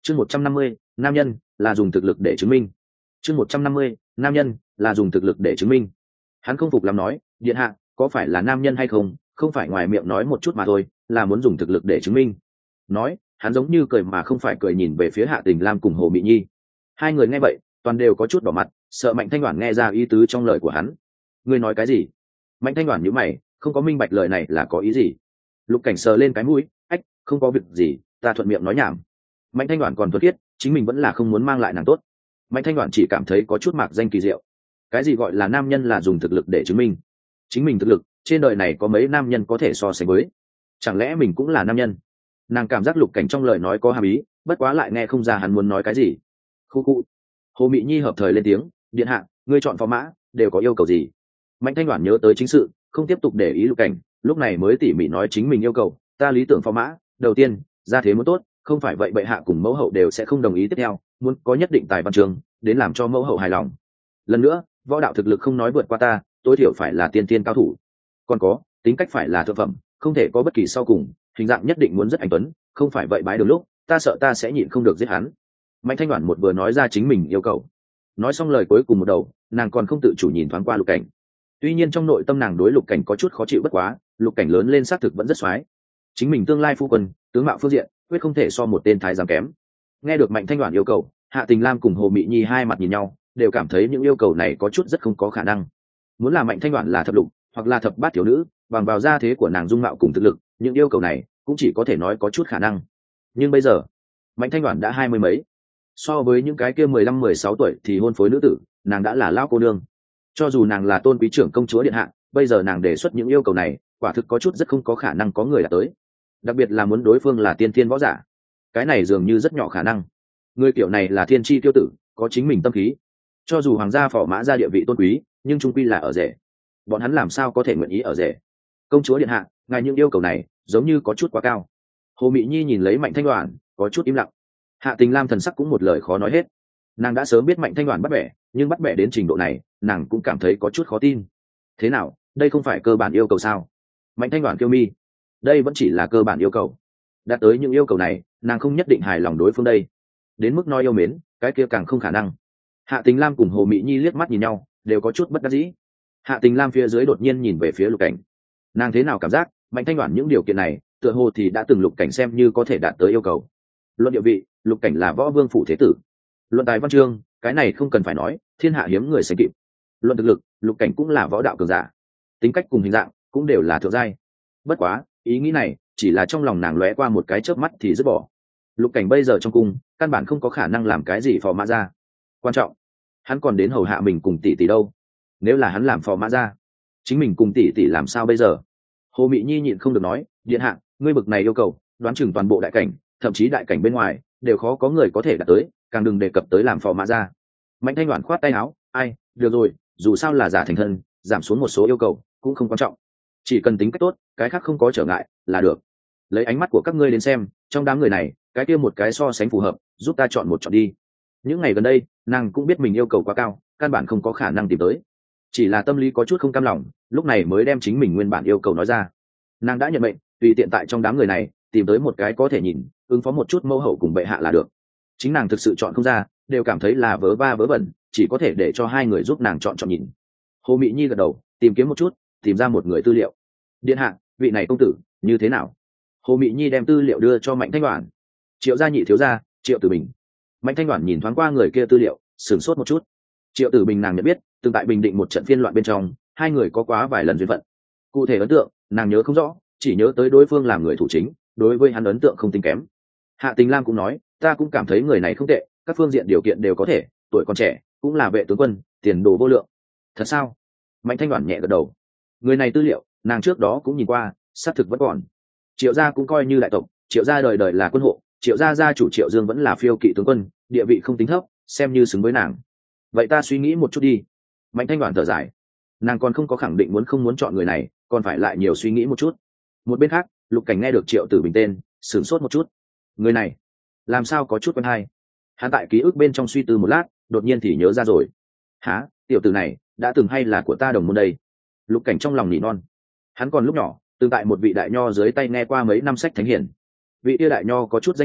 chương 150, nam nhân là dùng thực lực để chứng minh. chương 150, nam nhân là dùng thực lực để chứng minh. Hắn không phục lắm nói, điện hạ có phải là nam nhân hay không, không phải ngoài miệng nói một chút mà thôi, là muốn dùng thực lực để chứng minh. Nói, hắn giống như cười mà không phải cười nhìn về phía Hạ Tình Lam cùng Hồ Mị Nhi. Hai người nghe vậy toàn đều có chút đỏ mặt, sợ Mạnh Thanh Đoản nghe ra ý tứ trong lời của hắn. Ngươi nói cái gì? Mạnh Thanh Đoản nhíu mày, không có minh bạch lời này là có ý gì. Lục Cảnh sờ lên cái mũi, ách, không có việc gì, ta thuận miệng nói nhảm. Mạnh Thanh Đoản còn thuần khiết, chính mình vẫn là không muốn mang lại nàng tốt. Mạnh Thanh Đoản chỉ cảm thấy có chút mạc danh kỳ diệu. Cái gì gọi là nam nhân là dùng thực lực để chứng minh? Chính mình thực lực, trên đời này có mấy nam nhân có thể so sánh với? Chẳng lẽ mình cũng là nam nhân? Nàng cảm giác Lục Cảnh trong lời nói có hàm ý, bất quá lại nghe không ra hắn muốn nói cái gì. Khu khu. Hồ Mị Nhi hợp thời lên tiếng, điện hạ, ngươi chọn phó mã đều có yêu cầu gì? Mạnh Thanh Đoản nhớ tới chính sự, không tiếp tục để ý Lục Cảnh, lúc này mới tỉ mỉ nói chính mình yêu cầu. Ta lý tưởng phó mã, đầu tiên, gia thế muốn tốt, không phải vậy bệ hạ cùng mẫu hậu đều sẽ không đồng ý. Tiếp theo, muốn có nhất định tài văn chương, đến làm cho mẫu hậu hài lòng. Lần nữa, võ đạo thực lực không nói vượt qua ta, tối thiểu phải là tiên tiên cao thủ. Còn có, tính cách phải là thượng phẩm, không thể có bất kỳ sau cùng, hình dạng nhất định muốn rất anh tuấn, không phải vậy bái đường lúc, ta sợ ta sẽ nhịn không được giết hắn. Mạnh Thanh Đoản một vừa nói ra chính mình yêu cầu. Nói xong lời cuối cùng một đầu, nàng còn không tự chủ nhìn thoáng qua Lục Cảnh. Tuy nhiên trong nội tâm nàng đối Lục Cảnh có chút khó chịu, bất quá Lục Cảnh lớn lên xác thực vẫn rất xoái. Chính mình tương lai phu quân, tướng mạo phương diện quyết không thể so một tên thái giám kém. Nghe được Mạnh Thanh Đoản yêu cầu, Hạ Tình Lam cùng Hồ Mị Nhi hai mặt nhìn nhau, đều cảm thấy những yêu cầu này có chút rất không có khả năng. Muốn làm Mạnh Thanh Đoản là thập lục hoặc là thập bát thiếu nữ, bằng vào gia thế của nàng dung mạo cùng thực lực, những yêu cầu này cũng chỉ có thể nói có chút khả năng. Nhưng bây giờ Mạnh Thanh Đoản đã hai mươi mấy, so với những cái kia 15-16 tuổi thì hôn phối nữ tử, nàng đã là lão cô nương. Cho dù nàng là tôn quý trưởng công chúa điện hạ, bây giờ nàng đề xuất những yêu cầu này quả thực có chút rất không có khả năng có người đạt tới, đặc biệt là muốn đối phương là tiên thiên võ giả, cái này dường như rất nhỏ khả năng. Người kiểu này là thiên chi tiêu tử, có chính mình tâm khí, cho dù hoàng gia phò mã ra địa vị tôn quý, nhưng trung quy là ở rể, bọn hắn làm sao có thể nguyện ý ở rể? Công chúa điện hạ, ngài những yêu cầu này giống như có chút quá cao. Hồ Mị Nhi nhìn lấy Mạnh Thanh Đoản, có chút im lặng. Hạ Tình Lam thần sắc cũng một lời khó nói hết. Nàng đã sớm biết Mạnh Thanh Đoản bắt bẻ, nhưng bắt bẻ đến trình độ này, nàng cũng cảm thấy có chút khó tin. Thế nào, đây không phải cơ bản yêu cầu sao? Mạnh Thanh Đoản kêu mi, đây vẫn chỉ là cơ bản yêu cầu. Đạt tới những yêu cầu này, nàng không nhất định hài lòng đối phương đây. Đến mức nói yêu mến, cái kia càng không khả năng. Hạ Tình Lam cùng Hồ Mị Nhi liếc mắt nhìn nhau, đều có chút bất đắc dĩ. Hạ Tình Lam phía dưới đột nhiên nhìn về phía Lục Cảnh. Nàng thế nào cảm giác Mạnh Thanh Đoản những điều kiện này tựa hồ thì đã từng Lục Cảnh xem như có thể đạt tới yêu cầu. Luận địa vị, Lục Cảnh là võ vương phủ thế tử. Luận tài văn chương, cái này không cần phải nói, thiên hạ hiếm người sánh kịp. Luận thực lực, Lục Cảnh cũng là võ đạo cường giả. Tính cách cùng hình dạng cũng đều là thượng giai. Bất quá, ý nghĩ này chỉ là trong lòng nàng lóe qua một cái chớp mắt thì dứt bỏ. Lục Cảnh bây giờ trong cung, căn bản không có khả năng làm cái gì phò mã ra. Quan trọng, hắn còn đến hầu hạ mình cùng tỷ tỷ đâu. Nếu là hắn làm phò mã ra, chính mình cùng tỷ tỷ làm sao bây giờ? Hồ Mị Nhi nhịn không được nói, điện hạ, ngươi bực này yêu cầu, đoán chừng toàn bộ đại cảnh, thậm chí đại cảnh bên ngoài đều khó có người có thể đạt tới, càng đừng đề cập tới làm phò mã ra. Mạnh Thanh Đoản khoát tay áo, ai, được rồi, dù sao là giả thành thân, giảm xuống một số yêu cầu cũng không quan trọng, chỉ cần tính cách tốt, cái khác không có trở ngại là được. Lấy ánh mắt của các ngươi đến xem, trong đám người này, cái kia một cái so sánh phù hợp, giúp ta chọn một chọn đi. Những ngày gần đây, nàng cũng biết mình yêu cầu quá cao, căn bản không có khả năng tìm tới, chỉ là tâm lý có chút không cam lòng, lúc này mới đem chính mình nguyên bản yêu cầu nói ra. Nàng đã nhận mệnh, tùy tiện tại trong đám người này tìm tới một cái có thể nhìn ứng phó một chút mẫu hậu cùng bệ hạ là được. Chính nàng thực sự chọn không ra, đều cảm thấy là vớ va vớ vẩn, chỉ có thể để cho hai người giúp nàng chọn nhìn. Hồ Mị Nhi gật đầu, tìm kiếm một chút, tìm ra một người tư liệu. Điện hạ, vị này công tử như thế nào? Hồ Mị Nhi đem tư liệu đưa cho Mạnh Thanh Đoản. Triệu gia nhị thiếu gia, Triệu Tử Bình. Mạnh Thanh Đoản nhìn thoáng qua người kia tư liệu, sửng sốt một chút. Triệu Tử Bình nàng nhận biết, từng tại Bình Định một trận phiên loạn bên trong, hai người có quá vài lần duyên phận. Cụ thể ấn tượng nàng nhớ không rõ, chỉ nhớ tới đối phương làm người thủ chính, đối với hắn ấn tượng không tính kém. Hạ Tình Lam cũng nói, ta cũng cảm thấy người này không tệ, các phương diện điều kiện đều có thể, tuổi còn trẻ, cũng là vệ tướng quân, tiền đồ vô lượng. Thật sao? Mạnh Thanh Đoản nhẹ gật đầu. Người này tư liệu nàng trước đó cũng nhìn qua, xác thực vẫn còn. Triệu gia cũng coi như đại tộc, Triệu gia đời đời là quân hộ, Triệu gia gia chủ Triệu Dương vẫn là phiêu kỵ tướng quân, địa vị không tính thấp, xem như xứng với nàng. Vậy ta suy nghĩ một chút đi. Mạnh Thanh Đoản thở dài, nàng còn không có khẳng định muốn không muốn chọn người này, còn phải lại nhiều suy nghĩ một chút. Một bên khác, Lục Cảnh nghe được Triệu Tử Bình tên, sửng sốt một chút. Người này làm sao có chút quen hay? Hắn tại ký ức bên trong suy tư một lát, đột nhiên thì nhớ ra rồi. Hả, tiểu tử này đã từng hay là của ta đồng môn đây? Lục Cảnh trong lòng nỉ non. Hắn còn lúc nhỏ từng tại một vị đại nho dưới tay nghe qua mấy năm sách thánh hiển. Vị yêu đại nho có chút danh khí,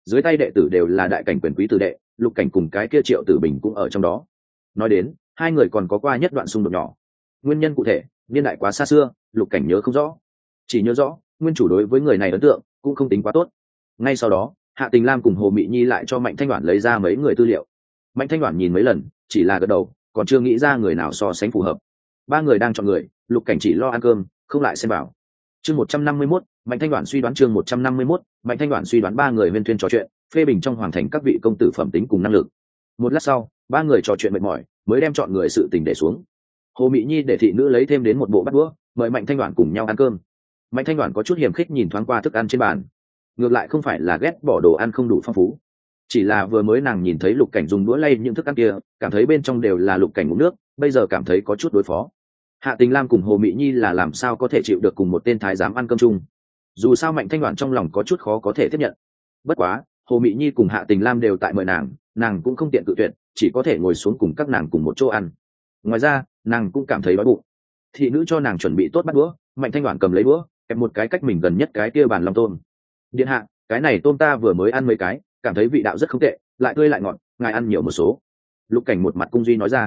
dưới tay đệ tử đều là đại cảnh quyền quý tử đệ, Lục Cảnh cùng cái kia Triệu Tử Bình cũng ở trong đó. Nói đến, hai người còn có qua nhất đoạn xung đột nhỏ. Nguyên nhân cụ thể, niên đại quá xa xưa, Lục Cảnh nhớ không rõ. Chỉ nhớ rõ, nguyên chủ đối với người này ấn tượng cũng không tính quá tốt. Ngay sau đó, Hạ Tình Lam cùng Hồ Mị Nhi lại cho Mạnh Thanh Đoản lấy ra mấy người tư liệu. Mạnh Thanh Đoản nhìn mấy lần, chỉ là gật đầu, còn chưa nghĩ ra người nào so sánh phù hợp. Ba người đang chọn người, Lục Cảnh chỉ lo ăn cơm, không lại xem bảo. Chương 151, Mạnh Thanh Đoản suy đoán chương 151, Mạnh Thanh Đoản suy đoán ba người huyên thuyên trò chuyện, phê bình trong hoàng thành các vị công tử phẩm tính cùng năng lực. Một lát sau, ba người trò chuyện mệt mỏi, mới đem chọn người sự tình để xuống. Hồ Mị Nhi để thị nữ lấy thêm đến một bộ bát đũa, mời Mạnh Thanh Đoản cùng nhau ăn cơm. Mạnh Thanh Đoản có chút hiềm khích nhìn thoáng qua thức ăn trên bàn, ngược lại không phải là ghét bỏ đồ ăn không đủ phong phú, chỉ là vừa mới nàng nhìn thấy Lục Cảnh dùng đũa lay những thức ăn kia, cảm thấy bên trong đều là Lục Cảnh uống nước, bây giờ cảm thấy có chút đối phó. Hạ Tình Lam cùng Hồ Mị Nhi là làm sao có thể chịu được cùng một tên thái giám ăn cơm chung? Dù sao Mạnh Thanh Đoản trong lòng có chút khó có thể tiếp nhận. Bất quá, Hồ Mị Nhi cùng Hạ Tình Lam đều tại mời nàng cũng không tiện cự tuyệt, chỉ có thể ngồi xuống cùng các nàng cùng một chỗ ăn. Ngoài ra, nàng cũng cảm thấy đói bụng. Thị nữ cho nàng chuẩn bị tốt bát đũa, Mạnh Thanh Đoản cầm lấy đũa, kẹp một cái cách mình gần nhất cái kia bàn long tôm. Điện hạ, cái này tôm ta vừa mới ăn mấy cái, cảm thấy vị đạo rất không tệ, lại tươi lại ngọt, ngài ăn nhiều một số. Lục Cảnh một mặt cung duy nói ra.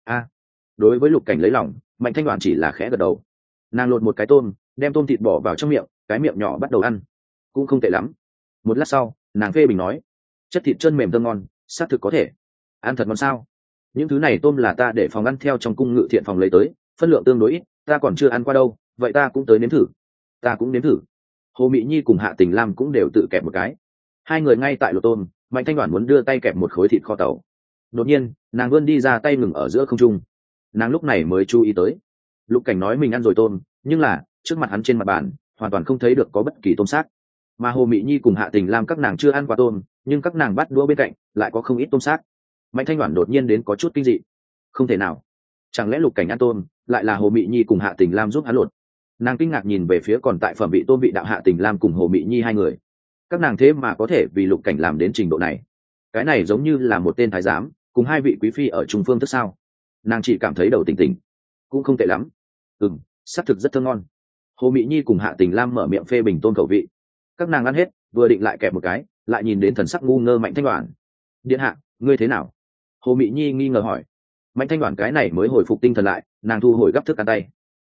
Đối với Lục Cảnh lấy lòng, Mạnh Thanh Đoản chỉ là khẽ gật đầu. Nàng lột một cái tôm, đem tôm thịt bỏ vào trong miệng, cái miệng nhỏ bắt đầu ăn, cũng không tệ lắm. Một lát sau, nàng phê bình nói, chất thịt chân mềm thơm ngon, xác thực có thể ăn thật ngon. Sao? Những thứ này tôm là ta để phòng ăn theo trong cung ngự thiện phòng lấy tới, phân lượng tương đối ít, ta còn chưa ăn qua đâu, vậy ta cũng tới nếm thử. Ta cũng nếm thử. Hồ Mị Nhi cùng Hạ Tình Lam cũng đều tự kẹp một cái. Hai người ngay tại lột tôm, Mạnh Thanh Đoản muốn đưa tay kẹp một khối thịt kho tàu. Đột nhiên, nàng vươn đi ra tay ngừng ở giữa không trung. Nàng lúc này mới chú ý tới, Lục Cảnh nói mình ăn rồi tôm, nhưng là trước mặt hắn trên mặt bàn hoàn toàn không thấy được có bất kỳ tôm xác. Mà Hồ Mị Nhi cùng Hạ Tình Lam các nàng chưa ăn qua tôm, nhưng các nàng bắt đũa bên cạnh lại có không ít tôm xác. Mạnh Thanh Đoản đột nhiên đến có chút kinh dị. Không thể nào, chẳng lẽ Lục Cảnh ăn tôm lại là Hồ Mị Nhi cùng Hạ Tình Lam giúp hắn lột? Nàng kinh ngạc nhìn về phía còn tại phẩm vị tôm vị đạo Hạ Tình Lam cùng Hồ Mị Nhi hai người. Các nàng thế mà có thể vì Lục Cảnh làm đến trình độ này. Cái này giống như là một tên thái giám cùng hai vị quý phi ở trung phương tức sao? Nàng chỉ cảm thấy đầu tỉnh tỉnh, cũng không tệ lắm. Xác thực rất thơm ngon. Hồ Mị Nhi cùng Hạ Tình Lam mở miệng phê bình tôm khẩu vị. Các nàng ăn hết, vừa định lại kẹp một cái, lại nhìn đến thần sắc ngu ngơ Mạnh Thanh Đoản. Điện hạ, ngươi thế nào? Hồ Mị Nhi nghi ngờ hỏi. Mạnh Thanh Đoản cái này mới hồi phục tinh thần lại, nàng thu hồi gấp thức ăn tay.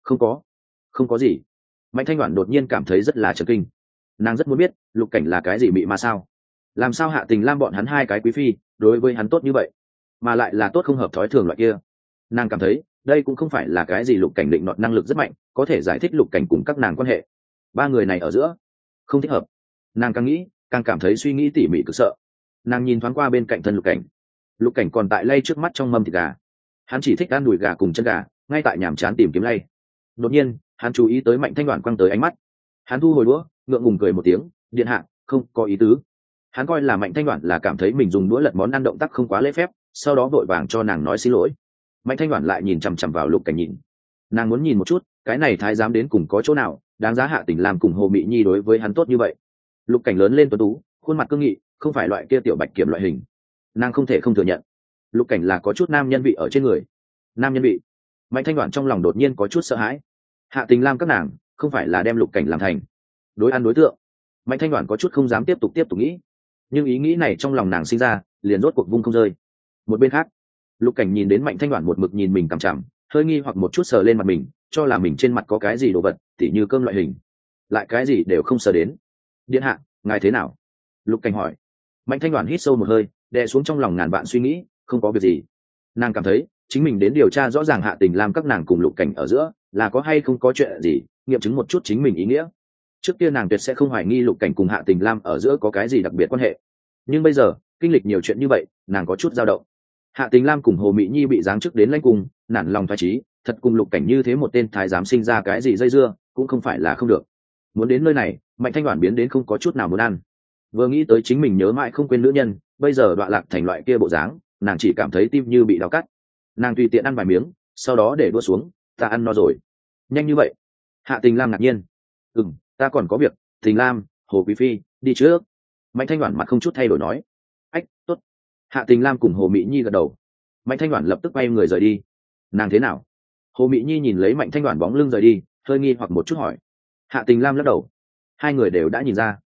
Không có gì. Mạnh Thanh Đoản đột nhiên cảm thấy rất là chấn kinh. Nàng rất muốn biết Lục Cảnh là cái gì mị mà sao? Làm sao Hạ Tình Lam bọn hắn hai cái quý phi đối với hắn tốt như vậy, mà lại là tốt không hợp thói thường loại kia? Nàng cảm thấy đây cũng không phải là cái gì Lục Cảnh định nọt năng lực rất mạnh có thể giải thích Lục Cảnh cùng các nàng quan hệ. Ba người này ở giữa không thích hợp. Nàng càng nghĩ càng cảm thấy suy nghĩ tỉ mỉ cực sợ. Nàng nhìn thoáng qua bên cạnh thân Lục Cảnh còn tại lay trước mắt trong mâm thịt gà. Hắn chỉ thích ăn đùi gà cùng chân gà, ngay tại nhàm chán tìm kiếm lay. Đột nhiên hắn chú ý tới Mạnh Thanh Đoản quăng tới ánh mắt. Hắn thu hồi đũa, ngượng ngùng cười một tiếng, điện hạ, không có ý tứ. Hắn coi là Mạnh Thanh Đoản là cảm thấy mình dùng đũa lật món ăn động tác không quá lễ phép, sau đó vội vàng cho nàng nói xin lỗi. Mạnh Thanh Đoản lại nhìn chằm chằm vào Lục Cảnh nhìn. Nàng muốn nhìn một chút cái này thái giám đến cùng có chỗ nào đáng giá Hạ Tình Lam cùng Hồ Mị Nhi đối với hắn tốt như vậy. Lục Cảnh lớn lên tuấn tú, khuôn mặt cương nghị, không phải loại kia tiểu bạch kiểm loại hình. Nàng không thể không thừa nhận Lục Cảnh là có chút nam nhân vị ở trên người. Nam nhân vị. Mạnh Thanh Đoản trong lòng đột nhiên có chút sợ hãi. Hạ Tình Lam các nàng không phải là đem Lục Cảnh làm thành đối ăn đối tượng. Mạnh Thanh Đoản có chút không dám tiếp tục nghĩ, nhưng ý nghĩ này trong lòng nàng sinh ra liền rốt cuộc vung không rơi. Một bên khác, Lục Cảnh nhìn đến Mạnh Thanh Đoản một mực nhìn mình cằm chằm, hơi nghi hoặc một chút sờ lên mặt mình, cho là mình trên mặt có cái gì đồ vật, tỉ như cơm loại hình, lại cái gì đều không sờ đến. Điện hạ, ngài thế nào? Lục Cảnh hỏi. Mạnh Thanh Đoản hít sâu một hơi, đè xuống trong lòng ngàn vạn suy nghĩ, không có việc gì. Nàng cảm thấy chính mình đến điều tra rõ ràng Hạ Tình Lam các nàng cùng Lục Cảnh ở giữa là có hay không có chuyện gì, nghiệm chứng một chút chính mình ý nghĩa. Trước kia nàng tuyệt sẽ không hoài nghi Lục Cảnh cùng Hạ Tình Lam ở giữa có cái gì đặc biệt quan hệ, nhưng bây giờ kinh lịch nhiều chuyện như vậy, nàng có chút dao động. Hạ Tình Lam cùng Hồ Mị Nhi bị giáng chức đến lãnh cung, nản lòng thoái chí, thật cùng Lục Cảnh như thế một tên thái giám sinh ra cái gì dây dưa, cũng không phải là không được. Muốn đến nơi này, Mạnh Thanh Đoản biến đến không có chút nào muốn ăn. Vừa nghĩ tới chính mình nhớ mãi không quên nữ nhân, bây giờ đọa lạc thành loại kia bộ dáng, nàng chỉ cảm thấy tim như bị đau cắt. Nàng tùy tiện ăn vài miếng, sau đó để đũa xuống, ta ăn no rồi. Nhanh như vậy? Hạ Tình Lam ngạc nhiên. Ta còn có việc. Tình Lam, Hồ quý phi, đi trước. Mạnh Thanh Đoản mặt không chút thay đổi nói. Ách, tốt. Hạ Tình Lam cùng Hồ Mị Nhi gật đầu. Mạnh Thanh Đoản lập tức quay người rời đi. Nàng thế nào? Hồ Mị Nhi nhìn lấy Mạnh Thanh Đoản bóng lưng rời đi, hơi nghi hoặc một chút hỏi. Hạ Tình Lam lắc đầu. Hai người đều đã nhìn ra.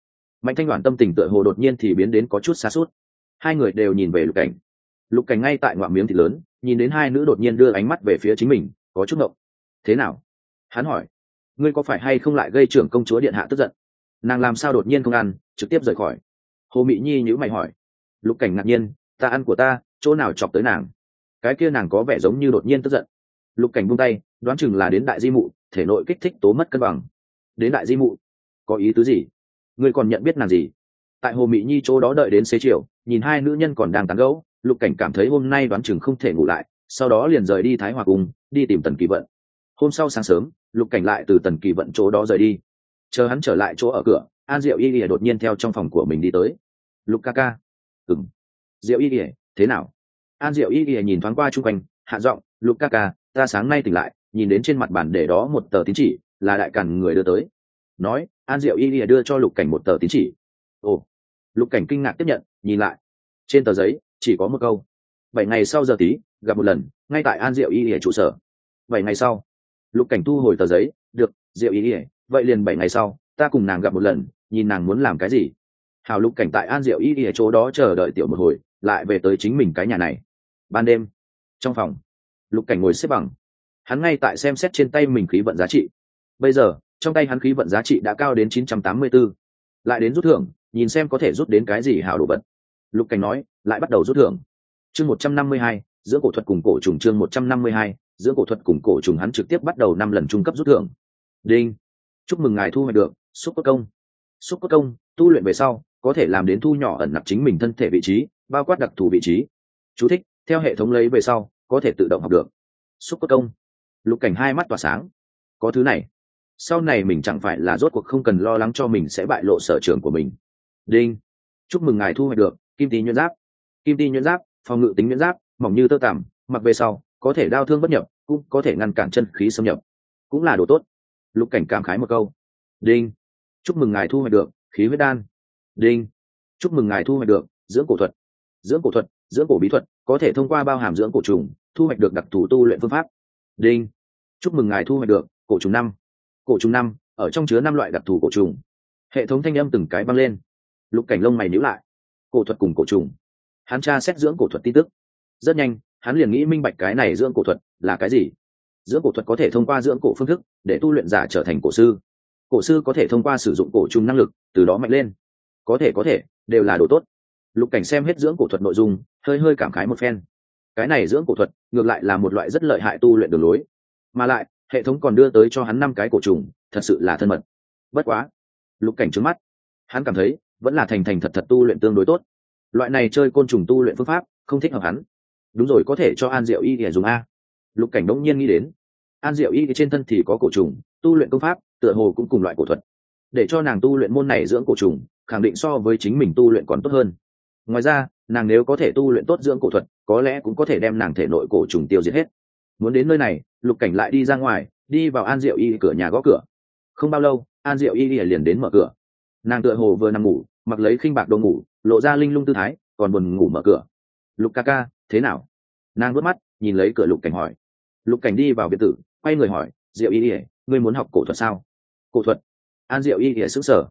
Mạnh Thanh Đoản tâm tình tựa hồ đột nhiên thì biến đến có chút xa suốt. Hai người đều nhìn về Lục Cảnh. Lục Cảnh ngay tại ngoạm miếng thịt lớn, nhìn đến hai nữ đột nhiên đưa ánh mắt về phía chính mình, có chút ngộng. Thế nào? Hắn hỏi. Ngươi có phải hay không lại gây trưởng công chúa điện hạ tức giận? Nàng làm sao đột nhiên không ăn, trực tiếp rời khỏi. Hồ Mị Nhi nhíu mày hỏi. Lục Cảnh ngạc nhiên, ta ăn của ta, chỗ nào chọc tới nàng? Cái kia nàng có vẻ giống như đột nhiên tức giận. Lục Cảnh buông tay, đoán chừng là đến đại di mụ, thể nội kích thích tố mất cân bằng. Đến đại di mụ? Có ý tứ gì? Ngươi còn nhận biết nàng gì? Tại Hồ Mị Nhi chỗ đó đợi đến xế chiều, nhìn hai nữ nhân còn đang tán gẫu, Lục Cảnh cảm thấy hôm nay đoán chừng không thể ngủ lại, sau đó liền rời đi Thái Hòa Cung, đi tìm Tần Kỳ Vận. Hôm sau sáng sớm, Lục Cảnh lại từ Tần Kỳ Vận chỗ đó rời đi. Chờ hắn trở lại chỗ ở cửa, An Diệu Y Y đột nhiên theo trong phòng của mình đi tới. Lục ca ca. Ừm. Diệu Y Y, thế nào? An Diệu Y Y nhìn thoáng qua chung quanh, hạ giọng, Lục ca ca, ta sáng nay tỉnh lại, nhìn đến trên mặt bàn để đó một tờ tín chỉ, là đại càn người đưa tới. Nói, An Diệu Y Y đưa cho Lục Cảnh một tờ tín chỉ. Ồ. Lục Cảnh kinh ngạc tiếp nhận, nhìn lại. Trên tờ giấy chỉ có một câu: 7 ngày sau giờ tí gặp một lần, ngay tại An Diệu Y Y trụ sở. 7 ngày sau. Lục Cảnh thu hồi tờ giấy. Được, Diệu Y Y, vậy liền 7 ngày sau ta cùng nàng gặp một lần, nhìn nàng muốn làm cái gì. Hào. Lục Cảnh tại An Diệu Y Y chỗ đó chờ đợi tiểu một hồi, lại về tới chính mình cái nhà này. Ban đêm, trong phòng, Lục Cảnh ngồi xếp bằng. Hắn ngay tại xem xét trên tay mình khí vận giá trị. Bây giờ trong tay hắn khí vận giá trị đã cao đến 984. Lại đến rút thưởng, nhìn xem có thể rút đến cái gì hảo đồ vật. Lục Cảnh nói, lại bắt đầu rút thưởng. Chương 152, giữa cổ thuật cùng cổ trùng. Chương 152, giữa cổ thuật cùng cổ trùng. Hắn trực tiếp bắt đầu 5 lần trung cấp rút thưởng. Đinh. Chúc mừng ngài thu hoạch được xúc cốt công. Xúc cốt công tu luyện về sau có thể làm đến thu nhỏ ẩn nặc chính mình thân thể vị trí, bao quát đặc thù vị trí. Chú thích: theo hệ thống lấy về sau có thể tự động học được. Xúc cốt công. Lục Cảnh hai mắt tỏa sáng. Có thứ này, sau này mình chẳng phải là rốt cuộc không cần lo lắng cho mình sẽ bại lộ sở trường của mình. Đinh. Chúc mừng ngài thu hoạch được kim tý nhuyễn giáp. Kim tý nhuyễn giáp phòng ngự tính nhuyễn giáp, mỏng như tơ tằm, mặc về sau có thể đao thương bất nhập, cũng có thể ngăn cản chân khí xâm nhập, cũng là đồ tốt. Lục Cảnh cảm khái một câu. Đinh. Chúc mừng ngài thu hoạch được khí huyết đan. Đinh. Chúc mừng ngài thu hoạch được dưỡng cổ thuật. Dưỡng cổ thuật, dưỡng cổ bí thuật, có thể thông qua bao hàm dưỡng cổ trùng thu hoạch được đặc thù tu luyện phương pháp. Đinh. Chúc mừng ngài thu hoạch được cổ trùng 5. Cổ trùng 5, ở trong chứa 5 loại đặc thù cổ trùng. Hệ thống thanh âm từng cái băng lên. Lục Cảnh lông mày nhíu lại. Cổ thuật cùng cổ trùng. Hắn tra xét dưỡng cổ thuật tin tức. Rất nhanh, hắn liền nghĩ minh bạch cái này dưỡng cổ thuật là cái gì. Dưỡng cổ thuật có thể thông qua dưỡng cổ phương thức để tu luyện giả trở thành cổ sư. Cổ sư có thể thông qua sử dụng cổ trùng năng lực từ đó mạnh lên. Có thể đều là đồ tốt. Lục Cảnh xem hết dưỡng cổ thuật nội dung, hơi cảm khái một phen. Cái này dưỡng cổ thuật ngược lại là một loại rất lợi hại tu luyện đường lối, mà lại hệ thống còn đưa tới cho hắn 5 cái cổ trùng, thật sự là thân mật. Bất quá, Lục Cảnh trừng mắt, hắn cảm thấy vẫn là thành thật tu luyện tương đối tốt. Loại này chơi côn trùng tu luyện phương pháp không thích hợp hắn. đúng rồi, có thể cho An Diệu Y để dùng a. Lục Cảnh đống nhiên nghĩ đến, An Diệu Y trên thân thì có cổ trùng, tu luyện công pháp tựa hồ cũng cùng loại cổ thuật, để cho nàng tu luyện môn này dưỡng cổ trùng khẳng định so với chính mình tu luyện còn tốt hơn. Ngoài ra, nàng nếu có thể tu luyện tốt dưỡng cổ thuật, có lẽ cũng có thể đem nàng thể nội cổ trùng tiêu diệt hết. Muốn đến nơi này, Lục Cảnh lại đi ra ngoài, đi vào An Diệu Y cửa nhà gõ cửa. Không bao lâu, An Diệu Y liền đến mở cửa. Nàng tựa hồ vừa nằm ngủ, mặc lấy khinh bạc đồ ngủ, lộ ra linh lung tư thái, còn buồn ngủ mở cửa. Lục ca ca, thế nào? Nàng bước mắt nhìn lấy cửa Lục Cảnh hỏi. Lục Cảnh đi vào biệt tử, quay người hỏi, Diệu Y, ngươi muốn học cổ thuật sao? Cổ thuật? An Diệu Y sững sờ.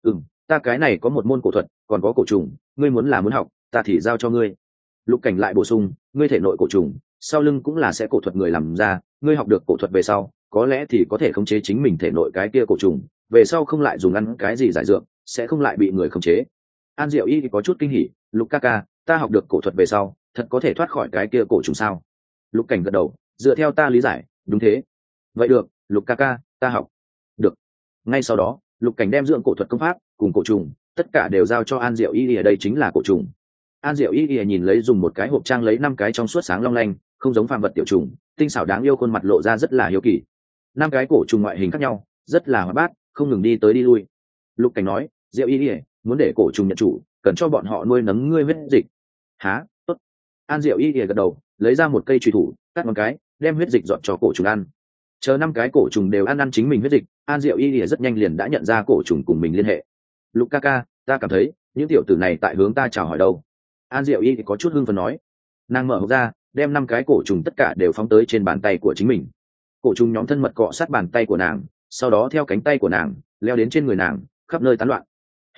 Ta cái này có một môn cổ thuật, còn có cổ trùng, ngươi muốn học, ta thì giao cho ngươi. Lục Cảnh lại bổ sung, ngươi thể nội cổ trùng, sau lưng cũng là sẽ cổ thuật người làm ra, ngươi học được cổ thuật về sau, có lẽ thì có thể khống chế chính mình thể nội cái kia cổ trùng, về sau không lại dùng ăn cái gì giải dược, sẽ không lại bị người khống chế. An Diệu Y thì có chút kinh hỉ, Lục ca ca, ta học được cổ thuật về sau, thật có thể thoát khỏi cái kia cổ trùng sao? Lục Cảnh gật đầu, dựa theo ta lý giải, đúng thế. Vậy được, Lục ca ca, ta học. Được. Ngay sau đó, Lục Cảnh đem dưỡng cổ thuật công pháp cùng cổ trùng tất cả đều giao cho An Diệu Y, ở đây chính là cổ trùng. An Diệu Y nhìn lấy dùng một cái hộp trang lấy 5 cái trong suốt sáng long lanh, không giống phàm vật tiểu trùng, tinh xảo đáng yêu, khuôn mặt lộ ra rất là hiếu kỳ. 5 cái cổ trùng ngoại hình khác nhau, rất là hoạt bát, không ngừng đi tới đi lui. Lục Cảnh nói, Diệu Y muốn để cổ trùng nhận chủ, cần cho bọn họ nuôi nấng ngươi huyết dịch. Hả? Tốt. An Diệu Y gật đầu, lấy ra một cây chùy thủ, cắt một cái, đem huyết dịch dọn cho cổ trùng ăn. Chờ 5 cái cổ trùng đều ăn chính mình huyết dịch, An Diệu Y rất nhanh liền đã nhận ra cổ trùng cùng mình liên hệ. Lục ca ca, ta cảm thấy những tiểu tử này tại hướng ta chào hỏi đâu. An Diệu Y có chút hưng phấn nói. Nàng mở hộp ra, đem 5 cái cổ trùng tất cả đều phóng tới trên bàn tay của chính mình. Cổ trùng nhóm thân mật cọ sát bàn tay của nàng, sau đó theo cánh tay của nàng leo đến trên người nàng, khắp nơi tán loạn. Kỳ hỉ,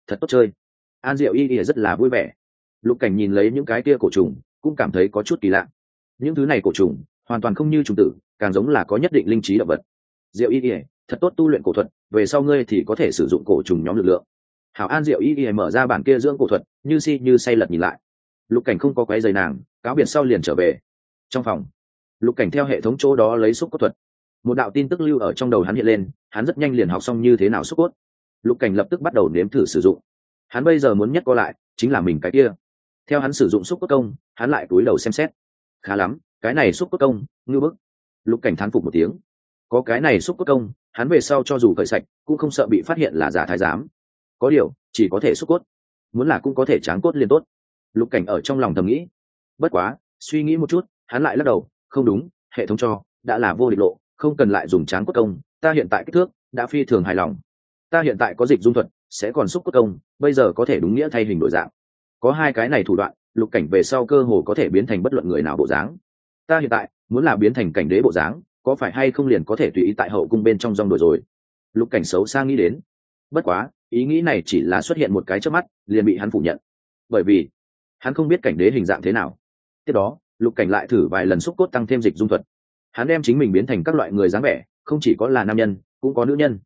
thật tốt chơi. An Diệu Y rất là vui vẻ. Lục Cảnh nhìn lấy những cái kia cổ trùng cũng cảm thấy có chút kỳ lạ. Những thứ này cổ trùng hoàn toàn không như trùng tử, càng giống là có nhất định linh trí động vật. Diệu Y thật tốt tu luyện cổ thuật, về sau ngươi thì có thể sử dụng cổ trùng nhóm lực lượng. Hảo. An Diệu Y mở ra bản kia dưỡng cổ thuật, như si như say lật nhìn lại. Lục Cảnh không có quấy giày nàng, cáo biệt sau liền trở về. Trong phòng, Lục Cảnh theo hệ thống chỗ đó lấy xúc cốt thuật. Một đạo tin tức lưu ở trong đầu hắn hiện lên, hắn rất nhanh liền học xong như thế nào xúc cốt. Lục Cảnh lập tức bắt đầu nếm thử sử dụng. Hắn bây giờ muốn nhất co lại chính là mình cái kia. Theo hắn sử dụng xúc cốt công, hắn lại cúi đầu xem xét. Khá lắm, cái này xúc cốt công ngư bức. Lục Cảnh thán phục một tiếng. Có cái này xúc cốt công, hắn về sau cho dù cởi sạch cũng không sợ bị phát hiện là giả thái giám. Có điều chỉ có thể xúc cốt, muốn là cũng có thể tráng cốt liền tốt. Lục Cảnh ở trong lòng thầm nghĩ. Bất quá suy nghĩ một chút, hắn lại lắc đầu. Không đúng, hệ thống cho đã là vô địch lộ, không cần lại dùng tráng cốt công. Ta hiện tại kích thước đã phi thường hài lòng. Ta hiện tại có dịch dung thuật, sẽ còn xúc cốt công, bây giờ có thể đúng nghĩa thay hình đổi dạng. Có hai cái này thủ đoạn, Lục Cảnh về sau cơ hồ có thể biến thành bất luận người nào bộ dáng. Ta hiện tại muốn là biến thành cảnh đế bộ dáng, có phải hay không liền có thể tùy ý tại hậu cung bên trong rong đùa rồi. Lục Cảnh xấu xa nghĩ đến. Bất quá ý nghĩ này chỉ là xuất hiện một cái trước mắt, liền bị hắn phủ nhận, bởi vì hắn không biết cảnh đế hình dạng thế nào. Tiếp đó Lục Cảnh lại thử vài lần xúc cốt tăng thêm dịch dung thuật. Hắn đem chính mình biến thành các loại người dáng vẻ, không chỉ có là nam nhân cũng có nữ nhân,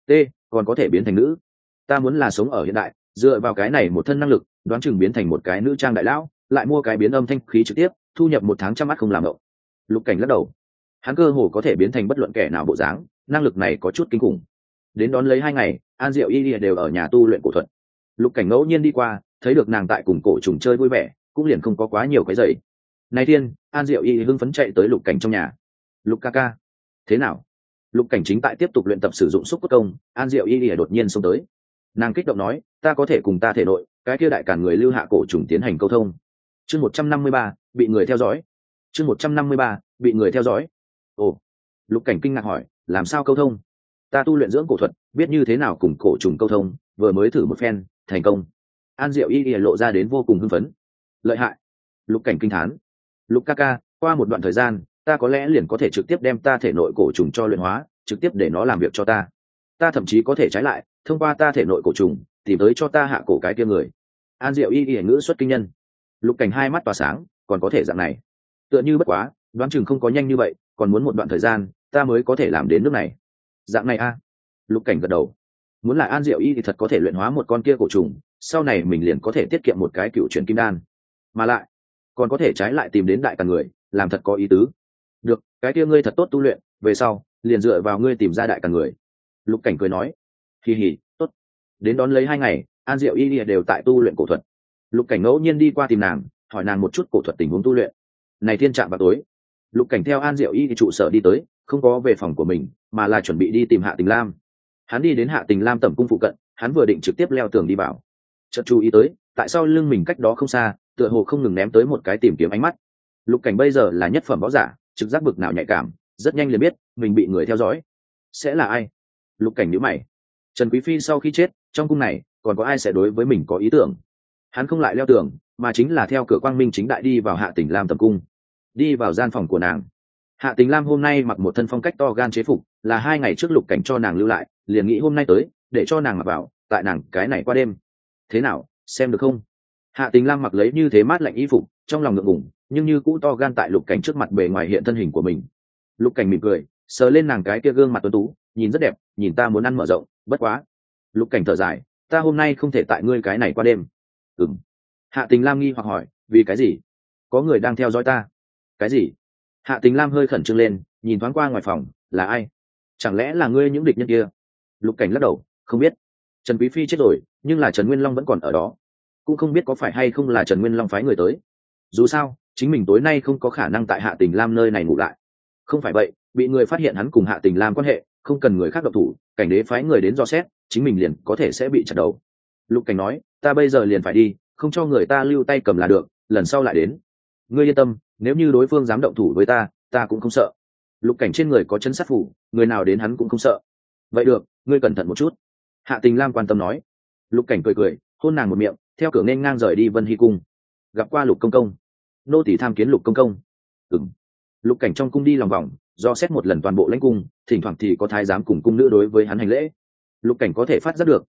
còn có thể biến thành nữ. Ta muốn là sống ở hiện đại, dựa vào cái này một thân năng lực, đoán chừng biến thành một cái nữ trang đại lão, lại mua cái biến âm thanh khí trực tiếp, thu nhập một tháng trăm mắt không làm ngộng. Lục Cảnh lắc đầu. Hắn cơ hồ có thể biến thành bất luận kẻ nào bộ dáng, năng lực này có chút kinh khủng. Đến đón lấy 2 ngày, An Diệu Y đều ở nhà tu luyện cổ thuật. Lục Cảnh ngẫu nhiên đi qua, thấy được nàng tại cùng cổ trùng chơi vui vẻ, cũng liền không có quá nhiều cái giày. Này thiên, An Diệu Y hưng phấn chạy tới Lục Cảnh trong nhà. Lục ca ca, thế nào? Lục Cảnh chính tại tiếp tục luyện tập sử dụng xúc cốt công, An Diệu Y đột nhiên xông tới. Nàng kích động nói, ta có thể cùng ta thể nội cái kia đại càn người lưu hạ cổ trùng tiến hành câu thông. Chương 153, bị người theo dõi. Chương 153, bị người theo dõi. Ồ. Lục Cảnh kinh ngạc hỏi, làm sao câu thông? Ta tu luyện dưỡng cổ thuật, biết như thế nào cùng cổ trùng câu thông, vừa mới thử một phen, thành công. An Diệu Y lộ ra đến vô cùng hưng phấn. Lợi hại. Lục Cảnh kinh thán. Lục ca ca, qua một đoạn thời gian, ta có lẽ liền có thể trực tiếp đem ta thể nội cổ trùng cho luyện hóa, trực tiếp để nó làm việc cho ta. Ta thậm chí có thể trái lại, thông qua ta thể nội cổ trùng, tìm tới cho ta hạ cổ cái kia người. An Diệu Y ngữ xuất kinh nhân. Lục Cảnh hai mắt tỏa sáng, còn có thể dạng này. Tựa như bất quá, đoán chừng không có nhanh như vậy, còn muốn một đoạn thời gian, ta mới có thể làm đến nước này. Dạng này a. Lục Cảnh gật đầu. Muốn là An Diệu Y thì thật có thể luyện hóa một con kia cổ trùng, sau này mình liền có thể tiết kiệm một cái cựu chuyển kim đan, mà lại còn có thể trái lại tìm đến đại càn người, làm thật có ý tứ. Được, cái kia ngươi thật tốt tu luyện, về sau liền dựa vào ngươi tìm ra đại càn người. Lục Cảnh cười nói. Hì hì, tốt. Đến đón lấy 2 ngày, An Diệu Y đều tại tu luyện cổ thuật. Lục Cảnh ngẫu nhiên đi qua tìm nàng, hỏi nàng một chút cổ thuật tình huống tu luyện. Này thiên trạng vào tối, Lục Cảnh theo An Diệu Y trụ sở đi tới, không có về phòng của mình, mà là chuẩn bị đi tìm Hạ Tình Lam. Hắn đi đến Hạ Tình Lam tẩm cung phụ cận, hắn vừa định trực tiếp leo tường đi vào, chợt chú ý tới, tại sao lưng mình cách đó không xa, tựa hồ không ngừng ném tới một cái tìm kiếm ánh mắt. Lục Cảnh bây giờ là nhất phẩm võ giả, trực giác bực nào nhạy cảm, rất nhanh liền biết mình bị người theo dõi. Sẽ là ai? Lục Cảnh nhíu mày. Trần Quý Phi sau khi chết, trong cung này còn có ai sẽ đối với mình có ý tưởng? Hắn không lại leo tường, mà chính là theo cửa quang minh chính đại đi vào Hạ Tình Lam tầm cung, đi vào gian phòng của nàng. Hạ Tình Lam hôm nay mặc một thân phong cách to gan chế phục, là 2 ngày trước Lục Cảnh cho nàng lưu lại, liền nghĩ hôm nay tới để cho nàng mặc vào, tại nàng cái này qua đêm. Thế nào, xem được không? Hạ Tình Lam mặc lấy như thế mát lạnh y phục, trong lòng ngượng ngùng, nhưng như cũ to gan tại Lục Cảnh trước mặt bề ngoài hiện thân hình của mình. Lục Cảnh mỉm cười, sờ lên nàng cái kia gương mặt tuấn tú, nhìn rất đẹp, nhìn ta muốn ăn mở rộng, bất quá. Lục Cảnh thở dài, ta hôm nay không thể tại ngươi cái này qua đêm. Ừm. Hạ Tình Lam nghi hoặc hỏi, vì cái gì? Có người đang theo dõi ta. Cái gì? Hạ Tình Lam hơi khẩn trương lên, nhìn thoáng qua ngoài phòng, là ai? Chẳng lẽ là ngươi những địch nhân kia? Lục Cảnh lắc đầu, không biết. Trần Quý Phi chết rồi, nhưng là Trần Nguyên Long vẫn còn ở đó, cũng không biết có phải hay không là Trần Nguyên Long phái người tới. Dù sao chính mình tối nay không có khả năng tại Hạ Tình Lam nơi này ngủ lại. Không phải vậy, bị người phát hiện hắn cùng Hạ Tình Lam quan hệ, không cần người khác động thủ, cảnh đế phái người đến dò xét, chính mình liền có thể sẽ bị chặt đầu. Lục Cảnh nói, ta bây giờ liền phải đi, không cho người ta lưu tay cầm là được, lần sau lại đến. Ngươi yên tâm, nếu như đối phương dám động thủ với ta, ta cũng không sợ. Lục Cảnh trên người có chân sát phủ, người nào đến hắn cũng không sợ. Vậy được, ngươi cẩn thận một chút. Hạ Tình Lam quan tâm nói. Lục Cảnh cười cười, hôn nàng một miệng, theo cửa nên ngang rời đi Vân Hy cung. Gặp qua Lục công công. Nô tỳ tham kiến Lục công công. Ừm. Lục Cảnh trong cung đi lòng vòng, do xét một lần toàn bộ lãnh cung, thỉnh thoảng thì có thái giám cùng cung nữ đối với hắn hành lễ. Lục Cảnh có thể phát giác được,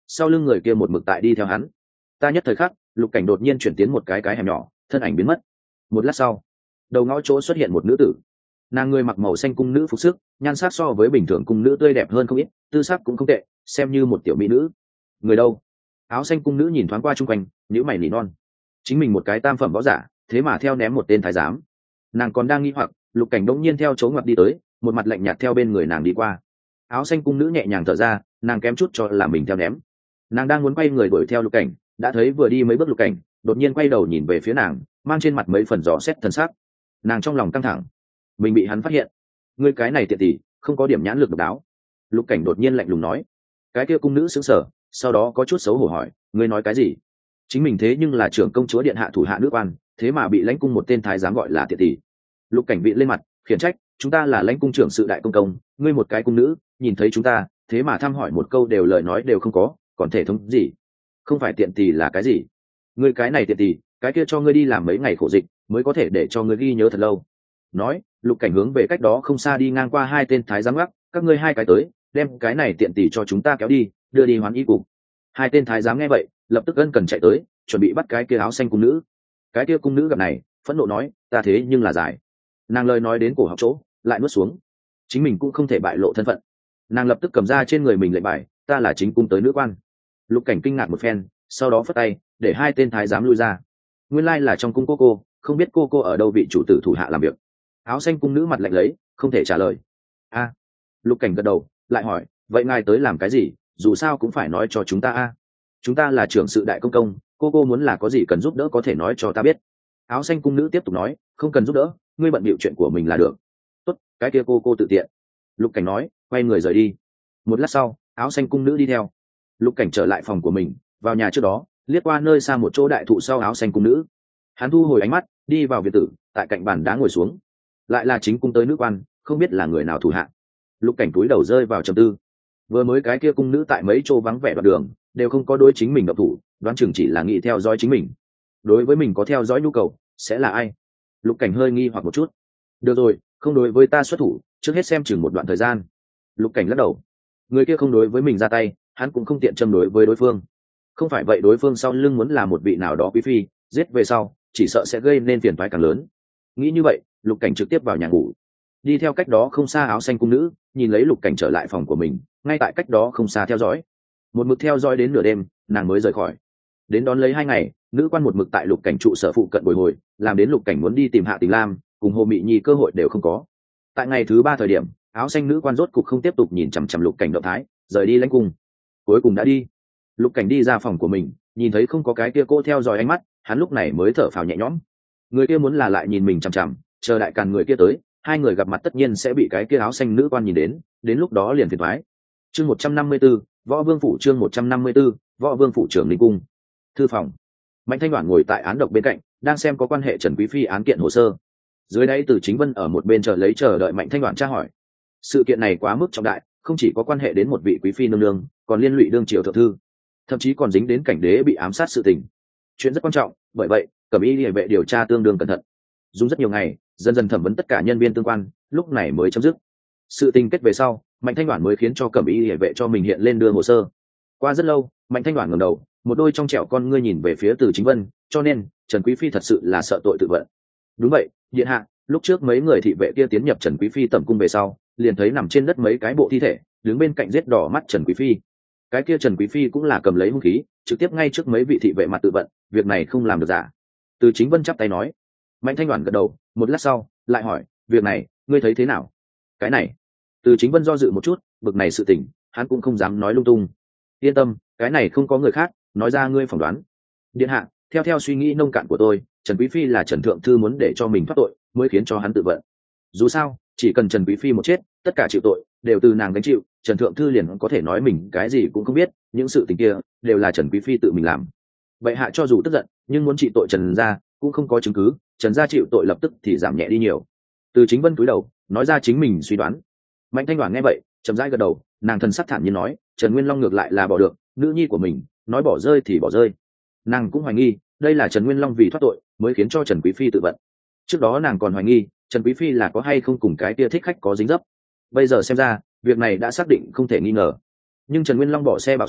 sau lưng người kia một mực tại đi theo hắn. Ta nhất thời khắc, Lục Cảnh đột nhiên chuyển tiến một cái hẻm nhỏ, thân ảnh biến mất. Một lát sau, đầu ngõ chỗ xuất hiện một nữ tử. Nàng người mặc màu xanh cung nữ phục sức, nhan sắc so với bình thường cung nữ tươi đẹp hơn không ít, tư sắc cũng không tệ, xem như một tiểu mỹ nữ. Người đâu? Áo xanh cung nữ nhìn thoáng qua chung quanh, nhíu mày nỉ non. Chính mình một cái tam phẩm võ giả, thế mà theo ném một tên thái giám. Nàng còn đang nghi hoặc, Lục Cảnh đống nhiên theo chỗ ngoặt đi tới, một mặt lạnh nhạt theo bên người nàng đi qua. Áo xanh cung nữ nhẹ nhàng thở ra, nàng kém chút cho là mình theo ném. Nàng đang muốn quay người đuổi theo Lục Cảnh, đã thấy vừa đi mấy bước Lục Cảnh đột nhiên quay đầu nhìn về phía nàng, mang trên mặt mấy phần dò xét thân xác. Nàng trong lòng căng thẳng, mình bị hắn phát hiện. Ngươi cái này tiện tỷ, không có điểm nhãn lực độc đáo. Lục Cảnh đột nhiên lạnh lùng nói. Cái kia cung nữ sững sờ, sau đó có chút xấu hổ hỏi, ngươi nói cái gì? Chính mình thế nhưng là trưởng công chúa điện hạ thủ hạ nước quan, thế mà bị lãnh cung một tên thái giám gọi là tiện tỷ. Lục Cảnh vị lên mặt, khiển trách, chúng ta là lãnh cung trưởng sự đại công công, ngươi một cái cung nữ, nhìn thấy chúng ta, thế mà thăm hỏi một câu đều lời nói đều không có, còn thể thống gì? Không phải tiện tỷ là cái gì? Ngươi cái này tiện tỷ, cái kia cho ngươi đi làm mấy ngày khổ dịch, mới có thể để cho ngươi ghi nhớ thật lâu. Nói, Lục Cảnh hướng về cách đó không xa đi ngang qua hai tên thái giám gác, các ngươi hai cái tới, đem cái này tiện tỷ cho chúng ta kéo đi, đưa đi hoán y cục. Hai tên thái giám nghe vậy, lập tức ân cần chạy tới, chuẩn bị bắt cái kia áo xanh cung nữ. Cái kia cung nữ gặp này, phẫn nộ nói, ta thế nhưng là giải. Nàng lời nói đến cổ họng chỗ, lại nuốt xuống. Chính mình cũng không thể bại lộ thân phận. Nàng lập tức cầm ra trên người mình lệnh bài, ta là chính cung tới nữ quan. Lục Cảnh kinh ngạc một phen, sau đó phất tay, để hai tên thái giám lui ra. Nguyên lai là trong cung cô, không biết cô ở đâu vị chủ tử thủ hạ làm việc. Áo xanh cung nữ mặt lạnh lấy, không thể trả lời. A. Lục Cảnh gật đầu, lại hỏi, vậy ngài tới làm cái gì? Dù sao cũng phải nói cho chúng ta a. Chúng ta là trưởng sự đại công công, cô muốn là có gì cần giúp đỡ có thể nói cho ta biết. Áo xanh cung nữ tiếp tục nói, không cần giúp đỡ, ngươi bận bịu chuyện của mình là được. Tốt, cái kia cô tự tiện. Lục Cảnh nói, quay người rời đi. Một lát sau, áo xanh cung nữ đi theo. Lục Cảnh trở lại phòng của mình, vào nhà trước đó, liếc qua nơi xa một chỗ đại thụ sau áo xanh cung nữ. Hắn thu hồi ánh mắt, đi vào viện tử, tại cạnh bàn đá ngồi xuống. Lại là chính cung tới nữ quan, không biết là người nào thủ hạ. Lục Cảnh cúi đầu rơi vào trầm tư. Vừa mới cái kia cung nữ tại mấy chỗ vắng vẻ đoạn đường, đều không có đối chính mình động thủ, đoán chừng chỉ là nghĩ theo dõi chính mình. Đối với mình có theo dõi nhu cầu, sẽ là ai? Lục Cảnh hơi nghi hoặc một chút. Được rồi, không đối với ta xuất thủ, trước hết xem chừng một đoạn thời gian. Lục Cảnh lắc đầu. Người kia không đối với mình ra tay, hắn cũng không tiện châm đối với đối phương. Không phải vậy đối phương sau lưng muốn là một vị nào đó quý phi, giết về sau, chỉ sợ sẽ gây nên phiền toái càng lớn. Nghĩ như vậy, Lục Cảnh trực tiếp vào nhà ngủ. Đi theo cách đó không xa áo xanh cung nữ, nhìn lấy Lục Cảnh trở lại phòng của mình, ngay tại cách đó không xa theo dõi. Một mực theo dõi đến nửa đêm, nàng mới rời khỏi. Đến đón lấy 2 ngày, nữ quan một mực tại Lục Cảnh trụ sở phụ cận bồi hồi, làm đến Lục Cảnh muốn đi tìm Hạ Tình Lam, cùng Hồ Mị Nhi cơ hội đều không có. Tại ngày thứ 3 thời điểm, áo xanh nữ quan rốt cục không tiếp tục nhìn chằm chằm Lục Cảnh động thái, rời đi lãnh cung. Cuối cùng đã đi. Lục Cảnh đi ra phòng của mình, nhìn thấy không có cái kia cô theo dõi ánh mắt, hắn lúc này mới thở phào nhẹ nhõm. Người kia muốn là lại nhìn mình chằm chằm, chờ đại càn người kia tới, hai người gặp mặt tất nhiên sẽ bị cái kia áo xanh nữ quan nhìn đến lúc đó liền phiền toái. Chương 154, Võ Vương phủ, chương 154, Võ Vương phủ trưởng linh cung. Thư phòng. Mạnh Thanh Đoản ngồi tại án độc bên cạnh, đang xem có quan hệ Trần Quý phi án kiện hồ sơ. Dưới đáy Từ Chính Vân ở một bên chờ đợi Mạnh Thanh Đoản tra hỏi. Sự kiện này quá mức trọng đại, không chỉ có quan hệ đến một vị quý phi nương nương, còn liên lụy đương triều thượng thư, thậm chí còn dính đến cảnh đế bị ám sát sự tình. Chuyện rất quan trọng, bởi vậy Cẩm Y Liễu vệ điều tra tương đương cẩn thận, dùng rất nhiều ngày, dần dần thẩm vấn tất cả nhân viên tương quan, lúc này mới chấm dứt. Sự tình kết về sau, Mạnh Thanh Đoản mới khiến cho Cẩm Y Liễu vệ cho mình hiện lên đưa hồ sơ. Qua rất lâu, Mạnh Thanh Đoản ngẩng đầu, một đôi trong trẻo con ngươi nhìn về phía Từ Chính Vân, cho nên Trần Quý phi thật sự là sợ tội tự vận. Đúng vậy, điện hạ, lúc trước mấy người thị vệ kia tiến nhập Trần Quý phi tẩm cung về sau, liền thấy nằm trên đất mấy cái bộ thi thể, đứng bên cạnh giết đỏ mắt Trần Quý phi. Cái kia Trần Quý phi cũng là cầm lấy hung khí, trực tiếp ngay trước mấy vị thị vệ mặt tự vận, việc này không làm được giả. Từ Chính Vân chắp tay nói. Mạnh Thanh Đoản gật đầu, một lát sau lại hỏi, việc này ngươi thấy thế nào? Cái này, Từ Chính Vân do dự một chút, bực này sự tình hắn cũng không dám nói lung tung. Yên tâm, cái này không có người khác nói ra ngươi phỏng đoán. Điện hạ, theo suy nghĩ nông cạn của tôi, Trần Quý phi là Trần thượng thư muốn để cho mình thoát tội, mới khiến cho hắn tự vận. Dù sao, chỉ cần Trần Quý phi một chết, tất cả chịu tội đều từ nàng gánh chịu, Trần thượng thư liền có thể nói mình cái gì cũng không biết, những sự tình kia đều là Trần Quý phi tự mình làm. Vậy hạ cho dù tức giận, nhưng muốn trị tội Trần gia cũng không có chứng cứ, Trần gia chịu tội lập tức thì giảm nhẹ đi nhiều. Từ Chính Vân cúi đầu nói ra chính mình suy đoán. Mạnh Thanh Đoản nghe vậy, chậm rãi gật đầu, nàng thần sắc thản nhiên nói, Trần Nguyên Long ngược lại là bỏ được, nữ nhi của mình nói bỏ rơi thì bỏ rơi. Nàng cũng hoài nghi đây là Trần Nguyên Long vì thoát tội mới khiến cho Trần Quý phi tự vận. Trước đó nàng còn hoài nghi Trần Quý phi là có hay không cùng cái kia thích khách có dính dấp. Bây giờ xem ra việc này đã xác định không thể nghi ngờ. Nhưng Trần Nguyên Long bỏ xe bảo soái,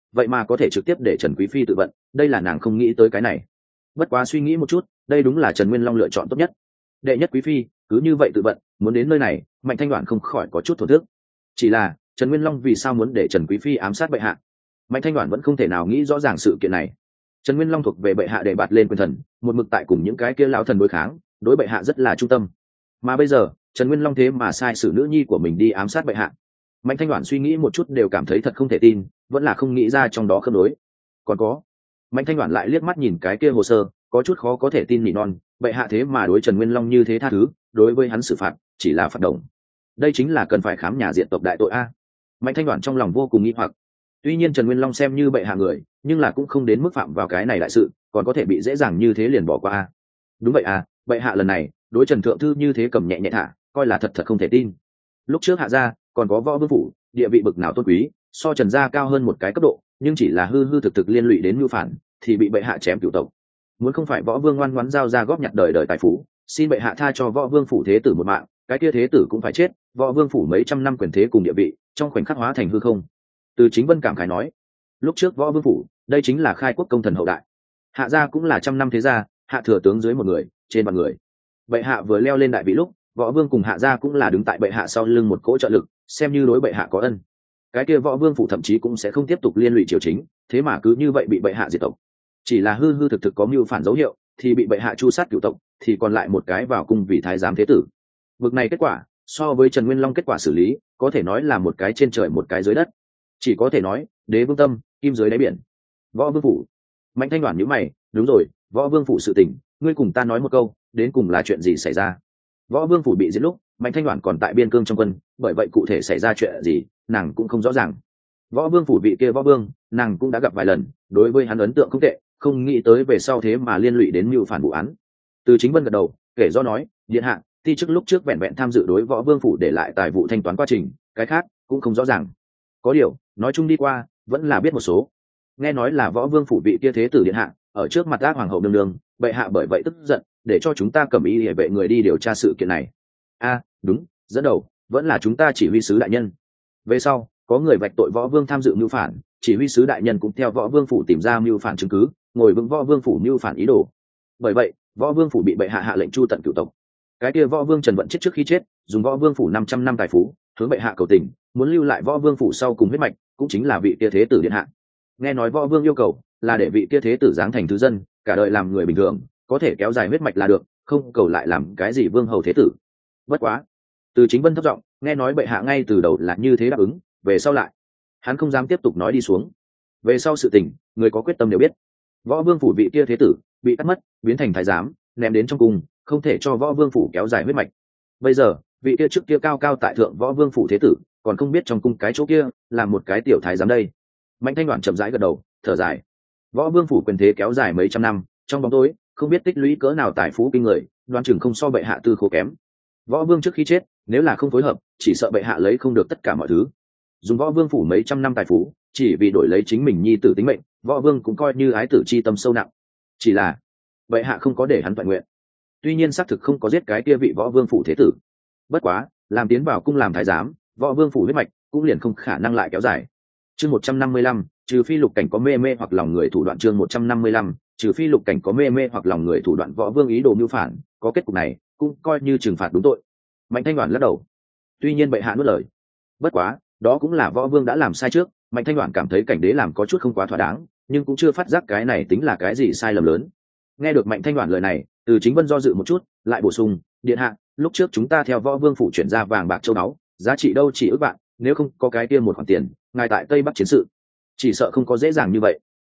vậy mà có thể trực tiếp để Trần Quý Phi tự vận, đây là nàng không nghĩ tới cái này. Bất quá suy nghĩ một chút, đây đúng là Trần Nguyên Long lựa chọn tốt nhất. Đệ nhất Quý Phi cứ như vậy tự vận, muốn đến nơi này, Mạnh Thanh Đoản không khỏi có chút thổn thức. Chỉ là Trần Nguyên Long vì sao muốn để Trần Quý Phi ám sát bệ hạ? Mạnh Thanh Đoản vẫn không thể nào nghĩ rõ ràng sự kiện này. Trần Nguyên Long thuộc về bệ hạ để bạt lên quyền thần, một mực tại cùng những cái kia lão thần đối kháng, đối bệ hạ rất là trung tâm. Mà bây giờ, Trần Nguyên Long thế mà sai sử nữ nhi của mình đi ám sát bệ hạ. Mạnh Thanh Đoản suy nghĩ một chút đều cảm thấy thật không thể tin, vẫn là không nghĩ ra trong đó khớp nối. Còn có, Mạnh Thanh Đoản lại liếc mắt nhìn cái kia hồ sơ, có chút khó có thể tin nỉ non, bệ hạ thế mà đối Trần Nguyên Long như thế tha thứ, đối với hắn xử phạt chỉ là phạt đồng. Đây chính là cần phải khám nhà diện tộc đại tội a. Mạnh Thanh Đoản trong lòng vô cùng nghi hoặc. Tuy nhiên Trần Nguyên Long xem như bệ hạ người, nhưng là cũng không đến mức phạm vào cái này đại sự, còn có thể bị dễ dàng như thế liền bỏ qua a. Đúng vậy à, bệ hạ lần này đối Trần thượng thư như thế cầm nhẹ nhẹ thả, coi là thật không thể tin. Lúc trước hạ gia còn có võ vương phủ, địa vị bực nào tôn quý, so Trần gia cao hơn một cái cấp độ, nhưng chỉ là hư thực liên lụy đến mưu phản, thì bị bệ hạ chém cửu tộc. Muốn không phải võ vương ngoan ngoãn giao ra góp nhặt đời đời tài phú, xin bệ hạ tha cho võ vương phủ thế tử một mạng, cái kia thế tử cũng phải chết, võ vương phủ mấy trăm năm quyền thế cùng địa vị trong khoảnh khắc hóa thành hư không. Từ Chính Vân cảm khái nói, lúc trước võ vương phủ đây chính là khai quốc công thần hậu đại, hạ gia cũng là trăm năm thế gia, hạ thừa tướng dưới một người trên vạn người. Bệ hạ vừa leo lên đại vị lúc, võ vương cùng hạ gia cũng là đứng tại bệ hạ sau lưng một cỗ trợ lực, xem như đối bệ hạ có ân. Cái kia võ vương phủ thậm chí cũng sẽ không tiếp tục liên lụy triều chính, thế mà cứ như vậy bị bệ hạ diệt tộc. Chỉ là hư thực có mưu phản dấu hiệu, thì bị bệ hạ chu sát cửu tộc, thì còn lại một cái vào cung vì thái giám thế tử. Vực này kết quả so với Trần Nguyên Long kết quả xử lý, có thể nói là một cái trên trời một cái dưới đất. Chỉ có thể nói đế vương tâm, kim dưới đáy biển. Võ vương phủ. Mạnh Thanh Đoản nhíu mày, đúng rồi, võ vương phủ sự tình, ngươi cùng ta nói một câu, đến cùng là chuyện gì xảy ra? Võ vương phủ bị giết lúc, Mạnh Thanh Đoản còn tại biên cương trong quân, bởi vậy cụ thể xảy ra chuyện gì, nàng cũng không rõ ràng. Võ vương phủ vị kia võ vương, nàng cũng đã gặp vài lần, đối với hắn ấn tượng không tệ, không nghĩ tới về sau thế mà liên lụy đến mưu phản vụ án. Từ Chính Vân gật đầu, kể do nói, điện hạ, ti chức lúc trước vẹn vẹn tham dự đối võ vương phủ để lại tài vụ thanh toán quá trình, cái khác cũng không rõ ràng. Có điều, nói chung đi qua, vẫn là biết một số. Nghe nói là võ vương phủ vị kia thế tử điện hạ, ở trước mặt ác hoàng hậu nương nương, bệ hạ bởi vậy tức giận, để cho chúng ta cầm ý để vệ người đi điều tra sự kiện này. Đúng, dẫn đầu vẫn là chúng ta chỉ huy sứ đại nhân. Về sau có người vạch tội võ vương tham dự mưu phản, chỉ huy sứ đại nhân cũng theo võ vương phủ tìm ra mưu phản chứng cứ, ngồi vững võ vương phủ mưu phản ý đồ. Bởi vậy võ vương phủ bị bệ hạ hạ lệnh chu tận cửu tộc. Cái kia võ vương Trần Vận chết trước khi chết, dùng võ vương phủ 500 năm tài phú hướng bệ hạ cầu tình, muốn lưu lại võ vương phủ sau cùng huyết mạch, cũng chính là vị kia thế tử điện hạ. Nghe nói võ vương yêu cầu là để vị kia thế tử giáng thành thứ dân, cả đời làm người bình thường, có thể kéo dài huyết mạch là được, không cầu lại làm cái gì vương hầu thế tử. Bất quá, Từ Chính Vân thấp giọng, nghe nói bệ hạ ngay từ đầu là như thế đáp ứng, về sau lại hắn không dám tiếp tục nói đi xuống. Về sau sự tình, người có quyết tâm đều biết. Võ vương phủ vị kia thế tử bị cắt mất, biến thành thái giám, ném đến trong cung, không thể cho võ vương phủ kéo dài huyết mạch. Bây giờ vị kia trước kia cao cao tại thượng võ vương phủ thế tử, còn không biết trong cung cái chỗ kia là một cái tiểu thái giám đây. Mạnh Thanh Đoản chậm rãi gật đầu, thở dài. Võ vương phủ quyền thế kéo dài mấy trăm năm, trong bóng tối không biết tích lũy cỡ nào tài phú kinh người, đoán chừng không so bệ hạ tư khố kém. Võ vương trước khi chết, nếu là không phối hợp, chỉ sợ bệ hạ lấy không được tất cả mọi thứ. Dùng võ vương phủ mấy trăm năm tài phú, chỉ vì đổi lấy chính mình nhi tử tính mệnh, võ vương cũng coi như ái tử chi tâm sâu nặng. Chỉ là bệ hạ không có để hắn toàn nguyện. Tuy nhiên xác thực không có giết cái kia vị võ vương phủ thế tử. Bất quá, làm tiến vào cung làm thái giám, võ vương phủ huyết mạch cũng liền không khả năng lại kéo dài. Chương 155, trừ phi lục cảnh có mê hoặc lòng người thủ đoạn. Chương 155, trừ phi lục cảnh có mê hoặc lòng người thủ đoạn. Võ vương ý đồ mưu phản, có kết cục này cũng coi như trừng phạt đúng tội. Mạnh Thanh Đoản lắc đầu. Tuy nhiên bệ hạ nuốt lời. Bất quá, đó cũng là võ vương đã làm sai trước, Mạnh Thanh Đoản cảm thấy cảnh đế làm có chút không quá thỏa đáng, nhưng cũng chưa phát giác cái này tính là cái gì sai lầm lớn. Nghe được Mạnh Thanh Đoản lời này, Từ Chính Vân do dự một chút, lại bổ sung, điện hạ, lúc trước chúng ta theo võ vương phủ chuyển ra vàng bạc châu báu, giá trị đâu chỉ ước vạn, nếu không có cái kia một khoản tiền, ngài tại Tây Bắc chiến sự, chỉ sợ không có dễ dàng như vậy.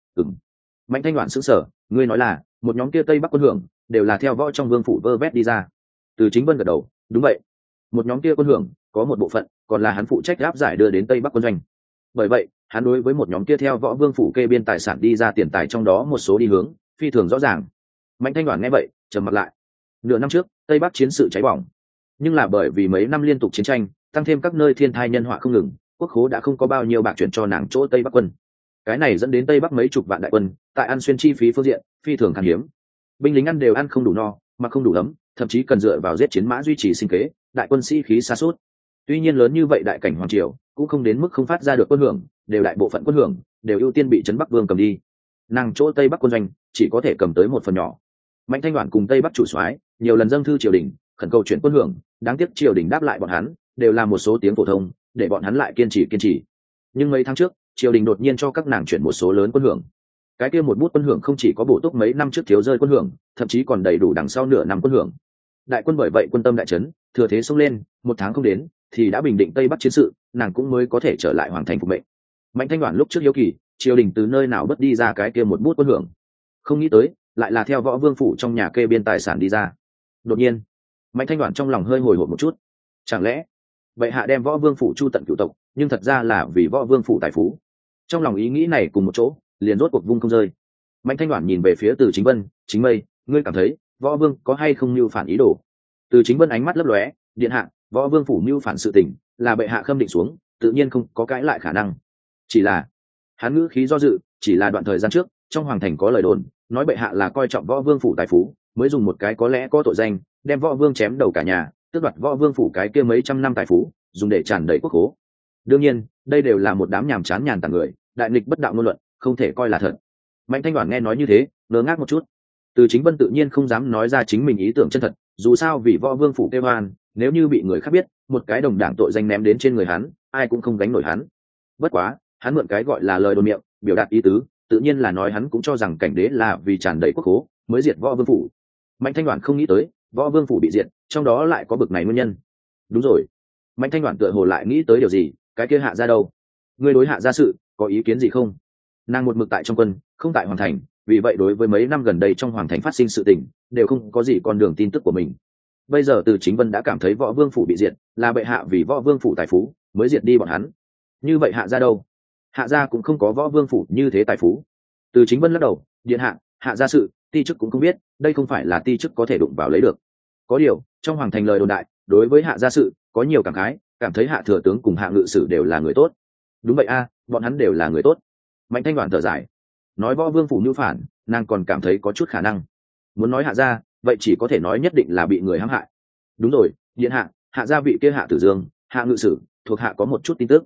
Mạnh Thanh Đoản sững sờ, ngươi nói là một nhóm kia Tây Bắc quân hưởng đều là theo võ trong vương phủ vơ vét đi ra? Từ Chính Vân gật đầu, đúng vậy. Một nhóm kia quân hưởng có một bộ phận còn là hắn phụ trách áp giải đưa đến Tây Bắc quân doanh. Bởi vậy hắn đối với một nhóm kia theo võ vương phủ kê biên tài sản đi ra tiền tài trong đó một số đi hướng phi thường rõ ràng. Mạnh Thanh Đoản nghe vậy trầm mặt lại. Nửa năm trước Tây Bắc chiến sự cháy bỏng, nhưng là bởi vì mấy năm liên tục chiến tranh, tăng thêm các nơi thiên thai nhân họa không ngừng, quốc khố đã không có bao nhiêu bạc chuyển cho nàng chỗ Tây Bắc quân. Cái này dẫn đến Tây Bắc mấy chục vạn đại quân tại ăn xuyên chi phí phương diện phi thường khan hiếm, binh lính ăn đều ăn không đủ no, mà không đủ ấm, thậm chí cần dựa vào giết chiến mã duy trì sinh kế, đại quân sĩ khí sa sút. Tuy nhiên lớn như vậy đại cảnh hoàng triều cũng không đến mức không phát ra được quân hưởng, đều đại bộ phận quân hưởng đều ưu tiên bị trấn Bắc Vương cầm đi. Nàng chỗ Tây Bắc quân doanh chỉ có thể cầm tới một phần nhỏ. Mạnh Thanh Đoản cùng Tây Bắc chủ soái nhiều lần dâng thư triều đình, khẩn cầu chuyển quân hưởng, đáng tiếc triều đình đáp lại bọn hắn đều là một số tiếng phổ thông, để bọn hắn lại kiên trì. Nhưng mấy tháng trước, triều đình đột nhiên cho các nàng chuyển một số lớn quân hưởng. Cái kia một bút quân hưởng không chỉ có bổ túc mấy năm trước thiếu rơi quân hưởng, thậm chí còn đầy đủ đằng sau nửa năm quân hưởng. Đại quân bởi vậy quân tâm đại chấn, thừa thế xông lên, một tháng không đến thì đã bình định Tây Bắc chiến sự, nàng cũng mới có thể trở lại hoàng thành phục mệnh. Mạnh Thanh Đoản lúc trước hiếu kỳ, triều đình từ nơi nào bớt đi ra cái kia một bút quân hưởng, không nghĩ tới lại là theo Võ Vương phủ trong nhà kê biên tài sản đi ra. Đột nhiên, Mạnh Thanh Đoản trong lòng hơi hồi hộp một chút, chẳng lẽ bệ hạ đem Võ Vương phủ chu tận cửu tộc, nhưng thật ra là vì Võ Vương phủ tài phú. Trong lòng ý nghĩ này cùng một chỗ, liền rốt cuộc vung không rơi. Mạnh Thanh Đoản nhìn về phía Từ Chính Vân, "Chính Mây, ngươi cảm thấy Võ Vương có hay không mưu phản ý đồ?" Từ Chính Vân ánh mắt lấp lóe, "Điện hạ, Võ Vương phủ mưu phản sự tình, là bệ hạ khâm định xuống, tự nhiên không có cãi lại khả năng. Chỉ là..." Hắn ngữ khí do dự, "Chỉ là đoạn thời gian trước, trong hoàng thành có lời đồn, nói bệ hạ là coi trọng Võ Vương phủ tài phú, mới dùng một cái có lẽ có tội danh, đem Võ Vương chém đầu cả nhà, tước đoạt Võ Vương phủ cái kia mấy trăm năm tài phú, dùng để tràn đầy quốc khố. Đương nhiên, đây đều là một đám nhàm chán nhàn tản người, đại nghịch bất đạo ngôn luận, không thể coi là thật." Mạnh Thanh Đoản nghe nói như thế, ngơ ngác một chút. Từ Chính Vân tự nhiên không dám nói ra chính mình ý tưởng chân thật, dù sao vì Võ Vương phủ kêu oan, nếu như bị người khác biết, một cái đồng đảng tội danh ném đến trên người hắn, ai cũng không gánh nổi hắn. Bất quá, hắn mượn cái gọi là lời đồn miệng, biểu đạt ý tứ, tự nhiên là nói hắn cũng cho rằng cảnh đế là vì tràn đầy quốc khố mới diệt Võ Vương phủ. Mạnh Thanh Đoản không nghĩ tới, Võ Vương phủ bị diệt, trong đó lại có bực này nguyên nhân. Đúng rồi, Mạnh Thanh Đoản tựa hồ lại nghĩ tới điều gì, "Cái kia hạ gia đâu? Ngươi đối hạ gia sự có ý kiến gì không?" Nàng một mực tại trong quân, không tại hoàng thành, vì vậy đối với mấy năm gần đây trong hoàng thành phát sinh sự tình đều không có gì con đường tin tức của mình. Bây giờ Từ Chính Vân đã cảm thấy Võ Vương phủ bị diệt là bệ hạ vì Võ Vương phủ tài phú mới diệt đi bọn hắn. Như vậy hạ gia đâu? Hạ gia cũng không có Võ Vương phủ như thế tài phú. Từ Chính Vân lắc đầu, "Điện hạ, hạ gia sự ti chức cũng không biết, đây không phải là ti chức có thể đụng vào lấy được. Có điều trong hoàng thành lời đồn đại đối với hạ gia sự có nhiều cảm khái, cảm thấy hạ thừa tướng cùng hạ ngự sử đều là người tốt." Đúng vậy a, bọn hắn đều là người tốt. Mạnh Thanh Đoản thở dài, nói Võ Vương phủ mưu phản, nàng còn cảm thấy có chút khả năng. Muốn nói hạ gia, vậy chỉ có thể nói nhất định là bị người hãm hại. Đúng rồi, điện hạ, hạ gia vị kia hạ tử dương, hạ ngự sử, thuộc hạ có một chút tin tức.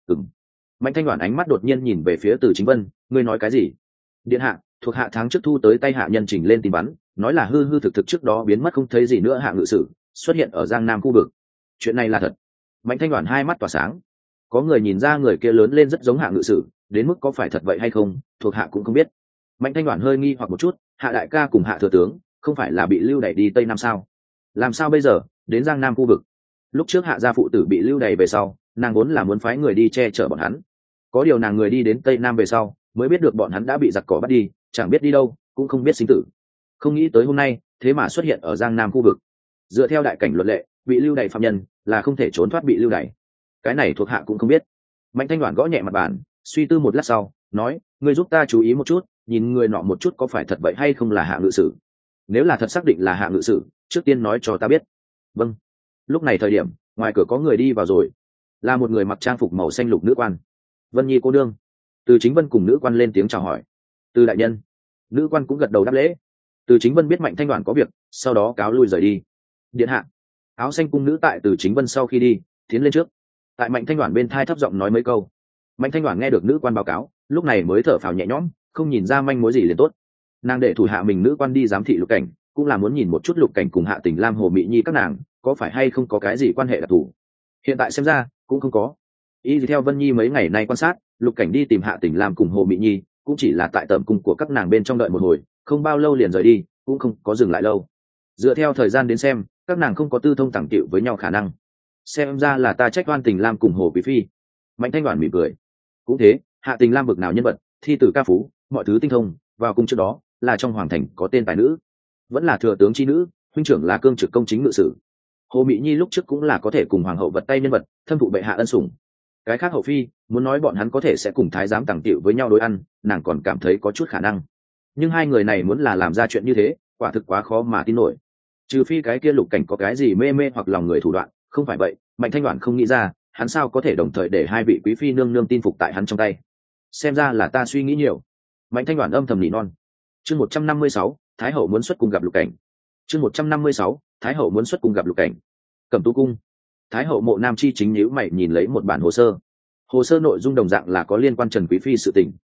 Mạnh Thanh Đoản ánh mắt đột nhiên nhìn về phía Từ Chính Vân, "Ngươi nói cái gì?" "Điện hạ, thuộc hạ tháng trước thu tới tay hạ nhân trình lên tìm bắn, nói là hư hư thực thực trước đó biến mất không thấy gì nữa hạ ngự sử xuất hiện ở Giang Nam khu vực. Chuyện này là thật?" Mạnh Thanh Đoản hai mắt tỏa sáng. Có người nhìn ra người kia lớn lên rất giống hạ ngự sử, đến mức có phải thật vậy hay không, thuộc hạ cũng không biết. Mạnh Thanh Đoản hơi nghi hoặc một chút, hạ đại ca cùng hạ thừa tướng không phải là bị lưu đày đi Tây Nam sao? Làm sao bây giờ đến Giang Nam khu vực? Lúc trước hạ gia phụ tử bị lưu đày về sau, nàng vốn là muốn phái người đi che chở bọn hắn. Có điều nàng người đi đến Tây Nam về sau, mới biết được bọn hắn đã bị giặc cỏ bắt đi, chẳng biết đi đâu, cũng không biết sinh tử. Không nghĩ tới hôm nay, thế mà xuất hiện ở Giang Nam khu vực. Dựa theo đại cảnh luật lệ, bị lưu đày phạm nhân là không thể trốn thoát bị lưu đày. Cái này thuộc hạ cũng không biết. Mạnh Thanh Đoản gõ nhẹ mặt bàn, suy tư một lát sau, nói, "Ngươi giúp ta chú ý một chút, nhìn người nọ một chút có phải thật vậy hay không là hạ ngự sử. Nếu là thật xác định là hạ ngự sử, trước tiên nói cho ta biết." "Vâng." Lúc này thời điểm, ngoài cửa có người đi vào rồi, là một người mặc trang phục màu xanh lục nữ quan. "Vân Nhi cô đương." Từ Chính Vân cùng nữ quan lên tiếng chào hỏi. "Từ đại nhân." Nữ quan cũng gật đầu đáp lễ. Từ Chính Vân biết Mạnh Thanh Đoản có việc, sau đó cáo lui rời đi. "Điện hạ." Áo xanh cung nữ tại Từ Chính Vân sau khi đi, tiến lên trước, tại Mạnh Thanh Đoản bên thai thấp giọng nói mấy câu. Mạnh Thanh Đoản nghe được nữ quan báo cáo, lúc này mới thở phào nhẹ nhõm, không nhìn ra manh mối gì liền tốt. Nàng để thủ hạ mình nữ quan đi giám thị Lục Cảnh, cũng là muốn nhìn một chút Lục Cảnh cùng Hạ Tình Lam, Hồ Mị Nhi các nàng có phải hay không có cái gì quan hệ đặc thù. Hiện tại xem ra cũng không có. Y theo Vân Nhi mấy ngày nay quan sát, Lục Cảnh đi tìm Hạ Tình Lam cùng Hồ Mị Nhi, cũng chỉ là tại tầm cung của các nàng bên trong đợi một hồi, không bao lâu liền rời đi, cũng không có dừng lại lâu. Dựa theo thời gian đến xem, các nàng không có tư thông tàng tiệu với nhau khả năng. Xem ra là ta trách oan Tình Lam cùng Hồ Quý phi. Mạnh Thanh Đoản mỉm cười. Cũng thế, Hạ Tình Lam bực nào nhân vật, thi tử ca phú, mọi thứ tinh thông, vào cung trước đó là trong hoàng thành có tên tài nữ, vẫn là thừa tướng chi nữ, huynh trưởng là cương trực công chính ngự sử. Hồ Mị Nhi lúc trước cũng là có thể cùng hoàng hậu vật tay nhân vật, thâm thụ bệ hạ ân sủng. Cái khác hậu phi, muốn nói bọn hắn có thể sẽ cùng thái giám tàng tiệu với nhau đối ăn, nàng còn cảm thấy có chút khả năng. Nhưng hai người này muốn là làm ra chuyện như thế, quả thực quá khó mà tin nổi. Trừ phi cái kia Lục Cảnh có cái gì mê mê hoặc lòng người thủ đoạn, không phải vậy, Mạnh Thanh Đoản không nghĩ ra, hắn sao có thể đồng thời để hai vị quý phi nương nương tin phục tại hắn trong tay. Xem ra là ta suy nghĩ nhiều. Mạnh Thanh Đoản âm thầm nỉ non. Chương 156, Thái hậu muốn xuất cung gặp Lục Cảnh. Chương 156, Thái hậu muốn xuất cung gặp Lục Cảnh. Cẩm Tú cung. Thái hậu Mộ Nam Chi chính nhíu mày nhìn lấy một bản hồ sơ. Hồ sơ nội dung đồng dạng là có liên quan Trần quý phi sự tình,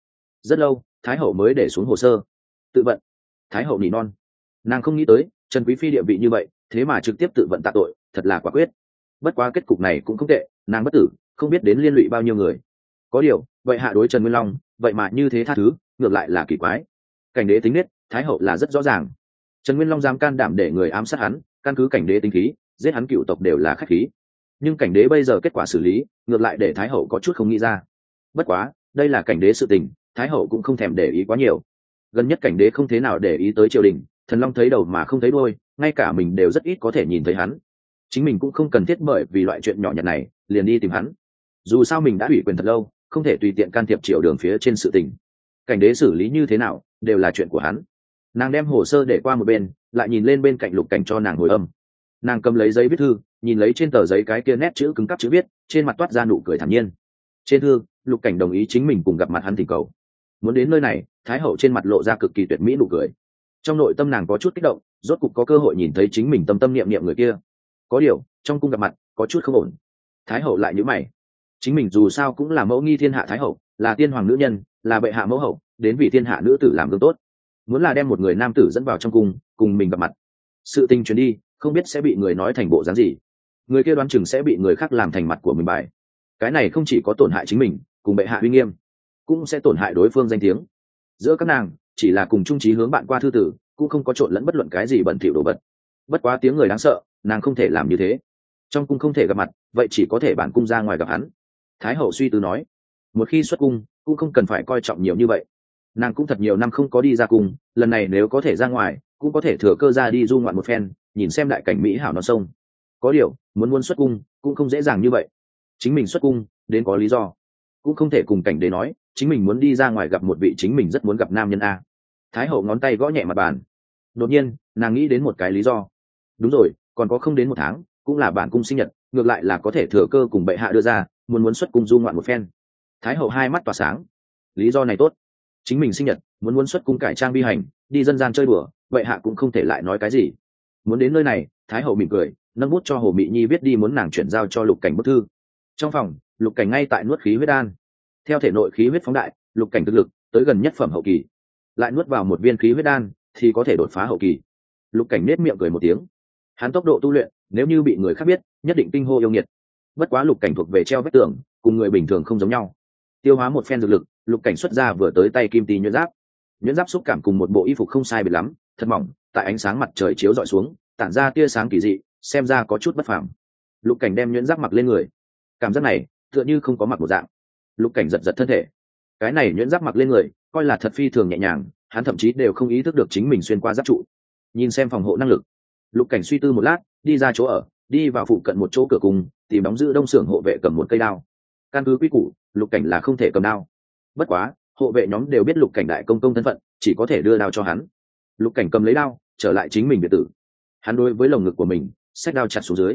rất lâu thái hậu mới để xuống hồ sơ. Tự vận. Thái hậu nỉ non. Nàng không nghĩ tới Trần Quý Phi địa vị như vậy, thế mà trực tiếp tự vận tạ tội, thật là quả quyết. Bất quá kết cục này cũng không tệ, nàng bất tử, không biết đến liên lụy bao nhiêu người. Có điều vậy hạ đối Trần Nguyên Long vậy mà như thế tha thứ, ngược lại là kỳ quái. Cảnh đế tính nết thái hậu là rất rõ ràng. Trần Nguyên Long dám can đảm để người ám sát hắn, căn cứ cảnh đế tính khí, giết hắn cựu tộc đều là khách khí. Nhưng cảnh đế bây giờ kết quả xử lý, ngược lại để thái hậu có chút không nghĩ ra. Bất quá đây là cảnh đế sự tình, thái hậu cũng không thèm để ý quá nhiều. Gần nhất cảnh đế không thế nào để ý tới triều đình, thần long thấy đầu mà không thấy đuôi, ngay cả mình đều rất ít có thể nhìn thấy hắn. Chính mình cũng không cần thiết bởi vì loại chuyện nhỏ nhặt này liền đi tìm hắn. Dù sao mình đã ủy quyền thật lâu, không thể tùy tiện can thiệp triều đường phía trên sự tình. Cảnh đế xử lý như thế nào đều là chuyện của hắn. Nàng đem hồ sơ để qua một bên, lại nhìn lên bên cạnh Lục Cảnh cho nàng hồi âm. Nàng cầm lấy giấy viết thư, nhìn lấy trên tờ giấy cái kia nét chữ cứng cáp chữ viết, trên mặt toát ra nụ cười thản nhiên. Trên thư, Lục Cảnh đồng ý chính mình cùng gặp mặt hắn thỉnh cầu. Muốn đến nơi này, thái hậu trên mặt lộ ra cực kỳ tuyệt mỹ nụ cười. Trong nội tâm nàng có chút kích động, rốt cục có cơ hội nhìn thấy chính mình tâm tâm niệm niệm người kia. Có điều trong cung gặp mặt có chút không ổn. Thái hậu lại nhíu mày. Chính mình dù sao cũng là mẫu nghi thiên hạ thái hậu, là tiên hoàng nữ nhân, là bệ hạ mẫu hậu, đến vì thiên hạ nữ tử làm gương tốt. Muốn là đem một người nam tử dẫn vào trong cung cùng mình gặp mặt, sự tình truyền đi không biết sẽ bị người nói thành bộ dáng gì. Người kia đoán chừng sẽ bị người khác làm thành mặt của mình bài. Cái này không chỉ có tổn hại chính mình cùng bệ hạ uy nghiêm, cũng sẽ tổn hại đối phương danh tiếng. Giữa các nàng chỉ là cùng chung chí hướng bạn qua thư tử, cũng không có trộn lẫn bất luận cái gì bẩn thỉu đồ vật. Bất quá tiếng người đáng sợ, nàng không thể làm như thế. Trong cung không thể gặp mặt, vậy chỉ có thể bản cung ra ngoài gặp hắn. Thái hậu suy tư nói. Một khi xuất cung cũng không cần phải coi trọng nhiều như vậy. Nàng cũng thật nhiều năm không có đi ra cung, lần này nếu có thể ra ngoài cũng có thể thừa cơ ra đi du ngoạn một phen, nhìn xem đại cảnh mỹ hảo non sông. Có điều muốn xuất cung cũng không dễ dàng như vậy. Chính mình xuất cung đến có lý do, cũng không thể cùng cảnh đế nói chính mình muốn đi ra ngoài gặp một vị chính mình rất muốn gặp nam nhân a. Thái hậu ngón tay gõ nhẹ mặt bàn. Đột nhiên nàng nghĩ đến một cái lý do. Đúng rồi, còn có không đến một tháng cũng là bản cung sinh nhật, ngược lại là có thể thừa cơ cùng bệ hạ đưa ra muốn xuất cung du ngoạn một phen. Thái hậu hai mắt tỏa sáng. Lý do này tốt. Chính mình sinh nhật muốn xuất cung cải trang bi hành, đi dân gian chơi đùa, bệ hạ cũng không thể lại nói cái gì. Muốn đến nơi này, Thái hậu mỉm cười, nâng bút cho Hồ Mị Nhi viết đi muốn nàng chuyển giao cho Lục Cảnh bức thư. Trong phòng, Lục Cảnh ngay tại nuốt khí huyết đan. Theo thể nội khí huyết phóng đại, Lục Cảnh thực lực tới gần nhất phẩm hậu kỳ, lại nuốt vào một viên khí huyết đan thì có thể đột phá hậu kỳ. Lục Cảnh nết miệng cười một tiếng. Hắn tốc độ tu luyện nếu như bị người khác biết, nhất định kinh hô yêu nghiệt. Bất quá Lục Cảnh thuộc về treo vết tường, cùng người bình thường không giống nhau. Tiêu hóa một phen dược lực, Lục Cảnh xuất ra vừa tới tay kim tý nhuyễn giáp. Nhuyễn giáp xúc cảm cùng một bộ y phục không sai biệt lắm, thật mỏng, tại ánh sáng mặt trời chiếu rọi xuống, tản ra tia sáng kỳ dị, xem ra có chút bất phàm. Lục Cảnh đem nhuyễn giáp mặc lên người. Cảm giác này tựa như không có mặc một dạng. Lục Cảnh giật giật thân thể. Cái này nhuyễn giáp mặc lên người, coi là thật phi thường nhẹ nhàng, hắn thậm chí đều không ý thức được chính mình xuyên qua giáp trụ. Nhìn xem phòng hộ năng lực, Lục Cảnh suy tư một lát, đi ra chỗ ở, đi vào phụ cận một chỗ cửa cung, tìm đóng giữ đông xưởng hộ vệ cầm một cây đao. Căn cứ quy củ, Lục Cảnh là không thể cầm đao. Bất quá hộ vệ nhóm đều biết Lục Cảnh đại công công thân phận, chỉ có thể đưa đao cho hắn. Lục Cảnh cầm lấy đao trở lại chính mình biệt tử. Hắn đối với lồng ngực của mình xách đao chặt xuống dưới.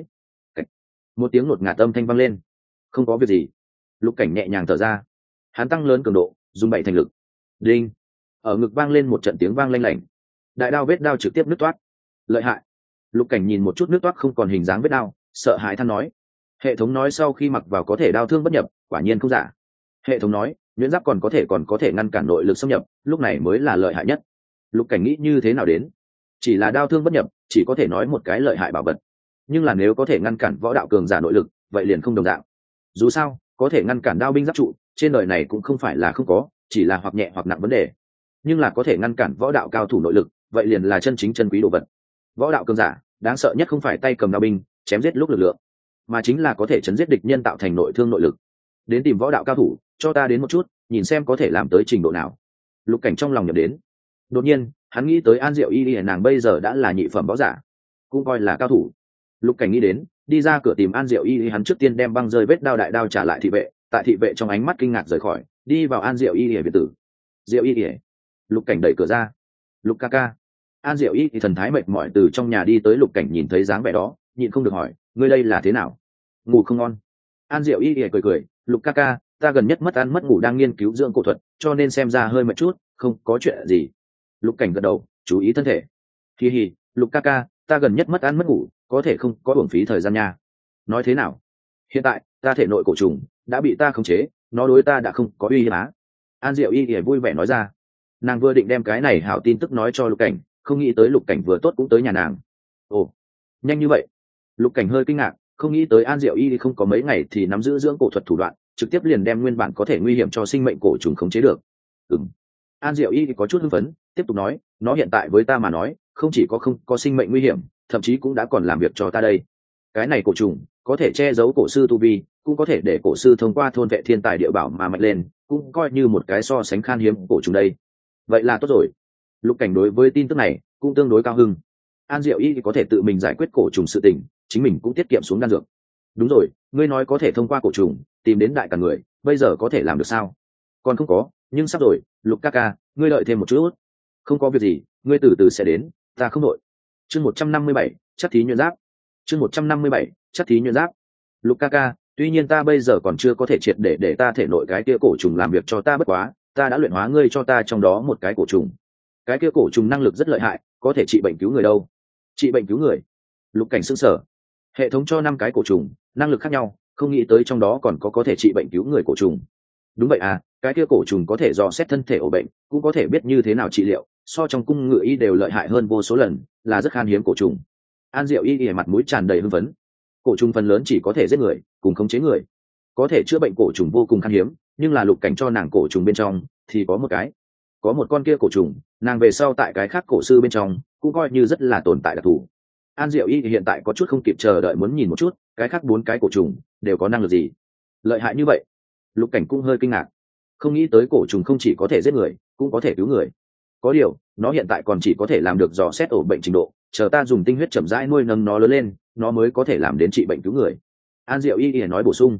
Một tiếng ngột ngạt âm thanh vang lên. Không có việc gì. Lục Cảnh nhẹ nhàng thở ra. Hắn tăng lớn cường độ, dùng 7 thành lực. Đinh. Ở ngực vang lên một trận tiếng vang lanh lảnh. Đại đao vết đao trực tiếp nứt toát. Lợi hại. Lục Cảnh nhìn một chút nứt toát không còn hình dáng vết đao, sợ hãi than nói. Hệ thống nói sau khi mặc vào có thể đao thương bất nhập, quả nhiên không giả. Hệ thống nói nhuyễn giáp còn có thể ngăn cản nội lực xâm nhập, lúc này mới là lợi hại nhất. Lục Cảnh nghĩ như thế nào đến, chỉ là đao thương bất nhập chỉ có thể nói một cái lợi hại bảo vật, nhưng là nếu có thể ngăn cản võ đạo cường giả nội lực vậy liền không đồng dạng. Dù sao có thể ngăn cản đao binh giáp trụ trên đời này cũng không phải là không có, chỉ là hoặc nhẹ hoặc nặng vấn đề. Nhưng là có thể ngăn cản võ đạo cao thủ nội lực, vậy liền là chân chính chân quý đồ vật. Võ đạo cường giả đáng sợ nhất không phải tay cầm đao binh chém giết lúc lực lượng, mà chính là có thể chấn giết địch nhân tạo thành nội thương nội lực. Đến tìm võ đạo cao thủ, cho ta đến một chút, nhìn xem có thể làm tới trình độ nào. Lục Cảnh trong lòng nhầm đến. Đột nhiên hắn nghĩ tới An Diệu Y, nàng bây giờ đã là nhị phẩm võ giả, cũng coi là cao thủ. Lục Cảnh nghĩ đến, đi ra cửa tìm An Diệu Y, hắn trước tiên đem băng rơi vết đao đại đao trả lại thị vệ, tại thị vệ trong ánh mắt kinh ngạc rời khỏi, đi vào An Diệu Y biệt tử. Diệu Y. Lục Cảnh đẩy cửa ra. Lục ca ca. An Diệu Y thì thần thái mệt mỏi từ trong nhà đi tới. Lục Cảnh nhìn thấy dáng vẻ đó, nhịn không được hỏi, ngươi đây là thế nào? Ngủ không ngon? An Diệu Y cười cười, Lục ca ca, ta gần nhất mất ăn mất ngủ đang nghiên cứu dưỡng cổ thuật, cho nên xem ra hơi mệt chút, không có chuyện gì. Lục Cảnh gật đầu, chú ý thân thể. Hi hi, Lục ca ca, ta gần nhất mất ăn mất ngủ, có thể không có uổng phí thời gian nha. Nói thế nào? Hiện tại ta thể nội cổ trùng đã bị ta khống chế, nó đối ta đã không có uy hiếp á. An Diệu Y thì vui vẻ nói ra. Nàng vừa định đem cái này hảo tin tức nói cho Lục Cảnh, không nghĩ tới Lục Cảnh vừa tốt cũng tới nhà nàng. Ồ, nhanh như vậy. Lục Cảnh hơi kinh ngạc, không nghĩ tới An Diệu Y không có mấy ngày thì nắm giữ dưỡng cổ thuật thủ đoạn, trực tiếp liền đem nguyên bản có thể nguy hiểm cho sinh mệnh cổ trùng khống chế được. An Diệu Y có chút hưng phấn, tiếp tục nói, nó hiện tại với ta mà nói, không chỉ không có sinh mệnh nguy hiểm, thậm chí cũng đã còn làm việc cho ta đây. Cái này cổ trùng có thể che giấu cổ sư tu vi, cũng có thể để cổ sư thông qua thôn vệ thiên tài địa bảo mà mạnh lên, cũng coi như một cái so sánh khan hiếm cổ trùng đây. Vậy là tốt rồi. Lục Cảnh đối với tin tức này cũng tương đối cao hưng. An Diệu Y có thể tự mình giải quyết cổ trùng sự tình, chính mình cũng tiết kiệm xuống đan dược. Đúng rồi, ngươi nói có thể thông qua cổ trùng tìm đến đại cả người, bây giờ có thể làm được sao? Còn không có, nhưng sắp rồi. Lục ca ca, ngươi đợi thêm một chút. Không có việc gì, ngươi từ từ sẽ đến, ta không đội. Chương 157, chắc thí nhuyễn giáp. Chương 157, chắc thí nhuyễn giáp. Lục ca ca, tuy nhiên ta bây giờ còn chưa có thể triệt để ta thể nội cái kia cổ trùng làm việc cho ta, bất quá ta đã luyện hóa ngươi cho ta trong đó một cái cổ trùng. Cái kia cổ trùng năng lực rất lợi hại, có thể trị bệnh cứu người đâu. Trị bệnh cứu người? Lục Cảnh sững sờ. Hệ thống cho 5 cái cổ trùng, năng lực khác nhau, không nghĩ tới trong đó còn có thể trị bệnh cứu người cổ trùng. Đúng vậy à, cái kia cổ trùng có thể dò xét thân thể ổ bệnh, cũng có thể biết như thế nào trị liệu, so trong cung ngự y đều lợi hại hơn vô số lần, là rất khan hiếm cổ trùng. An Diệu Y mặt mũi tràn đầy hưng phấn. Cổ trùng phần lớn chỉ có thể giết người, cùng khống chế người. Có thể chữa bệnh cổ trùng vô cùng khan hiếm, nhưng là Lục Cảnh cho nàng cổ trùng bên trong thì có một cái. Có một con kia cổ trùng, nàng về sau tại cái khác cổ sư bên trong cũng coi như rất là tồn tại đặc thù. An Diệu Y thì hiện tại có chút không kịp chờ đợi muốn nhìn một chút, cái khác 4 cái cổ trùng đều có năng lực gì lợi hại như vậy. Lục Cảnh cũng hơi kinh ngạc, không nghĩ tới cổ trùng không chỉ có thể giết người, cũng có thể cứu người. Có điều, nó hiện tại còn chỉ có thể làm được dò xét ổ bệnh trình độ, chờ ta dùng tinh huyết chậm rãi nuôi nấng nó lớn lên, nó mới có thể làm đến trị bệnh cứu người. An Diệu Y nói bổ sung.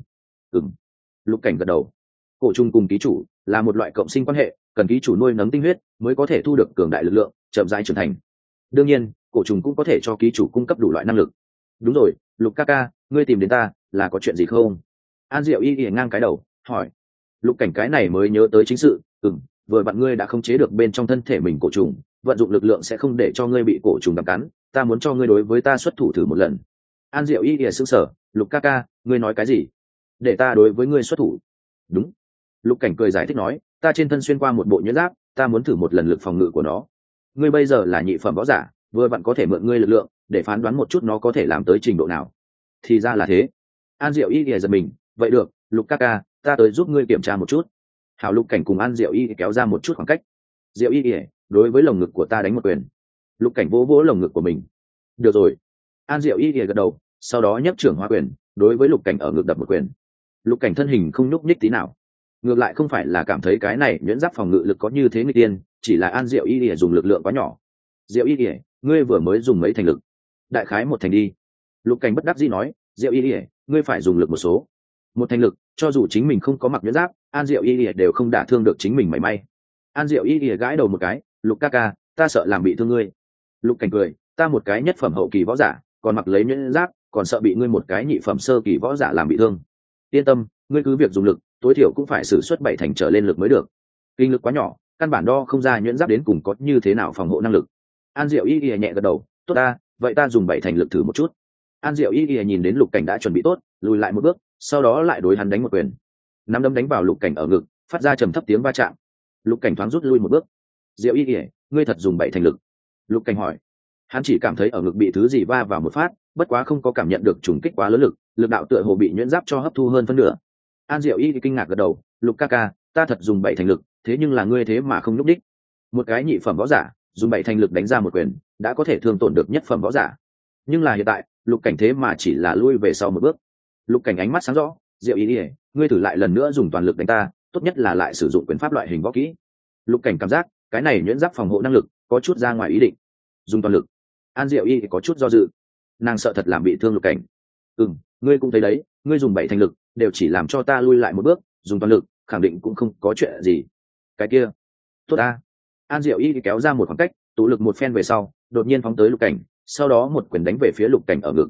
Lục Cảnh gật đầu. Cổ trùng cùng ký chủ là một loại cộng sinh quan hệ, cần ký chủ nuôi nấng tinh huyết mới có thể thu được cường đại lực lượng, chậm rãi trưởng thành. Đương nhiên, cổ trùng cũng có thể cho ký chủ cung cấp đủ loại năng lực. Đúng rồi, Lục ca ca, ngươi tìm đến ta là có chuyện gì không? An Diệu Y ngang cái đầu hỏi. Lục Cảnh cái này mới nhớ tới chính sự. Vừa bạn ngươi đã khống chế được bên trong thân thể mình cổ trùng, vận dụng lực lượng sẽ không để cho ngươi bị cổ trùng đập cắn, ta muốn cho ngươi đối với ta xuất thủ thử một lần. An Diệu Y sững sờ. Lục ca ca, ngươi nói cái gì? Để ta đối với ngươi xuất thủ? Đúng. Lục Cảnh cười giải thích nói, ta trên thân xuyên qua một bộ nhuyễn giáp, ta muốn thử một lần lực phòng ngự của nó. Ngươi bây giờ là nhị phẩm võ giả, vừa bạn có thể mượn ngươi lực lượng để phán đoán một chút nó có thể làm tới trình độ nào. Thì ra là thế. An Diệu Y giật mình. Vậy được, Lục ca ca, ta tới giúp ngươi kiểm tra một chút. Hảo. Lục Cảnh cùng An Diệu Y kéo ra một chút khoảng cách. Diệu Y đối với lồng ngực của ta đánh một quyền. Lục Cảnh vỗ vỗ lồng ngực của mình. Được rồi. An Diệu Y gật đầu, sau đó nhấc trưởng hoa quyền đối với Lục Cảnh ở ngực đập một quyền. Lục Cảnh thân hình không nhúc nhích tí nào, ngược lại không phải là cảm thấy cái này nhuyễn giáp phòng ngự lực có như thế người tiên, chỉ là An Diệu Y dùng lực lượng quá nhỏ. Diệu Y ngươi vừa mới dùng mấy thành lực? Đại khái 1 thành đi. Lục Cảnh bất đắc dĩ nói. Diệu Y ngươi phải dùng lực một số. 1 thành lực, cho dù chính mình không có mặc nhuyễn giáp, An Diệu Y đều không đả thương được chính mình mảy may. An Diệu Y gãi đầu một cái. Lục ca ca, ta sợ làm bị thương ngươi. Lục Cảnh cười, ta một cái nhất phẩm hậu kỳ võ giả, còn mặc lấy nhuyễn giáp, còn sợ bị ngươi một cái nhị phẩm sơ kỳ võ giả làm bị thương. Yên tâm, ngươi cứ việc dùng lực, tối thiểu cũng phải sử xuất 7 thành trở lên lực mới được. Kinh lực quá nhỏ, căn bản đo không ra nhuyễn giáp đến cùng có như thế nào phòng hộ năng lực. An Diệu Y nhẹ gật đầu. Tốt ta, vậy ta dùng 7 thành lực thử một chút. An Diệu Y nhìn đến Lục Cảnh đã chuẩn bị tốt, lùi lại một bước, sau đó lại đối hắn đánh một quyền. Nắm đấm đánh vào Lục Cảnh ở ngực, phát ra trầm thấp tiếng va chạm. Lục Cảnh thoáng rút lui một bước. Diệu Y ngươi thật dùng 7 thành lực? Lục Cảnh hỏi. Hắn chỉ cảm thấy ở ngực bị thứ gì va vào một phát, bất quá không có cảm nhận được trùng kích quá lớn lực, lực đạo tựa hồ bị nhuyễn giáp cho hấp thu hơn phân nửa. An Diệu Y kinh ngạc gật đầu. Lục ca ca, ta thật dùng 7 thành lực, thế nhưng là ngươi thế mà không lúc đích. Một cái nhị phẩm võ giả dùng 7 thành lực đánh ra một quyền, đã có thể thương tổn được nhất phẩm võ giả. Nhưng là hiện tại, Lục Cảnh thế mà chỉ là lui về sau một bước. Lục Cảnh ánh mắt sáng rõ. Diệu Y ngươi thử lại lần nữa dùng toàn lực đánh ta, tốt nhất là lại sử dụng quyền pháp loại hình võ kỹ. Lục Cảnh cảm giác cái này nhuyễn giáp phòng hộ năng lực có chút ra ngoài ý định. Dùng toàn lực? An Diệu Y có chút do dự, nàng sợ thật làm bị thương Lục Cảnh. Ngươi cũng thấy đấy, ngươi dùng 7 thành lực đều chỉ làm cho ta lui lại một bước, dùng toàn lực khẳng định cũng không có chuyện gì. Cái kia tốt ta. An Diệu Y kéo ra một khoảng cách, tụ lực một phen về sau, đột nhiên phóng tới Lục Cảnh, sau đó một quyền đánh về phía Lục Cảnh ở ngực.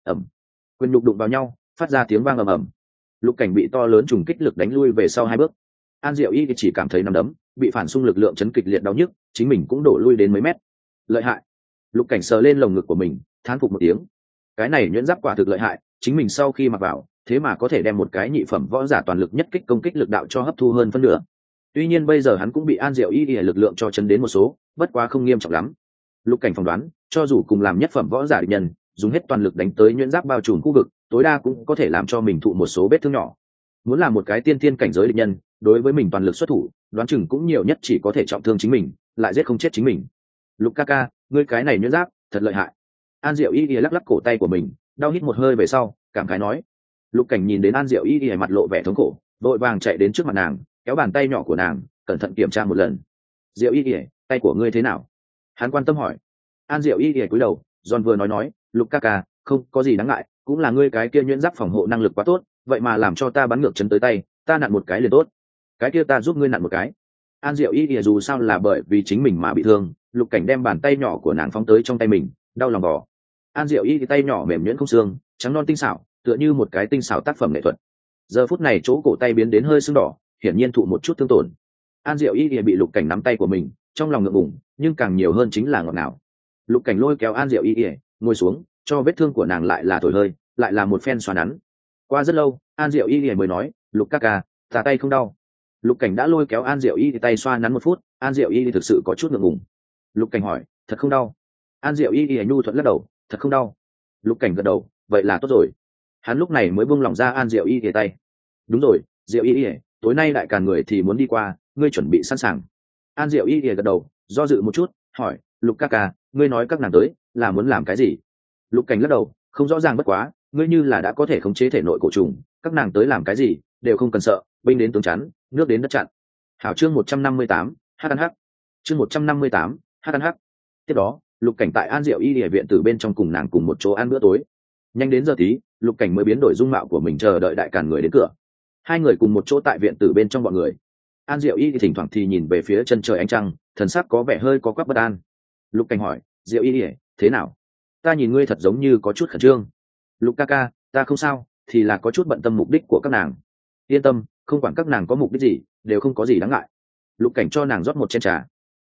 Quyền nhục đụng vào nhau, phát ra tiếng vang ầm ầm. Lục Cảnh bị to lớn trùng kích lực đánh lui về sau 2 bước. An Diệu Y chỉ cảm thấy nắm đấm bị phản xung lực lượng chấn kịch liệt đau nhức, chính mình cũng đổ lui đến mấy mét. Lợi hại. Lục Cảnh sờ lên lồng ngực của mình, thán phục một tiếng. Cái này nhuyễn giáp quả thực lợi hại, chính mình sau khi mặc vào, thế mà có thể đem một cái nhị phẩm võ giả toàn lực nhất kích công kích lực đạo cho hấp thu hơn phân nửa. Tuy nhiên bây giờ hắn cũng bị An Diệu Y Y lực lượng cho chấn đến một số, bất quá không nghiêm trọng lắm. Lục Cảnh phỏng đoán, cho dù cùng làm nhất phẩm võ giả địch nhân, dùng hết toàn lực đánh tới nhuyễn giáp bao trùm khu vực, tối đa cũng có thể làm cho mình thụ một số vết thương nhỏ. Muốn làm một cái tiên tiên cảnh giới địch nhân, đối với mình toàn lực xuất thủ, đoán chừng cũng nhiều nhất chỉ có thể trọng thương chính mình, lại giết không chết chính mình. Lục ca ca, ngươi cái này nhuyễn giáp thật lợi hại. An Diệu Y Y lắc lắc cổ tay của mình, đau hít một hơi về sau, cảm khái nói. Lục Cảnh nhìn đến An Diệu Y Y mặt lộ vẻ thống khổ, vội vàng chạy đến trước mặt nàng, kéo bàn tay nhỏ của nàng, cẩn thận kiểm tra một lần. Diệu Y Y, tay của ngươi thế nào? Hắn quan tâm hỏi. An Diệu Y Y cúi đầu, giòn vừa nói, Lục ca ca, không có gì đáng ngại, cũng là ngươi cái kia nhuyễn giáp phòng hộ năng lực quá tốt, vậy mà làm cho ta bắn ngược chấn tới tay, ta nặn một cái liền tốt. Cái kia ta giúp ngươi nặn một cái. An Diệu Y Y dù sao là bởi vì chính mình mà bị thương, Lục Cảnh đem bàn tay nhỏ của nàng phóng tới trong tay mình, đau lòng bỏ. An Diệu Y thì tay nhỏ mềm nhuyễn không xương, trắng non tinh xảo, tựa như một cái tinh xảo tác phẩm nghệ thuật. Giờ phút này chỗ cổ tay biến đến hơi sưng đỏ, hiển nhiên thụ một chút thương tổn. An Diệu Y thì bị Lục Cảnh nắm tay của mình, trong lòng ngượng ngùng, nhưng càng nhiều hơn chính là ngọt ngào. Lục Cảnh lôi kéo An Diệu Y ngồi xuống, cho vết thương của nàng lại là thổi hơi, lại là một phen xoa nắn. Qua rất lâu, An Diệu Y mới nói, Lục ca ca, ta tay không đau. Lục Cảnh đã lôi kéo An Diệu Y tay xoa nắn một phút, An Diệu Y thực sự có chút ngượng ngùng. Lục Cảnh hỏi, thật không đau? An Diệu Y nhu thuận lắc đầu, thật không đau. Lục Cảnh gật đầu, vậy là tốt rồi. Hắn lúc này mới buông lỏng ra An Diệu Y tay. Đúng rồi, Diệu Y, tối nay đại càn người thì muốn đi qua, ngươi chuẩn bị sẵn sàng. An Diệu Y gật đầu, do dự một chút, hỏi, Lục ca ca, ngươi nói các nàng tới là muốn làm cái gì? Lục Cảnh lắc đầu, không rõ ràng bất quá, ngươi như là đã có thể khống chế thể nội cổ trùng, các nàng tới làm cái gì đều không cần sợ, binh đến tướng chắn, nước đến đất chặn. Hảo, chương 158, hắc. Chương 158, hắc. Tiếp đó, Lục Cảnh tại An Diệu Y địa viện từ bên trong cùng nàng cùng một chỗ ăn bữa tối. Nhanh đến giờ tí, Lục Cảnh mới biến đổi dung mạo của mình chờ đợi đại càn người đến cửa. Hai người cùng một chỗ tại viện từ bên trong bọn người. An Diệu Y thì thỉnh thoảng thì nhìn về phía chân trời ánh trăng, thần sắc có vẻ hơi có quắc bất an. Lục Cảnh hỏi, Diệu Y, thế nào? Ta nhìn ngươi thật giống như có chút khẩn trương. Lục ca ca, ta không sao, thì là có chút bận tâm mục đích của các nàng. Yên tâm, không quản các nàng có mục đích gì, đều không có gì đáng ngại. Lục Cảnh cho nàng rót một chén trà.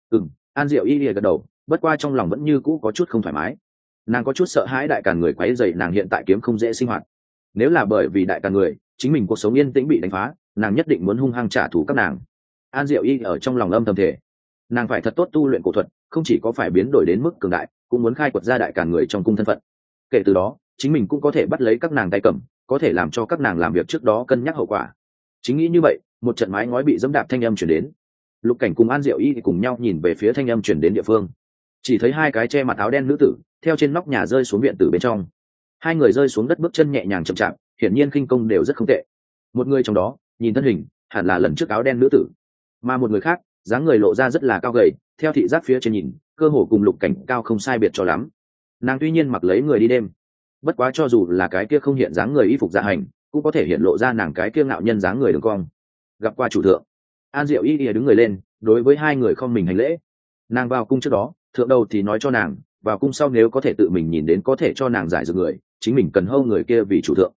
An Diệu Y gật đầu, bất qua trong lòng vẫn như cũ có chút không thoải mái. Nàng có chút sợ hãi đại càn người quấy rầy nàng hiện tại kiếm không dễ sinh hoạt. Nếu là bởi vì đại càn người, chính mình cuộc sống yên tĩnh bị đánh phá, nàng nhất định muốn hung hăng trả thù các nàng. An Diệu Y ở trong lòng âm thầm thể, nàng phải thật tốt tu luyện cổ thuật, không chỉ có phải biến đổi đến mức cường đại, cũng muốn khai quật ra đại càn người trong cung thân phận. Kể từ đó, chính mình cũng có thể bắt lấy các nàng tay cầm, có thể làm cho các nàng làm việc trước đó cân nhắc hậu quả. Chính nghĩ như vậy, một trận mái ngói bị dẫm đạp thanh âm chuyển đến. Lục Cảnh cùng An Diệu Y cùng nhau nhìn về phía thanh âm chuyển đến địa phương, chỉ thấy hai cái che mặt áo đen nữ tử theo trên nóc nhà rơi xuống viện tử bên trong. Hai người rơi xuống đất bước chân nhẹ nhàng chậm chạp, hiển nhiên khinh công đều rất không tệ. Một người trong đó nhìn thân hình hẳn là lần trước áo đen nữ tử, mà một người khác dáng người lộ ra rất là cao gầy, theo thị giác phía trên nhìn cơ hồ cùng Lục Cảnh cao không sai biệt cho lắm. Nàng tuy nhiên mặc lấy người đi đêm, bất quá cho dù là cái kia không hiện dáng người y phục dạ hành, cũng có thể hiện lộ ra nàng cái kia ngạo nhân dáng người đường cong. Gặp qua chủ thượng. An Diệu Y đứng người lên, đối với hai người không mình hành lễ. Nàng vào cung trước đó, thượng đầu thì nói cho nàng, vào cung sau nếu có thể tự mình nhìn đến có thể cho nàng giải dược người, chính mình cần hâu người kia vì chủ thượng.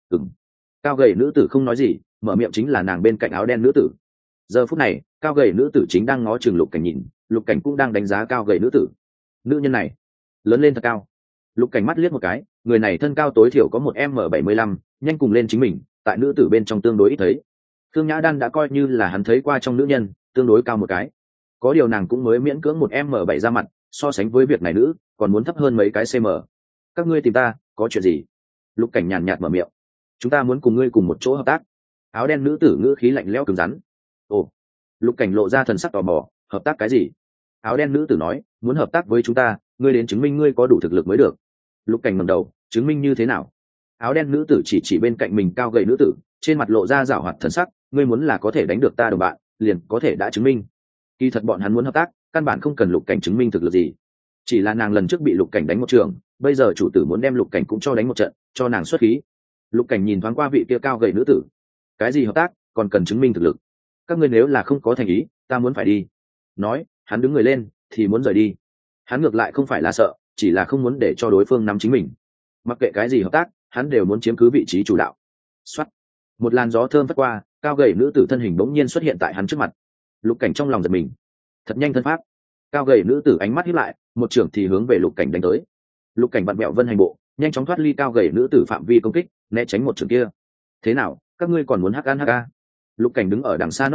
Cao gầy nữ tử không nói gì, mở miệng chính là nàng bên cạnh áo đen nữ tử. Giờ phút này, cao gầy nữ tử chính đang ngó chừng Lục Cảnh nhìn, Lục Cảnh cũng đang đánh giá cao gầy nữ tử. Nữ nhân này lớn lên thật cao. Lục Cảnh mắt liếc một cái, người này thân cao tối thiểu có 1m75, nhanh cùng lên chính mình, tại nữ tử bên trong tương đối ít thấy. Khương Nhã Đan đã coi như là hắn thấy qua trong nữ nhân, tương đối cao một cái. Có điều nàng cũng mới miễn cưỡng 1m7 ra mặt, so sánh với việc này nữ, còn muốn thấp hơn mấy cái cm. Các ngươi tìm ta, có chuyện gì? Lục Cảnh nhàn nhạt mở miệng. Chúng ta muốn cùng ngươi cùng một chỗ hợp tác. Áo đen nữ tử ngữ khí lạnh lẽo cứng rắn. Ồ. Lục Cảnh lộ ra thần sắc tò mò, hợp tác cái gì? Áo đen nữ tử nói, muốn hợp tác với chúng ta, ngươi đến chứng minh ngươi có đủ thực lực mới được. Lục Cảnh ngẩng đầu, chứng minh như thế nào? Áo đen nữ tử chỉ bên cạnh mình cao gầy nữ tử, trên mặt lộ ra giảo hoạt thần sắc, ngươi muốn là có thể đánh được ta đồng bạn, liền có thể đã chứng minh. Kỳ thật bọn hắn muốn hợp tác, căn bản không cần Lục Cảnh chứng minh thực lực gì. Chỉ là nàng lần trước bị Lục Cảnh đánh một trường, bây giờ chủ tử muốn đem Lục Cảnh cũng cho đánh một trận, cho nàng xuất khí. Lục Cảnh nhìn thoáng qua vị kia cao gầy nữ tử. Cái gì hợp tác, còn cần chứng minh thực lực. Các ngươi nếu là không có thành ý, ta muốn phải đi. Nói, hắn đứng người lên, thì muốn rời đi. Hắn ngược lại không phải là sợ, chỉ là không muốn để cho đối phương nắm chính mình. Mặc kệ cái gì hợp tác, hắn đều muốn chiếm cứ vị trí chủ đạo. Soát. Một làn gió thơm phất qua, cao gầy nữ tử thân hình bỗng nhiên xuất hiện tại hắn trước mặt. Lục Cảnh trong lòng giật mình. Thật nhanh thân pháp. Cao gầy nữ tử ánh mắt híp lại, một trường thì hướng về Lục Cảnh đánh tới. Lục Cảnh vặn vẹo vân hành bộ, nhanh chóng thoát ly cao gầy nữ tử phạm vi công kích, né tránh một trường kia. Thế nào, các ngươi còn muốn hắc a? Lục Cảnh đứng ở đằng xa nóc nhà,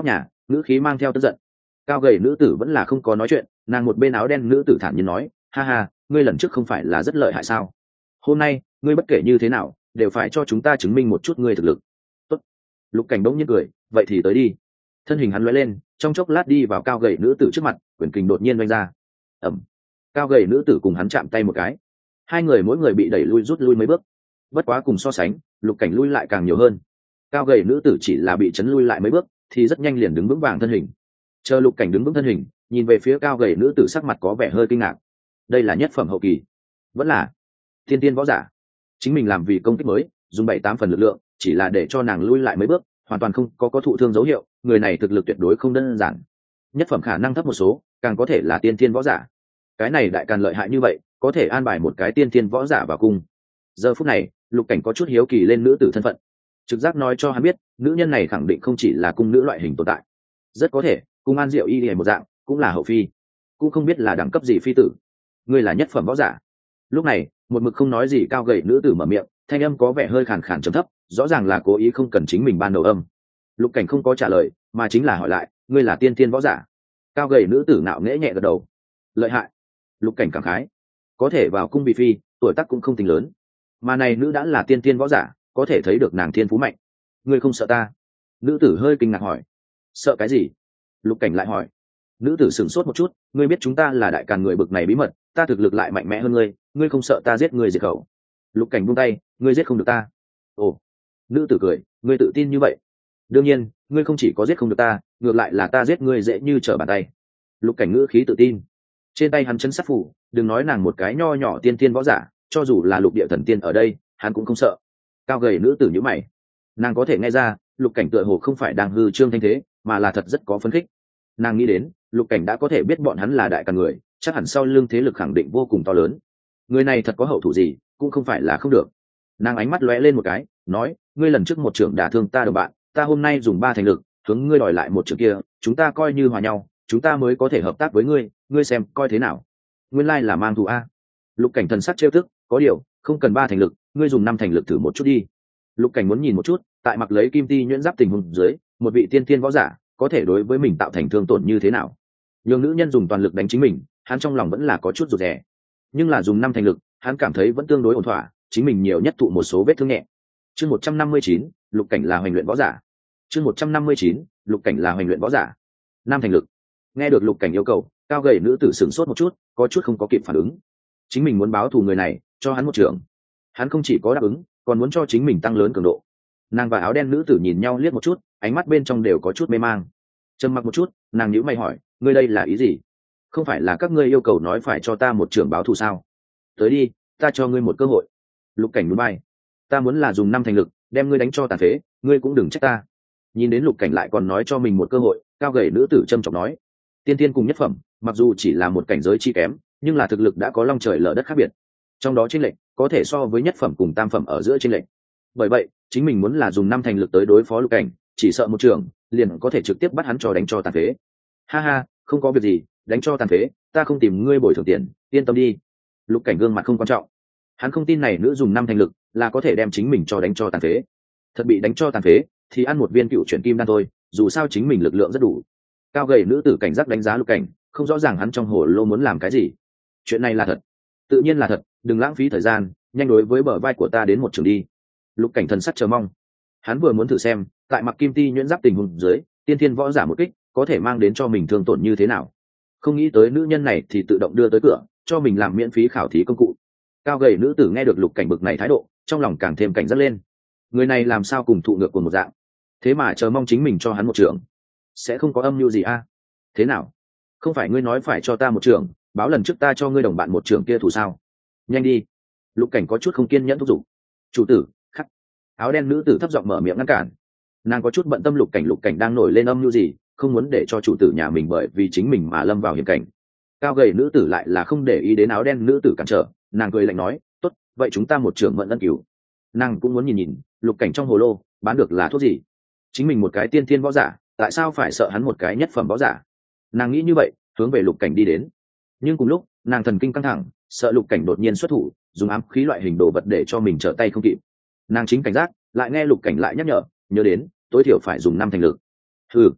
ngữ khí mang theo tức giận. Cao gầy nữ tử vẫn là không có nói chuyện, nàng một bên áo đen nữ tử thản nhiên nói, ha ha, ngươi lần trước không phải là rất lợi hại sao? Hôm nay ngươi bất kể như thế nào đều phải cho chúng ta chứng minh một chút ngươi thực lực. Tốt. Lục Cảnh bỗng nhiên cười, vậy thì tới đi. Thân hình hắn lóe lên, trong chốc lát đi vào cao gầy nữ tử trước mặt, quyền kình đột nhiên vung ra. Ầm. Cao gầy nữ tử cùng hắn chạm tay một cái, hai người mỗi người bị đẩy rút lui mấy bước. Bất quá cùng so sánh, Lục Cảnh lui lại càng nhiều hơn. Cao gầy nữ tử chỉ là bị chấn lui lại mấy bước, thì rất nhanh liền đứng vững vàng thân hình. Chờ Lục Cảnh đứng vững thân hình, nhìn về phía cao gầy nữ tử sắc mặt có vẻ hơi kinh ngạc. Đây là nhất phẩm hậu kỳ, vẫn là thiên tiên võ giả. Chính mình làm vì công kích mới, dùng 7-8 phần lực lượng, chỉ là để cho nàng lui lại mấy bước, hoàn toàn không có thụ thương dấu hiệu, người này thực lực tuyệt đối không đơn giản. Nhất phẩm khả năng thấp một số, càng có thể là tiên tiên võ giả. Cái này đại càn lợi hại như vậy, có thể an bài một cái tiên tiên võ giả vào cung. Giờ phút này, Lục Cảnh có chút hiếu kỳ lên nữ tử thân phận. Trực giác nói cho hắn biết, nữ nhân này khẳng định không chỉ là cung nữ loại hình tồn tại, rất có thể cung An Diệu y một dạng, cũng là hậu phi, cũng không biết là đẳng cấp gì phi tử. Ngươi là nhất phẩm võ giả. Lúc này, một mực không nói gì cao gầy nữ tử mở miệng, thanh âm có vẻ hơi khàn khàn trầm thấp, rõ ràng là cố ý không cần chính mình ban đầu âm. Lục Cảnh không có trả lời, mà chính là hỏi lại, ngươi là tiên tiên võ giả? Cao gầy nữ tử ngạo nghễ nhẹ gật đầu. Lợi hại. Lục Cảnh cảm khái, có thể vào cung bị phi, tuổi tác cũng không tính lớn, mà này nữ đã là tiên tiên võ giả, có thể thấy được nàng thiên phú mạnh. Ngươi không sợ ta? Nữ tử hơi kinh ngạc hỏi. Sợ cái gì? Lục Cảnh lại hỏi. Nữ tử sửng sốt một chút, ngươi biết chúng ta là đại càn người bực này bí mật, ta thực lực lại mạnh mẽ hơn ngươi, ngươi không sợ ta giết ngươi diệt khẩu? Lục Cảnh buông tay, ngươi giết không được ta. Ồ. Nữ tử cười, ngươi tự tin như vậy? Đương nhiên, ngươi không chỉ có giết không được ta, ngược lại là ta giết ngươi dễ như trở bàn tay. Lục Cảnh ngữ khí tự tin. Trên tay hắn chân sát phủ, đừng nói nàng một cái nho nhỏ tiên tiên võ giả, cho dù là lục địa thần tiên ở đây, hắn cũng không sợ. Cao gầy nữ tử nhíu mày, nàng có thể nghe ra Lục Cảnh tựa hồ không phải đang hư trương thanh thế, mà là thật rất có phấn khích. Nàng nghĩ đến Lục Cảnh đã có thể biết bọn hắn là đại càn người, chắc hẳn sau lưng thế lực khẳng định vô cùng to lớn. Người này thật có hậu thủ gì, cũng không phải là không được. Nàng ánh mắt lóe lên một cái, nói, ngươi lần trước một trưởng đả thương ta đồng bạn, ta hôm nay dùng 3 thành lực hướng ngươi đòi lại một trưởng kia, chúng ta coi như hòa nhau, chúng ta mới có thể hợp tác với ngươi, ngươi xem coi thế nào? Nguyên lai là mang thù a. Lục Cảnh thần sắc trêu tức, có điều không cần 3 thành lực, ngươi dùng 5 thành lực thử một chút đi. Lục Cảnh muốn nhìn một chút, tại mặc lấy kim ti nhuyễn giáp tình huống dưới, một vị tiên tiên võ giả có thể đối với mình tạo thành thương tổn như thế nào. Nhưng nữ nhân dùng toàn lực đánh chính mình, hắn trong lòng vẫn là có chút rụt rè. Nhưng là dùng 5 thành lực, hắn cảm thấy vẫn tương đối ổn thỏa, chính mình nhiều nhất thụ một số vết thương nhẹ. Chương 159, Lục Cảnh là hoành luyện võ giả. Chương 159, Lục Cảnh là hoành luyện võ giả. 5 thành lực. Nghe được Lục Cảnh yêu cầu, cao gầy nữ tử sửng sốt một chút, có chút không có kịp phản ứng. Chính mình muốn báo thù người này, cho hắn một trưởng. Hắn không chỉ có đáp ứng, còn muốn cho chính mình tăng lớn cường độ. Nàng và áo đen nữ tử nhìn nhau liếc một chút, ánh mắt bên trong đều có chút mê mang. Trầm mặc một chút, nàng nhíu mày hỏi, ngươi đây là ý gì? Không phải là các ngươi yêu cầu nói phải cho ta một trưởng báo thù sao? Tới đi, ta cho ngươi một cơ hội. Lục Cảnh núi bay, ta muốn là dùng 5 thành lực đem ngươi đánh cho tàn phế, ngươi cũng đừng trách ta. Nhìn đến Lục Cảnh lại còn nói cho mình một cơ hội, cao gầy nữ tử trầm trọng nói, tiên tiên cùng nhất phẩm, mặc dù chỉ là một cảnh giới chi kém, nhưng là thực lực đã có long trời lở đất khác biệt. Trong đó chênh lệch có thể so với nhất phẩm cùng tam phẩm ở giữa chênh lệch. Bởi vậy, chính mình muốn là dùng 5 thành lực tới đối phó Lục Cảnh, chỉ sợ một trường liền có thể trực tiếp bắt hắn cho đánh cho tàn phế. Ha ha, không có việc gì, đánh cho tàn phế, ta không tìm ngươi bồi thường tiền, yên tâm đi. Lục Cảnh gương mặt không quan trọng, hắn không tin này nữ dùng 5 thành lực là có thể đem chính mình cho đánh cho tàn phế. Thật bị đánh cho tàn phế thì ăn một viên cựu chuyển kim đan thôi, dù sao chính mình lực lượng rất đủ. Cao gầy nữ tử cảnh giác đánh giá Lục Cảnh, không rõ ràng hắn trong hồ lô muốn làm cái gì. Chuyện này là thật? Tự nhiên là thật, đừng lãng phí thời gian, nhanh đối với bờ vai của ta đến một trường đi. Lục Cảnh thần sắc chờ mong, hắn vừa muốn thử xem tại mặc kim ti nhuyễn giáp tình huống dưới, tiên thiên võ giả một kích có thể mang đến cho mình thương tổn như thế nào. Không nghĩ tới nữ nhân này thì tự động đưa tới cửa, cho mình làm miễn phí khảo thí công cụ. Cao gầy nữ tử nghe được Lục Cảnh bực này thái độ, trong lòng càng thêm cảnh giác lên. Người này làm sao cùng thụ ngược cùng một dạng, thế mà chờ mong chính mình cho hắn một trường, sẽ không có âm mưu gì a? Thế nào, không phải ngươi nói phải cho ta một trường, báo lần trước ta cho ngươi đồng bạn một trường kia thủ sao? Nhanh đi. Lục Cảnh có chút không kiên nhẫn thúc giục. Chủ tử, khắc. Áo đen nữ tử thấp giọng mở miệng ngăn cản. Nàng có chút bận tâm Lục Cảnh đang nổi lên âm mưu gì, không muốn để cho chủ tử nhà mình bởi vì chính mình mà lâm vào hiểm cảnh. Cao gầy nữ tử lại là không để ý đến áo đen nữ tử cản trở, nàng cười lạnh nói, tốt, vậy chúng ta một trường mượn ân cứu. Nàng cũng muốn nhìn nhìn Lục Cảnh trong hồ lô bán được là thuốc gì. Chính mình một cái tiên thiên võ giả, tại sao phải sợ hắn một cái nhất phẩm võ giả? Nàng nghĩ như vậy, hướng về Lục Cảnh đi đến. Nhưng cùng lúc nàng thần kinh căng thẳng, sợ Lục Cảnh đột nhiên xuất thủ, dùng ám khí loại hình đồ vật để cho mình trở tay không kịp. Nàng chính cảnh giác, lại nghe Lục Cảnh lại nhắc nhở, nhớ đến tối thiểu phải dùng 5 thành lực. Hừ.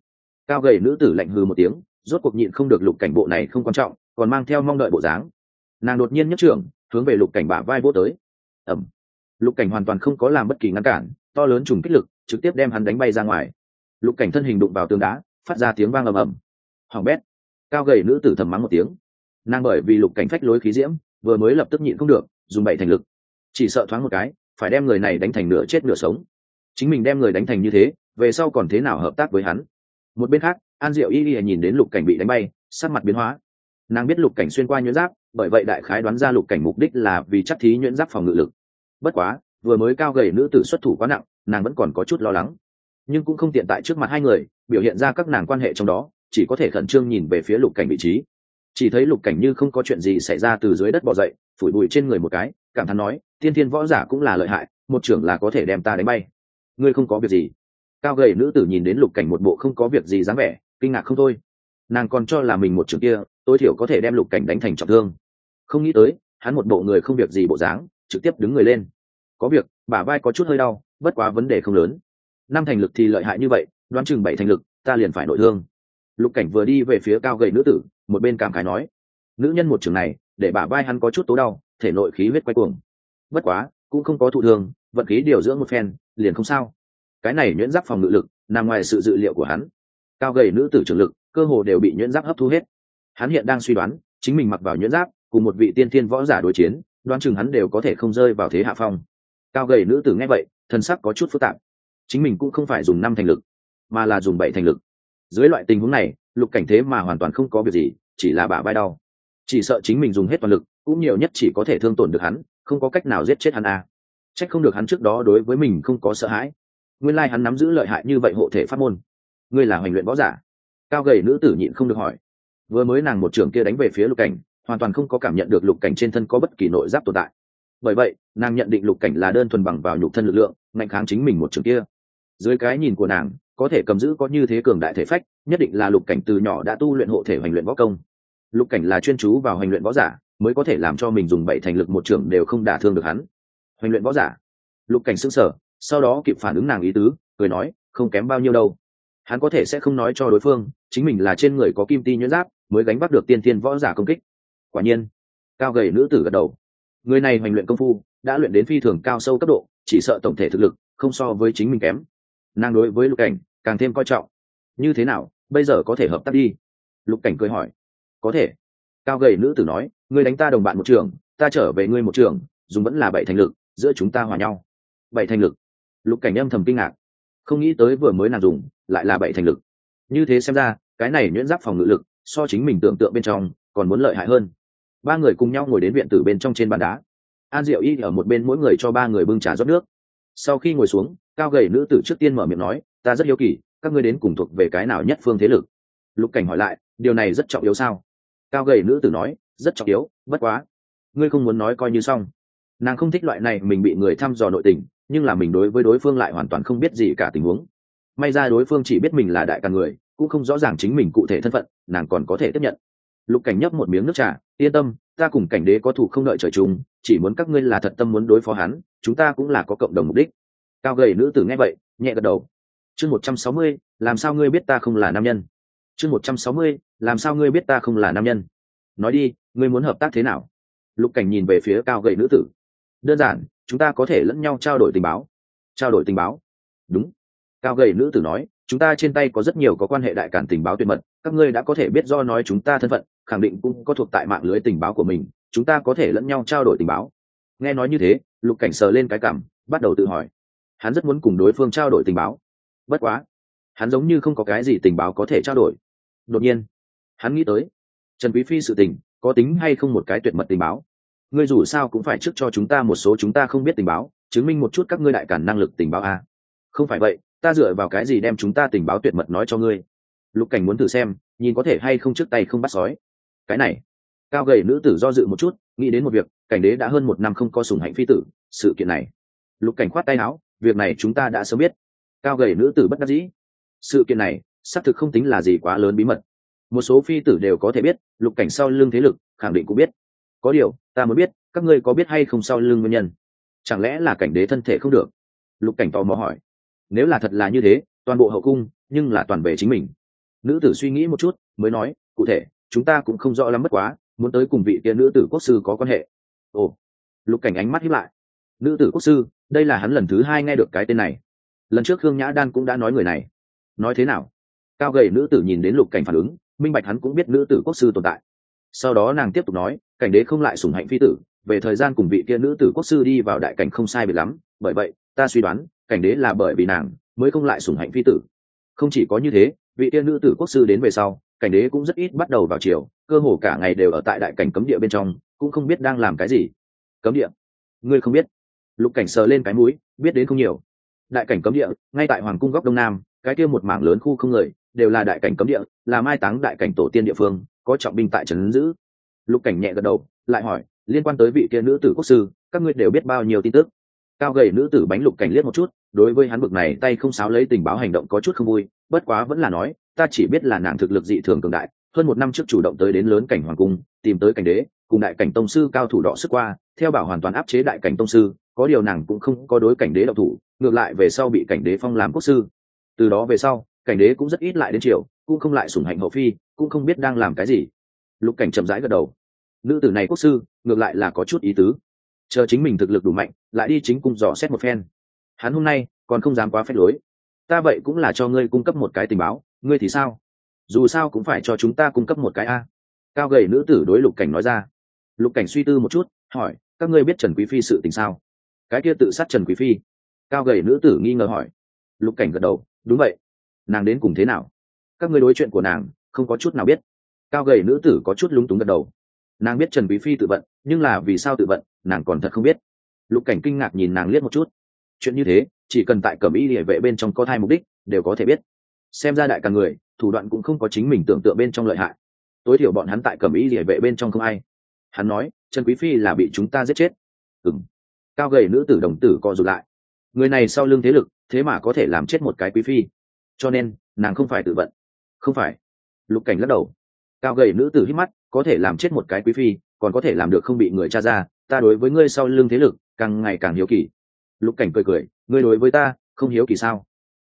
Cao gầy nữ tử lạnh hừ một tiếng, rốt cuộc nhịn không được lục cảnh bộ này không quan trọng, còn mang theo mong đợi bộ dáng. Nàng đột nhiên nhấc trưởng hướng về lục cảnh bả vai vỗ tới. Ẩm. Lục cảnh hoàn toàn không có làm bất kỳ ngăn cản, to lớn trùng kích lực trực tiếp đem hắn đánh bay ra ngoài. Lục cảnh thân hình đụng vào tường đá, phát ra tiếng vang ầm ầm. Hoàng bét. Cao gầy nữ tử thầm mắng một tiếng. Nàng bởi vì lục cảnh phách lối khí diễm, vừa mới lập tức nhịn không được, dùng bảy thành lực, chỉ sợ thoáng một cái phải đem người này đánh thành nửa chết nửa sống. Chính mình đem người đánh thành như thế, về sau còn thế nào hợp tác với hắn? Một bên khác, An Diệu Y nhìn đến lục cảnh bị đánh bay, sắc mặt biến hóa. Nàng biết lục cảnh xuyên qua nhuyễn giáp, bởi vậy đại khái đoán ra lục cảnh mục đích là vì chắc thí nhuyễn giáp phòng ngự lực. Bất quá, vừa mới cao gầy nữ tử xuất thủ quá nặng, nàng vẫn còn có chút lo lắng, nhưng cũng không tiện tại trước mặt hai người biểu hiện ra các nàng quan hệ trong đó, chỉ có thể khẩn trương nhìn về phía lục cảnh vị trí. Chỉ thấy lục cảnh như không có chuyện gì xảy ra từ dưới đất bò dậy, phủi bụi trên người một cái, cảm thán nói: tiên thiên võ giả cũng là lợi hại, một trưởng là có thể đem ta đánh bay. Ngươi không có việc gì? Cao gầy nữ tử nhìn đến lục cảnh một bộ không có việc gì dáng vẻ, kinh ngạc không thôi. Nàng còn cho là mình một trưởng kia tối thiểu có thể đem lục cảnh đánh thành trọng thương, không nghĩ tới hắn một bộ người không việc gì bộ dáng, trực tiếp đứng người lên. Có việc, bả vai có chút hơi đau, bất quá vấn đề không lớn. Năm thành lực thì lợi hại như vậy, đoán chừng bảy thành lực ta liền phải nội thương. Lục cảnh vừa đi về phía cao gầy nữ tử, một bên cảm khái nói: nữ nhân một trường này để bả vai hắn có chút tố đau, thể nội khí huyết quay cuồng. Bất quá cũng không có thụ thương, vận khí điều dưỡng một phen liền không sao. Cái này nhuyễn giáp phòng ngự lực nằm ngoài sự dự liệu của hắn. Cao gầy nữ tử trường lực cơ hồ đều bị nhuyễn giáp hấp thu hết. Hắn hiện đang suy đoán chính mình mặc vào nhuyễn giáp cùng một vị tiên thiên võ giả đối chiến, đoán chừng hắn đều có thể không rơi vào thế hạ phong. Cao gầy nữ tử nghe vậy, thân sắc có chút phức tạp. Chính mình cũng không phải dùng năm thành lực, mà là dùng bảy thành lực. Dưới loại tình huống này, lục cảnh thế mà hoàn toàn không có việc gì, chỉ là bả vai đau. Chỉ sợ chính mình dùng hết toàn lực, cũng nhiều nhất chỉ có thể thương tổn được hắn, không có cách nào giết chết hắn à. Trách không được hắn trước đó đối với mình không có sợ hãi. Nguyên lai hắn nắm giữ lợi hại như vậy hộ thể pháp môn. Ngươi là hoành luyện võ giả? Cao gầy nữ tử nhịn không được hỏi. Vừa mới nàng một trường kia đánh về phía lục cảnh, hoàn toàn không có cảm nhận được lục cảnh trên thân có bất kỳ nội giáp tồn tại. Bởi vậy nàng nhận định lục cảnh là đơn thuần bằng vào nhục thân lực lượng ngạnh kháng chính mình một trường kia. Dưới cái nhìn của nàng, có thể cầm giữ có như thế cường đại thể phách, nhất định là lục cảnh từ nhỏ đã tu luyện hộ thể hoành luyện võ công. Lục cảnh là chuyên chú vào hoành luyện võ giả, mới có thể làm cho mình dùng bảy thành lực một trường đều không đả thương được hắn. Hoành luyện võ giả? Lục cảnh sững sờ, sau đó kịp phản ứng nàng ý tứ, cười nói: không kém bao nhiêu đâu. Hắn có thể sẽ không nói cho đối phương chính mình là trên người có kim ti nhuyễn giáp mới gánh vác được tiên thiên võ giả công kích. Quả nhiên. Cao gầy nữ tử gật đầu. Người này hoành luyện công phu đã luyện đến phi thường cao sâu cấp độ, chỉ sợ tổng thể thực lực không so với chính mình kém. Nàng đối với lục cảnh càng thêm coi trọng. Như thế nào, bây giờ có thể hợp tác đi? Lục cảnh cười hỏi. Có thể. Cao gầy nữ tử nói: ngươi đánh ta đồng bạn một trường, ta trở về ngươi một trường, dùng vẫn là bảy thành lực, giữa chúng ta hòa nhau. Bảy thành lực? Lục cảnh âm thầm kinh ngạc, không nghĩ tới vừa mới nàng dùng lại là bảy thành lực. Như thế xem ra cái này nhuyễn giáp phòng ngự lực so chính mình tưởng tượng bên trong còn muốn lợi hại hơn. Ba người cùng nhau ngồi đến viện tử bên trong trên bàn đá. An Diệu Y ở một bên mỗi người cho ba người bưng trà rót nước. Sau khi ngồi xuống, cao gầy nữ tử trước tiên mở miệng nói: ta rất hiếu kỳ, các ngươi đến cùng thuộc về cái nào nhất phương thế lực? Lục cảnh hỏi lại: điều này rất trọng yếu sao? Cao gầy nữ tử nói: rất trọng yếu, bất quá ngươi không muốn nói coi như xong. Nàng không thích loại này mình bị người thăm dò nội tình, nhưng là mình đối với đối phương lại hoàn toàn không biết gì cả tình huống. May ra đối phương chỉ biết mình là đại ca người, cũng không rõ ràng chính mình cụ thể thân phận, nàng còn có thể tiếp nhận. Lục cảnh nhấp một miếng nước trà: yên tâm, ta cùng cảnh đế có thủ không đợi trời chung, chỉ muốn các ngươi là thật tâm muốn đối phó hắn, chúng ta cũng là có cộng đồng mục đích. Cao gầy nữ tử nghe vậy nhẹ gật đầu. Chương 160, làm sao ngươi biết ta không là nam nhân? Chương 160, làm sao ngươi biết ta không là nam nhân? Nói đi, ngươi muốn hợp tác thế nào? Lục cảnh nhìn về phía cao gầy nữ tử. Đơn giản, chúng ta có thể lẫn nhau trao đổi tình báo. Trao đổi tình báo? Đúng. Cao gầy nữ tử nói: chúng ta trên tay có rất nhiều có quan hệ đại cản tình báo tuyệt mật, các ngươi đã có thể biết do nói chúng ta thân phận, khẳng định cũng có thuộc tại mạng lưới tình báo của mình, chúng ta có thể lẫn nhau trao đổi tình báo. Nghe nói như thế, lục cảnh sờ lên cái cằm, bắt đầu tự hỏi. Hắn rất muốn cùng đối phương trao đổi tình báo, bất quá hắn giống như không có cái gì tình báo có thể trao đổi. Đột nhiên hắn nghĩ tới Trần Quý Phi sự tình, có tính hay không một cái tuyệt mật tình báo? Ngươi dù sao cũng phải trước cho chúng ta một số chúng ta không biết tình báo, chứng minh một chút các ngươi đại cản năng lực tình báo a. Không phải vậy, ta dựa vào cái gì đem chúng ta tình báo tuyệt mật nói cho ngươi? Lục cảnh muốn thử xem, nhìn có thể hay không trước tay không bắt sói. Cái này, cao gầy nữ tử do dự một chút, nghĩ đến một việc: cảnh đế đã hơn 1 năm không có sủng hạnh phi tử, sự kiện này. Lục cảnh khoát tay áo: việc này chúng ta đã sớm biết. Cao gầy nữ tử bất đắc dĩ: sự kiện này xác thực không tính là gì quá lớn bí mật, một số phi tử đều có thể biết, lục cảnh sau lưng thế lực khẳng định cũng biết. Có điều ta muốn biết, các ngươi có biết hay không sau lưng nguyên nhân? Chẳng lẽ là cảnh đế thân thể không được? Lục cảnh tò mò hỏi. Nếu là thật là như thế, toàn bộ hậu cung nhưng là toàn về chính mình. Nữ tử suy nghĩ một chút mới nói, cụ thể chúng ta cũng không rõ lắm, bất quá muốn tới cùng vị kia nữ tử quốc sư có quan hệ. Ồ. Lục Cảnh ánh mắt híp lại. Nữ tử quốc sư, đây là hắn lần thứ hai nghe được cái tên này. Lần trước Khương Nhã Đan cũng đã nói người này. Nói thế nào? Cao gầy nữ tử nhìn đến Lục Cảnh phản ứng, minh bạch hắn cũng biết nữ tử quốc sư tồn tại. Sau đó nàng tiếp tục nói, cảnh đế không lại sủng hạnh phi tử, về thời gian cùng vị kia nữ tử quốc sư đi vào đại cảnh không sai biệt lắm, bởi vậy ta suy đoán cảnh đế là bởi vì nàng mới không lại sủng hạnh phi tử. Không chỉ có như thế, vị kia nữ tử quốc sư đến về sau, cảnh đế cũng rất ít bắt đầu vào chiều, cơ hồ cả ngày đều ở tại đại cảnh cấm địa bên trong, cũng không biết đang làm cái gì. Cấm địa? Ngươi không biết? Lục Cảnh sờ lên cái mũi, biết đến không nhiều. Đại cảnh cấm địa ngay tại hoàng cung góc đông nam, cái kia một mảng lớn khu không người, đều là đại cảnh cấm địa, là mai táng đại cảnh tổ tiên địa phương, có trọng binh tại trấn giữ. Lục Cảnh nhẹ gật đầu, lại hỏi, liên quan tới vị kia nữ tử quốc sư, các ngươi đều biết bao nhiêu tin tức? Cao gầy nữ tử bánh Lục Cảnh liếc một chút, đối với hắn bực này tay không sáo lấy tình báo hành động có chút không vui, bất quá vẫn là nói, ta chỉ biết là nàng thực lực dị thường cường đại, hơn một năm trước chủ động tới đến lớn cảnh hoàng cung, tìm tới cảnh đế, cùng đại cảnh tông sư cao thủ đọ sức qua, theo bảo hoàn toàn áp chế đại cảnh tông sư, có điều nàng cũng không có đối cảnh đế động thủ, ngược lại về sau bị cảnh đế phong làm quốc sư. Từ đó về sau, cảnh đế cũng rất ít lại đến triều, cũng không lại sủng hạnh hậu phi, cũng không biết đang làm cái gì. Lục Cảnh chậm rãi gật đầu. Nữ tử này quốc sư, ngược lại là có chút ý tứ. Chờ chính mình thực lực đủ mạnh, lại đi chính cung dò xét một phen. Hắn hôm nay còn không dám quá phép lối. Ta vậy cũng là cho ngươi cung cấp một cái tình báo, ngươi thì sao? Dù sao cũng phải cho chúng ta cung cấp một cái a. Cao gầy nữ tử đối Lục Cảnh nói ra. Lục Cảnh suy tư một chút, hỏi, các ngươi biết Trần Quý Phi sự tình sao? Cái kia tự sát Trần Quý Phi? Cao gầy nữ tử nghi ngờ hỏi. Lục Cảnh gật đầu, đúng vậy. Nàng đến cùng thế nào? Các ngươi đối chuyện của nàng không có chút nào biết. Cao gầy nữ tử có chút lúng túng gật đầu. Nàng biết Trần Quý Phi tự vận, nhưng là vì sao tự vận, nàng còn thật không biết. Lục Cảnh kinh ngạc nhìn nàng liếc một chút. Chuyện như thế, chỉ cần tại Cẩm Y Liễu vệ bên trong có thai mục đích, đều có thể biết. Xem ra đại cả người, thủ đoạn cũng không có chính mình tưởng tượng bên trong lợi hại. Tối thiểu bọn hắn tại Cẩm Y Liễu vệ bên trong không ai. Hắn nói, Trần Quý Phi là bị chúng ta giết chết. Ừm. Cao gầy nữ tử đồng tử co rụt lại. Người này sau lưng thế lực, thế mà có thể làm chết một cái quý phi, cho nên nàng không phải tự vận. Không phải. Lục Cảnh lắc đầu. Cao gầy nữ tử hít mắt, có thể làm chết một cái quý phi, còn có thể làm được không bị người tra ra, ta đối với ngươi sau lưng thế lực càng ngày càng hiếu kỳ. Lục Cảnh cười cười, ngươi đối với ta không hiếu kỳ sao?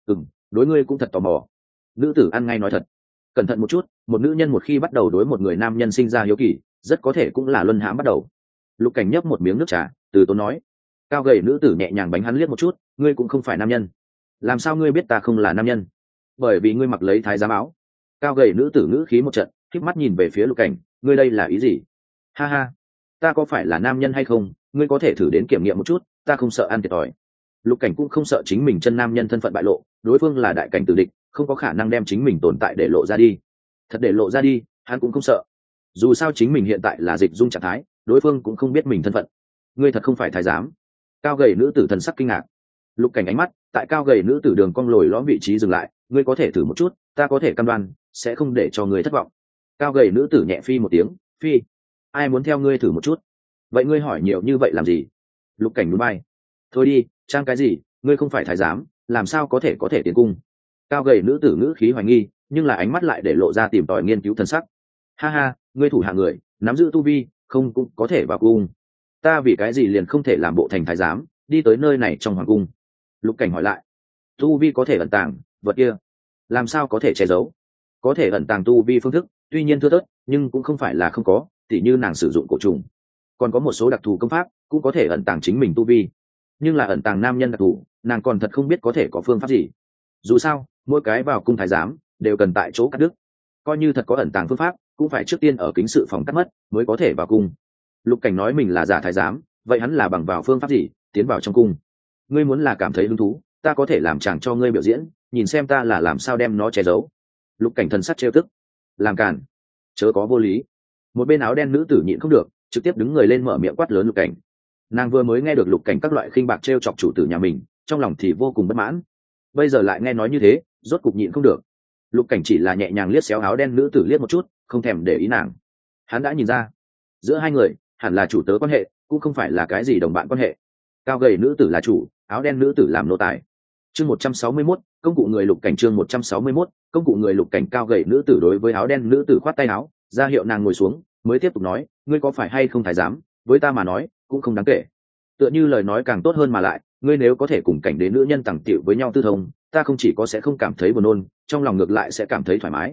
Đối ngươi cũng thật tò mò. Nữ tử ăn ngay nói thật. Cẩn thận một chút, một nữ nhân một khi bắt đầu đối một người nam nhân sinh ra hiếu kỳ, rất có thể cũng là luân hãm bắt đầu. Lục Cảnh nhấp một miếng nước trà, từ tốn nói. Cao gầy nữ tử nhẹ nhàng bánh hắn liếc một chút, ngươi cũng không phải nam nhân. Làm sao ngươi biết ta không là nam nhân? Bởi vì ngươi mặc lấy thái giám áo. Cao gầy nữ tử ngữ khí một trận, khép mắt nhìn về phía Lục Cảnh, ngươi đây là ý gì? Ha ha, ta có phải là nam nhân hay không, ngươi có thể thử đến kiểm nghiệm một chút, ta không sợ ăn thiệt thòi. Lục Cảnh cũng không sợ chính mình chân nam nhân thân phận bại lộ, đối phương là đại cảnh tử địch, không có khả năng đem chính mình tồn tại để lộ ra đi. Thật để lộ ra đi, hắn cũng không sợ. Dù sao chính mình hiện tại là dịch dung trạng thái, đối phương cũng không biết mình thân phận. Ngươi thật không phải thái giám? Cao gầy nữ tử thần sắc kinh ngạc. Lục Cảnh ánh mắt tại cao gầy nữ tử đường cong lồi lõm vị trí dừng lại, ngươi có thể thử một chút, ta có thể cam đoan sẽ không để cho ngươi thất vọng. Cao gầy nữ tử nhẹ phi một tiếng, phi. Ai muốn theo ngươi thử một chút? Vậy ngươi hỏi nhiều như vậy làm gì? Lục Cảnh nhún vai. Thôi đi, trang cái gì, ngươi không phải thái giám, làm sao có thể tiến cung? Cao gầy nữ tử ngữ khí hoài nghi, nhưng là ánh mắt lại để lộ ra tìm tòi nghiên cứu thần sắc. Ha ha, ngươi thủ hạ người, nắm giữ tu vi, không cũng có thể vào cung. Ta vì cái gì liền không thể làm bộ thành thái giám, đi tới nơi này trong hoàng cung? Lục Cảnh hỏi lại. Tu vi có thể ẩn tàng, vật kia làm sao có thể che giấu? Có thể ẩn tàng tu vi phương thức, tuy nhiên thưa thớt, nhưng cũng không phải là không có, tỉ như nàng sử dụng cổ trùng. Còn có một số đặc thù công pháp, cũng có thể ẩn tàng chính mình tu vi. Nhưng là ẩn tàng nam nhân đặc thù, nàng còn thật không biết có thể có phương pháp gì. Dù sao, mỗi cái vào cung thái giám đều cần tại chỗ cắt đứt. Coi như thật có ẩn tàng phương pháp, cũng phải trước tiên ở kính sự phòng cắt mất, mới có thể vào cung. Lục Cảnh nói mình là giả thái giám, vậy hắn là bằng vào phương pháp gì tiến vào trong cung? Ngươi muốn là cảm thấy hứng thú, ta có thể làm chàng cho ngươi biểu diễn, nhìn xem ta là làm sao đem nó che giấu. Lục Cảnh thần sắc trêu tức. Làm càn, chớ có vô lý. Một bên áo đen nữ tử nhịn không được, trực tiếp đứng người lên mở miệng quát lớn Lục Cảnh. Nàng vừa mới nghe được Lục Cảnh các loại khinh bạc trêu chọc chủ tử nhà mình, trong lòng thì vô cùng bất mãn. Bây giờ lại nghe nói như thế, rốt cục nhịn không được. Lục Cảnh chỉ là nhẹ nhàng liếc xéo áo đen nữ tử liếc một chút, không thèm để ý nàng. Hắn đã nhìn ra, giữa hai người hẳn là chủ tớ quan hệ, cũng không phải là cái gì đồng bạn quan hệ. Cao gầy nữ tử là chủ, áo đen nữ tử làm nô tài. Chương 161, công cụ người Lục Cảnh. Chương 161, công cụ người Lục Cảnh. Cao gầy nữ tử đối với áo đen nữ tử khoát tay áo, ra hiệu nàng ngồi xuống, mới tiếp tục nói, ngươi có phải hay không thái giám, với ta mà nói cũng không đáng kể. Tựa như lời nói càng tốt hơn mà lại, ngươi nếu có thể cùng cảnh đế nữ nhân tàng tiệu với nhau tư thông, ta không chỉ có sẽ không cảm thấy buồn nôn, trong lòng ngược lại sẽ cảm thấy thoải mái.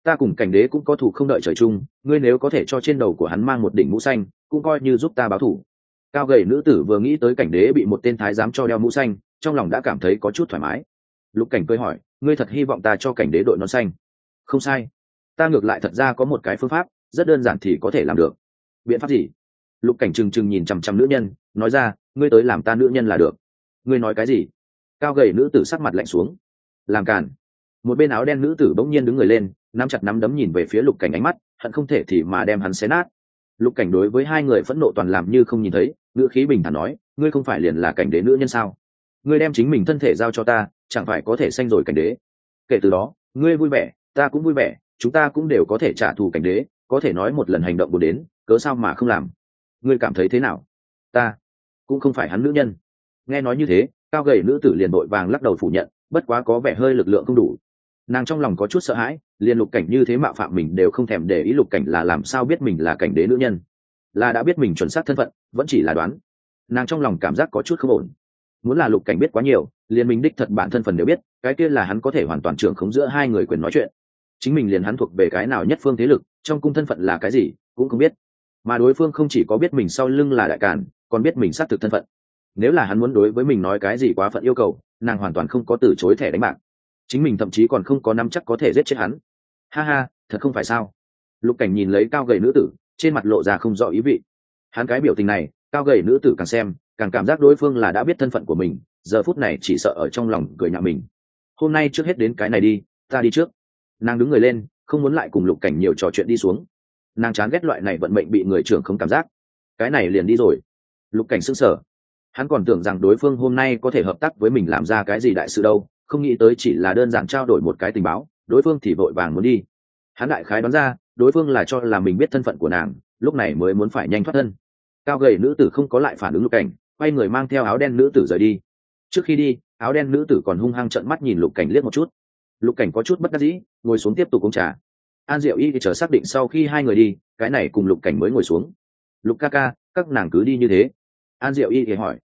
Ta cùng cảnh đế cũng có thù không đợi trời chung, ngươi nếu có thể cho trên đầu của hắn mang một đỉnh mũ xanh cũng coi như giúp ta báo thù. Cao gầy nữ tử vừa nghĩ tới cảnh đế bị một tên thái giám cho đeo mũ xanh, trong lòng đã cảm thấy có chút thoải mái. Lục Cảnh cười hỏi, ngươi thật hy vọng ta cho cảnh đế đội nón xanh? Không sai, ta ngược lại thật ra có một cái phương pháp rất đơn giản thì có thể làm được. Biện pháp gì? Lục Cảnh trừng trừng nhìn chằm chằm nữ nhân, nói ra, ngươi tới làm ta nữ nhân là được. Ngươi nói cái gì? Cao gầy nữ tử sắc mặt lạnh xuống. Làm cản. Một bên áo đen nữ tử bỗng nhiên đứng người lên, nắm chặt nắm đấm nhìn về phía Lục Cảnh, ánh mắt hận không thể thì mà đem hắn xé nát. Lục Cảnh đối với hai người phẫn nộ toàn làm như không nhìn thấy, ngữ khí bình thản nói, ngươi không phải liền là cảnh đế nữ nhân sao? Ngươi đem chính mình thân thể giao cho ta, chẳng phải có thể sanh rồi cảnh đế? Kể từ đó, ngươi vui vẻ, ta cũng vui vẻ, chúng ta cũng đều có thể trả thù cảnh đế, có thể nói một lần hành động buồn đến, cớ sao mà không làm? Ngươi cảm thấy thế nào? Ta cũng không phải hắn nữ nhân. Nghe nói như thế, cao gầy nữ tử liền vội vàng lắc đầu phủ nhận, bất quá có vẻ hơi lực lượng không đủ. Nàng trong lòng có chút sợ hãi, liền Lục Cảnh như thế mạo phạm mình đều không thèm để ý. Lục Cảnh là làm sao biết mình là cảnh đế nữ nhân? Là đã biết mình chuẩn xác thân phận, vẫn chỉ là đoán? Nàng trong lòng cảm giác có chút không ổn. Muốn là Lục Cảnh biết quá nhiều, liền mình đích thật bản thân phần đều biết, cái kia là hắn có thể hoàn toàn trưởng khống giữa hai người quyền nói chuyện. Chính mình liền hắn thuộc về cái nào nhất phương thế lực, trong cung thân phận là cái gì cũng không biết, mà đối phương không chỉ có biết mình sau lưng là đại càn, còn biết mình xác thực thân phận. Nếu là hắn muốn đối với mình nói cái gì quá phận yêu cầu, nàng hoàn toàn không có từ chối thẻ đánh bạc. Chính mình thậm chí còn không có nắm chắc có thể giết chết hắn. Ha ha, thật không phải sao? Lục Cảnh nhìn lấy cao gầy nữ tử, trên mặt lộ ra không rõ ý vị. Hắn cái biểu tình này, cao gầy nữ tử càng xem càng cảm giác đối phương là đã biết thân phận của mình, giờ phút này chỉ sợ ở trong lòng cười nhạo mình. Hôm nay trước hết đến cái này đi, ta đi trước. Nàng đứng người lên, không muốn lại cùng Lục Cảnh nhiều trò chuyện đi xuống. Nàng chán ghét loại này vận mệnh bị người trưởng không cảm giác. Cái này liền đi rồi. Lục Cảnh sững sờ. Hắn còn tưởng rằng đối phương hôm nay có thể hợp tác với mình làm ra cái gì đại sự đâu, không nghĩ tới chỉ là đơn giản trao đổi một cái tình báo, đối phương thì vội vàng muốn đi. Hắn đại khái đoán ra đối phương là cho là mình biết thân phận của nàng, lúc này mới muốn phải nhanh thoát thân. Cao gầy nữ tử không có lại phản ứng Lục Cảnh, quay người mang theo áo đen nữ tử rời đi. Trước khi đi, áo đen nữ tử còn hung hăng trợn mắt nhìn Lục Cảnh liếc một chút. Lục Cảnh có chút bất đắc dĩ, ngồi xuống tiếp tục uống trà. An Diệu Y thì chờ xác định sau khi hai người đi, cái này cùng Lục Cảnh mới ngồi xuống. Lục ca ca, các nàng cứ đi như thế? An Diệu Y thì hỏi.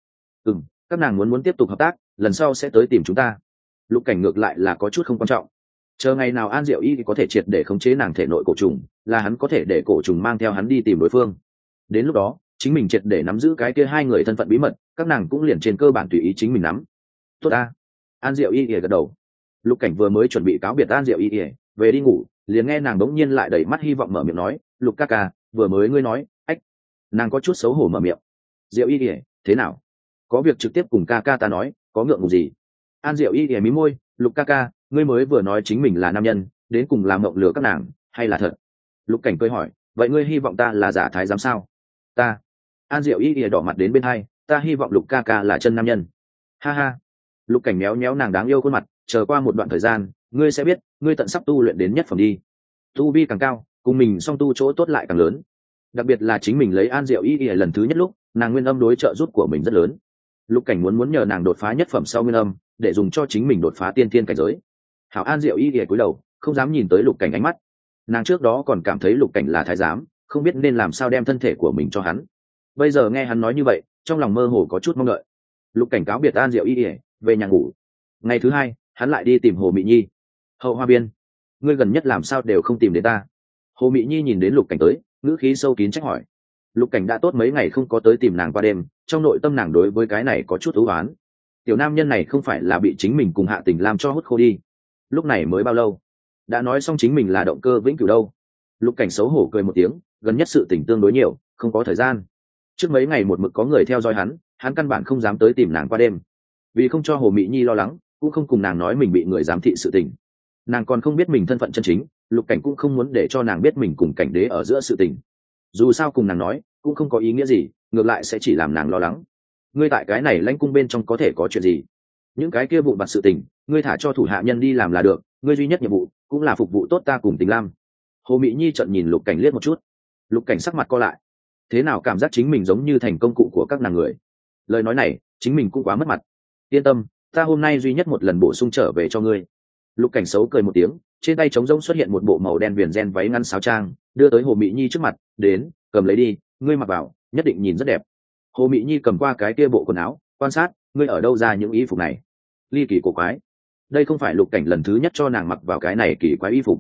Các nàng muốn tiếp tục hợp tác, lần sau sẽ tới tìm chúng ta. Lục Cảnh ngược lại là có chút không quan trọng. Chờ ngày nào An Diệu Y thì có thể triệt để khống chế nàng thể nội cổ trùng, là hắn có thể để cổ trùng mang theo hắn đi tìm đối phương. Đến lúc đó, chính mình triệt để nắm giữ cái kia hai người thân phận bí mật, các nàng cũng liền trên cơ bản tùy ý chính mình nắm. Tốt a. An Diệu Y gật đầu. Lục Cảnh vừa mới chuẩn bị cáo biệt An Diệu Y về đi ngủ, liền nghe nàng đống nhiên lại đầy mắt hy vọng mở miệng nói, Lục ca ca, vừa mới ngươi nói, ách. Nàng có chút xấu hổ mở miệng. Diệu Y thế nào? Có việc trực tiếp cùng ca ca ta nói, có ngượng ngùng gì? An Diệu Y mí môi, Lục ca ca, ngươi mới vừa nói chính mình là nam nhân, đến cùng làm mộng lừa các nàng hay là thật? Lục Cảnh cười hỏi, vậy ngươi hy vọng ta là giả thái giám sao? Ta. An Diệu Y đỏ mặt đến bên hai, ta hy vọng Lục ca ca là chân nam nhân. Ha ha. Lục Cảnh méo méo nàng đáng yêu khuôn mặt, chờ qua một đoạn thời gian, ngươi sẽ biết, ngươi tận sắp tu luyện đến nhất phẩm đi. Tu vi càng cao, cùng mình song tu chỗ tốt lại càng lớn. Đặc biệt là chính mình lấy An Diệu Y lần thứ nhất lúc, nàng nguyên âm đối trợ giúp của mình rất lớn. Lục Cảnh muốn nhờ nàng đột phá nhất phẩm sau nguyên âm, để dùng cho chính mình đột phá tiên thiên cảnh giới. Hảo An Diệu Y cúi đầu, không dám nhìn tới Lục Cảnh ánh mắt. Nàng trước đó còn cảm thấy Lục Cảnh là thái giám, không biết nên làm sao đem thân thể của mình cho hắn. Bây giờ nghe hắn nói như vậy, trong lòng mơ hồ có chút mong đợi. Lục Cảnh cáo biệt An Diệu Y về nhà ngủ. Ngày thứ hai, hắn lại đi tìm Hồ Mị Nhi. Hậu Hoa Biên, ngươi gần nhất làm sao đều không tìm đến ta? Hồ Mị Nhi nhìn đến Lục Cảnh tới, ngữ khí sâu kín trách hỏi. Lục Cảnh đã tốt mấy ngày không có tới tìm nàng qua đêm, trong nội tâm nàng đối với cái này có chút ưu oán. Tiểu nam nhân này không phải là bị chính mình cùng Hạ Tình làm cho hút khô đi? Lúc này mới bao lâu, đã nói xong chính mình là động cơ vĩnh cửu đâu? Lục Cảnh xấu hổ cười một tiếng, gần nhất sự tình tương đối nhiều, không có thời gian. Trước mấy ngày một mực có người theo dõi hắn căn bản không dám tới tìm nàng qua đêm, vì không cho Hồ Mị Nhi lo lắng, cũng không cùng nàng nói mình bị người giám thị sự tình. Nàng còn không biết mình thân phận chân chính, Lục Cảnh cũng không muốn để cho nàng biết mình cùng cảnh đế ở giữa sự tình. Dù sao cùng nàng nói cũng không có ý nghĩa gì, ngược lại sẽ chỉ làm nàng lo lắng. Ngươi tại cái này lãnh cung bên trong có thể có chuyện gì? Những cái kia vụn vặt sự tình, ngươi thả cho thủ hạ nhân đi làm là được, ngươi duy nhất nhiệm vụ cũng là phục vụ tốt ta cùng Tình Lam. Hồ Mị Nhi trợn nhìn Lục Cảnh liếc một chút. Lục Cảnh sắc mặt co lại. Thế nào cảm giác chính mình giống như thành công cụ của các nàng người? Lời nói này, chính mình cũng quá mất mặt. Yên tâm, ta hôm nay duy nhất một lần bổ sung trở về cho ngươi. Lục Cảnh xấu cười một tiếng, trên tay trống rỗng xuất hiện một bộ màu đen viền ren váy ngắn sáo trang, đưa tới Hồ Mị Nhi trước mặt, đến, cầm lấy đi, ngươi mặc vào, nhất định nhìn rất đẹp. Hồ Mị Nhi cầm qua cái kia bộ quần áo, quan sát, ngươi ở đâu ra những y phục này? Ly kỳ cổ quái. Đây không phải Lục Cảnh lần thứ nhất cho nàng mặc vào cái này kỳ quái y phục.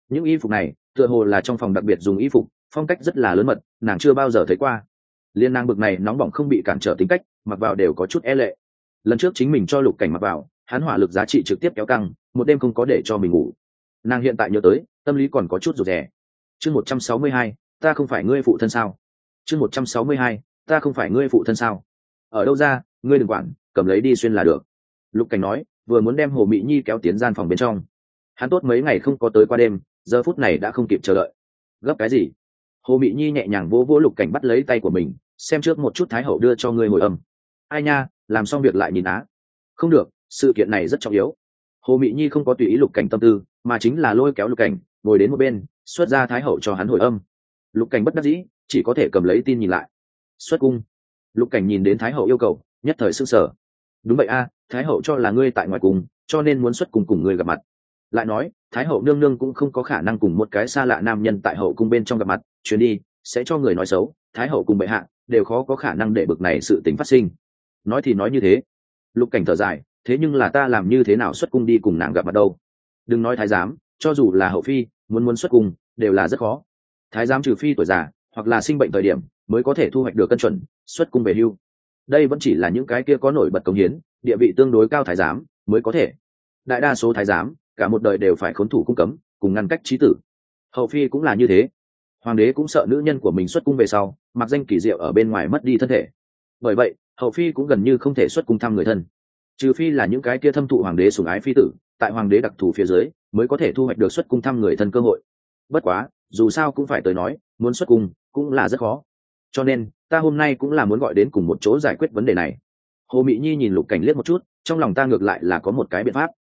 những y phục này tựa hồ là trong phòng đặc biệt dùng y phục, phong cách rất là lớn mật, nàng chưa bao giờ thấy qua. Liên nàng bực này nóng bỏng không bị cản trở tính cách, mặc vào đều có chút e lệ. Lần trước chính mình cho Lục Cảnh mặc vào, hắn hỏa lực giá trị trực tiếp kéo căng, một đêm không có để cho mình ngủ. Nàng hiện tại nhớ tới, tâm lý còn có chút rụt rè. Chương 162, ta không phải ngươi phụ thân sao? Chương 162, ta không phải ngươi phụ thân sao? Ở đâu ra, ngươi đừng quản, cầm lấy đi xuyên là được. Lục Cảnh nói, vừa muốn đem Hồ Mị Nhi kéo tiến gian phòng bên trong. Hắn tốt mấy ngày không có tới qua đêm, giờ phút này đã không kịp chờ đợi. Gấp cái gì? Hồ Mị Nhi nhẹ nhàng vỗ vỗ Lục Cảnh bắt lấy tay của mình, xem trước một chút Thái hậu đưa cho ngươi hồi âm. Ai nha, làm xong việc lại nhìn á. Không được, sự kiện này rất trọng yếu. Hồ Mị Nhi không có tùy ý Lục Cảnh tâm tư, mà chính là lôi kéo Lục Cảnh ngồi đến một bên, xuất ra Thái hậu cho hắn hồi âm. Lục Cảnh bất đắc dĩ, chỉ có thể cầm lấy tin nhìn lại. Xuất cung. Lục Cảnh nhìn đến Thái hậu yêu cầu, nhất thời sững sờ. Đúng vậy a, Thái hậu cho là ngươi tại ngoài cung, cho nên muốn xuất cung cùng ngươi gặp mặt. Lại nói, Thái hậu nương nương cũng không có khả năng cùng một cái xa lạ nam nhân tại hậu cung bên trong gặp mặt, chuyến đi sẽ cho người nói xấu. Thái hậu cùng bệ hạ đều khó có khả năng để bực này sự tình phát sinh. Nói thì nói như thế. Lục Cảnh thở dài, thế nhưng là ta làm như thế nào xuất cung đi cùng nàng gặp mặt đâu? Đừng nói thái giám, cho dù là hậu phi, muốn xuất cung đều là rất khó. Thái giám trừ phi tuổi già hoặc là sinh bệnh thời điểm mới có thể thu hoạch được cân chuẩn xuất cung về hưu. Đây vẫn chỉ là những cái kia có nổi bật cống hiến, địa vị tương đối cao thái giám mới có thể. Đại đa số thái giám cả một đời đều phải khốn thủ cung cấm, cùng ngăn cách trí tử. Hậu phi cũng là như thế. Hoàng đế cũng sợ nữ nhân của mình xuất cung về sau mặc danh kỳ diệu ở bên ngoài mất đi thân thể, bởi vậy hậu phi cũng gần như không thể xuất cung thăm người thân, trừ phi là những cái kia thâm thụ hoàng đế sủng ái phi tử, tại hoàng đế đặc thù phía dưới mới có thể thu hoạch được xuất cung thăm người thân cơ hội. Bất quá dù sao cũng phải tới nói, muốn xuất cung cũng là rất khó, cho nên ta hôm nay cũng là muốn gọi đến cùng một chỗ giải quyết vấn đề này. Hồ Mị Nhi nhìn Lục Cảnh liếc một chút, trong lòng ta ngược lại là có một cái biện pháp.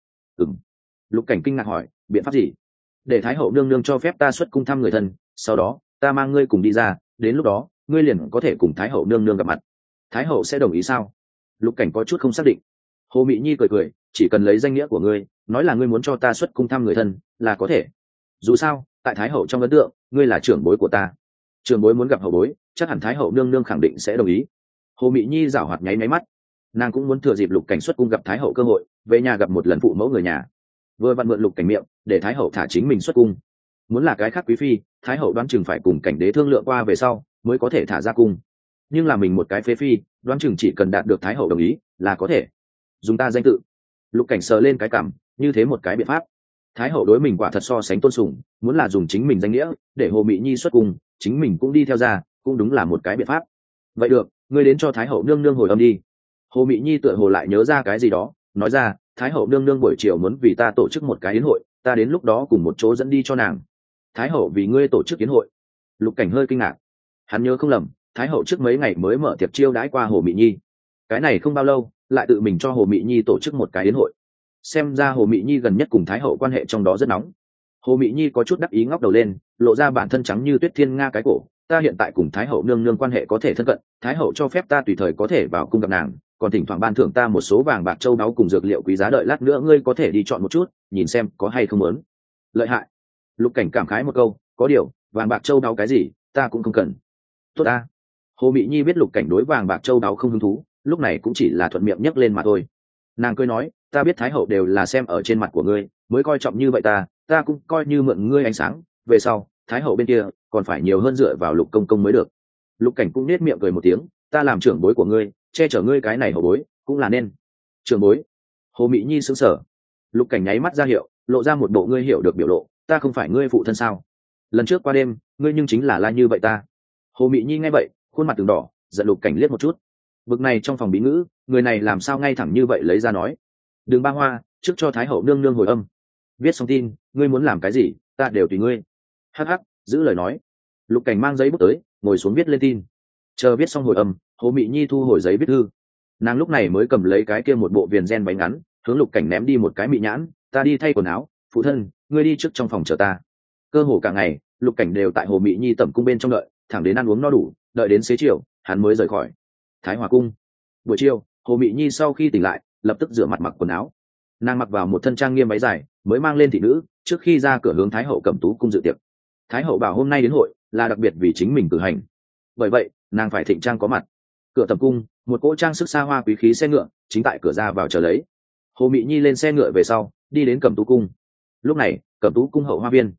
Lục Cảnh kinh ngạc hỏi, biện pháp gì? Để Thái hậu nương nương cho phép ta xuất cung thăm người thân, sau đó ta mang ngươi cùng đi ra, đến lúc đó ngươi liền có thể cùng Thái hậu nương nương gặp mặt. Thái hậu sẽ đồng ý sao? Lục Cảnh có chút không xác định. Hồ Mị Nhi cười cười, chỉ cần lấy danh nghĩa của ngươi nói là ngươi muốn cho ta xuất cung thăm người thân là có thể. Dù sao tại Thái hậu trong ấn tượng ngươi là trưởng bối của ta, trưởng bối muốn gặp hậu bối, chắc hẳn Thái hậu nương nương khẳng định sẽ đồng ý. Hồ Mị Nhi giảo hoạt nháy máy mắt, nàng cũng muốn thừa dịp Lục Cảnh xuất cung gặp Thái hậu cơ hội về nhà gặp một lần phụ mẫu người nhà, vừa vặn mượn Lục Cảnh miệng để Thái hậu thả chính mình xuất cung. Muốn là cái khác quý phi, Thái hậu đoán chừng phải cùng cảnh đế thương lượng qua về sau mới có thể thả ra cung, nhưng là mình một cái phế phi, đoán chừng chỉ cần đạt được Thái hậu đồng ý là có thể. Dùng ta danh tự. Lục Cảnh sờ lên cái cảm, như thế một cái biện pháp. Thái hậu đối mình quả thật so sánh tôn sùng, muốn là dùng chính mình danh nghĩa để Hồ Mị Nhi xuất cung, chính mình cũng đi theo ra, cũng đúng là một cái biện pháp. Vậy được, ngươi đến cho Thái hậu nương nương hồi âm đi. Hồ Mị Nhi tựa hồ lại nhớ ra cái gì đó, nói ra, Thái hậu nương nương buổi chiều muốn vì ta tổ chức một cái yến hội, ta đến lúc đó cùng một chỗ dẫn đi cho nàng. Thái hậu vì ngươi tổ chức yến hội? Lục Cảnh hơi kinh ngạc. Hắn nhớ không lầm, Thái hậu trước mấy ngày mới mở tiệc chiêu đãi qua Hồ Mị Nhi, cái này không bao lâu lại tự mình cho Hồ Mị Nhi tổ chức một cái yến hội. Xem ra Hồ Mị Nhi gần nhất cùng Thái hậu quan hệ trong đó rất nóng. Hồ Mị Nhi có chút đắc ý ngóc đầu lên, lộ ra bản thân trắng như tuyết thiên nga cái cổ. Ta hiện tại cùng Thái hậu nương nương quan hệ có thể thân cận, Thái hậu cho phép ta tùy thời có thể vào cung gặp nàng, còn thỉnh thoảng ban thưởng ta một số vàng bạc châu báu cùng dược liệu quý giá, đợi lát nữa ngươi có thể đi chọn một chút, nhìn xem có hay không muốn. Lợi hại. Lục Cảnh cảm khái một câu, có điều vàng bạc châu báu cái gì ta cũng không cần. Tốt ta. Hồ Mị Nhi biết Lục Cảnh đối vàng bạc châu báu không hứng thú, lúc này cũng chỉ là thuận miệng nhấc lên mà thôi. Nàng cười nói, ta biết Thái hậu đều là xem ở trên mặt của ngươi mới coi trọng như vậy, ta cũng coi như mượn ngươi ánh sáng, về sau Thái hậu bên kia còn phải nhiều hơn dựa vào Lục công công mới được. Lục Cảnh cũng nết miệng cười một tiếng, ta làm trưởng bối của ngươi, che chở ngươi cái này hậu bối cũng là nên. Trưởng bối? Hồ Mị Nhi sững sờ. Lục Cảnh nháy mắt ra hiệu, lộ ra một bộ ngươi hiểu được biểu lộ, ta không phải ngươi phụ thân sao? Lần trước qua đêm ngươi nhưng chính là la như vậy ta. Hồ Mị Nhi nghe vậy khuôn mặt từng đỏ, giận Lục Cảnh liếc một chút. Bực này trong phòng bí ngữ, người này làm sao ngay thẳng như vậy lấy ra nói. Đừng ba hoa, trước cho Thái hậu nương nương hồi âm. Viết xong tin, ngươi muốn làm cái gì ta đều tùy ngươi. Hắc hắc, giữ lời nói. Lục Cảnh mang giấy bút tới, ngồi xuống viết lên tin. Chờ viết xong hồi âm, Hồ Mị Nhi thu hồi giấy viết thư. Nàng lúc này mới cầm lấy cái kia một bộ viền ren bánh ngắn, hướng Lục Cảnh ném đi một cái mị nhãn, ta đi thay quần áo, phụ thân ngươi đi trước trong phòng chờ ta. Cơ hồ cả ngày Lục Cảnh đều tại Hồ Mị Nhi tẩm cung bên trong đợi, thẳng đến ăn uống no đủ, đợi đến xế chiều hắn mới rời khỏi Thái Hòa cung. Buổi chiều Hồ Mị Nhi sau khi tỉnh lại lập tức rửa mặt mặc quần áo. Nàng mặc vào một thân trang nghiêm váy dài mới mang lên thị nữ, trước khi ra cửa hướng Thái hậu Cẩm Tú cung dự tiệc. Thái hậu bảo hôm nay đến hội là đặc biệt vì chính mình cử hành, bởi vậy nàng phải thịnh trang có mặt. Cửa tẩm cung, một cỗ trang sức xa hoa quý khí xe ngựa chính tại cửa ra vào chờ lấy. Hồ Mị Nhi lên xe ngựa về sau đi đến Cẩm Tú cung. Lúc này Cẩm Tú cung hậu hoa viên,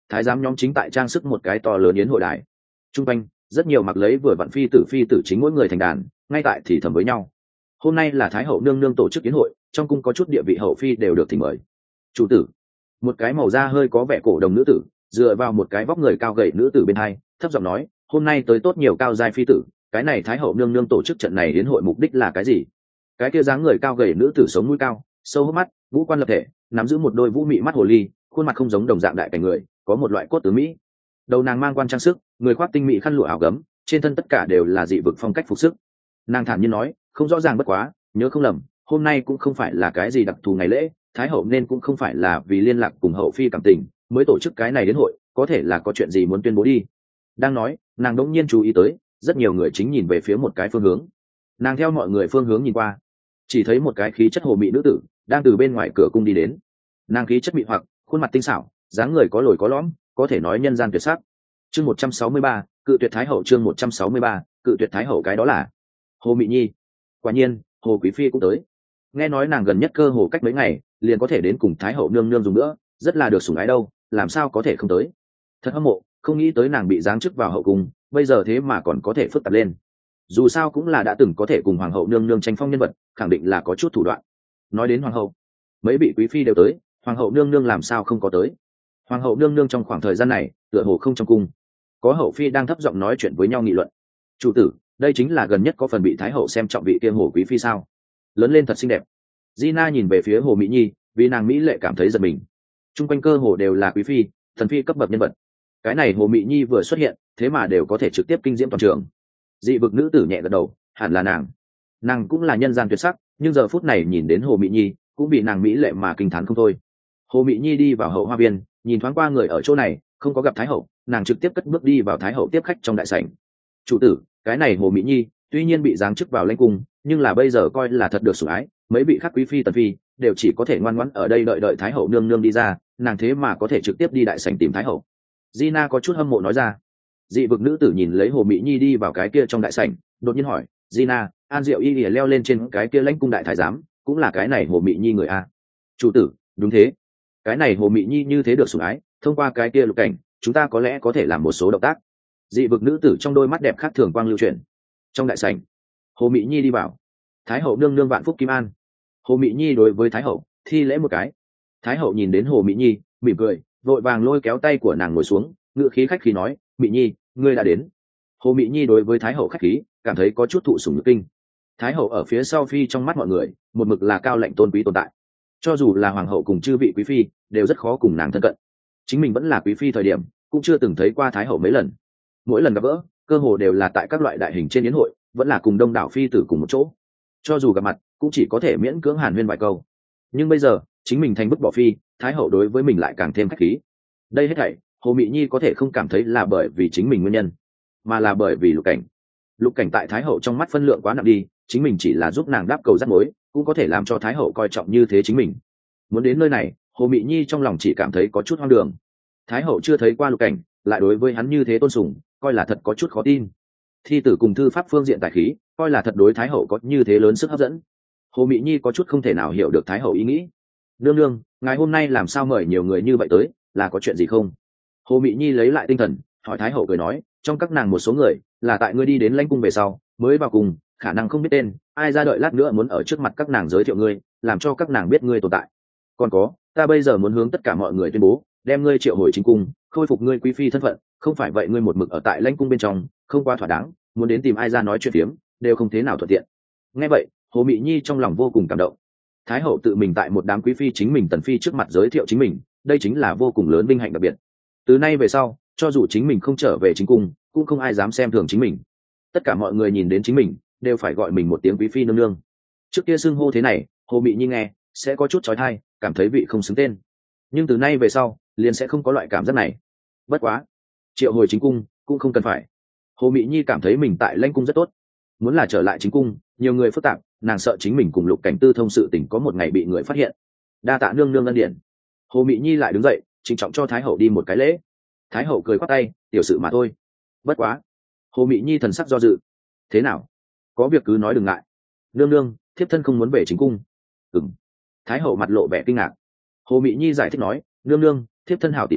thái giám nhóm chính tại trang sức một cái to lớn yến hội đài. Trung quanh rất nhiều mặc lấy vừa vặn phi tử chính mỗi người thành đàn, ngay tại thì thầm với nhau. Hôm nay là thái hậu nương nương tổ chức yến hội, trong cung có chút địa vị hậu phi đều được thỉnh mời. Chủ tử, một cái màu da hơi có vẻ cổ đồng nữ tử dựa vào một cái vóc người cao gầy nữ tử bên hai, thấp giọng nói, hôm nay tới tốt nhiều cao giai phi tử, cái này thái hậu nương nương tổ chức trận này yến hội mục đích là cái gì? Cái kia dáng người cao gầy nữ tử sống mũi cao, sâu hốc mắt, ngũ quan lập thể, nắm giữ một đôi vũ mị mắt hồ ly, khuôn mặt không giống đồng dạng đại cảnh người, có một loại cốt tướng mỹ. Đầu nàng mang quan trang sức, người khoác tinh mỹ khăn lụa áo gấm, trên thân tất cả đều là dị vực phong cách phục sức. Nàng thản nhiên nói, không rõ ràng bất quá, nhớ không lầm, hôm nay cũng không phải là cái gì đặc thù ngày lễ, thái hậu nên cũng không phải là vì liên lạc cùng hậu phi cảm tình mới tổ chức cái này đến hội, có thể là có chuyện gì muốn tuyên bố đi. Đang nói, nàng đỗng nhiên chú ý tới, rất nhiều người chính nhìn về phía một cái phương hướng. Nàng theo mọi người phương hướng nhìn qua, chỉ thấy một cái khí chất hồ mị nữ tử đang từ bên ngoài cửa cung đi đến. Nàng khí chất mị hoặc, khuôn mặt tinh xảo, dáng người có lồi có lõm, có thể nói nhân gian tuyệt sắc. Chương 163, cự tuyệt thái hậu. Chương 163, cự tuyệt thái hậu, cái đó là Hồ Mị Nhi. Quả nhiên, Hồ Quý phi cũng tới. Nghe nói nàng gần nhất cơ hồ cách mấy ngày liền có thể đến cùng thái hậu nương nương dùng nữa, rất là được sủng ái đâu, làm sao có thể không tới. Thật hâm mộ, không nghĩ tới nàng bị giáng chức vào hậu cung, bây giờ thế mà còn có thể phức tạp lên. Dù sao cũng là đã từng có thể cùng hoàng hậu nương nương tranh phong nhân vật, khẳng định là có chút thủ đoạn. Nói đến hoàng hậu, mấy vị quý phi đều tới, hoàng hậu nương nương làm sao không có tới. Hoàng hậu nương nương trong khoảng thời gian này tựa hồ không trong cung, có hậu phi đang thấp giọng nói chuyện với nhau nghị luận. Chủ tử, đây chính là gần nhất có phần bị thái hậu xem trọng vị kia Hồ quý phi sao? Lớn lên thật xinh đẹp. Gina nhìn về phía Hồ Mỹ Nhi, vì nàng mỹ lệ cảm thấy giật mình. Trung quanh cơ hồ đều là quý phi, thần phi cấp bậc nhân vật. Cái này Hồ Mỹ Nhi vừa xuất hiện, thế mà đều có thể trực tiếp kinh diễm toàn trường. Dị vực nữ tử nhẹ gật đầu, hẳn là nàng. Nàng cũng là nhân gian tuyệt sắc, nhưng giờ phút này nhìn đến Hồ Mỹ Nhi, cũng bị nàng mỹ lệ mà kinh thán không thôi. Hồ Mỹ Nhi đi vào hậu hoa viên, nhìn thoáng qua người ở chỗ này, không có gặp thái hậu, nàng trực tiếp cất bước đi vào thái hậu tiếp khách trong đại sảnh. Chủ tử, cái này Hồ Mỹ Nhi tuy nhiên bị giáng chức vào lãnh cung, nhưng là bây giờ coi là thật được sủng ái, mấy vị khác quý phi tần phi đều chỉ có thể ngoan ngoãn ở đây đợi thái hậu nương nương đi ra, nàng thế mà có thể trực tiếp đi đại sảnh tìm thái hậu. Gina có chút hâm mộ nói ra. Dị vực nữ tử nhìn lấy Hồ Mỹ Nhi đi vào cái kia trong đại sảnh, đột nhiên hỏi, Gina, An Diệu Y lìa leo lên trên cái kia lãnh cung đại thái giám, cũng là cái này Hồ Mỹ Nhi người a? Chủ tử, đúng thế. Cái này Hồ Mỹ Nhi như thế được sủng ái, thông qua cái kia lục cảnh, chúng ta có lẽ có thể làm một số động tác. Dị vực nữ tử trong đôi mắt đẹp khác thường quang lưu chuyển. Trong đại sảnh, Hồ Mỹ Nhi đi vào. Thái hậu nương nương vạn phúc kim an. Hồ Mỹ Nhi đối với thái hậu thi lễ một cái. Thái hậu nhìn đến Hồ Mỹ Nhi, mỉm cười, vội vàng lôi kéo tay của nàng ngồi xuống, ngựa khí khách khí nói, Mỹ Nhi, ngươi đã đến. Hồ Mỹ Nhi đối với thái hậu khách khí, cảm thấy có chút thụ sủng nhược kinh. Thái hậu ở phía sau phi trong mắt mọi người, một mực là cao lệnh tôn quý tồn tại. Cho dù là hoàng hậu cùng chư vị quý phi, đều rất khó cùng nàng thân cận. Chính mình vẫn là quý phi thời điểm, cũng chưa từng thấy qua thái hậu mấy lần. Mỗi lần gặp gỡ, cơ hồ đều là tại các loại đại hình trên yến hội, vẫn là cùng đông đảo phi tử cùng một chỗ. Cho dù gặp mặt, cũng chỉ có thể miễn cưỡng hàn huyên vài câu. Nhưng bây giờ, chính mình thành bức bỏ phi, thái hậu đối với mình lại càng thêm khách khí. Đây hết thảy, Hồ Mỹ Nhi có thể không cảm thấy là bởi vì chính mình nguyên nhân, mà là bởi vì lục cảnh. Lục cảnh tại thái hậu trong mắt phân lượng quá nặng đi, chính mình chỉ là giúp nàng đáp cầu rắc mối, cũng có thể làm cho thái hậu coi trọng như thế chính mình. Muốn đến nơi này, Hồ Mỹ Nhi trong lòng chỉ cảm thấy có chút hoang đường. Thái hậu chưa thấy qua lục cảnh, lại đối với hắn như thế tôn sùng, coi là thật có chút khó tin. Thi tử cùng thư pháp phương diện tài khí, coi là thật đối thái hậu có như thế lớn sức hấp dẫn. Hồ Mỹ Nhi có chút không thể nào hiểu được thái hậu ý nghĩ. Nương nương, ngài hôm nay làm sao mời nhiều người như vậy tới, là có chuyện gì không? Hồ Mỹ Nhi lấy lại tinh thần, hỏi thái hậu cười nói, trong các nàng một số người là tại ngươi đi đến lãnh cung về sau mới vào cùng, khả năng không biết tên, ai ra đợi lát nữa muốn ở trước mặt các nàng giới thiệu ngươi, làm cho các nàng biết ngươi tồn tại. Còn có, ta bây giờ muốn hướng tất cả mọi người tuyên bố, đem ngươi triệu hồi chính cung, khôi phục ngươi quý phi thân phận, không phải vậy ngươi một mực ở tại lãnh cung bên trong, không quá thỏa đáng, muốn đến tìm ai ra nói chuyện phiếm, đều không thế nào thuận tiện. Nghe vậy, Hồ Mỹ Nhi trong lòng vô cùng cảm động. Thái hậu tự mình tại một đám quý phi chính mình tần phi trước mặt giới thiệu chính mình, đây chính là vô cùng lớn vinh hạnh đặc biệt. Từ nay về sau, cho dù chính mình không trở về chính cung, cũng không ai dám xem thường chính mình. Tất cả mọi người nhìn đến chính mình, đều phải gọi mình một tiếng quý phi nương nương. Trước kia xưng hô thế này, Hồ Mỹ Nhi nghe sẽ có chút chói tai, cảm thấy vị không xứng tên. Nhưng từ nay về sau, liền sẽ không có loại cảm giác này. Bất quá, triệu hồi chính cung cũng không cần phải. Hồ Mỹ Nhi cảm thấy mình tại lãnh cung rất tốt. Muốn là trở lại chính cung, nhiều người phức tạp, nàng sợ chính mình cùng lục cảnh tư thông sự tình có một ngày bị người phát hiện. Đa tạ nương nương ân điển. Hồ Mỹ Nhi lại đứng dậy, trịnh trọng cho thái hậu đi một cái lễ. Thái hậu cười khoát tay, tiểu sự mà thôi. Bất quá. Hồ Mỹ Nhi thần sắc do dự. Thế nào? Có việc cứ nói đừng ngại. Nương nương, thiếp thân không muốn về chính cung. Ừm. Thái hậu mặt lộ vẻ kinh ngạc. Hồ Mỹ Nhi giải thích nói, nương nương, thiếp thân hảo tỉ muội,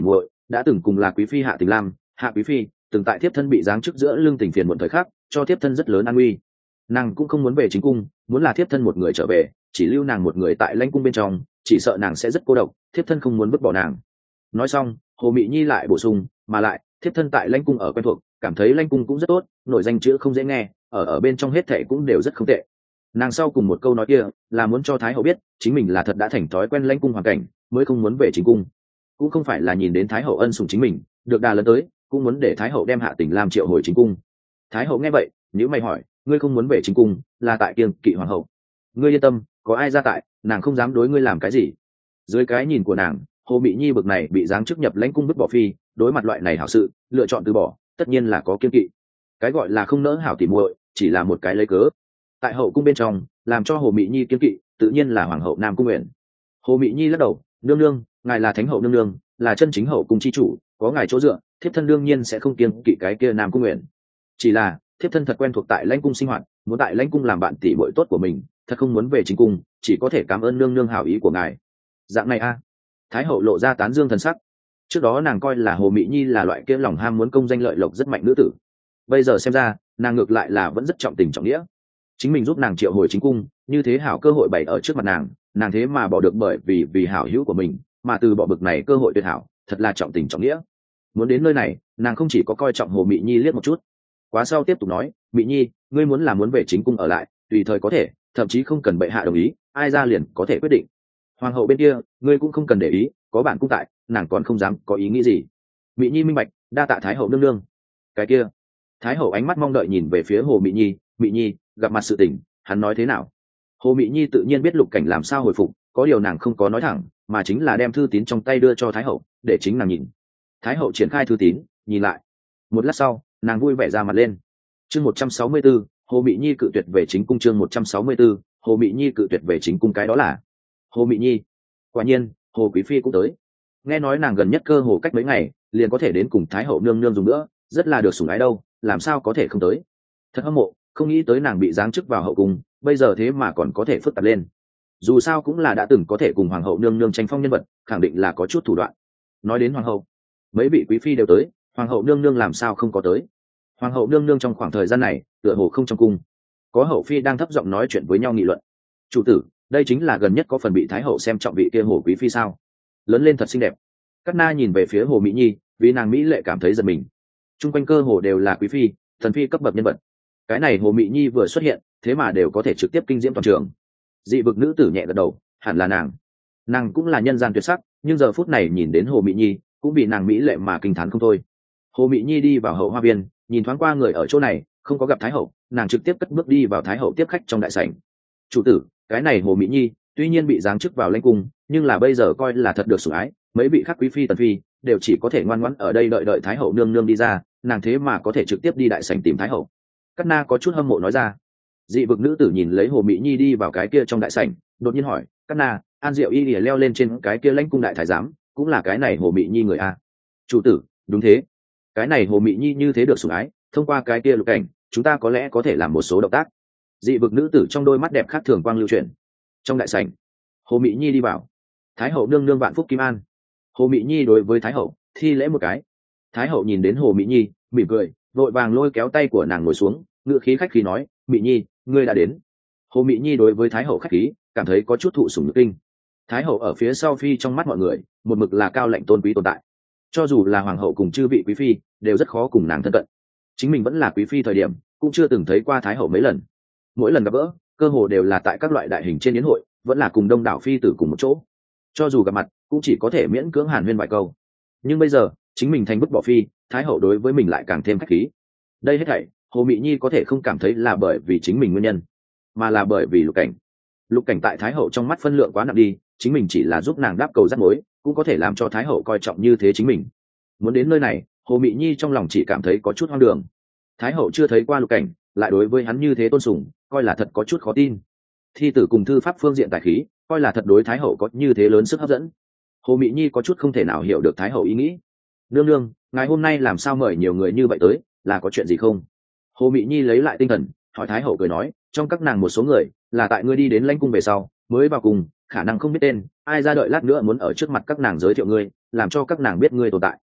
đã từng cùng là quý phi Hạ Tình Lam, Hạ quý phi từng tại thiếp thân bị giáng chức giữa lương tình phiền muộn thời khắc cho thiếp thân rất lớn an nguy. Nàng cũng không muốn về chính cung, muốn là thiếp thân một người trở về, chỉ lưu nàng một người tại lãnh cung bên trong, chỉ sợ nàng sẽ rất cô độc, thiếp thân không muốn vứt bỏ nàng. Nói xong, Hồ Mị Nhi lại bổ sung, mà lại thiếp thân tại lãnh cung ở quen thuộc, cảm thấy lãnh cung cũng rất tốt, nổi danh chữ không dễ nghe, ở bên trong hết thảy cũng đều rất không tệ. Nàng sau cùng một câu nói kia là muốn cho Thái hậu biết chính mình là thật đã thành thói quen lãnh cung hoàn cảnh, mới không muốn về chính cung, cũng không phải là nhìn đến Thái hậu ân sủng chính mình được đà lớn tới, cũng muốn để Thái hậu đem Hạ Tình Lam triệu hồi chính cung. Thái hậu nghe vậy nếu mày hỏi, ngươi không muốn về chính cung là tại kiêng kỵ hoàng hậu? Ngươi yên tâm, có ai ra tại, nàng không dám đối ngươi làm cái gì. Dưới cái nhìn của nàng, Hồ Mị Nhi bực này bị giáng chức nhập lãnh cung vứt bỏ phi, đối mặt loại này hảo sự lựa chọn từ bỏ, tất nhiên là có kiêng kỵ. Cái gọi là không nỡ hảo tỉ muội chỉ là một cái lấy cớ. Tại hậu cung bên trong, làm cho Hồ Mị Nhi kiêng kỵ tự nhiên là hoàng hậu Nam Cung Uyển. Hồ Mị Nhi lắc đầu, nương nương, ngài là thánh hậu nương nương, là chân chính hậu cung chi chủ, có ngài chỗ dựa, thiếp thân đương nhiên sẽ không kiêng kỵ cái kia Nam Cung Uyển. Chỉ là thiếp thân thật quen thuộc tại lãnh cung sinh hoạt, muốn tại lãnh cung làm bạn tỷ muội tốt của mình, thật không muốn về chính cung, chỉ có thể cảm ơn nương nương hảo ý của ngài. Dạng này a. Thái hậu lộ ra tán dương thần sắc. Trước đó nàng coi là Hồ Mị Nhi là loại kia lòng ham muốn công danh lợi lộc rất mạnh nữ tử, bây giờ xem ra nàng ngược lại là vẫn rất trọng tình trọng nghĩa. Chính mình giúp nàng triệu hồi chính cung, như thế hảo cơ hội bày ở trước mặt nàng thế mà bỏ được bởi vì hảo hữu của mình mà từ bỏ bực này cơ hội tuyệt hảo, thật là trọng tình trọng nghĩa. Muốn đến nơi này, nàng không chỉ có coi trọng Hồ Mị Nhi liếc một chút, quá sau tiếp tục nói, Mị Nhi, ngươi muốn là muốn về chính cung ở lại, tùy thời có thể, thậm chí không cần bệ hạ đồng ý, ai ra liền có thể quyết định. Hoàng hậu bên kia, ngươi cũng không cần để ý, có bản cung tại, nàng còn không dám có ý nghĩ gì. Mị Nhi minh bạch, đa tạ Thái hậu nương nương. Cái kia, Thái hậu ánh mắt mong đợi nhìn về phía Hồ Mị Nhi, Mị Nhi, gặp mặt sự tình, hắn nói thế nào? Hồ Mị Nhi tự nhiên biết Lục Cảnh làm sao hồi phục, có điều nàng không có nói thẳng, mà chính là đem thư tín trong tay đưa cho Thái hậu, để chính nàng nhìn. Thái hậu triển khai thư tín, nhìn lại. Một lát sau, nàng vui vẻ ra mặt lên. Chương 164, Hồ Mị Nhi cự tuyệt về chính cung. Chương 164, Hồ Mị Nhi cự tuyệt về chính cung. Cái đó là Hồ Mị Nhi. Quả nhiên, Hồ quý phi cũng tới. Nghe nói nàng gần nhất cơ hồ cách mấy ngày liền có thể đến cùng Thái hậu nương nương dùng nữa, rất là được sủng ái đâu, làm sao có thể không tới. Thật hâm mộ, không nghĩ tới nàng bị giáng chức vào hậu cung, bây giờ thế mà còn có thể phức tạp lên. Dù sao cũng là đã từng có thể cùng hoàng hậu nương nương tranh phong nhân vật, khẳng định là có chút thủ đoạn. Nói đến hoàng hậu, mấy vị quý phi đều tới, hoàng hậu nương nương làm sao không có tới? Hoàng hậu nương nương trong khoảng thời gian này tựa hồ không trong cung, có hậu phi đang thấp giọng nói chuyện với nhau nghị luận. Chủ tử, đây chính là gần nhất có phần bị thái hậu xem trọng vị kia Hồ quý phi sao? Lớn lên thật xinh đẹp. Cát Na nhìn về phía Hồ Mỹ Nhi, vì nàng mỹ lệ cảm thấy giật mình. Trung quanh cơ hồ đều là quý phi, thần phi cấp bậc nhân vật. Cái này Hồ Mỹ Nhi vừa xuất hiện, thế mà đều có thể trực tiếp kinh diễm toàn trường. Dị vực nữ tử nhẹ gật đầu, hẳn là nàng cũng là nhân gian tuyệt sắc, nhưng giờ phút này nhìn đến Hồ Mỹ Nhi cũng bị nàng mỹ lệ mà kinh thán không thôi. Hồ Mỹ Nhi đi vào hậu hoa viên, nhìn thoáng qua người ở chỗ này, không có gặp thái hậu, nàng trực tiếp cất bước đi vào thái hậu tiếp khách trong đại sảnh. Chủ tử, cái này Hồ Mỹ Nhi tuy nhiên bị giáng chức vào lãnh cung, nhưng là bây giờ coi là thật được sủng ái, mấy vị khác quý phi tần phi đều chỉ có thể ngoan ngoãn ở đây đợi thái hậu nương nương đi ra, nàng thế mà có thể trực tiếp đi đại sảnh tìm thái hậu. Cát Na có chút hâm mộ nói ra. Dị vực nữ tử nhìn lấy Hồ Mỹ Nhi đi vào cái kia trong đại sảnh, đột nhiên hỏi, Cát Na, An Diệu Y lìa leo lên trên cái kia lãnh cung đại thái giám, cũng là cái này Hồ Mỹ Nhi người a? Chủ tử, đúng thế. Cái này Hồ Mỹ Nhi như thế được sủng ái, thông qua cái kia lục cảnh, chúng ta có lẽ có thể làm một số động tác. Dị vực nữ tử trong đôi mắt đẹp khác thường quang lưu chuyển. Trong đại sảnh, Hồ Mỹ Nhi đi vào. Thái hậu nương nương vạn phúc kim an. Hồ Mỹ Nhi đối với thái hậu thi lễ một cái. Thái hậu nhìn đến Hồ Mỹ Nhi, mỉm cười, vội vàng lôi kéo tay của nàng ngồi xuống, ngữ khí khách khí nói, Mỹ Nhi, ngươi đã đến. Hồ Mỹ Nhi đối với thái hậu khách khí, cảm thấy có chút thụ sủng nhược kinh. Thái hậu ở phía sau phi trong mắt mọi người, một mực là cao lệnh tôn quý tồn tại. Cho dù là hoàng hậu cùng chư vị quý phi, đều rất khó cùng nàng thân cận. Chính mình vẫn là quý phi thời điểm, cũng chưa từng thấy qua thái hậu mấy lần. Mỗi lần gặp gỡ, cơ hồ đều là tại các loại đại hình trên yến hội, vẫn là cùng đông đảo phi tử cùng một chỗ. Cho dù gặp mặt, cũng chỉ có thể miễn cưỡng hàn huyên vài câu. Nhưng bây giờ, chính mình thành bức bỏ phi, thái hậu đối với mình lại càng thêm khách khí. Đây hết thảy, Hồ Mỹ Nhi có thể không cảm thấy là bởi vì chính mình nguyên nhân, mà là bởi vì lục cảnh. Lục cảnh tại thái hậu trong mắt phân lượng quá nặng đi, chính mình chỉ là giúp nàng đáp cầu rắc mối, cũng có thể làm cho thái hậu coi trọng như thế chính mình. Muốn đến nơi này, Hồ Mỹ Nhi trong lòng chỉ cảm thấy có chút hoang đường. Thái hậu chưa thấy qua lục cảnh, lại đối với hắn như thế tôn sùng, coi là thật có chút khó tin. Thi tử cùng thư pháp phương diện tài khí, coi là thật đối thái hậu có như thế lớn sức hấp dẫn. Hồ Mỹ Nhi có chút không thể nào hiểu được thái hậu ý nghĩ. Nương nương, ngày hôm nay làm sao mời nhiều người như vậy tới, là có chuyện gì không? Hồ Mỹ Nhi lấy lại tinh thần, hỏi thái hậu, cười nói, trong các nàng một số người là tại ngươi đi đến lãnh cung về sau mới vào cùng, khả năng không biết tên, ai ra đợi lát nữa muốn ở trước mặt các nàng giới thiệu ngươi, làm cho các nàng biết ngươi tồn tại.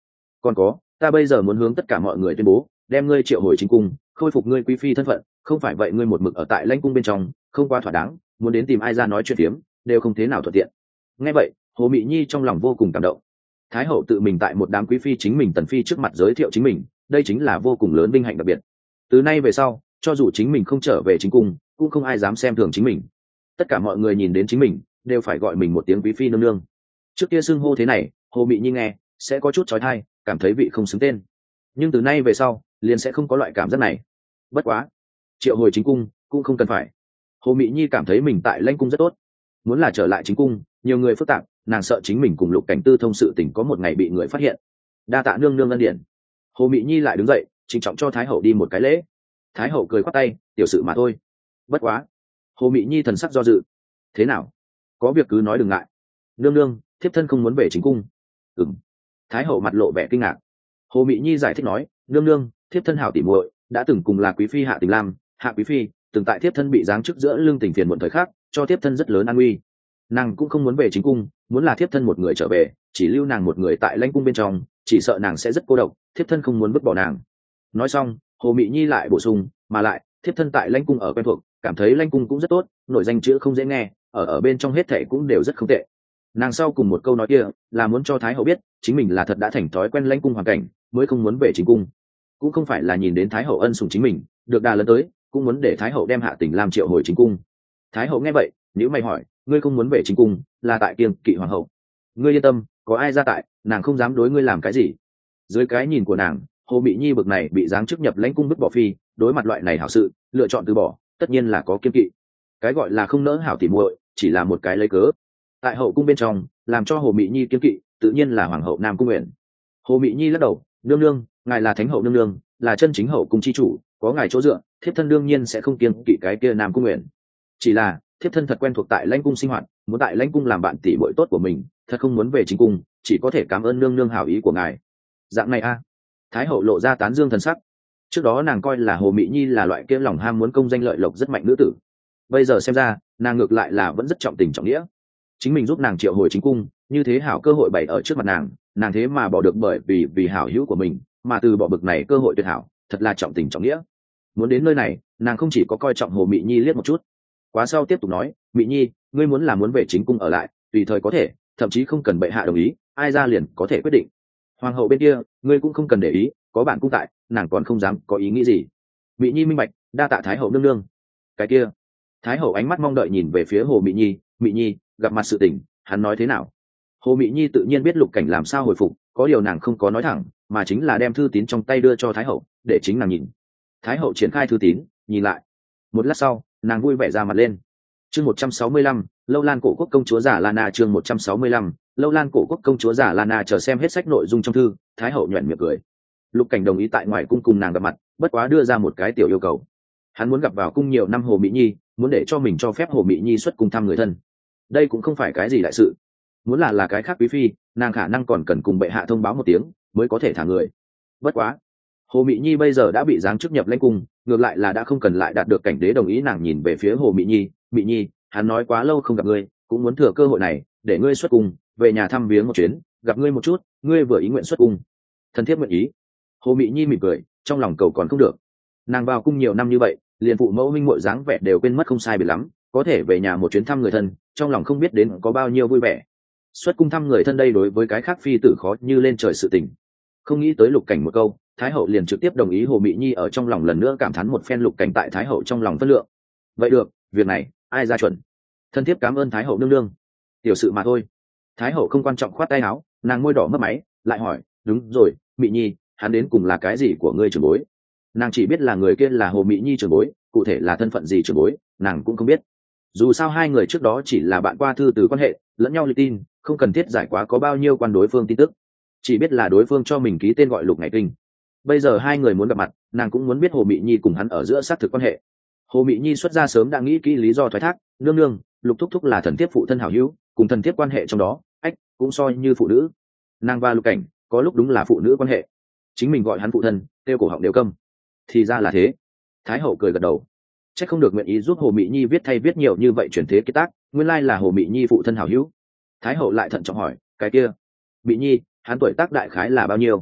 Còn có, ta bây giờ muốn hướng tất cả mọi người tuyên bố, đem ngươi triệu hồi chính cung, khôi phục ngươi quý phi thân phận, không phải vậy ngươi một mực ở tại lãnh cung bên trong, không quá thỏa đáng, muốn đến tìm ai ra nói chuyện phiếm, đều không thế nào thuận tiện. Nghe vậy, Hồ Mị Nhi trong lòng vô cùng cảm động. Thái hậu tự mình tại một đám quý phi chính mình tần phi trước mặt giới thiệu chính mình, đây chính là vô cùng lớn vinh hạnh đặc biệt. Từ nay về sau, cho dù chính mình không trở về chính cung, cũng không ai dám xem thường chính mình. Tất cả mọi người nhìn đến chính mình, đều phải gọi mình một tiếng quý phi nương nương. Trước kia xưng hô thế này, Hồ Mị Nhi nghe sẽ có chút chói tai, cảm thấy vị không xứng tên. Nhưng từ nay về sau, liền sẽ không có loại cảm giác này. Bất quá, triệu hồi chính cung cũng không cần phải. Hồ Mị Nhi cảm thấy mình tại lãnh cung rất tốt, muốn là trở lại chính cung, nhiều người phức tạp, nàng sợ chính mình cùng Lục Cảnh Tư thông sự tình có một ngày bị người phát hiện. Đa tạ nương nương ân điển. Hồ Mị Nhi lại đứng dậy, trịnh trọng cho Thái hậu đi một cái lễ. Thái hậu cười khoát tay, tiểu sự mà thôi. Bất quá, Hồ Mị Nhi thần sắc do dự. Thế nào? Có việc cứ nói đừng ngại. Nương nương, thiếp thân không muốn về chính cung. Ừm. Thái hậu mặt lộ vẻ kinh ngạc. Hồ Mị Nhi giải thích nói, nương nương, thiếp thân hảo tỉ muội đã từng cùng là quý phi Hạ Tình Lam, Hạ quý phi từng tại thiếp thân bị giáng chức giữa lương tình phiền muộn thời khắc, cho thiếp thân rất lớn an nguy. Nàng cũng không muốn về chính cung, muốn là thiếp thân một người trở về, chỉ lưu nàng một người tại lãnh cung bên trong, chỉ sợ nàng sẽ rất cô độc, thiếp thân không muốn vứt bỏ nàng. Nói xong, Hồ Mị Nhi lại bổ sung, mà lại thiếp thân tại lãnh cung ở quen thuộc, cảm thấy lãnh cung cũng rất tốt, nổi danh chữ không dễ nghe, ở bên trong hết thảy cũng đều rất không tệ. Nàng sau cùng một câu nói kia là muốn cho Thái hậu biết chính mình là thật đã thành thói quen lãnh cung hoàn cảnh, mới không muốn về chính cung, cũng không phải là nhìn đến Thái hậu ân sủng chính mình được đà lớn tới, cũng muốn để Thái hậu đem Hạ Tình làm triệu hồi chính cung. Thái hậu nghe vậy, nếu mày hỏi, ngươi không muốn về chính cung là tại kiêng kỵ hoàng hậu? Ngươi yên tâm, có ai ra tại, nàng không dám đối ngươi làm cái gì. Dưới cái nhìn của nàng, Hồ Mị Nhi bực này bị giáng chức nhập lãnh cung bức bỏ phi, đối mặt loại này hảo sự, lựa chọn từ bỏ, tất nhiên là có kiêng kỵ. Cái gọi là không nỡ hảo tỉ muội, chỉ là một cái lấy cớ. Tại hậu cung bên trong, làm cho Hồ Mị Nhi kiêng kỵ, tự nhiên là hoàng hậu Nam Cung Uyển. Hồ Mị Nhi lắc đầu, nương nương, ngài là thánh hậu nương nương, là chân chính hậu cung chi chủ, có ngài chỗ dựa, thiếp thân đương nhiên sẽ không kiêng kỵ cái kia Nam Cung Uyển. Chỉ là thiếp thân thật quen thuộc tại lãnh cung sinh hoạt, muốn tại lãnh cung làm bạn tỷ muội tốt của mình, thật không muốn về chính cung, chỉ có thể cảm ơn nương nương hảo ý của ngài. Dạng này a. Thái hậu lộ ra tán dương thần sắc. Trước đó nàng coi là Hồ Mị Nhi là loại kia lòng ham muốn công danh lợi lộc rất mạnh nữ tử, bây giờ xem ra nàng ngược lại là vẫn rất trọng tình trọng nghĩa. Chính mình giúp nàng triệu hồi chính cung, như thế hảo cơ hội bày ở trước mặt nàng thế mà bỏ được bởi vì hảo hữu của mình mà từ bỏ bực này cơ hội tuyệt hảo, thật là trọng tình trọng nghĩa. Muốn đến nơi này, nàng không chỉ có coi trọng Hồ Mị Nhi liếc một chút, quá sau tiếp tục nói, Mị Nhi, ngươi muốn là muốn về chính cung ở lại, tùy thời có thể, thậm chí không cần bệ hạ đồng ý, ai ra liền có thể quyết định. Hoàng hậu bên kia, ngươi cũng không cần để ý, có bạn cung tại, nàng còn không dám có ý nghĩ gì. Mị Nhi minh bạch, đa tạ Thái hậu nương nương. Cái kia, Thái hậu ánh mắt mong đợi nhìn về phía Hồ Mị Nhi, Mị Nhi, gặp mặt sự tình, hắn nói thế nào? Hồ Mị Nhi tự nhiên biết Lục Cảnh làm sao hồi phục, có điều nàng không có nói thẳng, mà chính là đem thư tín trong tay đưa cho Thái hậu, để chính nàng nhìn. Thái hậu triển khai thư tín, nhìn lại. Một lát sau, nàng vui vẻ ra mặt lên. Chương 165, Lâu Lan cổ quốc công chúa giả Lana. Chương 165, Lâu Lan cổ quốc công chúa giả Lana. Chờ xem hết sách nội dung trong thư, Thái hậu nhuyễn miệng cười. Lục Cảnh đồng ý tại ngoài cung cùng nàng gặp mặt, bất quá đưa ra một cái tiểu yêu cầu. Hắn muốn gặp vào cung nhiều năm Hồ Mị Nhi, muốn để cho mình cho phép Hồ Mị Nhi xuất cung thăm người thân. Đây cũng không phải cái gì đại sự, muốn là cái khác quý phi, nàng khả năng còn cần cùng bệ hạ thông báo một tiếng mới có thể thả người. Bất quá, Hồ Mị Nhi bây giờ đã bị giáng chức nhập lãnh cung, ngược lại là đã không cần lại đạt được cảnh đế đồng ý. Nàng nhìn về phía Hồ Mị Nhi, Mị Nhi, hắn nói quá lâu không gặp ngươi, cũng muốn thừa cơ hội này để ngươi xuất cung, về nhà thăm viếng một chuyến, gặp ngươi một chút, ngươi vừa ý nguyện xuất cung. Thân thiết nguyện ý. Hồ Mị Nhi mỉm cười, trong lòng cầu còn không được. Nàng vào cung nhiều năm như vậy, liền phụ mẫu minh muội dáng vẻ đều quên mất không sai biệt lắm, có thể về nhà một chuyến thăm người thân, trong lòng không biết đến có bao nhiêu vui vẻ. Xuất cung thăm người thân đây đối với cái khác phi tử khó như lên trời sự tình. Không nghĩ tới Lục Cảnh một câu, Thái hậu liền trực tiếp đồng ý. Hồ Mị Nhi ở trong lòng lần nữa cảm thán một phen Lục Cảnh tại Thái hậu trong lòng phân lượng. Vậy được, việc này ai ra chuẩn? Thân thiết cảm ơn Thái hậu nương nương. Tiểu sự mà thôi. Thái hậu không quan trọng khoát tay áo, nàng môi đỏ mất máy, lại hỏi, đúng rồi, Mị Nhi, hắn đến cùng là cái gì của ngươi trưởng bối? Nàng chỉ biết là người kia là Hồ Mị Nhi trưởng bối, cụ thể là thân phận gì trưởng bối, nàng cũng không biết. Dù sao hai người trước đó chỉ là bạn qua thư từ quan hệ, lẫn nhau liệt tin, không cần thiết giải quá có bao nhiêu quan đối phương tin tức, chỉ biết là đối phương cho mình ký tên gọi Lục Ngày Kinh. Bây giờ hai người muốn gặp mặt, nàng cũng muốn biết Hồ Mị Nhi cùng hắn ở giữa xác thực quan hệ. Hồ Mị Nhi xuất ra sớm đã nghĩ kỹ lý do thoái thác, nương nương, Lục thúc thúc là thần thiếp phụ thân hảo hữu, cùng thần thiếp quan hệ trong đó, cũng so như phụ nữ. Nàng và Lục Cảnh có lúc đúng là phụ nữ quan hệ, chính mình gọi hắn phụ thân, tiêu cổ họng đều câm. Thì ra là thế. Thái hậu cười gật đầu. Chắc không được nguyện ý giúp Hồ Mị Nhi viết nhiều như vậy chuyển thế kế tác, nguyên lai là Hồ Mị Nhi phụ thân hảo hữu. Thái hậu lại thận trọng hỏi, cái kia Mị Nhi, hắn tuổi tác đại khái là bao nhiêu?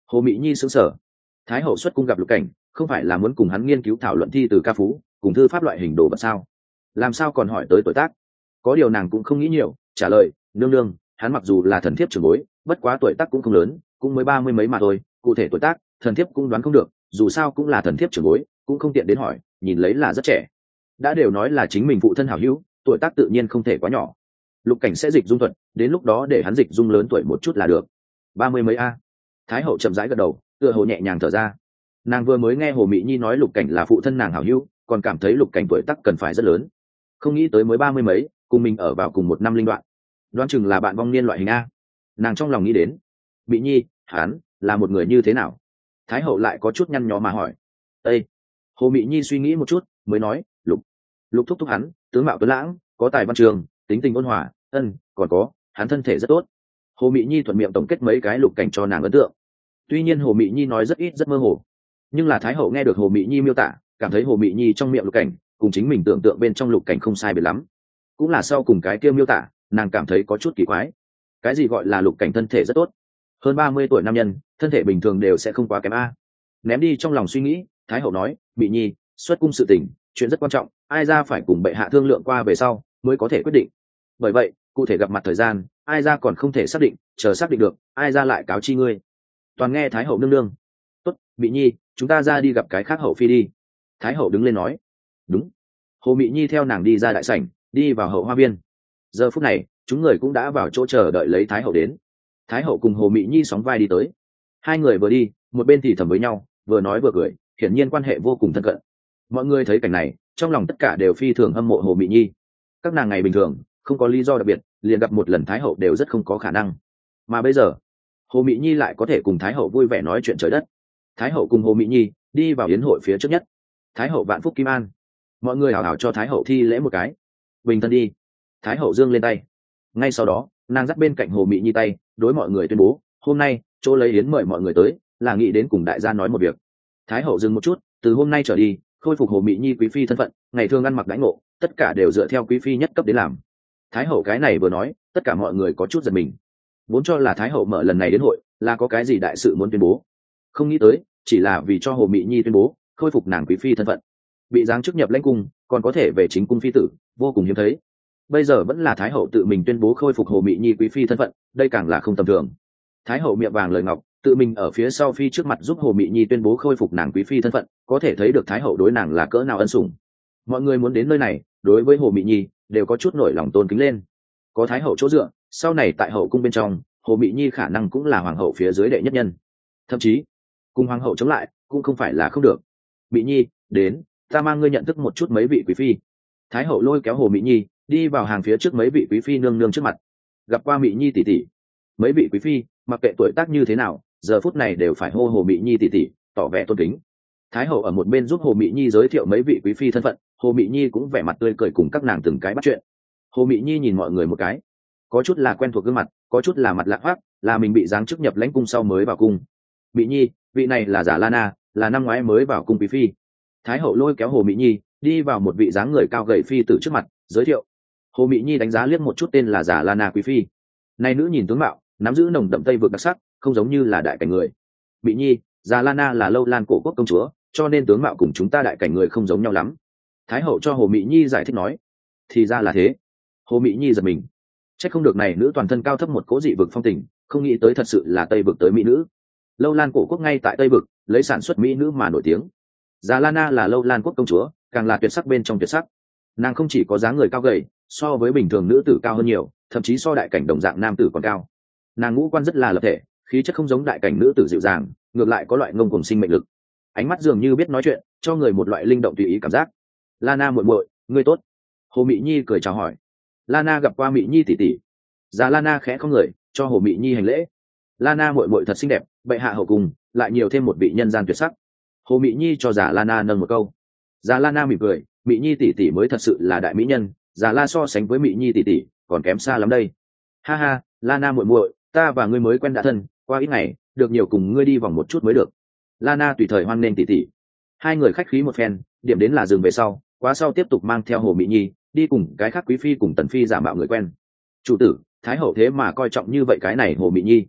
Hồ Mỹ Nhi sững sờ. Thái hậu xuất cung gặp Lục Cảnh, không phải là muốn cùng hắn nghiên cứu thảo luận thi từ ca phú cùng thư pháp loại hình đồ vật sao? Làm sao còn hỏi tới tuổi tác? Có điều nàng cũng không nghĩ nhiều, trả lời, nương nương, hắn mặc dù là thần thiếp trưởng bối, bất quá tuổi tác cũng không lớn, cũng mới 30 mấy mà thôi, cụ thể tuổi tác thần thiếp cũng đoán không được, dù sao cũng là thần thiếp trưởng bối, cũng không tiện đến hỏi, nhìn lấy là rất trẻ. Đã đều nói là chính mình phụ thân hảo hữu, tuổi tác tự nhiên không thể quá nhỏ. Lục Cảnh sẽ dịch dung thuật, đến lúc đó để hắn dịch dung lớn tuổi một chút là được. 30 mấy a? Thái hậu chậm rãi gật đầu, tựa hồ nhẹ nhàng thở ra. Nàng vừa mới nghe Hồ Mỹ Nhi nói Lục Cảnh là phụ thân nàng hảo hữu, còn cảm thấy Lục Cảnh tuổi tác cần phải rất lớn, không nghĩ tới mới 30 mấy, cùng mình ở vào cùng một năm linh đoạn, đoán chừng là bạn vong niên loại hình a. Nàng trong lòng nghĩ đến. Mỹ Nhi, hắn là một người như thế nào? Thái hậu lại có chút nhăn nhó mà hỏi. Ê! Hồ Mỹ Nhi suy nghĩ một chút, mới nói, Lục thúc thúc hắn, tướng mạo tuấn lãng, có tài văn trường, tính tình ôn hòa, còn có, hắn thân thể rất tốt. Hồ Mỹ Nhi thuận miệng tổng kết mấy cái Lục Cảnh cho nàng ấn tượng. Tuy nhiên Hồ Mỹ Nhi nói rất ít rất mơ hồ, nhưng là Thái hậu nghe được Hồ Mỹ Nhi miêu tả, cảm thấy Hồ Mỹ Nhi trong miệng Lục Cảnh cùng chính mình tưởng tượng bên trong Lục Cảnh không sai biệt lắm. Cũng là sau cùng cái kia miêu tả, nàng cảm thấy có chút kỳ quái. Cái gì gọi là Lục Cảnh thân thể rất tốt? Hơn 30 tuổi nam nhân, thân thể bình thường đều sẽ không quá kém a. Ném đi trong lòng suy nghĩ, Thái hậu nói, Mỹ Nhi, xuất cung sự tình, chuyện rất quan trọng, ai ra phải cùng bệ hạ thương lượng qua về sau mới có thể quyết định. Bởi vậy, cụ thể gặp mặt thời gian, ai ra còn không thể xác định, chờ xác định được, ai ra lại cáo chi ngươi. Toàn nghe Thái hậu nương nương. Tốt, Mỹ Nhi, chúng ta ra đi gặp cái khác hậu phi đi. Thái hậu đứng lên nói. Đúng. Hồ Mỹ Nhi theo nàng đi ra đại sảnh, đi vào hậu hoa viên. Giờ phút này, chúng người cũng đã vào chỗ chờ đợi lấy Thái hậu đến. Thái hậu cùng Hồ Mỹ Nhi sóng vai đi tới. Hai người vừa đi, một bên thì thầm với nhau, vừa nói vừa cười, hiển nhiên quan hệ vô cùng thân cận. Mọi người thấy cảnh này, trong lòng tất cả đều phi thường hâm mộ Hồ Mỹ Nhi. Các nàng ngày bình thường không có lý do đặc biệt, liền gặp một lần Thái hậu đều rất không có khả năng. Mà bây giờ, Hồ Mỹ Nhi lại có thể cùng Thái hậu vui vẻ nói chuyện trời đất. Thái hậu cùng Hồ Mỹ Nhi đi vào yến hội phía trước nhất. Thái hậu vạn phúc kim an. Mọi người hào hào cho Thái hậu thi lễ một cái. Bình thân đi. Thái hậu giương lên tay. Ngay sau đó, nàng dắt bên cạnh Hồ Mỹ Nhi tay, đối mọi người tuyên bố, hôm nay chỗ lấy yến mời mọi người tới, là nghĩ đến cùng đại gia nói một việc. Thái hậu dừng một chút, từ hôm nay trở đi, khôi phục Hồ Mỹ Nhi quý phi thân phận, ngày thường ăn mặc đãi ngộ, tất cả đều dựa theo quý phi nhất cấp đến làm. Thái hậu cái này vừa nói, tất cả mọi người có chút giật mình. Vốn cho là Thái hậu mở lần này đến hội là có cái gì đại sự muốn tuyên bố, không nghĩ tới chỉ là vì cho Hồ Mỹ Nhi tuyên bố khôi phục nàng quý phi thân phận, bị giáng chức nhập lãnh cung, còn có thể về chính cung phi tử, vô cùng hiếm thấy. Bây giờ vẫn là Thái hậu tự mình tuyên bố khôi phục Hồ Mỹ Nhi quý phi thân phận, đây càng là không tầm thường. Thái hậu miệng vàng lời ngọc, tự mình ở phía sau phi trước mặt giúp Hồ Mỹ Nhi tuyên bố khôi phục nàng quý phi thân phận, có thể thấy được Thái hậu đối nàng là cỡ nào ân sủng. Mọi người muốn đến nơi này, đối với Hồ Mỹ Nhi đều có chút nổi lòng tôn kính lên. Có Thái hậu chỗ dựa, sau này tại hậu cung bên trong, Hồ Mỹ Nhi khả năng cũng là hoàng hậu phía dưới đệ nhất nhân, thậm chí cùng hoàng hậu chống lại cũng không phải là không được. Mỹ Nhi, đến, ta mang ngươi nhận thức một chút mấy vị quý phi. Thái hậu lôi kéo Hồ Mỹ Nhi đi vào hàng phía trước mấy vị quý phi nương nương trước mặt. Gặp qua Mỹ Nhi tỷ tỷ. Mấy vị quý phi mặc kệ tuổi tác như thế nào, giờ phút này đều phải hô Hồ Mỹ Nhi tỷ tỷ, tỏ vẻ tôn kính. Thái hậu ở một bên giúp Hồ Mỹ Nhi giới thiệu mấy vị quý phi thân phận, Hồ Mỹ Nhi cũng vẻ mặt tươi cười cùng các nàng từng cái bắt chuyện. Hồ Mỹ Nhi nhìn mọi người một cái, có chút là quen thuộc gương mặt, có chút là mặt lạ hoắc, là mình bị giáng chức nhập lãnh cung sau mới vào cung. Mỹ Nhi, vị này là Giả Lana, là năm ngoái mới vào cung quý phi. Thái hậu lôi kéo Hồ Mỹ Nhi đi vào một vị dáng người cao gầy phi tử trước mặt, giới thiệu. Hồ Mỹ Nhi đánh giá liếc một chút tên là Giả Lana quý phi. Này nữ nhìn tướng mạo, nắm giữ nồng đậm tây vực đặc sắc, không giống như là đại cảnh người. Mỹ Nhi, Giả Lana là Lâu Lan cổ quốc công chúa, cho nên tướng mạo cùng chúng ta đại cảnh người không giống nhau lắm. Thái hậu cho Hồ Mỹ Nhi giải thích nói. Thì ra là thế. Hồ Mỹ Nhi giật mình. Chắc không được này nữ toàn thân cao thấp một cố dị vực phong tình, không nghĩ tới thật sự là tây vực tới mỹ nữ. Lâu Lan cổ quốc ngay tại tây vực, lấy sản xuất mỹ nữ mà nổi tiếng. Già Lana là Lâu Lan quốc công chúa, càng là tuyệt sắc bên trong tuyệt sắc. Nàng không chỉ có dáng người cao gầy, so với bình thường nữ tử cao hơn nhiều, thậm chí so đại cảnh đồng dạng nam tử còn cao. Nàng ngũ quan rất là lập thể, khí chất không giống đại cảnh nữ tử dịu dàng, ngược lại có loại ngông cuồng sinh mệnh lực. Ánh mắt dường như biết nói chuyện, cho người một loại linh động tùy ý cảm giác. Lana muội muội, ngươi tốt. Hồ Mỹ Nhi cười chào hỏi. Lana gặp qua Mỹ Nhi tỷ tỷ. Già Lana khẽ không người, cho Hồ Mỹ Nhi hành lễ. Lana muội muội thật xinh đẹp, bệ hạ hậu cùng, lại nhiều thêm một vị nhân gian tuyệt sắc. Hồ Mỹ Nhi cho Già Lana nâng một câu. Già Lana mỉm cười, Mỹ Nhi tỷ tỷ mới thật sự là đại mỹ nhân, Già La so sánh với Mỹ Nhi tỷ tỷ, còn kém xa lắm đây. Ha ha, Lana muội muội, ta và ngươi mới quen đã thân, qua ít ngày, được nhiều cùng ngươi đi vòng một chút mới được. Lana tùy thời hoan nghênh tỷ tỷ. Hai người khách khí một phen, điểm đến là dừng về sau, quá sau tiếp tục mang theo Hồ Mỹ Nhi đi cùng cái khác quý phi cùng tần phi giả mạo người quen. Chủ tử, thái hậu thế mà coi trọng như vậy cái này Hồ Mỹ Nhi.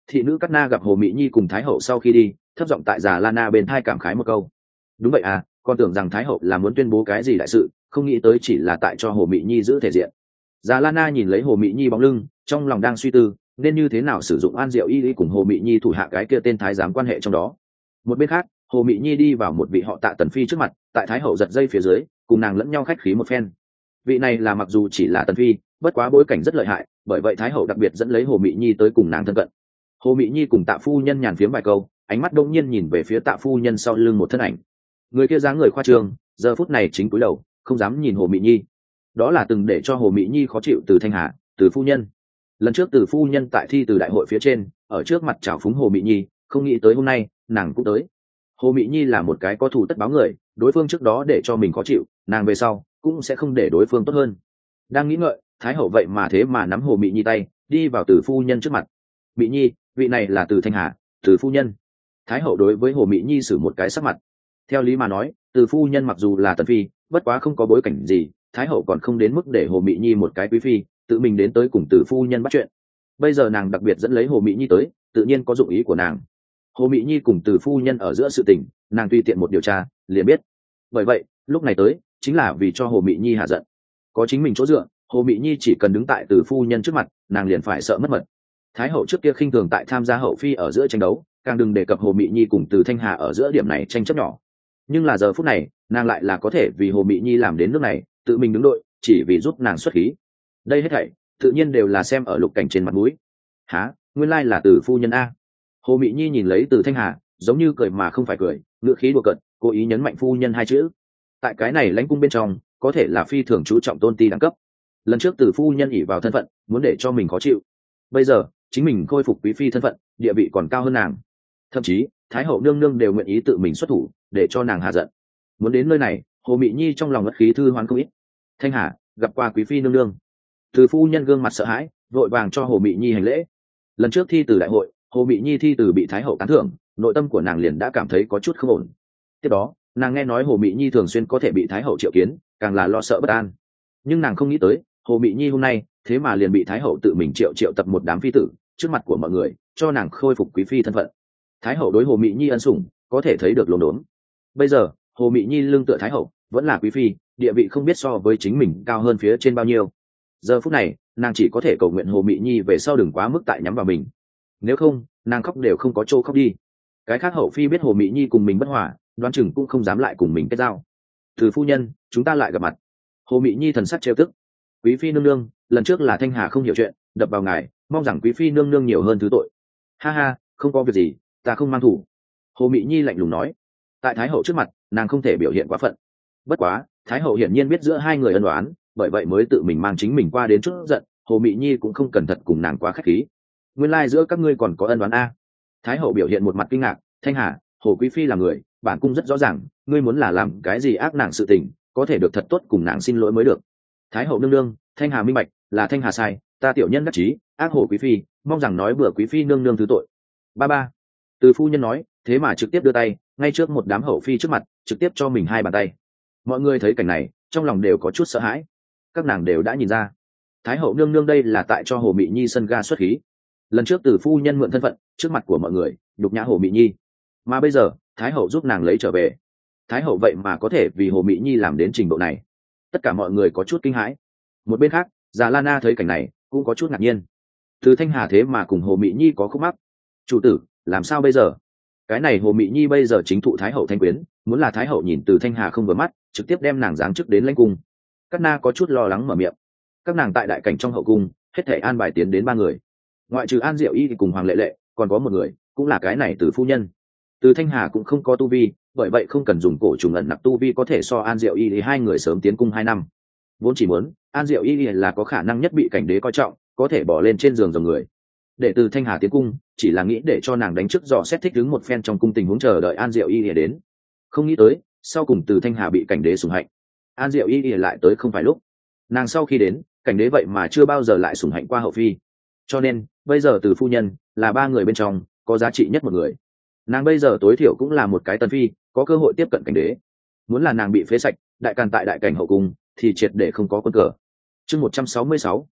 Thị nữ Cát Na gặp Hồ Mị Nhi cùng Thái hậu sau khi đi, thấp giọng tại Già Lana bên thai cảm khái một câu. Đúng vậy à, con tưởng rằng Thái hậu là muốn tuyên bố cái gì đại sự, không nghĩ tới chỉ là tại cho Hồ Mị Nhi giữ thể diện. Già Lana nhìn lấy Hồ Mị Nhi bóng lưng, trong lòng đang suy tư nên như thế nào sử dụng An Diệu Y cùng Hồ Mị Nhi thủ hạ cái kia tên thái giám quan hệ trong đó. Một bên khác, Hồ Mị Nhi đi vào một vị họ Tạ tần phi trước mặt, tại Thái hậu giật dây phía dưới, cùng nàng lẫn nhau khách khí một phen. Vị này là mặc dù chỉ là tần phi, bất quá bối cảnh rất lợi hại, bởi vậy Thái hậu đặc biệt dẫn lấy Hồ Mị Nhi tới cùng nàng thân cận. Hồ Mị Nhi cùng Tạ phu nhân nhàn phiếm vài câu, ánh mắt đông nhiên nhìn về phía Tạ phu nhân sau lưng một thân ảnh. Người kia dáng người khoa trương, giờ phút này chính cúi đầu, không dám nhìn Hồ Mị Nhi. Đó là từng để cho Hồ Mị Nhi khó chịu Từ Thanh Hà, Từ phu nhân. Lần trước Từ phu nhân tại thi từ đại hội phía trên, ở trước mặt chào phúng Hồ Mị Nhi, không nghĩ tới hôm nay nàng cũng tới. Hồ Mị Nhi là một cái có thù tất báo người, đối phương trước đó để cho mình khó chịu, nàng về sau cũng sẽ không để đối phương tốt hơn. Đang nghĩ ngợi, Thái hậu vậy mà thế mà nắm Hồ Mị Nhi tay, đi vào Từ phu nhân trước mặt. Mị Nhi, vị này là Từ Thanh Hà, Từ phu nhân. Thái hậu đối với Hồ Mị Nhi xử một cái sắc mặt. Theo lý mà nói, Từ phu nhân mặc dù là tần phi, bất quá không có bối cảnh gì, Thái hậu còn không đến mức để Hồ Mị Nhi một cái quý phi tự mình đến tới cùng Từ phu nhân bắt chuyện. Bây giờ nàng đặc biệt dẫn lấy Hồ Mị Nhi tới, tự nhiên có dụng ý của nàng. Hồ Mị Nhi cùng Từ phu nhân ở giữa sự tình, nàng tùy tiện một điều tra liền biết. Bởi vậy lúc này tới chính là vì cho Hồ Mị Nhi hạ giận. Có chính mình chỗ dựa, Hồ Mị Nhi chỉ cần đứng tại Từ phu nhân trước mặt, nàng liền phải sợ mất mật. Thái hậu trước kia khinh thường tại tham gia hậu phi ở giữa tranh đấu, càng đừng đề cập Hồ Mị Nhi cùng Từ Thanh Hà ở giữa điểm này tranh chấp nhỏ. Nhưng là giờ phút này, nàng lại là có thể vì Hồ Mị Nhi làm đến nước này, tự mình đứng đội, chỉ vì giúp nàng xuất khí. Đây hết thảy tự nhiên đều là xem ở Lục Cảnh trên mặt mũi. Hả, nguyên lai là Từ phu nhân a. Hồ Mị Nhi nhìn lấy Từ Thanh Hà, giống như cười mà không phải cười, ngữ khí đùa cợt, cố ý nhấn mạnh phu nhân hai chữ. Tại cái này lãnh cung bên trong, có thể là phi thường chú trọng tôn ti đẳng cấp. Lần trước Từ phu nhân ỷ vào thân phận, muốn để cho mình khó chịu. Bây giờ, chính mình khôi phục quý phi thân phận, địa vị còn cao hơn nàng. Thậm chí, Thái hậu nương nương đều nguyện ý tự mình xuất thủ, để cho nàng hạ giận. Muốn đến nơi này, Hồ Mị Nhi trong lòng ngất khí thư hoán không ít. Thanh Hà, gặp qua quý phi nương nương. Từ phu nhân gương mặt sợ hãi, vội vàng cho Hồ Mị Nhi hành lễ. Lần trước thi từ đại hội, Hồ Mị Nhi thi từ bị Thái hậu tán thưởng, nội tâm của nàng liền đã cảm thấy có chút không ổn. Tiếp đó, nàng nghe nói Hồ Mị Nhi thường xuyên có thể bị Thái hậu triệu kiến, càng là lo sợ bất an. Nhưng nàng không nghĩ tới, Hồ Mị Nhi hôm nay thế mà liền bị Thái hậu tự mình triệu tập một đám phi tử trước mặt của mọi người, cho nàng khôi phục quý phi thân phận. Thái hậu đối Hồ Mị Nhi ân sủng, có thể thấy được lồn đốn. Bây giờ, Hồ Mị Nhi lưng tựa Thái hậu, vẫn là quý phi, địa vị không biết so với chính mình cao hơn phía trên bao nhiêu. Giờ phút này, nàng chỉ có thể cầu nguyện Hồ Mị Nhi về sau đừng quá mức tại nhắm vào mình. Nếu không, nàng khóc đều không có chỗ khóc đi. Cái khác hậu phi biết Hồ Mị Nhi cùng mình bất hòa, đoán chừng cũng không dám lại cùng mình kết giao. Từ phu nhân, chúng ta lại gặp mặt. Hồ Mị Nhi thần sắc trêu tức. Quý phi nương nương, lần trước là Thanh Hà không hiểu chuyện, đập vào ngài, mong rằng quý phi nương nương nhiều hơn thứ tội. Ha ha, không có việc gì, ta không mang thủ. Hồ Mị Nhi lạnh lùng nói. Tại Thái hậu trước mặt, nàng không thể biểu hiện quá phận. Bất quá, Thái hậu hiển nhiên biết giữa hai người ân oán, bởi vậy mới tự mình mang chính mình qua đến chút giận. Hồ Mị Nhi cũng không cẩn thận cùng nàng quá khách khí. Nguyên lai giữa các ngươi còn có ân oán a. Thái hậu biểu hiện một mặt kinh ngạc. Thanh Hà, Hồ quý phi là người, bản cung rất rõ ràng, ngươi muốn là làm cái gì ác nàng sự tình, có thể được thật tốt cùng nàng xin lỗi mới được. Thái hậu nương nương, Thanh Hà minh bạch, là Thanh Hà sai, ta tiểu nhân đắc chí, ác Hồ quý phi, mong rằng nói bừa quý phi nương nương thứ tội. Ba ba. Từ phu nhân nói, thế mà trực tiếp đưa tay, ngay trước một đám hậu phi trước mặt, trực tiếp cho mình hai bàn tay. Mọi người thấy cảnh này, trong lòng đều có chút sợ hãi. Các nàng đều đã nhìn ra, Thái hậu nương nương đây là tại cho Hồ Mị Nhi sân ga xuất khí. Lần trước Từ phu nhân mượn thân phận, trước mặt của mọi người, nhục nhã Hồ Mị Nhi, mà bây giờ, Thái hậu giúp nàng lấy trở về. Thái hậu vậy mà có thể vì Hồ Mị Nhi làm đến trình độ này. Tất cả mọi người có chút kinh hãi. Một bên khác, Già Lana thấy cảnh này, cũng có chút ngạc nhiên. Từ Thanh Hà thế mà cùng Hồ Mị Nhi có khúc mắc. Chủ tử, làm sao bây giờ? Cái này Hồ Mị Nhi bây giờ chính thụ Thái hậu thanh quyến, muốn là Thái hậu nhìn Từ Thanh Hà không vừa mắt, trực tiếp đem nàng giáng chức đến lãnh cung. Các na có chút lo lắng mở miệng. Các nàng tại đại cảnh trong hậu cung, hết thể an bài tiến đến 3 người. Ngoại trừ An Diệu Y cùng Hoàng Lệ Lệ, còn có một người, cũng là cái này Từ phu nhân. Từ Thanh Hà cũng không có tu vi, bởi vậy không cần dùng cổ trùng ẩn nặc tu vi có thể so An Diệu Y thì 2 người sớm tiến cung 2 năm. Vốn chỉ muốn An Diệu Y là có khả năng nhất bị cảnh đế coi trọng, có thể bỏ lên trên giường dòng người. Để Từ Thanh Hà tiến cung, chỉ là nghĩ để cho nàng đánh trước dò xét thích ứng một phen trong cung tình huống chờ đợi An Diệu Y đến. Không nghĩ tới, sau cùng Từ Thanh Hà bị cảnh đế sủng hạnh. An Diệu Y lại tới không phải lúc. Nàng sau khi đến, cảnh đế vậy mà chưa bao giờ lại sủng hạnh qua hậu phi. Cho nên, bây giờ Từ phu nhân là 3 người bên trong có giá trị nhất một người. Nàng bây giờ tối thiểu cũng là một cái tần phi, có cơ hội tiếp cận cảnh đế. Muốn là nàng bị phế sạch, đại càn tại đại cảnh hậu cung thì triệt để không có quân cờ. Chương 166,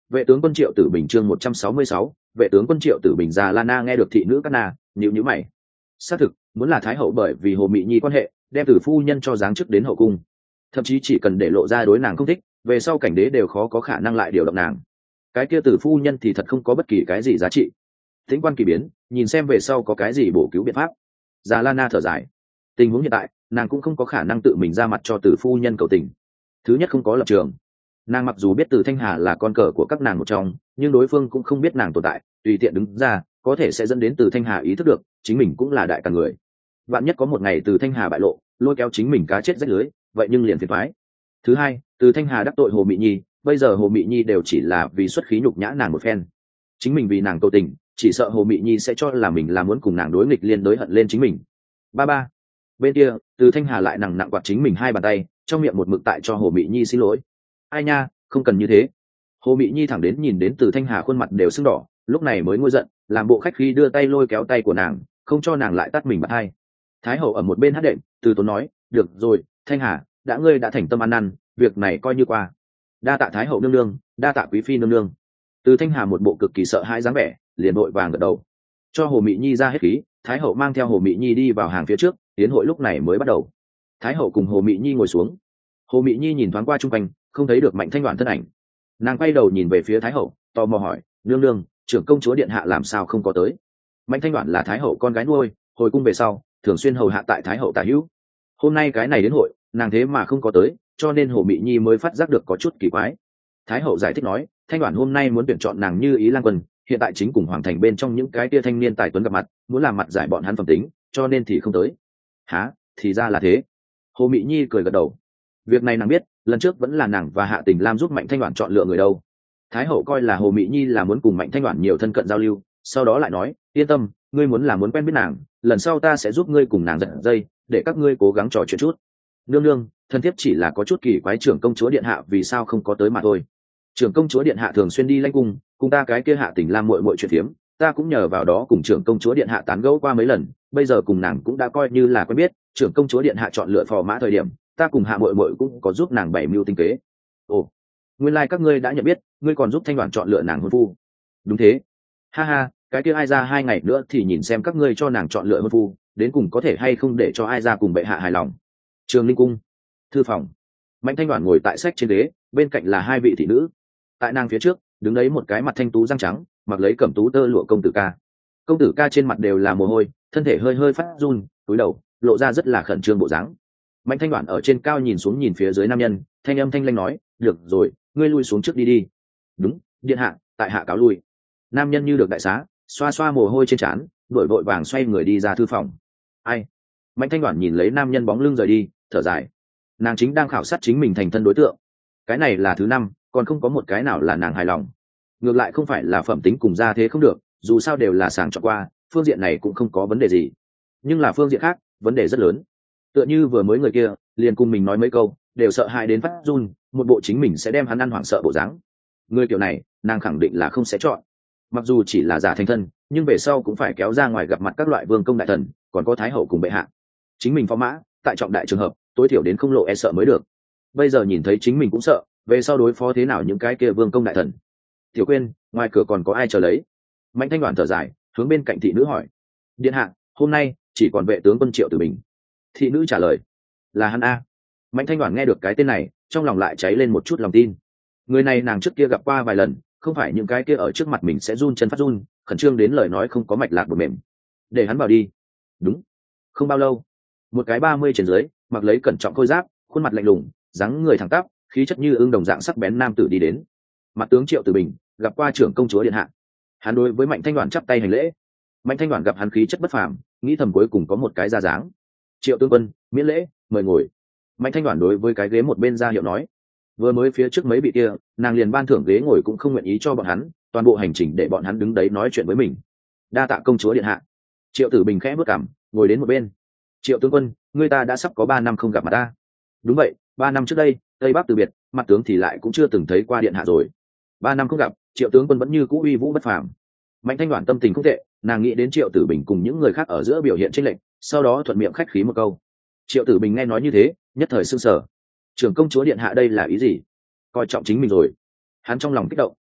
Vệ tướng quân Triệu Tử Bình chương 166, vệ tướng quân Triệu Tử Bình. Già Lana nghe được thị nữ Cát Na, nhíu mày. Xác thực, muốn là thái hậu bởi vì Hồ Mị Nhi quan hệ, đem Tử phu nhân cho giáng chức đến hậu cung, thậm chí chỉ cần để lộ ra đối nàng không thích, về sau cảnh đế đều khó có khả năng lại điều động nàng. Cái kia Tử phu nhân thì thật không có bất kỳ cái gì giá trị. Tĩnh quan kỳ biến, nhìn xem về sau có cái gì bổ cứu biện pháp. Già Lana thở dài. Tình huống hiện tại, nàng cũng không có khả năng tự mình ra mặt cho Tử phu nhân cầu tình. Thứ nhất không có lập trường. Nàng mặc dù biết Từ Thanh Hà là con cờ của các nàng một trong, nhưng đối phương cũng không biết nàng tồn tại, tùy tiện đứng ra có thể sẽ dẫn đến Từ Thanh Hà ý thức được chính mình cũng là đại cả người. Vạn nhất có một ngày Từ Thanh Hà bại lộ, lôi kéo chính mình cá chết rách lưới, vậy nhưng liền phiền toái. Thứ hai, Từ Thanh Hà đắc tội Hồ Mị Nhi, bây giờ Hồ Mị Nhi đều chỉ là vì xuất khí nhục nhã nàng một phen. Chính mình vì nàng cầu tình, chỉ sợ Hồ Mị Nhi sẽ cho là mình là muốn cùng nàng đối nghịch liên đối hận lên chính mình. Ba. Bên kia, Từ Thanh Hà lại nặng quạt chính mình hai bàn tay, trong miệng một mực tại cho Hồ Mị Nhi xin lỗi. Ai nha, không cần như thế. Hồ Mị Nhi thẳng đến nhìn đến Từ Thanh Hà khuôn mặt đều sưng đỏ, lúc này mới ngôi giận, làm bộ khách khí đưa tay lôi kéo tay của nàng, không cho nàng lại tắt mình bạt hai. Thái hậu ở một bên hát đệm, Từ Tốn nói, được rồi, Thanh Hà, ngươi đã thành tâm ăn năn, việc này coi như qua. Đa tạ Thái hậu nương nương, đa tạ quý phi nương nương. Từ Thanh Hà một bộ cực kỳ sợ hãi dáng vẻ, liền vội vàng gật đầu, cho Hồ Mị Nhi ra hết khí. Thái hậu mang theo Hồ Mị Nhi đi vào hàng phía trước, tiến hội lúc này mới bắt đầu. Thái hậu cùng Hồ Mị Nhi ngồi xuống. Hồ Mị Nhi nhìn thoáng qua chung quanh, không thấy được Mạnh Thanh Đoản thân ảnh. Nàng quay đầu nhìn về phía Thái hậu, tò mò hỏi, nương nương, trưởng công chúa điện hạ làm sao không có tới? Mạnh Thanh Đoản là Thái hậu con gái nuôi, hồi cung về sau thường xuyên hầu hạ tại Thái hậu tả hữu. Hôm nay cái này đến hội, nàng thế mà không có tới, cho nên Hồ Mị Nhi mới phát giác được có chút kỳ quái. Thái hậu giải thích nói, Thanh Đoản hôm nay muốn tuyển chọn nàng như ý lang quân, hiện tại chính cùng hoàng thành bên trong những cái tia thanh niên tài tuấn gặp mặt, muốn làm mặt giải bọn hắn phẩm tính, cho nên thì không tới. Hả, thì ra là thế. Hồ Mị Nhi cười gật đầu. Việc này nàng biết, lần trước vẫn là nàng và Hạ Tình Lam giúp Mạnh Thanh Đoản chọn lựa người đâu. Thái hậu coi là Hồ Mị Nhi là muốn cùng Mạnh Thanh Đoản nhiều thân cận giao lưu, sau đó lại nói, yên tâm, ngươi muốn là muốn quen biết nàng, lần sau ta sẽ giúp ngươi cùng nàng giật dây, để các ngươi cố gắng trò chuyện chút. Nương nương, thân thiếp chỉ là có chút kỳ quái trưởng công chúa điện hạ vì sao không có tới mà thôi. Trưởng công chúa điện hạ thường xuyên đi lãnh cung, cùng ta cái kia Hạ Tình Lam muội muội chuyện phiếm, ta cũng nhờ vào đó cùng trưởng công chúa điện hạ tán gẫu qua mấy lần, bây giờ cùng nàng cũng đã coi như là quen biết. Trưởng công chúa điện hạ chọn lựa phò mã thời điểm, ta cùng Hạ muội muội cũng có giúp nàng bày mưu tinh kế. Ồ, nguyên lai các ngươi đã nhận biết, ngươi còn giúp Thanh Đoản chọn lựa nàng hôn phu. Đúng thế. Ha ha, cái kia ai ra 2 ngày nữa thì nhìn xem các ngươi cho nàng chọn lựa hôn phu, đến cùng có thể hay không để cho ai ra cùng bệ hạ hài lòng. Trường Linh cung, thư phòng. Mạnh Thanh Đoản ngồi tại sách trên ghế, bên cạnh là 2 vị thị nữ. Tại nàng phía trước, đứng đấy một cái mặt thanh tú răng trắng, mặc lấy cẩm tú tơ lụa công tử ca. Công tử ca trên mặt đều là mồ hôi, thân thể hơi hơi phát run, cúi đầu, lộ ra rất là khẩn trương bộ dáng. Mạnh Thanh Đoản ở trên cao nhìn xuống nhìn phía dưới nam nhân, thanh âm thanh lanh nói, được rồi, ngươi lui xuống trước đi đi. Đúng, điện hạ, tại hạ cáo lui. Nam nhân như được đại xá, xoa xoa mồ hôi trên trán, vội vội vàng xoay người đi ra thư phòng. Ai? Mạnh Thanh Đoản nhìn lấy nam nhân bóng lưng rời đi, thở dài. Nàng chính đang khảo sát chính mình thành thân đối tượng. Cái này là thứ 5, còn không có một cái nào là nàng hài lòng. Ngược lại không phải là phẩm tính cùng gia thế không được, dù sao đều là sàng chọn qua, phương diện này cũng không có vấn đề gì. Nhưng là phương diện khác, vấn đề rất lớn. Tựa như vừa mới người kia, liền cùng mình nói mấy câu, đều sợ hãi đến phát run, một bộ chính mình sẽ đem hắn ăn hoảng sợ bộ dáng. Người kiểu này, nàng khẳng định là không sẽ chọn. Mặc dù chỉ là giả thành thân, nhưng về sau cũng phải kéo ra ngoài gặp mặt các loại vương công đại thần, còn có thái hậu cùng bệ hạ. Chính mình phó mã, tại trọng đại trường hợp, tối thiểu đến không lộ e sợ mới được. Bây giờ nhìn thấy chính mình cũng sợ, về sau đối phó thế nào những cái kia vương công đại thần. Tiểu Quyên, ngoài cửa còn có ai chờ lấy? Mạnh Thanh Đoản thở dài, hướng bên cạnh thị nữ hỏi. Điện hạ, hôm nay chỉ còn vệ tướng quân Triệu Tử Bình. Thị nữ trả lời, là hắn a. Mạnh Thanh Đoản nghe được cái tên này, trong lòng lại cháy lên một chút lòng tin. Người này nàng trước kia gặp qua vài lần, không phải những cái kia ở trước mặt mình sẽ run chân phát run, khẩn trương đến lời nói không có mạch lạc một mềm. Để hắn vào đi. Đúng. Không bao lâu, một cái 30 trên dưới, mặc lấy cẩn trọng khôi giáp, khuôn mặt lạnh lùng, dáng người thẳng tắp, khí chất như ương đồng dạng sắc bén nam tử đi đến. Mặt tướng Triệu Tử Bình, gặp qua trưởng công chúa điện hạ. Hắn đối với Mạnh Thanh Đoản chắp tay hành lễ. Mạnh Thanh Đoản gặp hắn khí chất bất phàm, nghĩ thầm cuối cùng có một cái ra dáng. Triệu tướng quân, miễn lễ, mời ngồi. Mạnh Thanh Đoản đối với cái ghế một bên ra hiệu nói. Vừa mới phía trước mấy vị kia, nàng liền ban thưởng ghế ngồi cũng không nguyện ý cho bọn hắn, toàn bộ hành trình để bọn hắn đứng đấy nói chuyện với mình. Đa tạ công chúa điện hạ. Triệu Tử Bình khẽ bước cằm, ngồi đến một bên. Triệu tướng quân, người ta đã sắp có 3 năm không gặp mặt ta. Đúng vậy, 3 năm trước đây, Tây Bắc từ biệt, mặt tướng thì lại cũng chưa từng thấy qua điện hạ rồi. 3 năm không gặp, Triệu tướng quân vẫn như cũ uy vũ bất phàm. Mạnh Thanh Đoản tâm tình không tệ, nàng nghĩ đến Triệu Tử Bình cùng những người khác ở giữa biểu hiện chênh lệch, sau đó thuận miệng khách khí một câu. Triệu Tử Bình nghe nói như thế, nhất thời sửng sở. Trưởng công chúa điện hạ đây là ý gì? Coi trọng chính mình rồi. Hắn trong lòng kích động.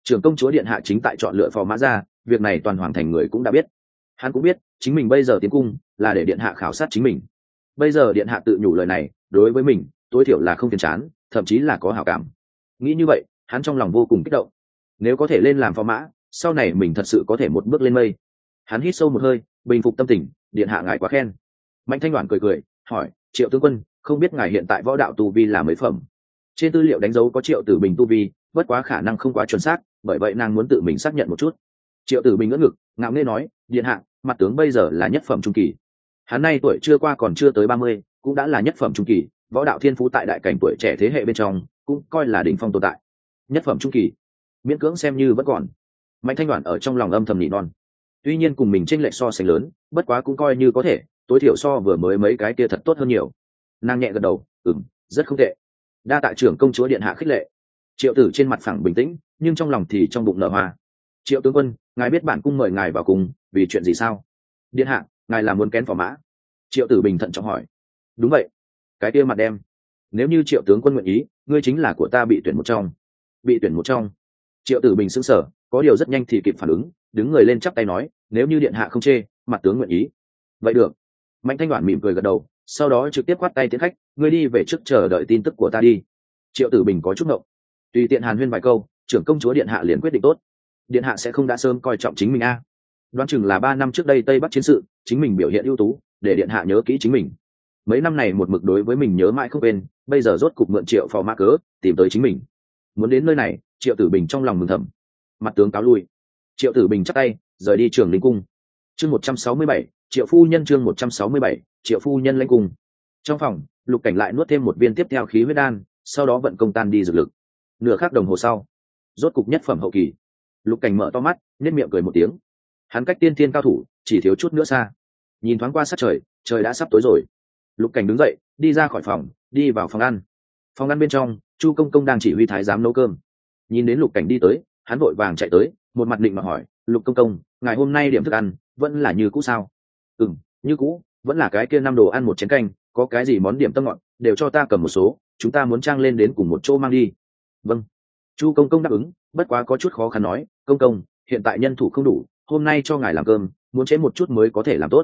Trưởng công chúa điện hạ chính tại chọn lựa phò mã ra, việc này toàn hoàng thành người cũng đã biết. Hắn cũng biết chính mình bây giờ tiến cung là để điện hạ khảo sát chính mình. Bây giờ điện hạ tự nhủ lời này đối với mình tối thiểu là không phiền chán, thậm chí là có hảo cảm. Nghĩ như vậy hắn trong lòng vô cùng kích động. Nếu có thể lên làm phò mã, sau này mình thật sự có thể một bước lên mây. Hắn hít sâu một hơi, bình phục tâm tình. Điện hạ ngài quá khen. Mạnh Thanh Đoản cười cười hỏi, Triệu tướng quân, không biết ngài hiện tại võ đạo tu vi là mấy phẩm? Trên tư liệu đánh dấu có Triệu Tử Bình tu vi, bất quá khả năng không quá chuẩn xác, bởi vậy nàng muốn tự mình xác nhận một chút. Triệu Tử Bình ngỡ ngực ngạo nghễ nói, điện hạ, mặt tướng bây giờ là nhất phẩm trung kỳ. Hắn nay tuổi chưa qua còn chưa tới 30, cũng đã là nhất phẩm trung kỳ, võ đạo thiên phú tại đại cảnh tuổi trẻ thế hệ bên trong cũng coi là đỉnh phong tồn tại. Nhất phẩm trung kỳ, miễn cưỡng xem như vẫn còn. Mạnh Thanh Đoản ở trong lòng âm thầm nỉ non. Tuy nhiên cùng mình chênh lệch so sánh lớn, bất quá cũng coi như có thể, tối thiểu so vừa mới mấy cái kia thật tốt hơn nhiều. Nàng nhẹ gật đầu, rất không tệ. Đa tạ trưởng công chúa điện hạ khích lệ. Triệu Tử trên mặt phẳng bình tĩnh, nhưng trong lòng thì trong bụng nở hoa. Triệu tướng quân, ngài biết bản cung mời ngài vào cùng vì chuyện gì sao? Điện hạ, ngài là muốn kén phò mã? Triệu Tử bình thận trọng hỏi. Đúng vậy. Cái kia mặt đem. Nếu như Triệu tướng quân nguyện ý, ngươi chính là của ta bị tuyển một trong. Bị tuyển một trong. Triệu Tử bình sững sờ, có điều rất nhanh thì kịp phản ứng, đứng người lên chắp tay nói, nếu như điện hạ không chê, mặt tướng nguyện ý. Vậy được. Mạnh Thanh Đoản mỉm cười gật đầu, sau đó trực tiếp quát tay tiến khách, ngươi đi về trước chờ đợi tin tức của ta đi. Triệu Tử bình có chút ngộng, tùy tiện hàn huyên vài câu, trưởng công chúa điện hạ liền quyết định tốt. Điện hạ sẽ không đã sớm coi trọng chính mình a? Đoán chừng là 3 năm trước đây Tây Bắc chiến sự, chính mình biểu hiện ưu tú, để điện hạ nhớ kỹ chính mình. Mấy năm này một mực đối với mình nhớ mãi không quên, bây giờ rốt cục mượn Triệu phò mã cớ tìm tới chính mình. Muốn đến nơi này, Triệu Tử bình trong lòng mừng thầm. Mặt tướng cáo lui. Triệu Tử bình chắp tay rời đi Trường Linh cung. Chương 167, Triệu phu nhân. Chương 167, Triệu phu nhân lãnh cung. Trong phòng, Lục Cảnh lại nuốt thêm một viên tiếp theo khí huyết đan, sau đó vận công tan đi dược lực. Nửa khắc đồng hồ sau, rốt cục nhất phẩm hậu kỳ. Lục Cảnh mở to mắt, nhếch miệng cười một tiếng. Hắn cách tiên thiên cao thủ chỉ thiếu chút nữa xa. Nhìn thoáng qua sát trời, trời đã sắp tối rồi. Lục Cảnh đứng dậy, đi ra khỏi phòng, đi vào phòng ăn. Phòng ăn bên trong, Chu Công Công đang chỉ huy thái giám nấu cơm. Nhìn đến Lục Cảnh đi tới, hắn vội vàng chạy tới, một mặt định mà hỏi, Lục Công Công, ngày hôm nay điểm thức ăn vẫn là như cũ sao? Như cũ, vẫn là cái kia 5 đồ ăn 1 chén canh, có cái gì món điểm tâm ngọt đều cho ta cầm một số, chúng ta muốn trang lên đến cùng một chỗ mang đi. Vâng. Chu Công Công đáp ứng, bất quá có chút khó khăn nói, công công, hiện tại nhân thủ không đủ, hôm nay cho ngài làm cơm, muốn chế một chút mới có thể làm tốt.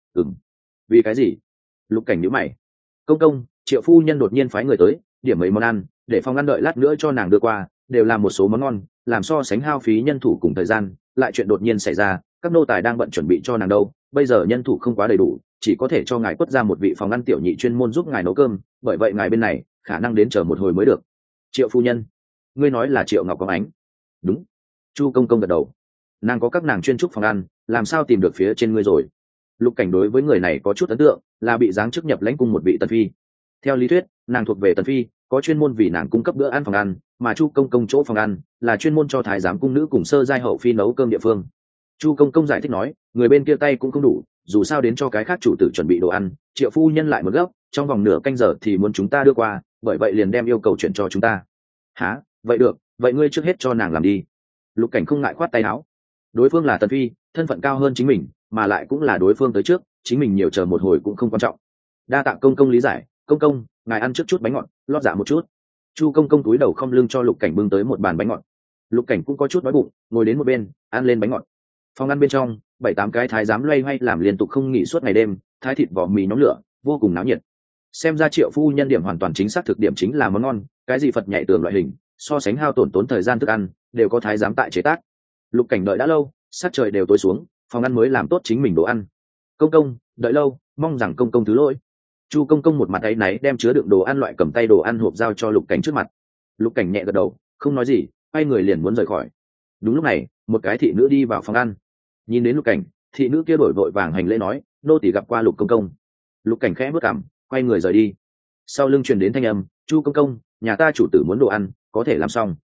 Vì cái gì? Lục Cảnh nhíu mày. Công công, Triệu phu nhân đột nhiên phái người tới, điểm mấy món ăn, để phòng ăn đợi lát nữa cho nàng đưa qua, đều làm một số món ngon, làm so sánh hao phí nhân thủ cùng thời gian, lại chuyện đột nhiên xảy ra, các nô tài đang bận chuẩn bị cho nàng đâu, bây giờ nhân thủ không quá đầy đủ, chỉ có thể cho ngài quất ra một vị phòng ăn tiểu nhị chuyên môn giúp ngài nấu cơm, bởi vậy ngài bên này khả năng đến chờ một hồi mới được. Triệu phu nhân, ngươi nói là Triệu Ngọc Công Ánh? Đúng. Chu Công Công gật đầu. Nàng có các nàng chuyên trúc phòng ăn, làm sao tìm được phía trên ngươi rồi? Lục Cảnh đối với người này có chút ấn tượng, là bị giáng chức nhập lãnh cung một vị tần phi. Theo lý thuyết, nàng thuộc về tần phi, có chuyên môn vì nàng cung cấp bữa ăn phòng ăn, mà Chu Công Công chỗ phòng ăn là chuyên môn cho thái giám cung nữ cùng sơ giai hậu phi nấu cơm địa phương. Chu Công Công giải thích nói, người bên kia tay cũng không đủ, dù sao đến cho cái khác chủ tử chuẩn bị đồ ăn, Triệu phu nhân lại một gấp, trong vòng nửa canh giờ thì muốn chúng ta đưa qua, bởi vậy liền đem yêu cầu chuyển cho chúng ta. Hả? Vậy được, vậy ngươi trước hết cho nàng làm đi. Lục Cảnh không ngại khoát tay áo. Đối phương là tần phi, thân phận cao hơn chính mình, mà lại cũng là đối phương tới trước, chính mình nhiều chờ một hồi cũng không quan trọng. Đa tạ công công lý giải, công công, ngài ăn trước chút bánh ngọt, lót dạ một chút. Chu Công Công túi đầu không lưng cho Lục Cảnh bưng tới một bàn bánh ngọt. Lục Cảnh cũng có chút đói bụng, ngồi đến một bên, ăn lên bánh ngọt. Phòng ăn bên trong, 7-8 cái thái giám loay hoay làm liên tục không nghỉ suốt ngày đêm, thái thịt vỏ mì nhóm lửa, vô cùng náo nhiệt. Xem ra Triệu phu nhân điểm hoàn toàn chính xác, thực điểm chính là món ngon, cái gì Phật nhảy tường loại hình, so sánh hao tổn thời gian thức ăn, đều có thái giám tại chế tác. Lục Cảnh đợi đã lâu, sát trời đều tối xuống, phòng ăn mới làm tốt chính mình đồ ăn. Công công, đợi lâu, mong rằng công công thứ lỗi. Chu Công Công một mặt áy náy đem chứa đựng đồ ăn loại cầm tay đồ ăn hộp giao cho Lục Cảnh trước mặt. Lục Cảnh nhẹ gật đầu, không nói gì, quay người liền muốn rời khỏi. Đúng lúc này, một cái thị nữ đi vào phòng ăn. Nhìn đến Lục Cảnh, thị nữ kia đổi vội vàng hành lễ nói, nô tỳ gặp qua Lục Công Công. Lục Cảnh khẽ bước cằm, quay người rời đi. Sau lưng truyền đến thanh âm, Chu Công Công, nhà ta chủ tử muốn đồ ăn, có thể làm xong.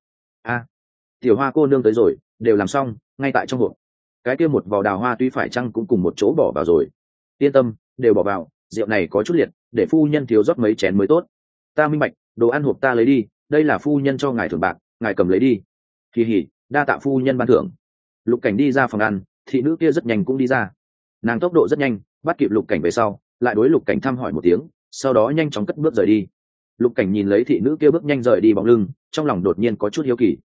Tiểu Hoa cô nương tới rồi, đều làm xong, ngay tại trong hộp. Cái kia một vò đào hoa tuy phải chăng cũng cùng một chỗ bỏ vào rồi. Yên tâm, đều bỏ vào, rượu này có chút liệt, để phu nhân thiếu rót mấy chén mới tốt. Ta minh bạch, đồ ăn hộp ta lấy đi, đây là phu nhân cho ngài thưởng bạc, ngài cầm lấy đi. Kỳ hỉ, đa tạ phu nhân ban thưởng. Lục Cảnh đi ra phòng ăn, thị nữ kia rất nhanh cũng đi ra. Nàng tốc độ rất nhanh, bắt kịp Lục Cảnh về sau, lại đối Lục Cảnh thăm hỏi một tiếng, sau đó nhanh chóng cất bước rời đi. Lục Cảnh nhìn lấy thị nữ kia bước nhanh rời đi bóng lưng, trong lòng đột nhiên có chút hiếu kỳ.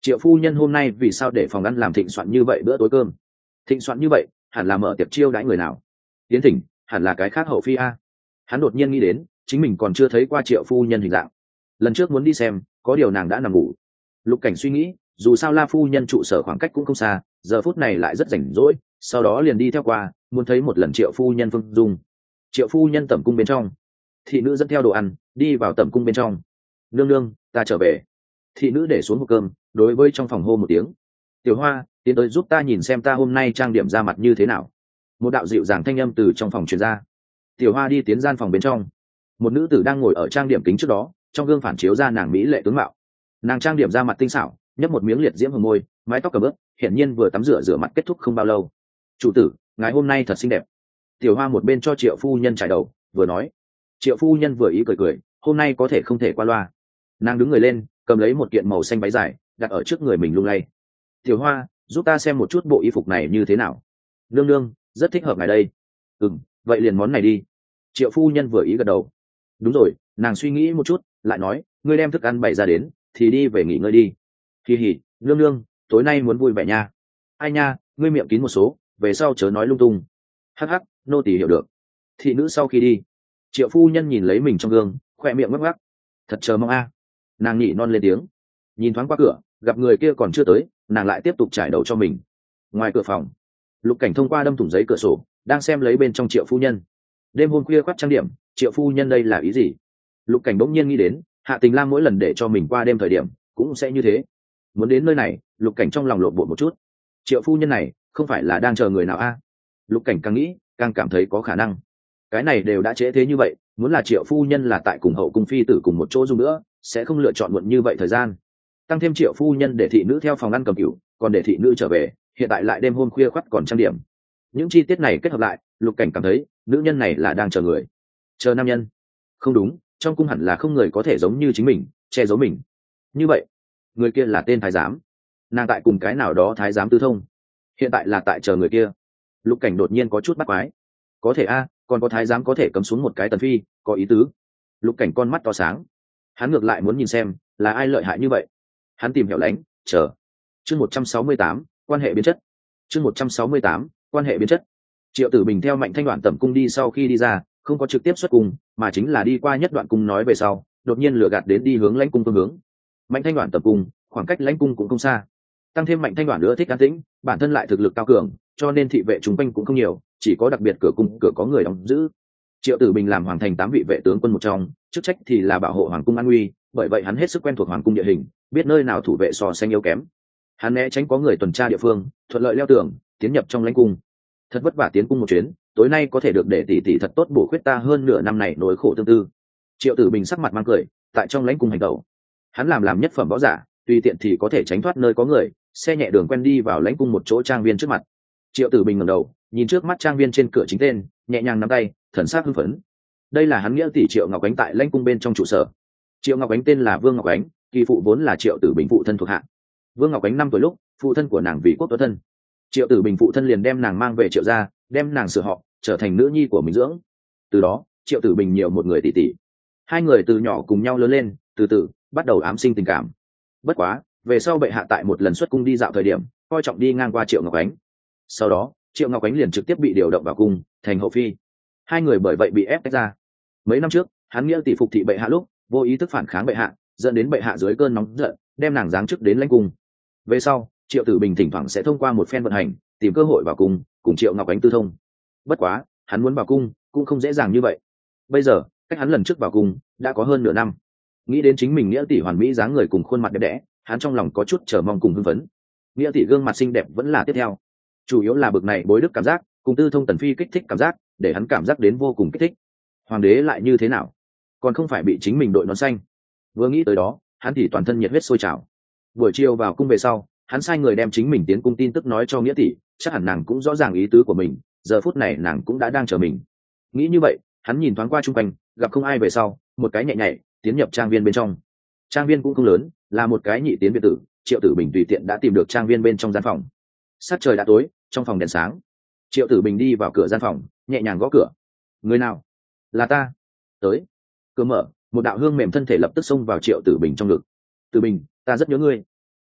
Triệu phu nhân hôm nay vì sao để phòng ăn làm thịnh soạn như vậy bữa tối cơm? Thịnh soạn như vậy hẳn là mở tiệc chiêu đãi người nào? Tiến thỉnh hẳn là cái khác hậu phi a. Hắn đột nhiên nghĩ đến chính mình còn chưa thấy qua Triệu phu nhân hình dạng, lần trước muốn đi xem có điều nàng đã nằm ngủ. Lục Cảnh suy nghĩ, dù sao La phu nhân trụ sở khoảng cách cũng không xa, giờ phút này lại rất rảnh rỗi, sau đó liền đi theo qua, muốn thấy một lần Triệu phu nhân phương dung. Triệu phu nhân tẩm cung bên trong, thị nữ dẫn theo đồ ăn đi vào tẩm cung bên trong. Nương nương, ta trở về. Thị nữ để xuống hộp cơm, đối với trong phòng hô một tiếng. Tiểu Hoa, tiến tới giúp ta nhìn xem ta hôm nay trang điểm ra mặt như thế nào. Một đạo dịu dàng thanh âm từ trong phòng truyền ra. Tiểu Hoa đi tiến gian phòng bên trong. Một nữ tử đang ngồi ở trang điểm kính trước đó, trong gương phản chiếu ra nàng mỹ lệ tướng mạo. Nàng trang điểm ra mặt tinh xảo, nhấp một miếng liệt diễm hồng môi, mái tóc cầm ướt, hiển nhiên vừa tắm rửa mặt kết thúc không bao lâu. Chủ tử, ngài hôm nay thật xinh đẹp. Tiểu Hoa một bên cho Triệu phu nhân trải đầu, vừa nói. Triệu phu nhân vừa ý cười cười, hôm nay có thể không thể qua loa. Nàng đứng người lên, cầm lấy một kiện màu xanh váy dài, đặt ở trước người mình lung lay. Tiểu Hoa, giúp ta xem một chút bộ y phục này như thế nào. Nương nương, rất thích hợp ngài đây. Vậy liền món này đi. Triệu phu nhân vừa ý gật đầu. Đúng rồi, nàng suy nghĩ một chút, lại nói, ngươi đem thức ăn bày ra đến, thì đi về nghỉ ngơi đi. Kỳ hỉ, nương nương, tối nay muốn vui vẻ nha. Ai nha, ngươi miệng kín một số, về sau chớ nói lung tung. Hắc hắc, nô tỳ hiểu được. Thị nữ sau khi đi, Triệu phu nhân nhìn lấy mình trong gương, khoe miệng ngắc ngắc. Thật chờ mong a. Nàng nhị non lên tiếng, nhìn thoáng qua cửa, gặp người kia còn chưa tới, nàng lại tiếp tục trải đầu cho mình. Ngoài cửa phòng, Lục Cảnh thông qua đâm thủng giấy cửa sổ, đang xem lấy bên trong Triệu phu nhân. Đêm hôm khuya khoắt trang điểm, Triệu phu nhân đây là ý gì? Lục Cảnh bỗng nhiên nghĩ đến, Hạ Tình Lam mỗi lần để cho mình qua đêm thời điểm cũng sẽ như thế. Muốn đến nơi này, Lục Cảnh trong lòng lộn bột một chút. Triệu phu nhân này không phải là đang chờ người nào a? Lục Cảnh càng nghĩ càng cảm thấy có khả năng. Cái này đều đã trễ thế như vậy, muốn là Triệu phu nhân là tại cùng hậu cung phi tử cùng một chỗ dung nữa, sẽ không lựa chọn muộn như vậy thời gian. Tăng thêm Triệu phu nhân để thị nữ theo phòng ăn cầm cửu, còn để thị nữ trở về, hiện tại lại đêm hôm khuya khoắt còn trang điểm. Những chi tiết này kết hợp lại, Lục Cảnh cảm thấy nữ nhân này là đang chờ người, chờ nam nhân. Không đúng, trong cung hẳn là không người có thể giống như chính mình che giấu mình như vậy. Người kia là tên thái giám, nàng tại cùng cái nào đó thái giám tư thông, hiện tại là tại chờ người kia. Lục Cảnh đột nhiên có chút bắt quái. Có thể a, còn có thái giám có thể cấm xuống một cái tần phi, có ý tứ. Lục Cảnh con mắt to sáng, hắn ngược lại muốn nhìn xem là ai lợi hại như vậy. Hắn tìm hẻo lánh chờ. Chương 168, quan hệ biến chất. Chương 168, quan hệ biến chất. Triệu Tử Bình theo Mạnh Thanh Đoạn tẩm cung đi, sau khi đi ra không có trực tiếp xuất cung, mà chính là đi qua nhất đoạn cung nói về sau, đột nhiên lừa gạt đến đi hướng lãnh cung phương hướng. Mạnh Thanh Đoạn tẩm cung khoảng cách lãnh cung cũng không xa, tăng thêm Mạnh Thanh Đoạn nữa thích an tĩnh, bản thân lại thực lực cao cường, cho nên thị vệ chung quanh cũng không nhiều, chỉ có đặc biệt cửa cung cửa có người đóng giữ. Triệu Tử Bình làm hoàng thành 8 vị vệ tướng quân một trong, chức trách thì là bảo hộ hoàng cung an nguy, bởi vậy hắn hết sức quen thuộc hoàng cung địa hình, biết nơi nào thủ vệ so sánh yếu kém. Hắn né tránh có người tuần tra địa phương, thuận lợi leo tường tiến nhập trong lãnh cung. Thật vất vả tiến cung một chuyến, tối nay có thể được để tỷ tỷ thật tốt bổ khuyết ta hơn nửa năm này nỗi khổ tương tư. Triệu Tử Bình sắc mặt mang cười, tại trong lãnh cung hành tẩu. Hắn làm nhất phẩm võ giả, tùy tiện thì có thể tránh thoát nơi có người, xe nhẹ đường quen đi vào lãnh cung một chỗ trang viên trước mặt. Triệu Tử Bình ngẩng đầu, nhìn trước mắt trang viên trên cửa chính tên, nhẹ nhàng nắm tay, thần sắc hưng phấn. Đây là hắn nghĩa tỷ Triệu Ngọc Ánh tại lãnh cung bên trong trụ sở. Triệu Ngọc Ánh tên là Vương Ngọc Ánh, kỳ phụ vốn là Triệu Tử Bình phụ thân thuộc hạ. Vương Ngọc Ánh 5 tuổi lúc, phụ thân của nàng vì quốc tuấn thân, Triệu Tử Bình phụ thân liền đem nàng mang về Triệu gia, đem nàng sửa họ trở thành nữ nhi của mình dưỡng. Từ đó Triệu Tử Bình nhiều một người tỷ tỷ, hai người từ nhỏ cùng nhau lớn lên, từ từ bắt đầu ám sinh tình cảm. Bất quá về sau bệ hạ tại một lần xuất cung đi dạo thời điểm coi trọng đi ngang qua Triệu Ngọc Ánh, sau đó Triệu Ngọc Ánh liền trực tiếp bị điều động vào cung thành hậu phi, hai người bởi vậy bị ép tách ra. Mấy năm trước hắn nghĩa tỷ phục thị bệ hạ lúc vô ý thức phản kháng bệ hạ, dẫn đến bệ hạ dưới cơn nóng giận đem nàng giáng chức đến lãnh cung. Về sau Triệu Tử Bình thỉnh thoảng sẽ thông qua một phen vận hành tìm cơ hội vào cung cùng Triệu Ngọc Ánh tư thông. Bất quá hắn muốn vào cung cũng không dễ dàng như vậy. Bây giờ cách hắn lần trước vào cung đã có hơn nửa năm, nghĩ đến chính mình nghĩa tỷ hoàn mỹ dáng người cùng khuôn mặt đẹp đẽ, hắn trong lòng có chút chờ mong cùng hưng phấn. Nghĩa tỷ gương mặt xinh đẹp vẫn là tiếp theo, chủ yếu là bực này bối đức cảm giác cùng tư thông tần phi kích thích cảm giác, để hắn cảm giác đến vô cùng kích thích. Hoàng đế lại như thế nào, còn không phải bị chính mình đội nón xanh. Vừa nghĩ tới đó hắn thì toàn thân nhiệt huyết sôi trào. Buổi chiều vào cung về sau, hắn sai người đem chính mình tiến cung tin tức nói cho nghĩa tỷ, chắc hẳn nàng cũng rõ ràng ý tứ của mình, giờ phút này nàng cũng đã đang chờ mình. Nghĩ như vậy hắn nhìn thoáng qua chung quanh, gặp không ai về sau, một cái nhẹ nhảy tiến nhập trang viên bên trong. Trang viên cũng không lớn, là một cái nhị tiến biệt tử. Triệu Tử Bình tùy tiện đã tìm được trang viên bên trong gian phòng. Sát trời đã tối, trong phòng đèn sáng. Triệu Tử Bình đi vào cửa gian phòng, nhẹ nhàng gõ cửa. Người nào? Là ta. Tới. Cửa mở, một đạo hương mềm thân thể lập tức xông vào Triệu Tử Bình trong ngực. Tử Bình, ta rất nhớ ngươi.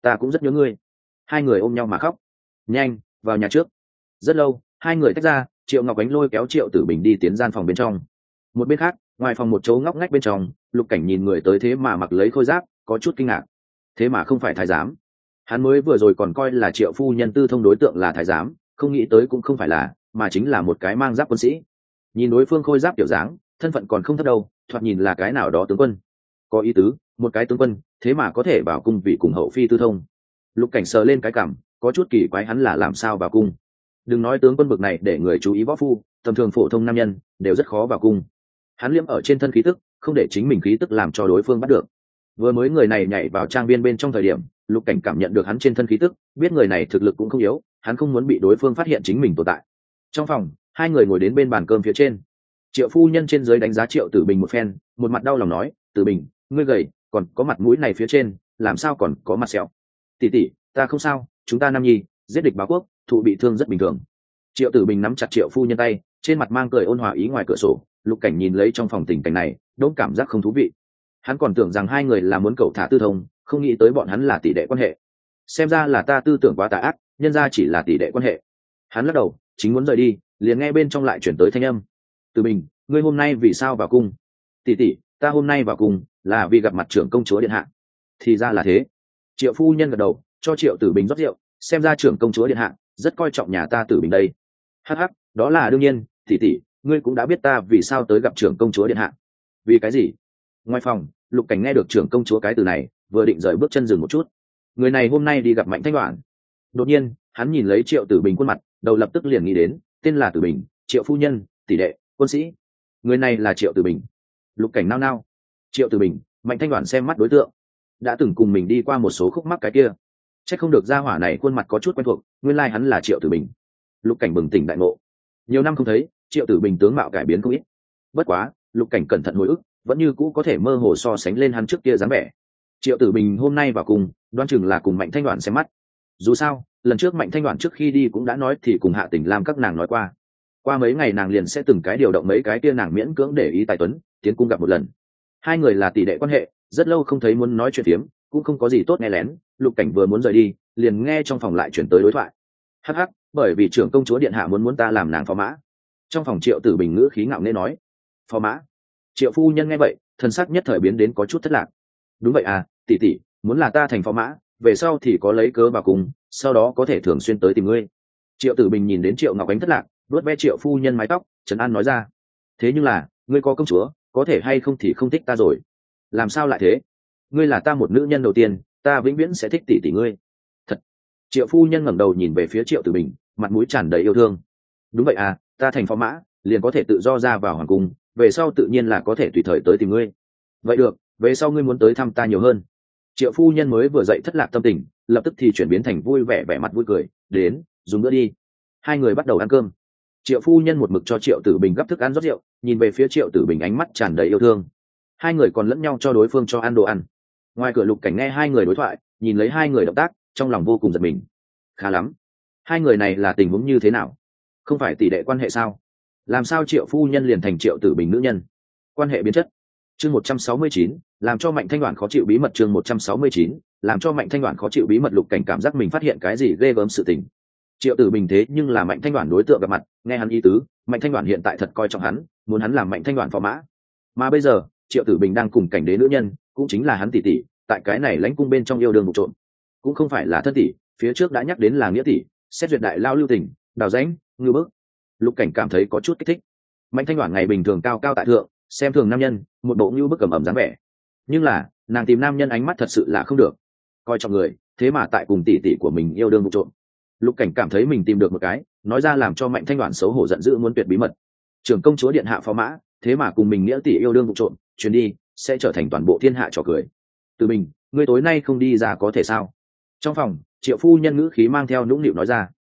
ta cũng rất nhớ ngươi. Hai người ôm nhau mà khóc. Nhanh vào nhà trước. Rất lâu hai người tách ra, Triệu Ngọc Ánh lôi kéo Triệu Tử Bình đi tiến gian phòng bên trong. Một bên khác, ngoài phòng một chỗ ngóc ngách bên trong, Lục Cảnh nhìn người tới thế mà mặc lấy khôi giáp, có chút kinh ngạc. Thế mà không phải thái giám. Hắn mới vừa rồi còn coi là Triệu phu nhân tư thông đối tượng là thái giám, không nghĩ tới cũng không phải là, mà chính là một cái mang giáp quân sĩ. Nhìn đối phương khôi giáp kiểu dáng, thân phận còn không thấp đâu, thoạt nhìn là cái nào đó tướng quân. Có ý tứ, một cái tướng quân, thế mà có thể vào cung vì cùng hậu phi tư thông. Lục Cảnh sờ lên cái cằm, có chút kỳ quái hắn là làm sao vào cung. Đừng nói tướng quân bực này để người chú ý võ phu, tầm thường phổ thông nam nhân đều rất khó vào cung. Hắn liếm ở trên thân khí tức, không để chính mình khí tức làm cho đối phương bắt được. Vừa mới người này nhảy vào trang viên bên trong thời điểm, Lục Cảnh cảm nhận được hắn trên thân khí tức, biết người này thực lực cũng không yếu, hắn không muốn bị đối phương phát hiện chính mình tồn tại. Trong phòng, hai người ngồi đến bên bàn cơm phía trên. Triệu phu nhân trên dưới đánh giá Triệu Tử Bình một phen, một mặt đau lòng nói, Tử Bình, ngươi gầy, còn có mặt mũi này phía trên, làm sao còn có mặt sẹo? Tỷ tỷ, ta không sao, chúng ta nam nhi, giết địch báo quốc, thụ bị thương rất bình thường. Triệu Tử Bình nắm chặt Triệu phu nhân tay, trên mặt mang cười ôn hòa ý ngoài cửa sổ. Lục Cảnh nhìn lấy trong phòng tình cảnh này, đỗng cảm giác không thú vị. Hắn còn tưởng rằng hai người là muốn cậu thả tư thông, không nghĩ tới bọn hắn là tỷ đệ quan hệ. Xem ra là ta tư tưởng quá tà ác, nhân ra chỉ là tỷ đệ quan hệ. Hắn lắc đầu, chính muốn rời đi, liền nghe bên trong lại chuyển tới thanh âm. Tử Bình, ngươi hôm nay vì sao vào cung? Tỷ tỷ, ta hôm nay vào cung là vì gặp mặt trưởng công chúa điện hạ. Thì ra là thế. Triệu phu nhân gật đầu, cho Triệu Tử Bình rót rượu, xem ra trưởng công chúa điện hạ rất coi trọng nhà ta Tử Bình đây. Hắc hắc, đó là đương nhiên, tỷ tỷ, ngươi cũng đã biết ta vì sao tới gặp trưởng công chúa điện hạ. Vì cái gì? Ngoài phòng, Lục Cảnh nghe được trưởng công chúa cái từ này, vừa định rời bước chân dừng một chút. Người này hôm nay đi gặp Mạnh Thanh Đoản. Đột nhiên, hắn nhìn lấy Triệu Tử Bình khuôn mặt, đầu lập tức liền nghĩ đến, tên là Tử Bình, Triệu phu nhân, tỷ đệ, quân sĩ. Người này là Triệu Tử Bình. Lục Cảnh nao nao. Triệu Tử Bình, Mạnh Thanh Đoản xem mắt đối tượng, đã từng cùng mình đi qua một số khúc mắc cái kia. Chắc không được gia hỏa này khuôn mặt có chút quen thuộc, nguyên lai hắn là Triệu Tử Bình. Lục Cảnh bừng tỉnh đại ngộ. Nhiều năm không thấy, Triệu Tử Bình tướng mạo cải biến không ít. Bất quá, Lục Cảnh cẩn thận hồi ức, vẫn như cũ có thể mơ hồ so sánh lên hắn trước kia dáng vẻ. Triệu Tử Bình hôm nay vào cùng, đoán chừng là cùng Mạnh Thanh Đoản xem mắt. Dù sao, lần trước Mạnh Thanh Đoản trước khi đi cũng đã nói thì cùng Hạ Tỉnh Lam các nàng nói qua. Qua mấy ngày nàng liền sẽ từng cái điều động mấy cái kia nàng miễn cưỡng để ý tài tuấn, tiến cung gặp một lần. Hai người là tỷ đệ quan hệ, rất lâu không thấy muốn nói chuyện tiếm, cũng không có gì tốt nghe lén. Lục Cảnh vừa muốn rời đi, liền nghe trong phòng lại chuyển tới đối thoại. Hắc hắc, bởi vì trưởng công chúa điện hạ muốn ta làm nàng phó mã. Trong phòng Triệu Tử Bình ngữ khí ngạo nghễ nói. Phó mã? Triệu phu nhân nghe vậy, thần sắc nhất thời biến đến có chút thất lạc. Đúng vậy à, tỷ tỷ, muốn là ta thành phó mã, về sau thì có lấy cớ vào cùng, sau đó có thể thường xuyên tới tìm ngươi. Triệu Tử Bình nhìn đến Triệu Ngọc Ánh thất lạc, vuốt ve Triệu phu nhân mái tóc, trấn an nói ra. Thế nhưng là, ngươi có công chúa, có thể hay không thì không thích ta rồi. Làm sao lại thế? Ngươi là ta một nữ nhân đầu tiên, ta vĩnh viễn sẽ thích tỷ tỷ ngươi. Thật. Triệu phu nhân ngẩng đầu nhìn về phía Triệu Tử Bình, mặt mũi tràn đầy yêu thương. Đúng vậy à, ta thành phó mã, liền có thể tự do ra vào hoàng cung, về sau tự nhiên là có thể tùy thời tới tìm ngươi. Vậy được, về sau ngươi muốn tới thăm ta nhiều hơn. Triệu phu nhân mới vừa dậy thất lạc tâm tình, lập tức thì chuyển biến thành vui vẻ vẻ mặt vui cười. Đến, dùng bữa đi. Hai người bắt đầu ăn cơm. Triệu phu nhân một mực cho Triệu Tử Bình gấp thức ăn rót rượu, nhìn về phía Triệu Tử Bình ánh mắt tràn đầy yêu thương. Hai người còn lẫn nhau cho đối phương cho ăn đồ ăn. Ngoài cửa Lục Cảnh nghe hai người đối thoại, nhìn lấy hai người động tác, trong lòng vô cùng giật mình. Khá lắm, hai người này là tình huống như thế nào? Không phải tỷ đệ quan hệ sao? Làm sao Triệu phu nhân liền thành Triệu Tử Bình nữ nhân? Quan hệ biến chất. Chương 169, làm cho Mạnh Thanh Đoản khó chịu bí mật. Chương 169, làm cho Mạnh Thanh Đoản khó chịu bí mật. Lục Cảnh cảm giác mình phát hiện cái gì ghê gớm sự tình. Triệu Tử Bình thế nhưng là Mạnh Thanh Đoản đối tượng gặp mặt, nghe hắn ý tứ, Mạnh Thanh Đoản hiện tại thật coi trọng hắn, muốn hắn làm Mạnh Thanh Đoản phó mã. Mà bây giờ, Triệu Tử Bình đang cùng cảnh đế nữ nhân, cũng chính là hắn tỷ tỷ, tại cái này lãnh cung bên trong yêu đương vụ trộm, cũng không phải là thân tỷ, phía trước đã nhắc đến là nghĩa tỷ, xét duyệt đại lao lưu tình, đào rãnh, ngư bức. Lục Cảnh cảm thấy có chút kích thích. Mạnh Thanh Đoản ngày bình thường cao cao tại thượng, xem thường nam nhân, một bộ ngư bức cầm ẩm dáng vẻ. Nhưng là, nàng tìm nam nhân ánh mắt thật sự là không được, coi trọng người, thế mà tại cùng tỷ tỷ của mình yêu đương vụ trộm. Lục Cảnh cảm thấy mình tìm được một cái, nói ra làm cho Mạnh Thanh Đoản xấu hổ giận dữ muốn tuyệt bí mật. Trưởng công chúa điện hạ phó mã, thế mà cùng mình nghĩa tỷ yêu đương vụ trộm, chuyến đi sẽ trở thành toàn bộ thiên hạ trò cười. Từ Bình, ngươi tối nay không đi ra có thể sao? Trong phòng, Triệu phu nhân ngữ khí mang theo nũng nịu nói ra.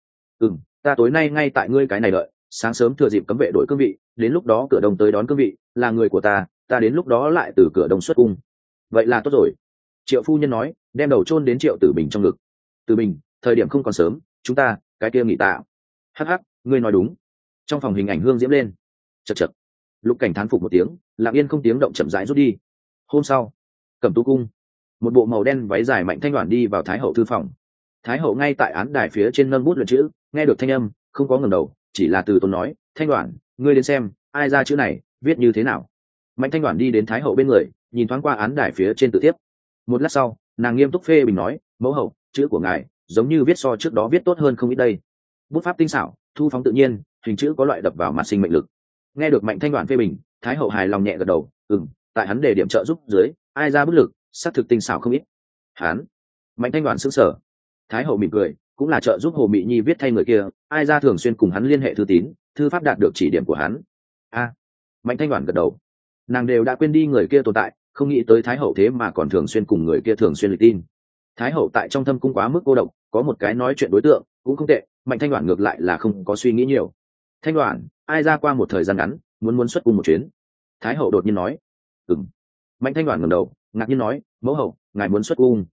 Ta tối nay ngay tại ngươi cái này đợi, sáng sớm thừa dịp cấm vệ đổi cương vị, đến lúc đó cửa đông tới đón cương vị, là người của ta đến lúc đó lại từ cửa đông xuất cung. Vậy là tốt rồi. Triệu phu nhân nói, đem đầu chôn đến Triệu Tử Bình trong ngực. Tử Bình, thời điểm không còn sớm, chúng ta cái kia nghỉ tạ. Hắc hắc, ngươi nói đúng. Trong phòng hình ảnh hương diễm lên. Chật chật. Lục Cảnh thán phục một tiếng, lặng yên không tiếng động chậm rãi rút đi. Hôm sau, Cẩm Tú cung, một bộ màu đen váy dài Mạnh Thanh Đoản đi vào thái hậu thư phòng. Thái hậu ngay tại án đài phía trên nâng bút luyện chữ, nghe được thanh âm không có ngẩng đầu, chỉ là từ tốn nói: Thanh Đoản, ngươi đến xem ai ra chữ này viết như thế nào. Mạnh Thanh Đoản đi đến thái hậu bên người, nhìn thoáng qua án đài phía trên tự tiếp. Một lát sau, nàng nghiêm túc phê bình nói: mẫu hậu, chữ của ngài giống như viết so trước đó viết tốt hơn không ít đây. Bút pháp tinh xảo, thu phóng tự nhiên, hình chữ có loại đập vào mặt sinh mệnh lực. Nghe được Mạnh Thanh Đoản phê bình, thái hậu hài lòng nhẹ gật đầu: tại hắn đề điểm trợ giúp dưới, ai ra bút lực xác thực tinh xảo không ít. Hắn. Mạnh Thanh Đoản sững sờ. Thái hậu mỉm cười, cũng là trợ giúp Hồ Mị Nhi viết thay người kia, ai ra thường xuyên cùng hắn liên hệ thư tín, thư pháp đạt được chỉ điểm của hắn. Mạnh Thanh Đoản gật đầu. Nàng đều đã quên đi người kia tồn tại, không nghĩ tới thái hậu thế mà còn thường xuyên cùng người kia thường xuyên lịch tin. Thái hậu tại trong thâm cung quá mức cô độc, có một cái nói chuyện đối tượng cũng không tệ. Mạnh Thanh Đoản ngược lại là không có suy nghĩ nhiều. Thanh Đoản, ai ra qua một thời gian ngắn muốn xuất cung một chuyến. Thái hậu đột nhiên nói. Mạnh Thanh Đoản ngẩng đầu, ngạc nhiên nói: mẫu hậu, ngài muốn xuất cung?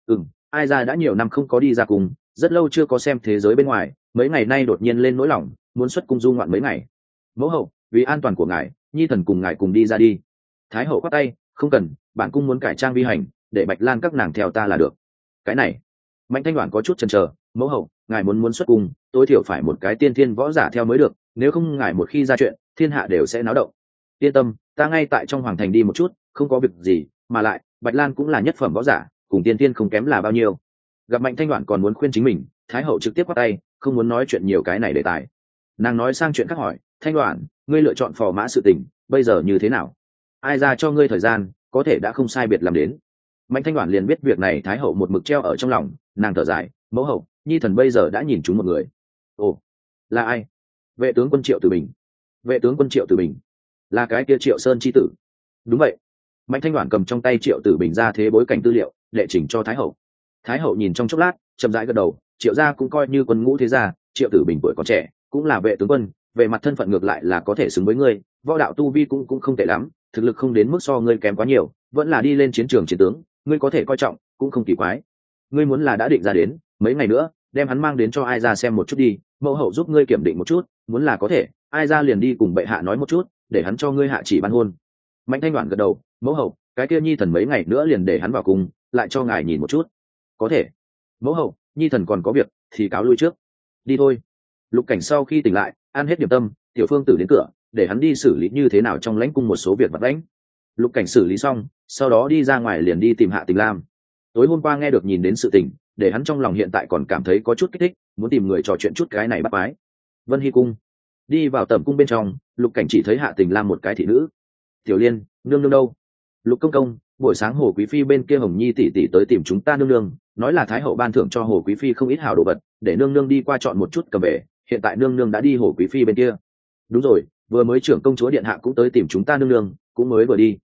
Ai ra đã nhiều năm không có đi ra cung, rất lâu chưa có xem thế giới bên ngoài, mấy ngày nay đột nhiên lên nỗi lòng, muốn xuất cung du ngoạn mấy ngày. Mẫu hậu, vì an toàn của ngài, nhi thần cùng ngài cùng đi ra đi. Thái hậu khoát tay: không cần, bản cung muốn cải trang vi hành, để Bạch Lan các nàng theo ta là được. Cái này. Mạnh Thanh Đoản có chút chần chờ: mẫu hậu, ngài muốn xuất cung, tối thiểu phải một cái tiên thiên võ giả theo mới được, nếu không ngài một khi ra chuyện, thiên hạ đều sẽ náo động. Yên tâm, ta ngay tại trong hoàng thành đi một chút, không có việc gì, mà lại Bạch Lan cũng là nhất phẩm võ giả, cùng tiên tiên không kém là bao nhiêu. Gặp Mạnh Thanh Đoản còn muốn khuyên chính mình, thái hậu trực tiếp quát tay, không muốn nói chuyện nhiều cái này đề tài. Nàng nói sang chuyện khác hỏi: Thanh Đoản, ngươi lựa chọn phò mã sự tình bây giờ như thế nào? Ai ra cho ngươi thời gian, có thể đã không sai biệt làm đến. Mạnh Thanh Đoản liền biết việc này thái hậu một mực treo ở trong lòng, nàng thở dài: mẫu hậu, nhi thần bây giờ đã nhìn trúng một người. Ồ, là ai? Vệ tướng quân Triệu Tử Bình. Vệ tướng quân Triệu Tử Bình là cái kia Triệu Sơn chi tử? Đúng vậy. Mạnh Thanh Đoản cầm trong tay Triệu Tử Bình ra thế bối cảnh tư liệu, đệ trình cho thái hậu. Thái hậu nhìn trong chốc lát, chậm rãi gật đầu: Triệu gia cũng coi như quân ngũ thế gia, Triệu Tử Bình tuổi còn trẻ, cũng là vệ tướng quân, về mặt thân phận ngược lại là có thể xứng với ngươi, võ đạo tu vi cũng không tệ lắm, thực lực không đến mức so ngươi kém quá nhiều, vẫn là đi lên chiến trường chiến tướng, ngươi có thể coi trọng, cũng không kỳ quái. Ngươi muốn là đã định ra đến, mấy ngày nữa, đem hắn mang đến cho ai ra xem một chút đi, mẫu hậu giúp ngươi kiểm định một chút, muốn là có thể, ai ra liền đi cùng bệ hạ nói một chút, để hắn cho ngươi hạ chỉ ban hôn. Mạnh Thanh Đoản gật đầu: mẫu hậu, cái kia nhi thần mấy ngày nữa liền để hắn vào cùng, lại cho ngài nhìn một chút. Có thể. Mẫu hậu, nhi thần còn có việc, thì cáo lui trước. Đi thôi. Lục Cảnh sau khi tỉnh lại, ăn hết điểm tâm, tiểu phương tử đến cửa, để hắn đi xử lý như thế nào trong lãnh cung một số việc vặt vãnh. Lục Cảnh xử lý xong, sau đó đi ra ngoài liền đi tìm Hạ Tình Lam. Tối hôm qua nghe được nhìn đến sự tình, để hắn trong lòng hiện tại còn cảm thấy có chút kích thích, muốn tìm người trò chuyện chút cái này bắt bái. Vân Hy cung. Đi vào tẩm cung bên trong, Lục Cảnh chỉ thấy Hạ Tình Lam một cái thị nữ. Tiểu Liên, nương nương đâu? Lục công công, buổi sáng Hồ Quý phi bên kia Hồng Nhi tỷ tỷ tới tìm chúng ta nương nương, nói là thái hậu ban thưởng cho Hồ Quý phi không ít hảo đồ vật, để nương nương đi qua chọn một chút cầm về, hiện tại nương nương đã đi Hồ Quý phi bên kia. Đúng rồi, vừa mới trưởng công chúa điện hạ cũng tới tìm chúng ta nương nương, cũng mới vừa đi.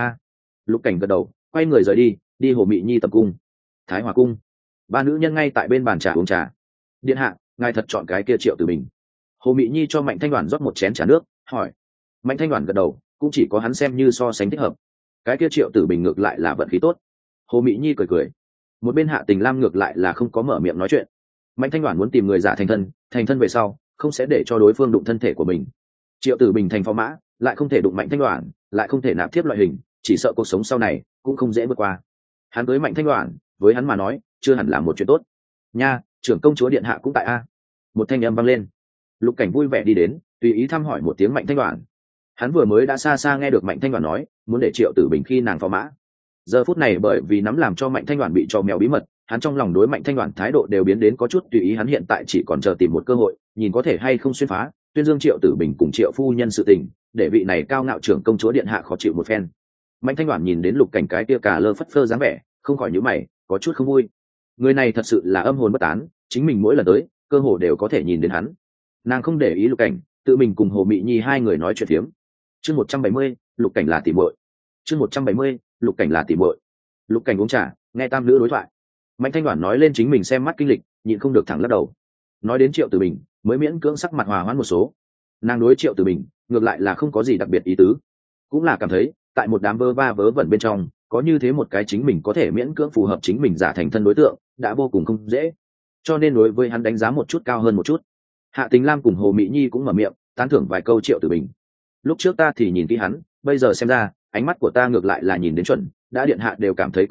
Lục Cảnh gật đầu, quay người rời đi, đi Hồ Mị Nhi tập cung. Thái Hòa cung. Ba nữ nhân ngay tại bên bàn trà uống trà. Điện hạ, ngài thật chọn cái kia Triệu Tử Bình. Hồ Mị Nhi cho Mạnh Thanh Đoản rót một chén trà nước, hỏi. Mạnh Thanh Đoản gật đầu, cũng chỉ có hắn xem như so sánh thích hợp. Cái kia Triệu Tử Bình ngược lại là vận khí tốt. Hồ Mị Nhi cười cười. Một bên Hạ Tình Lam ngược lại là không có mở miệng nói chuyện. Mạnh Thanh Đoản muốn tìm người giả thành thân về sau, không sẽ để cho đối phương đụng thân thể của mình. Triệu Tử Bình thành phó mã, lại không thể đụng Mạnh Thanh Đoản, lại không thể nạp thiếp loại hình, chỉ sợ cuộc sống sau này cũng không dễ vượt qua. Hắn với Mạnh Thanh Đoản, với hắn mà nói, chưa hẳn là một chuyện tốt. Nha, trưởng công chúa điện hạ cũng tại a. Một thanh âm vang lên. Lục Cảnh vui vẻ đi đến, tùy ý thăm hỏi một tiếng Mạnh Thanh Đoản. Hắn vừa mới đã xa xa nghe được Mạnh Thanh Đoản nói, muốn để Triệu Tử Bình khi nàng phó mã. Giờ phút này bởi vì nắm làm cho Mạnh Thanh Đoản bị trò mèo bí mật, hắn trong lòng đối Mạnh Thanh Đoản thái độ đều biến đến có chút tùy ý, hắn hiện tại chỉ còn chờ tìm một cơ hội, nhìn có thể hay không xuyên phá, tuyên dương Triệu Tử Bình cùng Triệu phu nhân sự tình, để vị này cao ngạo trưởng công chúa điện hạ khó chịu một phen. Mạnh Thanh Đoản nhìn đến Lục Cảnh cái kia cả lơ phất phơ dáng vẻ, không khỏi nhíu mày, có chút không vui. Người này thật sự là âm hồn bất tán, chính mình mỗi lần tới, cơ hồ đều có thể nhìn đến hắn. Nàng không để ý Lục Cảnh, tự mình cùng Hồ Mị Nhi hai người nói chuyện phiếm. Chương 170, Lục Cảnh là tỉ muội. Chương 170, Lục Cảnh là tỉ muội. Lục Cảnh uống trà, nghe tam nữ đối thoại. Mạnh Thanh Đoản nói lên chính mình xem mắt kinh lịch, nhịn không được thẳng lắc đầu. Nói đến Triệu Tử Bình, mới miễn cưỡng sắc mặt hòa hoãn một số. Nàng đối Triệu Tử Bình, ngược lại là không có gì đặc biệt ý tứ, cũng là cảm thấy, tại một đám vơ va vớ vẩn bên trong, có như thế một cái chính mình có thể miễn cưỡng phù hợp chính mình giả thành thân đối tượng, đã vô cùng không dễ. Cho nên đối với hắn đánh giá một chút cao hơn một chút. Hạ Tình Lam cùng Hồ Mị Nhi cũng mở miệng, tán thưởng vài câu Triệu Tử Bình. Lúc trước ta thì nhìn kỹ hắn, bây giờ xem ra, ánh mắt của ta ngược lại là nhìn đến chuẩn, đã điện hạ đều cảm thấy có thể,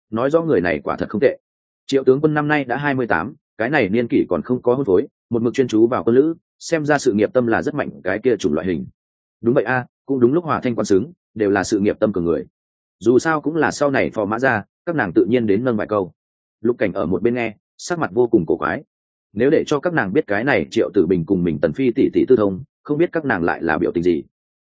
nói rõ người này quả thật không tệ. Triệu tướng quân năm nay đã 28, cái này niên kỷ còn không có hôn phối, một mực chuyên chú vào quân lữ, xem ra sự nghiệp tâm là rất mạnh, cái kia chủng loại hình. Đúng vậy a, cũng đúng lúc Hòa Thanh quan xứng, đều là sự nghiệp tâm cường người. Dù sao cũng là sau này phò mã ra, các nàng tự nhiên đến nâng vài câu. Lục Cảnh ở một bên nghe, sắc mặt vô cùng cổ quái. Nếu để cho các nàng biết cái này Triệu Tử Bình cùng mình Tần Phi tỷ tỷ tư thông, không biết các nàng lại là biểu tình gì.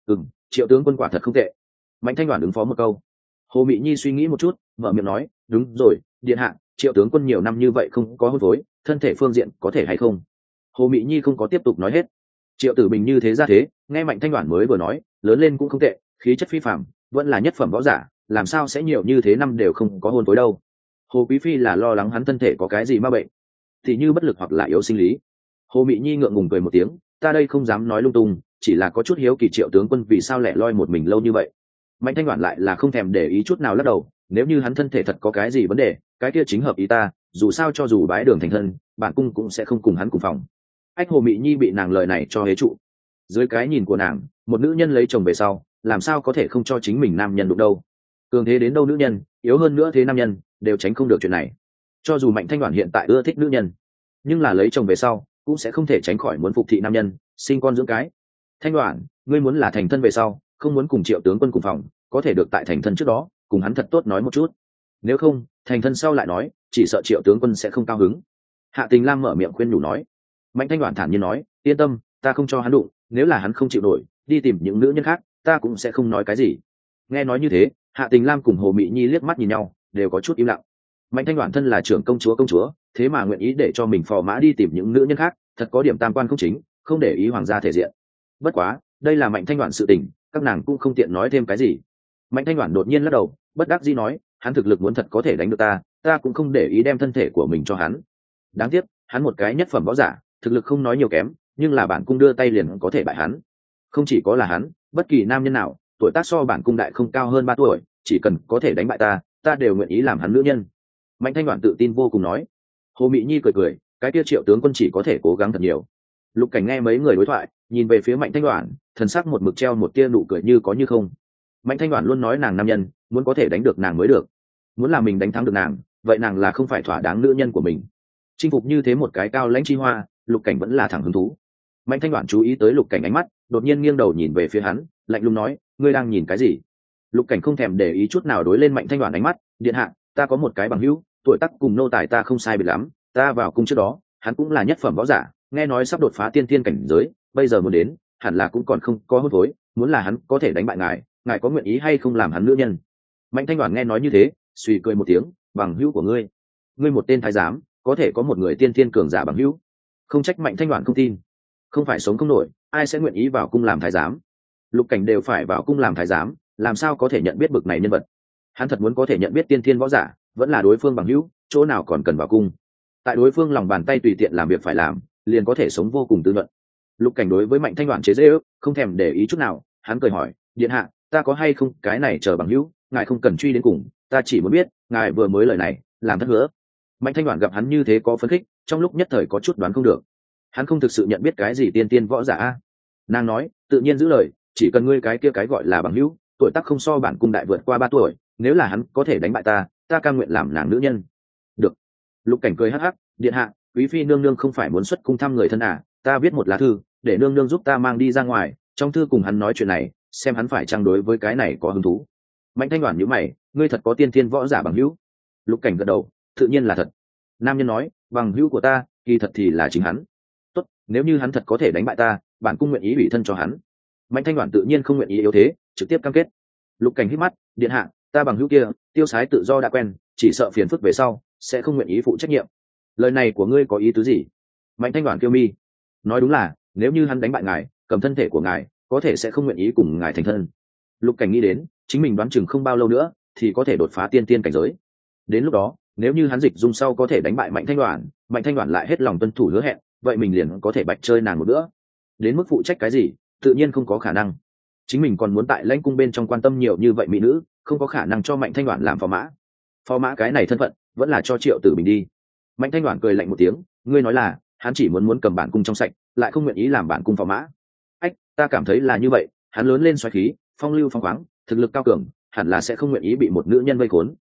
Triệu tướng quân quả thật không tệ. Mạnh Thanh Đoản ứng phó một câu. Hồ Mị Nhi suy nghĩ một chút, mở miệng nói, đúng rồi, điện hạ, Triệu tướng quân nhiều năm như vậy không có hôn phối, thân thể phương diện có thể hay không? Hồ Mị Nhi không có tiếp tục nói hết. Triệu Tử Bình như thế ra thế, nghe Mạnh Thanh Đoản mới vừa nói, lớn lên cũng không tệ, khí chất phi phàm, vẫn là nhất phẩm võ giả, làm sao sẽ nhiều như thế năm đều không có hôn phối đâu? Hồ Quý Phi là lo lắng hắn thân thể có cái gì ma bệnh, thì như bất lực hoặc là yếu sinh lý. Hồ Mị Nhi ngượng ngùng cười một tiếng, ta đây không dám nói lung tung, chỉ là có chút hiếu kỳ Triệu tướng quân vì sao lẻ loi một mình lâu như vậy. Mạnh Thanh Đoản lại là không thèm để ý chút nào, lắc đầu, nếu như hắn thân thể thật có cái gì vấn đề, cái kia chính hợp ý ta, dù sao cho dù bái đường thành thân, bản cung cũng sẽ không cùng hắn cùng phòng. Ách, Hồ Mị Nhi bị nàng lời này cho hế trụ. Dưới cái nhìn của nàng, một nữ nhân lấy chồng về sau, làm sao có thể không cho chính mình nam nhân đụng đâu? Cường thế đến đâu nữ nhân, yếu hơn nữa thế nam nhân, đều tránh không được chuyện này. Cho dù Mạnh Thanh Đoản hiện tại ưa thích nữ nhân, nhưng là lấy chồng về sau, cũng sẽ không thể tránh khỏi muốn phục thị nam nhân, sinh con dưỡng cái. Thanh Đoản, ngươi muốn là thành thân về sau, không muốn cùng Triệu tướng quân cùng phòng, có thể được tại thành thân trước đó, cùng hắn thật tốt nói một chút. Nếu không, thành thân sau lại nói, chỉ sợ Triệu tướng quân sẽ không cao hứng. Hạ Tình Lam mở miệng khuyên nhủ nói. Mạnh Thanh Đoản thản nhiên nói, yên tâm, ta không cho hắn đụng, nếu là hắn không chịu nổi, đi tìm những nữ nhân khác, ta cũng sẽ không nói cái gì. Nghe nói như thế, Hạ Tình Lam cùng Hồ Mị Nhi liếc mắt nhìn nhau, đều có chút im lặng. Mạnh Thanh Đoản thân là trưởng công chúa, thế mà nguyện ý để cho mình phò mã đi tìm những nữ nhân khác, thật có điểm tam quan không chính, không để ý hoàng gia thể diện. Bất quá, đây là Mạnh Thanh Đoản sự tình, các nàng cũng không tiện nói thêm cái gì. Mạnh Thanh Đoản đột nhiên lắc đầu, bất đắc dĩ nói, hắn thực lực muốn thật có thể đánh được ta, ta cũng không để ý đem thân thể của mình cho hắn. Đáng tiếc, hắn một cái nhất phẩm võ giả, thực lực không nói nhiều kém, nhưng là bản cung đưa tay liền có thể bại hắn. Không chỉ có là hắn, bất kỳ nam nhân nào, tuổi tác so bản cung đại không cao hơn 3 tuổi, chỉ cần có thể đánh bại ta, ta đều nguyện ý làm hắn nữ nhân. Mạnh Thanh Đoản tự tin vô cùng nói. Hồ Mị Nhi cười cười, cái kia Triệu tướng quân chỉ có thể cố gắng thật nhiều. Lục Cảnh nghe mấy người đối thoại, nhìn về phía Mạnh Thanh Đoản, thần sắc một mực treo một tia nụ cười như có như không. Mạnh Thanh Đoản luôn nói nàng nam nhân, muốn có thể đánh được nàng mới được, muốn làm mình đánh thắng được nàng, vậy nàng là không phải thỏa đáng nữ nhân của mình. Chinh phục như thế một cái cao lãnh chi hoa, Lục Cảnh vẫn là thẳng hứng thú. Mạnh Thanh Đoản chú ý tới Lục Cảnh ánh mắt, đột nhiên nghiêng đầu nhìn về phía hắn, lạnh lùng nói, ngươi đang nhìn cái gì? Lục Cảnh không thèm để ý chút nào đối lên Mạnh Thanh Đoản ánh mắt, điện hạ, ta có một cái bằng hữu, tuổi tác cùng nô tài ta không sai biệt lắm, ta vào cung trước đó, hắn cũng là nhất phẩm võ giả, nghe nói sắp đột phá tiên thiên cảnh giới, bây giờ muốn đến, hẳn là cũng còn không có hôn phối, muốn là hắn có thể đánh bại ngài, ngài có nguyện ý hay không làm hắn nữ nhân? Mạnh Thanh Đoản nghe nói như thế, suy cười một tiếng, bằng hữu của ngươi, ngươi một tên thái giám, có thể có một người tiên thiên cường giả bằng hữu? Không trách Mạnh Thanh Đoản không tin, không phải sống không nổi, ai sẽ nguyện ý vào cung làm thái giám? Lục Cảnh đều phải vào cung làm thái giám, làm sao có thể nhận biết bực này nhân vật? Hắn thật muốn có thể nhận biết tiên thiên võ giả, vẫn là đối phương bằng hữu, chỗ nào còn cần vào cung? Tại đối phương lòng bàn tay tùy tiện làm việc phải làm, liền có thể sống vô cùng tư luận. Lục Cảnh đối với Mạnh Thanh Đoản chế giễu, không thèm để ý chút nào, hắn cười hỏi, điện hạ, ta có hay không cái này chờ bằng hữu, ngài không cần truy đến cùng, ta chỉ muốn biết, ngài vừa mới lời này, làm thất hứa. Mạnh Thanh Đoản gặp hắn như thế có phấn khích, trong lúc nhất thời có chút đoán không được. Hắn không thực sự nhận biết cái gì tiên tiên võ giả a. Nàng nói, tự nhiên giữ lời, chỉ cần ngươi cái kia cái gọi là bằng hữu, tuổi tác không so bản cung đại vượt qua 3 tuổi, nếu là hắn có thể đánh bại ta, ta cam nguyện làm nàng nữ nhân. Được. Lục Cảnh cười hắc hắc, điện hạ, quý phi nương nương không phải muốn xuất cung thăm người thân à, ta viết một lá thư, để nương nương giúp ta mang đi ra ngoài, trong thư cùng hắn nói chuyện này, xem hắn phải trang đối với cái này có hứng thú. Mạnh Thanh Đoản nhíu mày, ngươi thật có tiên thiên võ giả bằng hữu? Lục Cảnh gật đầu, tự nhiên là thật. Nam nhân nói, bằng hữu của ta, kỳ thật thì là chính hắn. Tốt, nếu như hắn thật có thể đánh bại ta, bản cung nguyện ý ủy thân cho hắn. Mạnh Thanh Đoản tự nhiên không nguyện ý yếu thế, trực tiếp cam kết. Lục Cảnh hít mắt, điện hạ, ta bằng hữu kia, tiêu sái tự do đã quen, chỉ sợ phiền phức về sau, sẽ không nguyện ý phụ trách nhiệm. Lời này của ngươi có ý tứ gì? Mạnh Thanh Đoản kêu mi, nói đúng là, nếu như hắn đánh bại ngài, cầm thân thể của ngài, có thể sẽ không nguyện ý cùng ngài thành thân. Lục Cảnh nghĩ đến, chính mình đoán chừng không bao lâu nữa, thì có thể đột phá tiên tiên cảnh giới. Đến lúc đó, nếu như hắn dịch dung sau có thể đánh bại Mạnh Thanh Đoản lại hết lòng tuân thủ hứa hẹn, vậy mình liền có thể bạch chơi nàng một bữa. Đến mức phụ trách cái gì, tự nhiên không có khả năng. Chính mình còn muốn tại lãnh cung bên trong quan tâm nhiều như vậy mỹ nữ, không có khả năng cho Mạnh Thanh Đoản làm phò mã. Phò mã cái này thân phận, vẫn là cho Triệu Tử Bình đi. Mạnh Thanh Đoản cười lạnh một tiếng, ngươi nói là, hắn chỉ muốn cầm bản cung trong sạch, lại không nguyện ý làm bản cung phò mã. Ách, ta cảm thấy là như vậy, hắn lớn lên xoáy khí, phong lưu phong khoáng, thực lực cao cường, hẳn là sẽ không nguyện ý bị một nữ nhân vây khốn.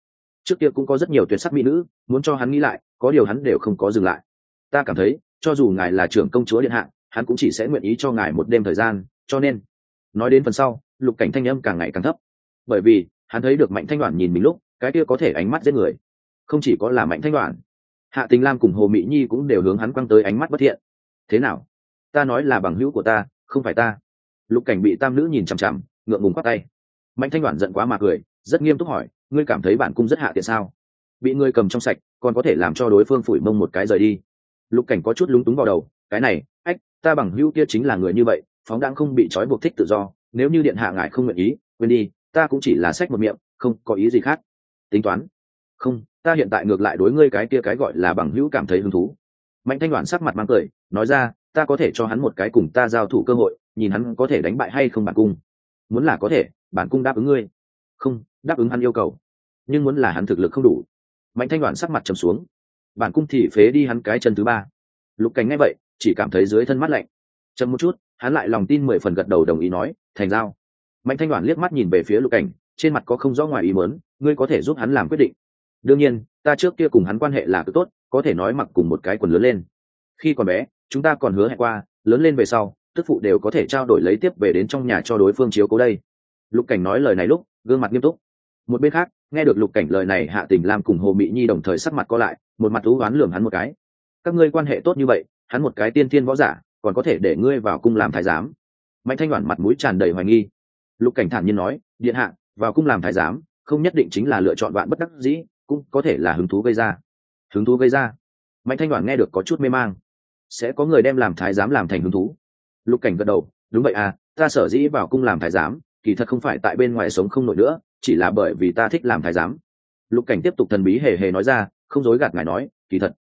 trước kia cũng có rất nhiều tuyệt sắc mỹ nữ muốn cho hắn nghĩ lại, có điều hắn đều không có dừng lại. Ta cảm thấy cho dù ngài là trưởng công chúa điện hạ, hắn cũng chỉ sẽ nguyện ý cho ngài một đêm thời gian, cho nên nói đến phần sau, Lục Cảnh thanh âm càng ngày càng thấp, bởi vì hắn thấy được Mạnh Thanh Đoản nhìn mình lúc cái kia có thể ánh mắt giết người. Không chỉ có là Mạnh Thanh Đoản, Hạ Tình Lam cùng Hồ Mỹ Nhi cũng đều hướng hắn quăng tới ánh mắt bất thiện. Thế nào? Ta nói là bằng hữu của ta, không phải ta. Lục Cảnh bị tam nữ nhìn chằm chằm, ngượng ngùng quát tay. Mạnh Thanh Đoản giận quá mà cười, rất nghiêm túc hỏi, ngươi cảm thấy bản cung rất hạ tiện sao? Bị ngươi cầm trong sạch, còn có thể làm cho đối phương phủi mông một cái rời đi. Lục Cảnh có chút lúng túng vào đầu, cái này, ách, ta bằng hữu kia chính là người như vậy, phóng đãng không bị trói buộc thích tự do, nếu như điện hạ ngài không nguyện ý, quên đi, ta cũng chỉ là xách một miệng, không có ý gì khác. Tính toán? Không, ta hiện tại ngược lại đối ngươi cái kia cái gọi là bằng hữu cảm thấy hứng thú. Mạnh Thanh Đoản sắc mặt mang cười, nói ra, ta có thể cho hắn một cái cùng ta giao thủ cơ hội, nhìn hắn có thể đánh bại hay không bản cung. Muốn là có thể, bản cung đáp ứng ngươi. Không, đáp ứng hắn yêu cầu, nhưng muốn là hắn thực lực không đủ. Mạnh Thanh Đoản sắc mặt trầm xuống, bản cung thì phế đi hắn cái chân thứ ba. Lục Cảnh nghe vậy chỉ cảm thấy dưới thân mát lạnh. Chậm một chút, hắn lại lòng tin 10 phần gật đầu đồng ý nói, thành giao. Mạnh Thanh Đoản liếc mắt nhìn về phía Lục Cảnh, trên mặt có không rõ ngoài ý muốn, ngươi có thể giúp hắn làm quyết định. Đương nhiên, ta trước kia cùng hắn quan hệ là cực tốt, có thể nói mặc cùng một cái quần lớn lên. Khi còn bé, chúng ta còn hứa hẹn qua, lớn lên về sau, tức phụ đều có thể trao đổi lấy tiếp về đến trong nhà cho đối phương chiếu cố đây. Lục Cảnh nói lời này lúc, gương mặt nghiêm túc. Một bên khác, nghe được Lục Cảnh lời này, Hạ Tình Lam cùng Hồ Mỹ Nhi đồng thời sắc mặt co lại, một mặt thú oán lườm hắn một cái. Các ngươi quan hệ tốt như vậy, hắn một cái tiên thiên võ giả, còn có thể để ngươi vào cung làm thái giám. Mạnh Thanh Đoản mặt mũi tràn đầy hoài nghi. Lục Cảnh thản nhiên nói, điện hạ, vào cung làm thái giám, không nhất định chính là lựa chọn bạn bất đắc dĩ, cũng có thể là hứng thú gây ra. Hứng thú gây ra? Mạnh Thanh Đoản nghe được có chút mê mang. Sẽ có người đem làm thái giám làm thành hứng thú? Lục Cảnh gật đầu, đúng vậy à, ta sở dĩ vào cung làm thái giám, kỳ thật không phải tại bên ngoài sống không nổi nữa, chỉ là bởi vì ta thích làm thái giám. Lục Cảnh tiếp tục thần bí hề hề nói ra, không dối gạt ngài nói,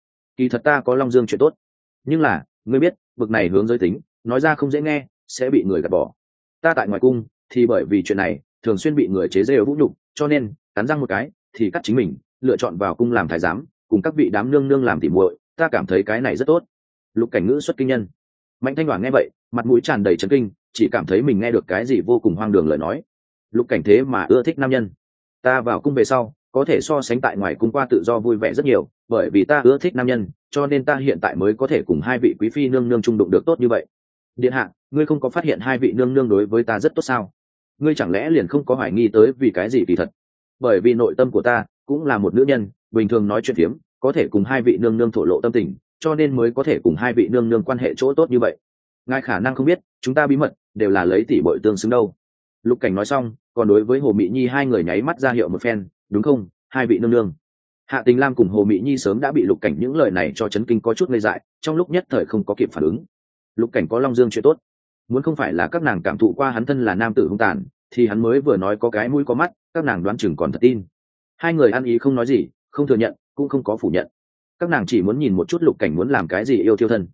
kỳ thật ta có Long Dương chuyện tốt, nhưng là ngươi biết, bực này hướng giới tính, nói ra không dễ nghe, sẽ bị người gạt bỏ. Ta tại ngoài cung thì bởi vì chuyện này thường xuyên bị người chế giễu vũ nhục, cho nên cắn răng một cái thì cắt chính mình, lựa chọn vào cung làm thái giám, cùng các vị đám nương nương làm tỉ muội. Ta cảm thấy cái này rất tốt. Lục Cảnh ngữ xuất kinh nhân. Mạnh Thanh Đoản nghe vậy, mặt mũi tràn đầy chấn kinh, chỉ cảm thấy mình nghe được cái gì vô cùng hoang đường lời nói. Lục Cảnh thế mà ưa thích nam nhân? Ta vào cung về sau có thể so sánh tại ngoài cung qua tự do vui vẻ rất nhiều, bởi vì ta ưa thích nam nhân, cho nên ta hiện tại mới có thể cùng hai vị quý phi nương nương chung đụng được tốt như vậy. Điện hạ, ngươi không có phát hiện hai vị nương nương đối với ta rất tốt sao? Ngươi chẳng lẽ liền không có hoài nghi tới vì cái gì kỳ thật? Bởi vì nội tâm của ta cũng là một nữ nhân, bình thường nói chuyện phiếm, có thể cùng hai vị nương nương thổ lộ tâm tình, cho nên mới có thể cùng hai vị nương nương quan hệ chỗ tốt như vậy. Ngài khả năng không biết, chúng ta bí mật đều là lấy tỷ bội tương xứng đâu. Lục Cảnh nói xong, còn đối với Hồ Mỹ Nhi hai người nháy mắt ra hiệu một phen, đúng không, hai vị nương nương? Hạ Tình Lam cùng Hồ Mỹ Nhi sớm đã bị Lục Cảnh những lời này cho chấn kinh có chút ngây dại, trong lúc nhất thời không có kịp phản ứng. Lục Cảnh có Long Dương chuyện tốt, muốn không phải là các nàng cảm thụ qua hắn thân là nam tử hung tàn, thì hắn mới vừa nói có cái mũi có mắt, các nàng đoán chừng còn thật tin. Hai người ăn ý không nói gì, không thừa nhận cũng không có phủ nhận. Các nàng chỉ muốn nhìn một chút Lục Cảnh muốn làm cái gì yêu thiêu thân.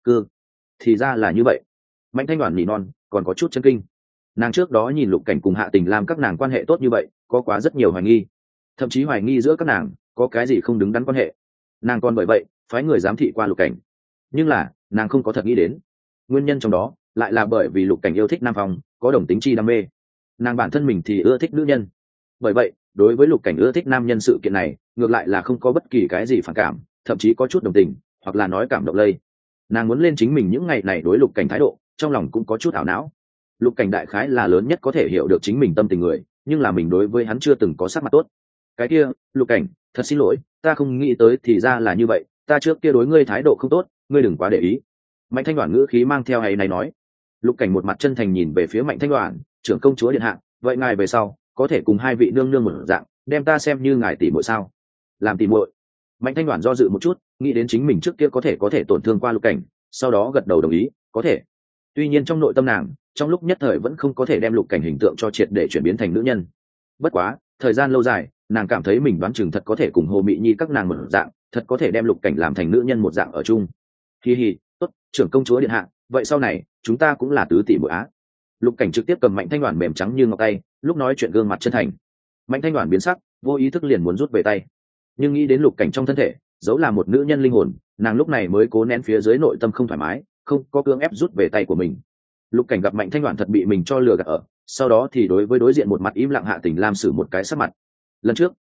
Thì ra là như vậy. Mạnh Thanh Đoản nỉ non, còn có chút chấn kinh. Nàng trước đó nhìn Lục Cảnh cùng Hạ Tình Lam các nàng quan hệ tốt như vậy, có quá rất nhiều hoài nghi, thậm chí hoài nghi giữa các nàng có cái gì không đứng đắn quan hệ. Nàng còn bởi vậy phái người giám thị qua Lục Cảnh, nhưng là nàng không có thật nghĩ đến nguyên nhân trong đó lại là bởi vì Lục Cảnh yêu thích nam phong, có đồng tính chi đam mê. Nàng bản thân mình thì ưa thích nữ nhân, bởi vậy đối với Lục Cảnh ưa thích nam nhân sự kiện này ngược lại là không có bất kỳ cái gì phản cảm, thậm chí có chút đồng tình, hoặc là nói cảm động lây. Nàng muốn lên chính mình những ngày này đối Lục Cảnh thái độ, trong lòng cũng có chút ảo não. Lục Cảnh đại khái là lớn nhất có thể hiểu được chính mình tâm tình người, nhưng là mình đối với hắn chưa từng có sắc mặt tốt. Cái kia, Lục Cảnh, thật xin lỗi, ta không nghĩ tới thì ra là như vậy, ta trước kia đối ngươi thái độ không tốt, ngươi đừng quá để ý. Mạnh Thanh Đoản ngữ khí mang theo hay này nói. Lục Cảnh một mặt chân thành nhìn về phía Mạnh Thanh Đoản, trưởng công chúa điện hạ, vậy ngài về sau có thể cùng hai vị nương nương một dạng, đem ta xem như ngài tỷ muội sao? Làm tỷ muội? Mạnh Thanh Đoản do dự một chút, nghĩ đến chính mình trước kia có thể tổn thương qua Lục Cảnh, sau đó gật đầu đồng ý, có thể. Tuy nhiên trong nội tâm nàng, trong lúc nhất thời vẫn không có thể đem Lục Cảnh hình tượng cho triệt để chuyển biến thành nữ nhân. Bất quá, thời gian lâu dài, nàng cảm thấy mình đoán chừng thật có thể cùng Hồ Mỹ Nhi các nàng một dạng, thật có thể đem Lục Cảnh làm thành nữ nhân một dạng ở chung. Hi hi, tốt, trưởng công chúa điện hạ, vậy sau này chúng ta cũng là tứ tỷ muội á. Lục Cảnh trực tiếp cầm Mạnh Thanh Đoản mềm trắng như ngọc tay, lúc nói chuyện gương mặt chân thành. Mạnh Thanh Đoản biến sắc, vô ý thức liền muốn rút về tay, nhưng nghĩ đến Lục Cảnh trong thân thể giấu là một nữ nhân linh hồn, nàng lúc này mới cố nén phía dưới nội tâm không thoải mái, không có cưỡng ép rút về tay của mình. Lục Cảnh gặp Mạnh Thanh Đoản thật bị mình cho lừa gạt ở, sau đó thì đối với đối diện một mặt im lặng Hạ Tình Lam sử một cái sắc mặt. Lần trước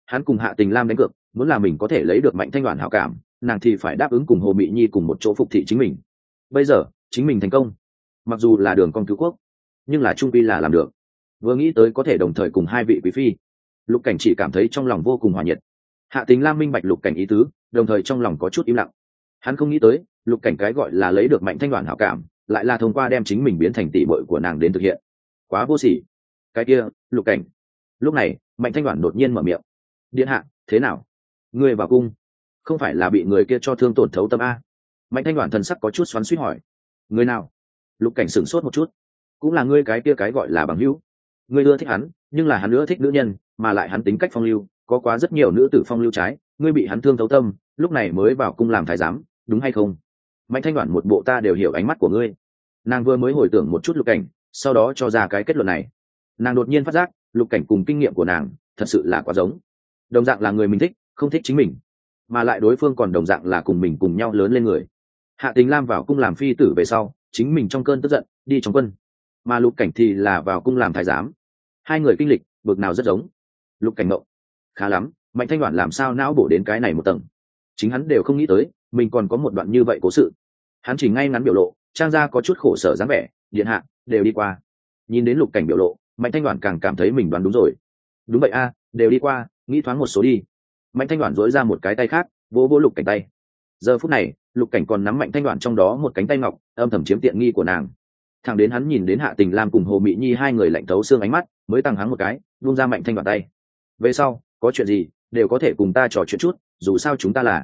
hắn cùng Hạ Tình Lam đánh cược, muốn là mình có thể lấy được Mạnh Thanh Đoản hảo cảm, nàng thì phải đáp ứng cùng Hồ Mị Nhi cùng một chỗ phục thị chính mình. Bây giờ chính mình thành công, mặc dù là đường con cứu quốc, nhưng là trung quy là làm được. Vừa nghĩ tới có thể đồng thời cùng hai vị quý phi, Lục Cảnh chỉ cảm thấy trong lòng vô cùng hòa nhiệt. Hạ Tình Lam minh bạch Lục Cảnh ý tứ, đồng thời trong lòng có chút im lặng. Hắn không nghĩ tới Lục Cảnh cái gọi là lấy được Mạnh Thanh Đoản hảo cảm, lại là thông qua đem chính mình biến thành tỷ muội của nàng đến thực hiện. Quá vô sỉ. Cái kia, Lục Cảnh. Lúc này Mạnh Thanh Đoản đột nhiên mở miệng. Điện hạ, thế nào? Ngươi vào cung không phải là bị người kia cho thương tổn thấu tâm a? Mạnh Thanh Đoản thần sắc có chút xoắn xuýt hỏi. Người nào? Lục Cảnh sửng sốt một chút. Cũng là ngươi cái kia cái gọi là bằng hữu. Ngươi ưa thích hắn, nhưng là hắn ưa thích nữ nhân, mà lại hắn tính cách phong lưu, có quá rất nhiều nữ tử phong lưu trái, ngươi bị hắn thương thấu tâm, lúc này mới vào cung làm thái giám, đúng hay không? Mạnh Thanh Đoản một bộ ta đều hiểu ánh mắt của ngươi. Nàng vừa mới hồi tưởng một chút Lục Cảnh, sau đó cho ra cái kết luận này. Nàng đột nhiên phát giác Lục Cảnh cùng kinh nghiệm của nàng thật sự là quá giống. Đồng dạng là người mình thích, không thích chính mình, mà lại đối phương còn đồng dạng là cùng mình cùng nhau lớn lên người. Hạ Tình Lam vào cung làm phi tử về sau, chính mình trong cơn tức giận đi trong quân, mà Lục Cảnh thì là vào cung làm thái giám. Hai người kinh lịch bực nào rất giống. Lục Cảnh ngộ, khá lắm, Mạnh Thanh Đoản làm sao não bổ đến cái này một tầng, chính hắn đều không nghĩ tới mình còn có một đoạn như vậy cố sự. Hắn chỉ ngay ngắn biểu lộ, trang ra có chút khổ sở dáng vẻ. Điện hạ, đều đi qua. Nhìn đến Lục Cảnh biểu lộ, Mạnh Thanh Đoản càng cảm thấy mình đoán đúng rồi. Đúng vậy a, đều đi qua, nghĩ thoáng một số đi. Mạnh Thanh Đoản dối ra một cái tay khác, vỗ vỗ Lục Cảnh tay. Giờ phút này Lục Cảnh còn nắm Mạnh Thanh Đoản trong đó một cánh tay ngọc, âm thầm chiếm tiện nghi của nàng. Thẳng đến hắn nhìn đến Hạ Tình Lam cùng Hồ Mị Nhi hai người lạnh thấu xương ánh mắt, mới tăng hắn một cái, buông ra Mạnh Thanh Đoản tay. Về sau có chuyện gì đều có thể cùng ta trò chuyện chút, dù sao chúng ta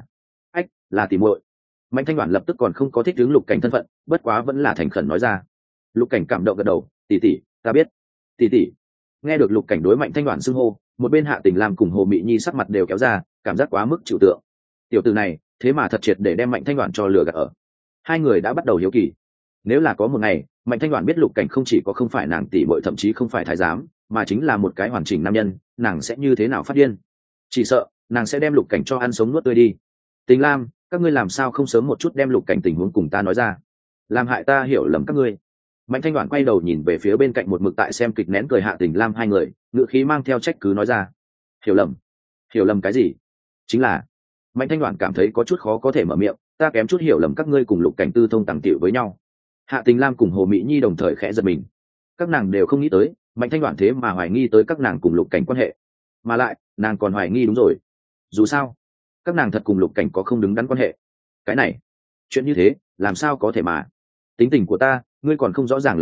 là tỉ muội. Mạnh Thanh Đoản lập tức còn không có thích ứng Lục Cảnh thân phận, bất quá vẫn là thành khẩn nói ra. Lục Cảnh cảm động gật đầu, tỷ tỷ, ta biết. Tỷ tỷ. Nghe được Lục Cảnh đối Mạnh Thanh Đoản xưng hô, một bên Hạ Tình Lam cùng Hồ Mị Nhi sắc mặt đều kéo ra, cảm giác quá mức chịu tượng. Tiểu tử này thế mà thật triệt để đem Mạnh Thanh Đoản cho lừa gạt ở. Hai người đã bắt đầu hiếu kỳ, nếu là có một ngày Mạnh Thanh Đoản biết Lục Cảnh không chỉ có không phải nàng tỷ muội, thậm chí không phải thái giám, mà chính là một cái hoàn chỉnh nam nhân, nàng sẽ như thế nào phát điên? Chỉ sợ nàng sẽ đem Lục Cảnh cho ăn sống nuốt tươi đi. Tình Lam, các ngươi làm sao không sớm một chút đem Lục Cảnh tình huống cùng ta nói ra, làm hại ta hiểu lầm các ngươi. Mạnh Thanh Đoản quay đầu nhìn về phía bên cạnh một mực tại xem kịch nén cười Hạ Tình Lam hai người, ngữ khí mang theo trách cứ nói ra. Hiểu lầm cái gì? Chính là Mạnh Thanh Đoản cảm thấy có chút khó có thể mở miệng, ta kém chút hiểu lầm các ngươi cùng Lục Cảnh tư thông tàng tiểu với nhau. Hạ Tình Lam cùng Hồ Mị Nhi đồng thời khẽ giật mình, các nàng đều không nghĩ tới Mạnh Thanh Đoản thế mà hoài nghi tới các nàng cùng Lục Cảnh quan hệ, mà lại nàng còn hoài nghi đúng rồi. Dù sao các nàng thật cùng Lục Cảnh có không đứng đắn quan hệ. Cái này chuyện như thế làm sao có thể mà. Tính tình của ta ngươi còn không rõ ràng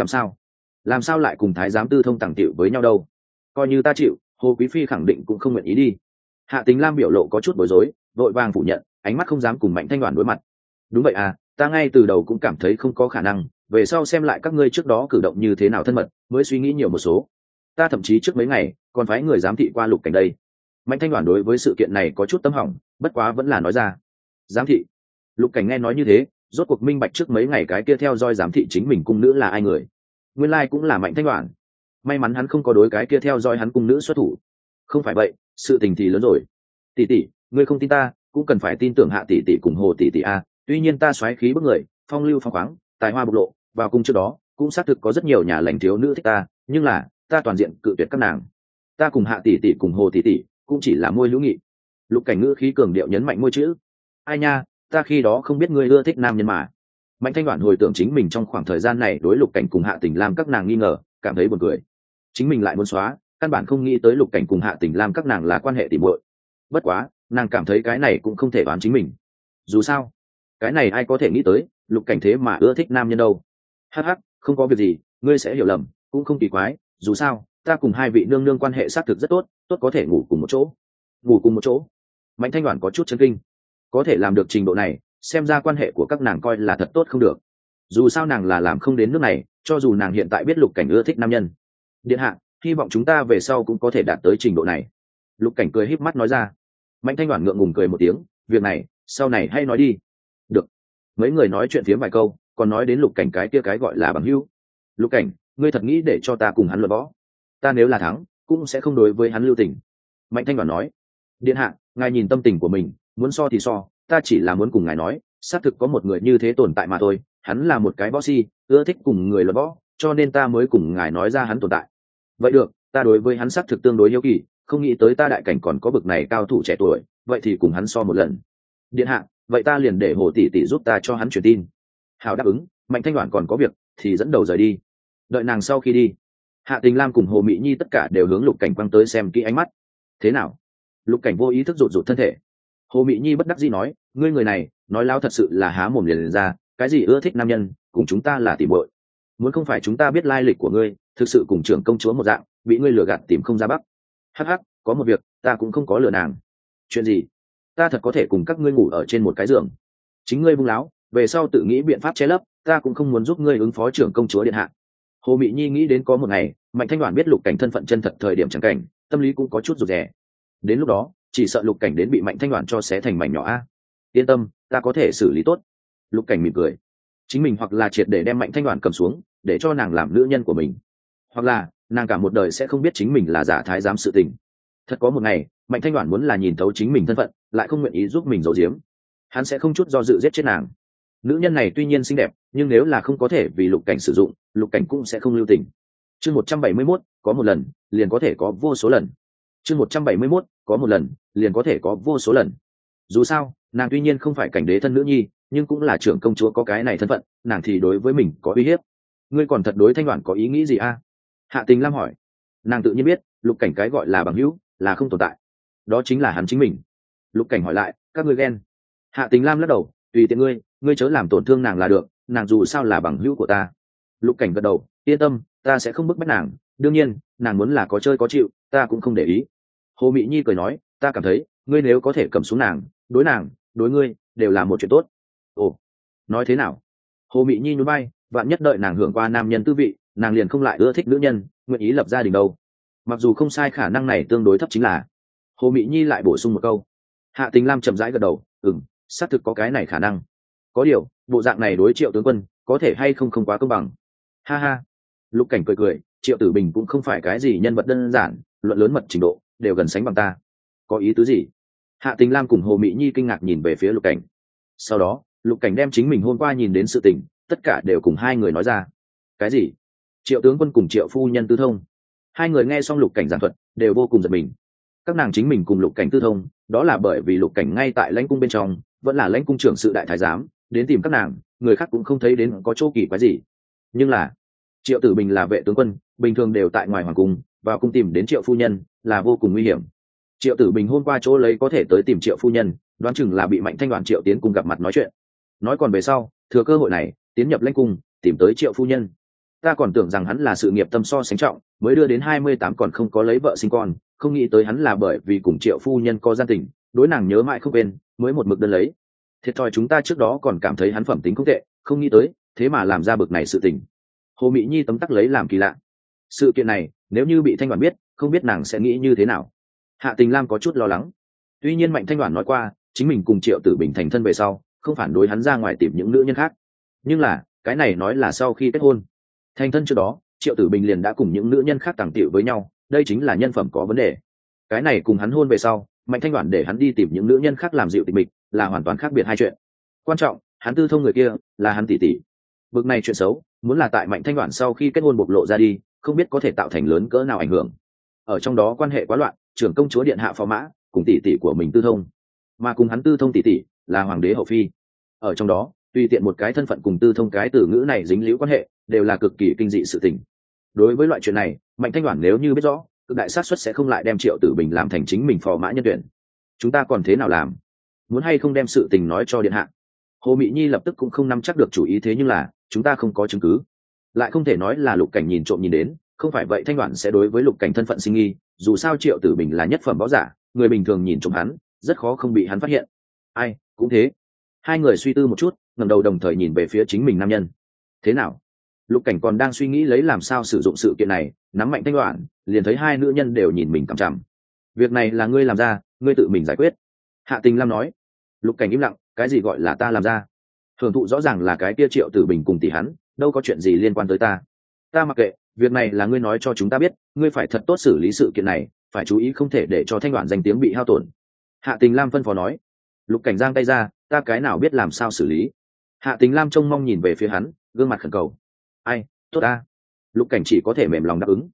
làm sao lại cùng thái giám tư thông tàng tiểu với nhau đâu. Coi như ta chịu, Hồ Quý Phi khẳng định cũng không nguyện ý đi. Hạ Tình Lam biểu lộ có chút bối rối, vội vàng phủ nhận, ánh mắt không dám cùng Mạnh Thanh Đoản đối mặt. Đúng vậy à, ta ngay từ đầu cũng cảm thấy không có khả năng, về sau xem lại các ngươi trước đó cử động như thế nào thân mật, mới suy nghĩ nhiều một số. Ta thậm chí trước mấy ngày còn phái người giám thị qua Lục Cảnh đây. Mạnh Thanh Đoản đối với sự kiện này có chút tâm hỏng, bất quá vẫn là nói ra. Giám thị? Lục Cảnh nghe nói như thế, rốt cuộc minh bạch trước mấy ngày cái kia theo dõi giám thị chính mình cung nữ là ai người. Nguyên lai cũng là Mạnh Thanh Đoản. May mắn hắn không có đối cái kia theo dõi hắn cung nữ xuất thủ. Không phải vậy, sự tình thì lớn rồi. Tỷ tỷ, ngươi không tin ta, cũng cần phải tin tưởng Hạ tỷ tỷ cùng Hồ tỷ tỷ a. Tuy nhiên ta xoáy khí bức người, phong lưu phong khoáng, tài hoa bộc lộ, vào cung trước đó cũng xác thực có rất nhiều nhà lãnh thiếu nữ thích ta, nhưng là ta toàn diện cự tuyệt các nàng. Ta cùng Hạ tỷ tỷ cùng Hồ tỷ tỷ cũng chỉ là môi hữu nghị. Lục Cảnh ngữ khí cường điệu nhấn mạnh môi chữ. Ai nha, ta khi đó không biết ngươi ưa thích nam nhân mà. Mạnh Thanh Đoản hồi tưởng chính mình trong khoảng thời gian này đối Lục Cảnh cùng Hạ Tình Lam các nàng nghi ngờ, cảm thấy buồn cười. Chính mình lại muốn xóa, căn bản không nghĩ tới Lục Cảnh cùng Hạ Tình Lam các nàng là quan hệ tỉ muội. Bất quá nàng cảm thấy cái này cũng không thể đoán chính mình. Dù sao cái này ai có thể nghĩ tới Lục Cảnh thế mà ưa thích nam nhân đâu. Hắc hắc, không có việc gì, ngươi sẽ hiểu lầm, cũng không kỳ quái, dù sao ta cùng hai vị nương nương quan hệ xác thực rất tốt, tốt có thể ngủ cùng một chỗ. Mạnh Thanh Đoản có chút chấn kinh, có thể làm được trình độ này, xem ra quan hệ của các nàng coi là thật tốt không được. Dù sao nàng là làm không đến nước này, cho dù nàng hiện tại biết Lục Cảnh ưa thích nam nhân. Điện hạ, hy vọng chúng ta về sau cũng có thể đạt tới trình độ này. Lục Cảnh cười híp mắt nói ra. Mạnh Thanh Đoản ngượng ngùng cười một tiếng, việc này sau này hay nói đi. Được. Mấy người nói chuyện phiếm vài câu, còn nói đến Lục Cảnh cái kia cái gọi là bằng hữu. Lục Cảnh, ngươi thật nghĩ để cho ta cùng hắn luận võ? Ta nếu là thắng cũng sẽ không đối với hắn lưu tình. Mạnh Thanh Đoản nói. Điện hạ, ngài nhìn tâm tình của mình, muốn so thì so, ta chỉ là muốn cùng ngài nói, xác thực có một người như thế tồn tại mà thôi, hắn là một cái võ si, ưa thích cùng người luận võ, cho nên ta mới cùng ngài nói ra hắn tồn tại. Vậy được, ta đối với hắn xác thực tương đối hiếu kỳ, không nghĩ tới ta đại cảnh còn có bực này cao thủ trẻ tuổi, vậy thì cùng hắn so một lần. Điện hạ, vậy ta liền để Hồ tỷ tỷ giúp ta cho hắn truyền tin. Hào đáp ứng. Mạnh Thanh Đoản còn có việc thì dẫn đầu rời đi. Đợi nàng sau khi đi, Hạ Tình Lam cùng Hồ Mị Nhi tất cả đều hướng Lục Cảnh quăng tới xem kỹ ánh mắt. Thế nào? Lục Cảnh vô ý thức rụt rụt thân thể. Hồ Mị Nhi bất đắc dĩ nói, ngươi người này nói láo thật sự là há mồm liền ra, cái gì ưa thích nam nhân, cùng chúng ta là tỉ muội. Muốn không phải chúng ta biết lai lịch của ngươi, thực sự cùng trưởng công chúa một dạng, bị ngươi lừa gạt tìm không ra bắc. Hắc hắc, có một việc ta cũng không có lừa nàng. Chuyện gì? Ta thật có thể cùng các ngươi ngủ ở trên một cái giường. Chính ngươi bung láo, về sau tự nghĩ biện pháp che lấp, ta cũng không muốn giúp ngươi ứng phó trưởng công chúa điện hạ. Hồ Mị Nhi nghĩ đến có một ngày Mạnh Thanh Đoản biết Lục Cảnh thân phận chân thật thời điểm chẳng cảnh, tâm lý cũng có chút rụt rè. Đến lúc đó chỉ sợ Lục Cảnh đến bị Mạnh Thanh Đoản cho xé thành mảnh nhỏ a. Yên tâm, ta có thể xử lý tốt. Lục Cảnh mỉm cười. Chính mình hoặc là triệt để đem Mạnh Thanh Đoản cầm xuống để cho nàng làm nữ nhân của mình, hoặc là nàng cả một đời sẽ không biết chính mình là giả thái giám sự tình. Thật có một ngày Mạnh Thanh Đoản muốn là nhìn thấu chính mình thân phận, lại không nguyện ý giúp mình giấu giếm, hắn sẽ không chút do dự giết chết nàng. Nữ nhân này tuy nhiên xinh đẹp, nhưng nếu là không có thể vì Lục Cảnh sử dụng, Lục Cảnh cũng sẽ không lưu tình. Chương 171, có một lần liền có thể có vô số lần. Chương 171, có một lần liền có thể có vô số lần. Dù sao nàng tuy nhiên không phải cảnh đế thân nữ nhi, nhưng cũng là trưởng công chúa có cái này thân phận, nàng thì đối với mình có uy hiếp. Ngươi còn thật đối Thanh Đoản có ý nghĩ gì a? Hạ Tình Lam hỏi. Nàng tự nhiên biết Lục Cảnh cái gọi là bằng hữu là không tồn tại, đó chính là hắn chính mình. Lục Cảnh hỏi lại, các ngươi ghen? Hạ Tình Lam lắc đầu, tùy tiện ngươi chớ làm tổn thương nàng là được, nàng dù sao là bằng hữu của ta. Lục Cảnh gật đầu, yên tâm, ta sẽ không bức bách nàng, đương nhiên nàng muốn là có chơi có chịu, ta cũng không để ý. Hồ Mị Nhi cười nói, ta cảm thấy ngươi nếu có thể cầm xuống nàng, đối ngươi đều là một chuyện tốt. Ồ, nói thế nào? Hồ Mị Nhi nhún vai, vạn nhất đợi nàng hưởng qua nam nhân tư vị, nàng liền không lại ưa thích nữ nhân, nguyện ý lập gia đình đâu. Mặc dù không sai, khả năng này tương đối thấp chính là. Hồ Mị Nhi lại bổ sung một câu. Hạ Tình Lam chậm rãi gật đầu, xác thực có cái này khả năng. Có điều bộ dạng này đối Triệu tướng quân có thể hay không quá công bằng. Ha ha. Lục Cảnh cười cười, Triệu Tử Bình cũng không phải cái gì nhân vật đơn giản, luận lớn mật trình độ đều gần sánh bằng ta. Có ý tứ gì? Hạ Tình Lam cùng Hồ Mị Nhi kinh ngạc nhìn về phía Lục Cảnh. Sau đó Lục Cảnh đem chính mình hôm qua nhìn đến sự tình tất cả đều cùng hai người nói ra. Cái gì? Triệu tướng quân cùng Triệu phu nhân tư thông? Hai người nghe xong Lục Cảnh giảng thuật đều vô cùng giật mình. Các nàng chính mình cùng Lục Cảnh tư thông, đó là bởi vì Lục Cảnh ngay tại lãnh cung bên trong vẫn là lãnh cung trưởng sự đại thái giám, đến tìm các nàng, người khác cũng không thấy đến có chỗ kỳ quái gì. Nhưng là Triệu Tử Bình là vệ tướng quân, bình thường đều tại ngoài hoàng cung, vào cung tìm đến Triệu phu nhân là vô cùng nguy hiểm. Triệu Tử Bình hôm qua chỗ lấy có thể tới tìm Triệu phu nhân, đoán chừng là bị Mạnh Thanh Đoản Triệu tiến cung gặp mặt nói chuyện. Nói còn về sau thừa cơ hội này tiến nhập lãnh cung tìm tới Triệu phu nhân. Ta còn tưởng rằng hắn là sự nghiệp tâm so sánh trọng, mới đưa đến 28 còn không có lấy vợ sinh con, không nghĩ tới hắn là bởi vì cùng Triệu phu nhân có gian tình, đối nàng nhớ mãi không quên, mới một mực đơn lấy. Thiệt thòi chúng ta trước đó còn cảm thấy hắn phẩm tính không tệ, không nghĩ tới thế mà làm ra bực này sự tình. Hồ Mị Nhi tấm tắc lấy làm kỳ lạ. Sự kiện này nếu như bị Thanh Đoản biết, không biết nàng sẽ nghĩ như thế nào. Hạ Tình Lam có chút lo lắng. Tuy nhiên Mạnh Thanh Đoản nói qua chính mình cùng Triệu Tử Bình thành thân về sau không phản đối hắn ra ngoài tìm những nữ nhân khác, nhưng là cái này nói là sau khi kết hôn. Thành thân trước đó Triệu Tử Bình liền đã cùng những nữ nhân khác tàng tiệu với nhau, đây chính là nhân phẩm có vấn đề. Cái này cùng hắn hôn về sau Mạnh Thanh Đoản để hắn đi tìm những nữ nhân khác làm dịu tình mình là hoàn toàn khác biệt hai chuyện. Quan trọng hắn tư thông người kia là hắn tỷ tỷ. Bực này chuyện xấu muốn là tại Mạnh Thanh Đoản sau khi kết hôn bộc lộ ra đi, không biết có thể tạo thành lớn cỡ nào ảnh hưởng. Ở trong đó quan hệ quá loạn, trưởng công chúa điện hạ phò mã cùng tỷ tỷ của mình tư thông, mà cùng hắn tư thông tỷ tỷ là hoàng đế hậu phi. Ở trong đó tùy tiện một cái thân phận cùng tư thông cái từ ngữ này dính líu quan hệ đều là cực kỳ kinh dị sự tình. Đối với loại chuyện này Mạnh Thanh Đoản nếu như biết rõ, cực đại xác suất sẽ không lại đem Triệu Tử Bình làm thành chính mình phò mã nhân tuyển. Chúng ta còn thế nào làm? Muốn hay không đem sự tình nói cho điện hạ? Hồ Mị Nhi lập tức cũng không nắm chắc được chủ ý, thế nhưng là chúng ta không có chứng cứ, lại không thể nói là Lục Cảnh nhìn trộm nhìn đến, không phải vậy Thanh Đoản sẽ đối với Lục Cảnh thân phận sinh nghi. Dù sao Triệu Tử Bình là nhất phẩm võ giả, người bình thường nhìn trộm hắn rất khó không bị hắn phát hiện. Ai cũng thế. Hai người suy tư một chút, ngẩng đầu đồng thời nhìn về phía chính mình nam nhân. Thế nào? Lục Cảnh còn đang suy nghĩ lấy làm sao sử dụng sự kiện này nắm Mạnh Thanh Đoản, liền thấy hai nữ nhân đều nhìn mình cằm chằm. Việc này là ngươi làm ra, ngươi tự mình giải quyết. Hạ Tình Lam nói. Lục Cảnh im lặng, cái gì gọi là ta làm ra? Hưởng thụ rõ ràng là cái kia Triệu Tử Bình cùng tỷ hắn, đâu có chuyện gì liên quan tới ta. Ta mặc kệ, việc này là ngươi nói cho chúng ta biết, ngươi phải thật tốt xử lý sự kiện này, phải chú ý không thể để cho Thanh Đoản danh tiếng bị hao tổn. Hạ Tình Lam phân phó nói. Lục Cảnh giang tay ra, ta cái nào biết làm sao xử lý. Hạ Tình Lam trông mong nhìn về phía hắn, gương mặt khẩn cầu. Ai tốt ta. Lục Cảnh chỉ có thể mềm lòng đáp ứng.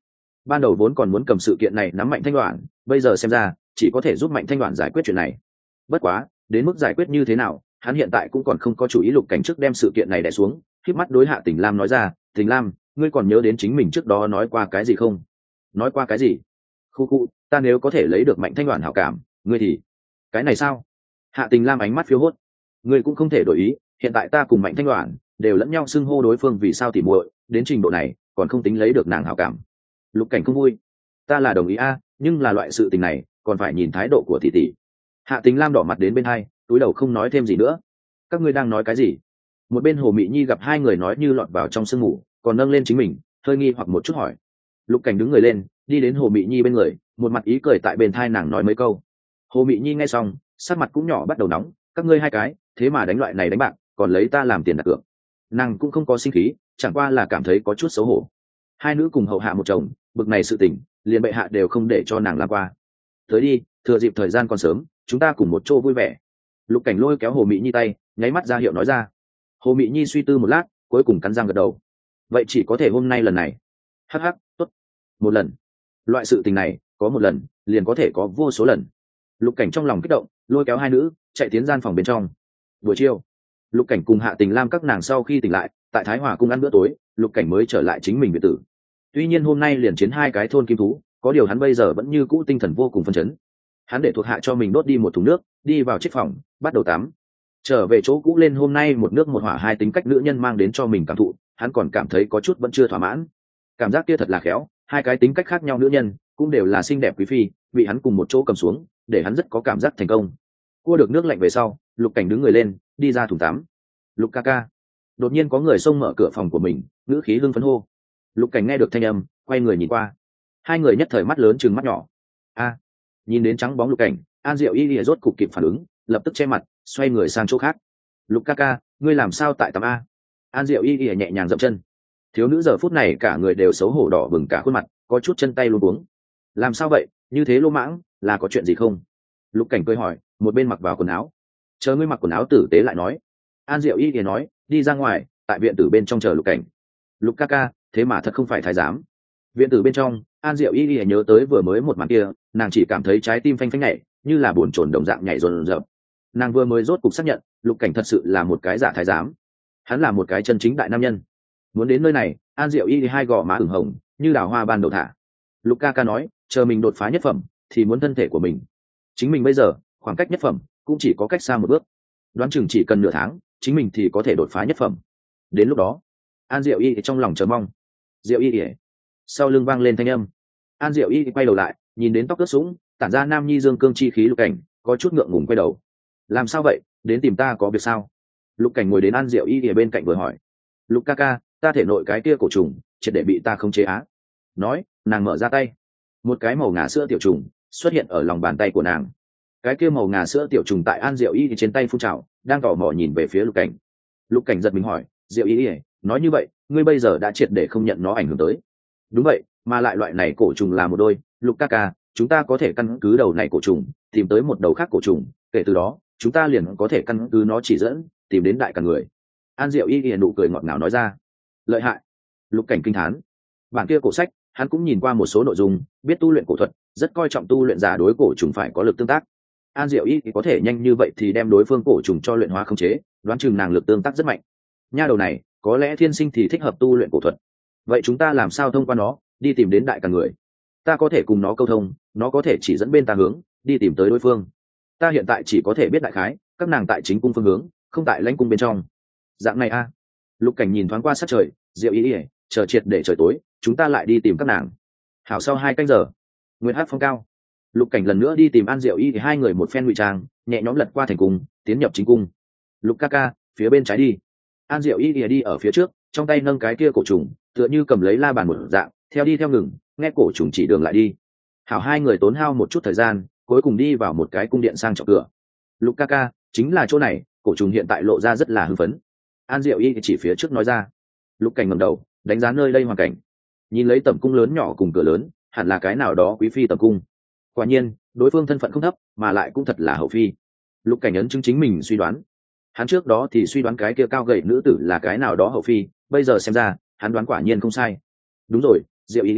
ban đầu vốn còn muốn cầm sự kiện này nắm Mạnh Thanh Đoản, bây giờ xem ra chỉ có thể giúp Mạnh Thanh Đoản giải quyết chuyện này. Bất quá đến mức giải quyết như thế nào, hắn hiện tại cũng còn không có chủ ý. Lục Cảnh trước đem sự kiện này đè xuống, khép mắt đối Hạ Tình Lam nói ra, Tình Lam, ngươi còn nhớ đến chính mình trước đó nói qua cái gì không? Nói qua cái gì? Khu khu, ta nếu có thể lấy được Mạnh Thanh Đoản hảo cảm, ngươi thì cái này sao? Hạ Tình Lam ánh mắt phiêu hốt. Ngươi cũng không thể đổi ý, hiện tại ta cùng Mạnh Thanh Đoản đều lẫn nhau xưng hô đối phương vì sao tỉ muội, đến trình độ này còn không tính lấy được nàng hảo cảm. Lục Cảnh không vui. Ta là đồng ý a, nhưng là loại sự tình này còn phải nhìn thái độ của tỷ tỷ. Hạ Tình Lam đỏ mặt đến bên hai, túi đầu không nói thêm gì nữa. Các ngươi đang nói cái gì? Một bên Hồ Mị Nhi gặp hai người nói như lọt vào trong sương mù, còn nâng lên chính mình, hơi nghi hoặc một chút hỏi. Lục Cảnh đứng người lên, đi đến Hồ Mị Nhi bên người, một mặt ý cười tại bên thai nàng nói mấy câu. Hồ Mị Nhi nghe xong, sắc mặt cũng nhỏ bắt đầu nóng. Các ngươi hai cái, thế mà đánh loại này đánh bạc, còn lấy ta làm tiền đặt cược. Nàng cũng không có sinh khí, chẳng qua là cảm thấy có chút xấu hổ. Hai nữ cùng hầu hạ một chồng, bực này sự tình, liền bệ hạ đều không để cho nàng làm qua. Tới đi, thừa dịp thời gian còn sớm, chúng ta cùng một chỗ vui vẻ. Lục Cảnh lôi kéo Hồ Mị Nhi tay, nháy mắt ra hiệu nói ra. Hồ Mị Nhi suy tư một lát, cuối cùng cắn răng gật đầu. Vậy chỉ có thể hôm nay lần này. Hắc hắc, tốt. Một lần. Loại sự tình này, có một lần, liền có thể có vô số lần. Lục Cảnh trong lòng kích động, lôi kéo hai nữ, chạy tiến gian phòng bên trong. Buổi chiều, Lục Cảnh cùng Hạ Tình Lam các nàng sau khi tỉnh lại, tại Thái Hòa cung ăn bữa tối, Lục Cảnh mới trở lại chính mình biệt tử. Tuy nhiên hôm nay liền chiến hai cái thôn kim thú, có điều hắn bây giờ vẫn như cũ tinh thần vô cùng phấn chấn. Hắn để thuộc hạ cho mình đốt đi một thùng nước, đi vào chiếc phòng, bắt đầu tắm. Trở về chỗ cũ lên hôm nay một nước một hỏa hai tính cách nữ nhân mang đến cho mình cảm thụ, hắn còn cảm thấy có chút vẫn chưa thỏa mãn. Cảm giác kia thật là khéo, hai cái tính cách khác nhau nữ nhân, cũng đều là xinh đẹp quý phi, bị hắn cùng một chỗ cầm xuống, để hắn rất có cảm giác thành công. Cua được nước lạnh về sau, Lục Cảnh đứng người lên, đi ra thùng tắm. Lục ca ca. Đột nhiên có người xông mở cửa phòng của mình, ngữ khí hưng phấn hô. Lục Cảnh nghe được thanh âm, quay người nhìn qua. Hai người nhất thời mắt lớn trừng mắt nhỏ. A. Nhìn đến trắng bóng Lục Cảnh, An Diệu Y rốt cục kịp phản ứng, lập tức che mặt, xoay người sang chỗ khác. Lục ca ca, ngươi làm sao tại tắm a? An Diệu Y nhẹ nhàng dậm chân. Thiếu nữ giờ phút này cả người đều xấu hổ đỏ bừng cả khuôn mặt, có chút chân tay luống cuống. Làm sao vậy, như thế lô mãng, là có chuyện gì không? Lục Cảnh cười hỏi, một bên mặc vào quần áo. Chờ ngươi mặc quần áo tử tế lại nói. An Diệu Y nói, đi ra ngoài, tại viện tử bên trong chờ Lục Cảnh. Lục ca ca, thế mà thật không phải thái giám. Viện tử bên trong, An Diệu Y nhớ tới vừa mới một màn kia, nàng chỉ cảm thấy trái tim phanh phanh nhảy, như là buồn chồn đồng dạng nhảy rồn rợn. Nàng vừa mới rốt cục xác nhận, Lục Cảnh thật sự là một cái giả thái giám. Hắn là một cái chân chính đại nam nhân. Muốn đến nơi này, An Diệu Y hai gò má ửng hồng, như đào hoa ban đầu thả. Lục ca ca nói, chờ mình đột phá nhất phẩm, thì muốn thân thể của mình. Chính mình bây giờ, khoảng cách nhất phẩm cũng chỉ có cách xa một bước. Đoán chừng chỉ cần nửa tháng, chính mình thì có thể đột phá nhất phẩm. Đến lúc đó, An Diệu Y trong lòng chờ mong. Diệu Y, sau lưng vang lên thanh âm. An Diệu Y quay đầu lại, nhìn đến tóc ướt sũng, tản ra nam nhi dương cương chi khí Lục Cảnh, có chút ngượng ngùng quay đầu. Làm sao vậy, đến tìm ta có việc sao? Lục Cảnh ngồi đến An Diệu Y ở bên cạnh vừa hỏi. Lục ca ca, ta thể nội cái kia cổ trùng triệt để bị ta không chế á. Nói, nàng mở ra tay, một cái màu ngà sữa tiểu trùng xuất hiện ở lòng bàn tay của nàng. Cái kia màu ngà sữa tiểu trùng tại An Diệu Y trên tay phun trào, đang tò mò nhìn về phía Lục Cảnh. Lục Cảnh giật mình hỏi, Diệu Y, nói như vậy, ngươi bây giờ đã triệt để không nhận nó ảnh hưởng tới? Đúng vậy, mà lại loại này cổ trùng là một đôi. Lục ca ca, chúng ta có thể căn cứ đầu này cổ trùng tìm tới một đầu khác cổ trùng, kể từ đó chúng ta liền có thể căn cứ nó chỉ dẫn tìm đến đại căn người. An Diệu Y nụ cười ngọt ngào nói ra. Lợi hại. Lục Cảnh kinh thán. Bản kia cổ sách hắn cũng nhìn qua một số nội dung, biết tu luyện cổ thuật, rất coi trọng tu luyện giả đối cổ trùng phải có lực tương tác. An Diệu Y có thể nhanh như vậy thì đem đối phương cổ trùng cho luyện hóa khống chế, đoán chừng nàng lực tương tác rất mạnh. Nha đầu này có lẽ thiên sinh thì thích hợp tu luyện cổ thuật. Vậy chúng ta làm sao thông qua nó đi tìm đến đại căn người? Ta có thể cùng nó câu thông, nó có thể chỉ dẫn bên ta hướng đi tìm tới đối phương. Ta hiện tại chỉ có thể biết đại khái các nàng tại chính cung phương hướng, không tại lãnh cung bên trong. Dạng này a. Lục Cảnh nhìn thoáng qua sát trời, Diệu Y chờ triệt để trời tối, chúng ta lại đi tìm các nàng. Hảo, sau 2 canh giờ, Nguyên Hát phong cao. Lục Cảnh lần nữa đi tìm An Diệu Y thì hai người một phen ngụy trang, nhẹ nhõm lật qua thành cung, tiến nhập chính cung. Lục ca ca, phía bên trái đi. An Diệu Y đi ở phía trước, trong tay nâng cái kia cổ trùng, tựa như cầm lấy la bàn một dạng, theo đi theo ngừng, nghe cổ trùng chỉ đường lại đi. Hảo, hai người tốn hao một chút thời gian, cuối cùng đi vào một cái cung điện sang trọng cửa. Lục ca ca, chính là chỗ này. Cổ trùng hiện tại lộ ra rất là hưng phấn. An Diệu Y chỉ phía trước nói ra. Lục Cảnh ngẩng đầu, đánh giá nơi đây hoàn cảnh, nhìn lấy tẩm cung lớn nhỏ cùng cửa lớn, hẳn là cái nào đó quý phi tẩm cung. Quả nhiên, đối phương thân phận không thấp, mà lại cũng thật là hậu phi. Lục Cảnh ấn chứng chính mình suy đoán. Hắn trước đó thì suy đoán cái kia cao gầy nữ tử là cái nào đó hậu phi, bây giờ xem ra, hắn đoán quả nhiên không sai. Đúng rồi, Diệu Y,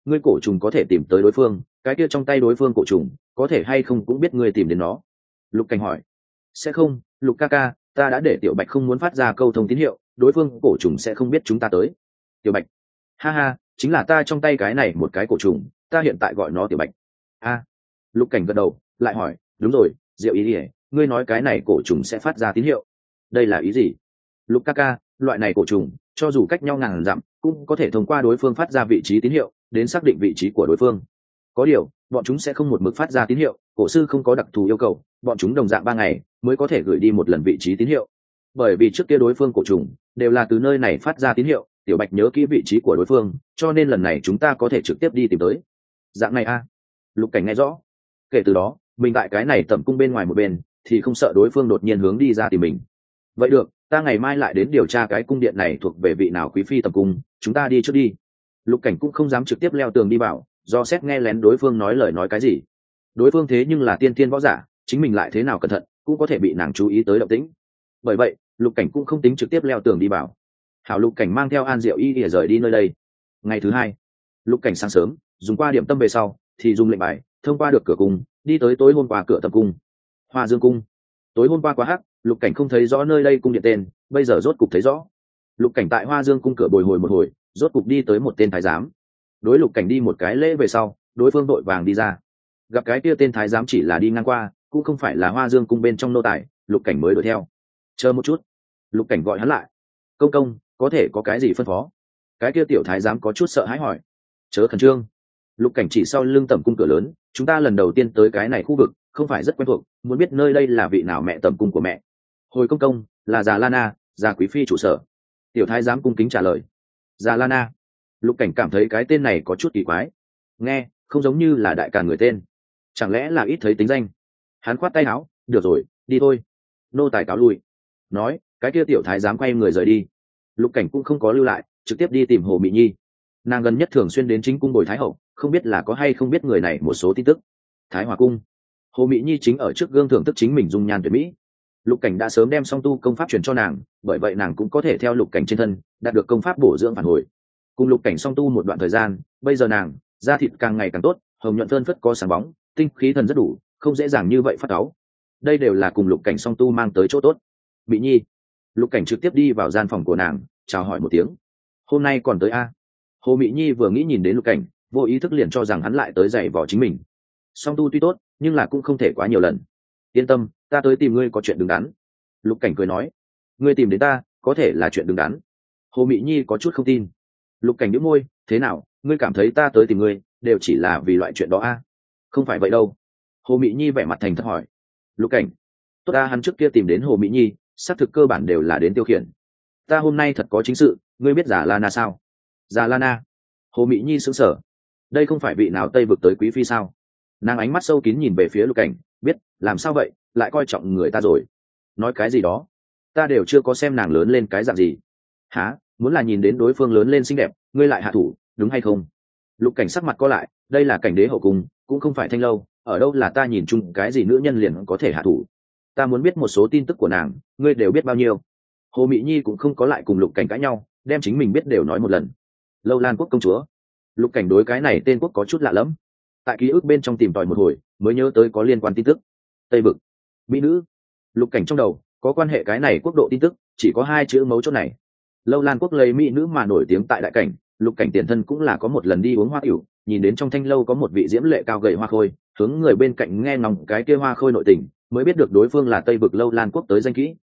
ngươi cổ trùng có thể tìm tới đối phương, cái kia trong tay đối phương cổ trùng có thể hay không cũng biết ngươi tìm đến nó. Lục Cảnh hỏi. Sẽ không, Lục ca ca, ta đã để Tiểu Bạch không muốn phát ra câu thông tín hiệu, đối phương cổ trùng sẽ không biết chúng ta tới. Tiểu Bạch? Ha ha, chính là ta trong tay cái này một cái cổ trùng, ta hiện tại gọi nó Tiểu Bạch. A. Lục Cảnh gật đầu, lại hỏi, đúng rồi, Diệu ý ỉa, ngươi nói cái này cổ trùng sẽ phát ra tín hiệu, đây là ý gì? Lục ca ca, loại này cổ trùng cho dù cách nhau ngàn dặm cũng có thể thông qua đối phương phát ra vị trí tín hiệu đến xác định vị trí của đối phương. Có điều bọn chúng sẽ không một mực phát ra tín hiệu, cổ sư không có đặc thù yêu cầu bọn chúng đồng dạng 3 ngày mới có thể gửi đi một lần vị trí tín hiệu, bởi vì trước kia đối phương cổ trùng đều là từ nơi này phát ra tín hiệu. Tiểu Bạch nhớ kỹ vị trí của đối phương, cho nên lần này chúng ta có thể trực tiếp đi tìm tới. Dạng này a. Lục Cảnh nghe rõ. Kể từ đó mình tại cái này tẩm cung bên ngoài một bên thì không sợ đối phương đột nhiên hướng đi ra tìm mình. Vậy được, ta ngày mai lại đến điều tra cái cung điện này thuộc về vị nào quý phi tầm cung, chúng ta đi trước đi. Lục Cảnh cũng không dám trực tiếp leo tường đi vào, do xét nghe lén đối phương nói lời nói cái gì. Đối phương thế nhưng là tiên thiên võ giả, chính mình lại thế nào cẩn thận cũng có thể bị nàng chú ý tới động tĩnh. Bởi vậy Lục Cảnh cũng không tính trực tiếp leo tường đi vào. Hảo, Lục Cảnh mang theo An Diệu Y để rời đi nơi đây. Ngày thứ hai, Lục Cảnh sáng sớm dùng qua điểm tâm về sau thì dùng lệnh bài thông qua được cửa cung, đi tới tối hôm qua cửa tầm cung, Hoa Dương cung. Tối hôm qua quá hắc, Lục Cảnh không thấy rõ nơi đây cung điện tên, bây giờ rốt cục thấy rõ. Lục Cảnh tại Hoa Dương cung cửa bồi hồi một hồi, rốt cục đi tới một tên thái giám. Đối Lục Cảnh đi một cái lễ về sau, đối phương đội vàng đi ra. Gặp cái kia tên thái giám chỉ là đi ngang qua, cũng không phải là Hoa Dương cung bên trong nô tài, Lục Cảnh mới đuổi theo. Chờ một chút. Lục Cảnh gọi hắn lại. Công công, có thể có cái gì phân phó? Cái kia tiểu thái giám có chút sợ hãi hỏi. Chớ khẩn trương. Lục Cảnh chỉ sau lưng tẩm cung cửa lớn, chúng ta lần đầu tiên tới cái này khu vực, không phải rất quen thuộc, muốn biết nơi đây là vị nào mẹ tẩm cung của mẹ. Hồi công công, là già Lana, già quý phi trụ sở. Tiểu thái giám cung kính trả lời. Già Lana. Lục Cảnh cảm thấy cái tên này có chút kỳ quái, nghe không giống như là đại càn người tên, chẳng lẽ là ít thấy tính danh. Hắn khoát tay áo, được rồi, đi thôi. Nô tài cáo lui. Nói cái kia tiểu thái giám quay người rời đi. Lục Cảnh cũng không có lưu lại, trực tiếp đi tìm Hồ Mị Nhi. Nàng gần nhất thường xuyên đến chính cung bồi thái hậu, không biết là có hay không biết người này một số tin tức. Thái Hòa cung, Hồ Mị Nhi chính ở trước gương thưởng thức chính mình dung nhan tuyệt mỹ. Lục Cảnh đã sớm đem song tu công pháp truyền cho nàng, bởi vậy nàng cũng có thể theo Lục Cảnh trên thân đạt được công pháp bổ dưỡng phản hồi. Cùng Lục Cảnh song tu một đoạn thời gian, bây giờ nàng da thịt càng ngày càng tốt, hồng nhuận phơn phất có sáng bóng, tinh khí thần rất đủ, không dễ dàng như vậy phát cáu. Đây đều là cùng Lục Cảnh song tu mang tới chỗ tốt. Mị Nhi. Lục Cảnh trực tiếp đi vào gian phòng của nàng, chào hỏi một tiếng. Hôm nay còn tới a? Hồ Mị Nhi vừa nghĩ nhìn đến Lục Cảnh, vô ý thức liền cho rằng hắn lại tới dạy vò chính mình. Song tu tuy tốt, nhưng là cũng không thể quá nhiều lần. Yên tâm, ta tới tìm ngươi có chuyện đứng đắn. Lục Cảnh cười nói. Ngươi tìm đến ta có thể là chuyện đứng đắn? Hồ Mị Nhi có chút không tin. Lục Cảnh nhếch môi, thế nào, ngươi cảm thấy ta tới tìm ngươi đều chỉ là vì loại chuyện đó a? Không phải vậy đâu. Hồ Mị Nhi vẻ mặt thành thật hỏi. Lục Cảnh, tốt ta, hắn trước kia tìm đến Hồ Mị Nhi xác thực cơ bản đều là đến tiêu khiển. Ta hôm nay thật có chính sự, ngươi biết Già Lana sao? Già Lana? Hồ Mị Nhi sững sờ. Đây không phải vị nào Tây vực tới quý phi sao? Nàng ánh mắt sâu kín nhìn về phía Lục Cảnh, biết làm sao vậy, lại coi trọng người ta rồi. Nói cái gì đó, ta đều chưa có xem nàng lớn lên cái dạng gì. Hả? Muốn là nhìn đến đối phương lớn lên xinh đẹp ngươi lại hạ thủ, đúng hay không? Lục Cảnh sắc mặt co lại, đây là Cảnh đế hậu cung, cũng không phải Thanh lâu, ở đâu là ta nhìn chung cái gì nữ nhân liền có thể hạ thủ. Ta muốn biết một số tin tức của nàng, ngươi đều biết bao nhiêu? Hồ Mị Nhi cũng không có lại cùng Lục Cảnh cãi nhau, đem chính mình biết đều nói một lần. Lâu Lan quốc công chúa. Lục Cảnh đối cái này tên quốc có chút lạ lẫm, tại ký ức bên trong tìm tòi một hồi mới nhớ tới có liên quan tin tức. Tây vực mỹ nữ. Lục Cảnh trong đầu có quan hệ cái này quốc độ tin tức chỉ có 2 chữ mấu chốt này. Lâu Lan quốc lấy mỹ nữ mà nổi tiếng tại đại cảnh. Lục Cảnh tiền thân cũng là có một lần đi uống hoa tiểu, nhìn đến trong thanh lâu có một vị diễm lệ cao gầy hoa khôi, hướng người bên cạnh nghe ngóng cái kia hoa khôi nội tình, mới biết được đối phương là Tây vực Lâu Lan quốc tới danh kỹ,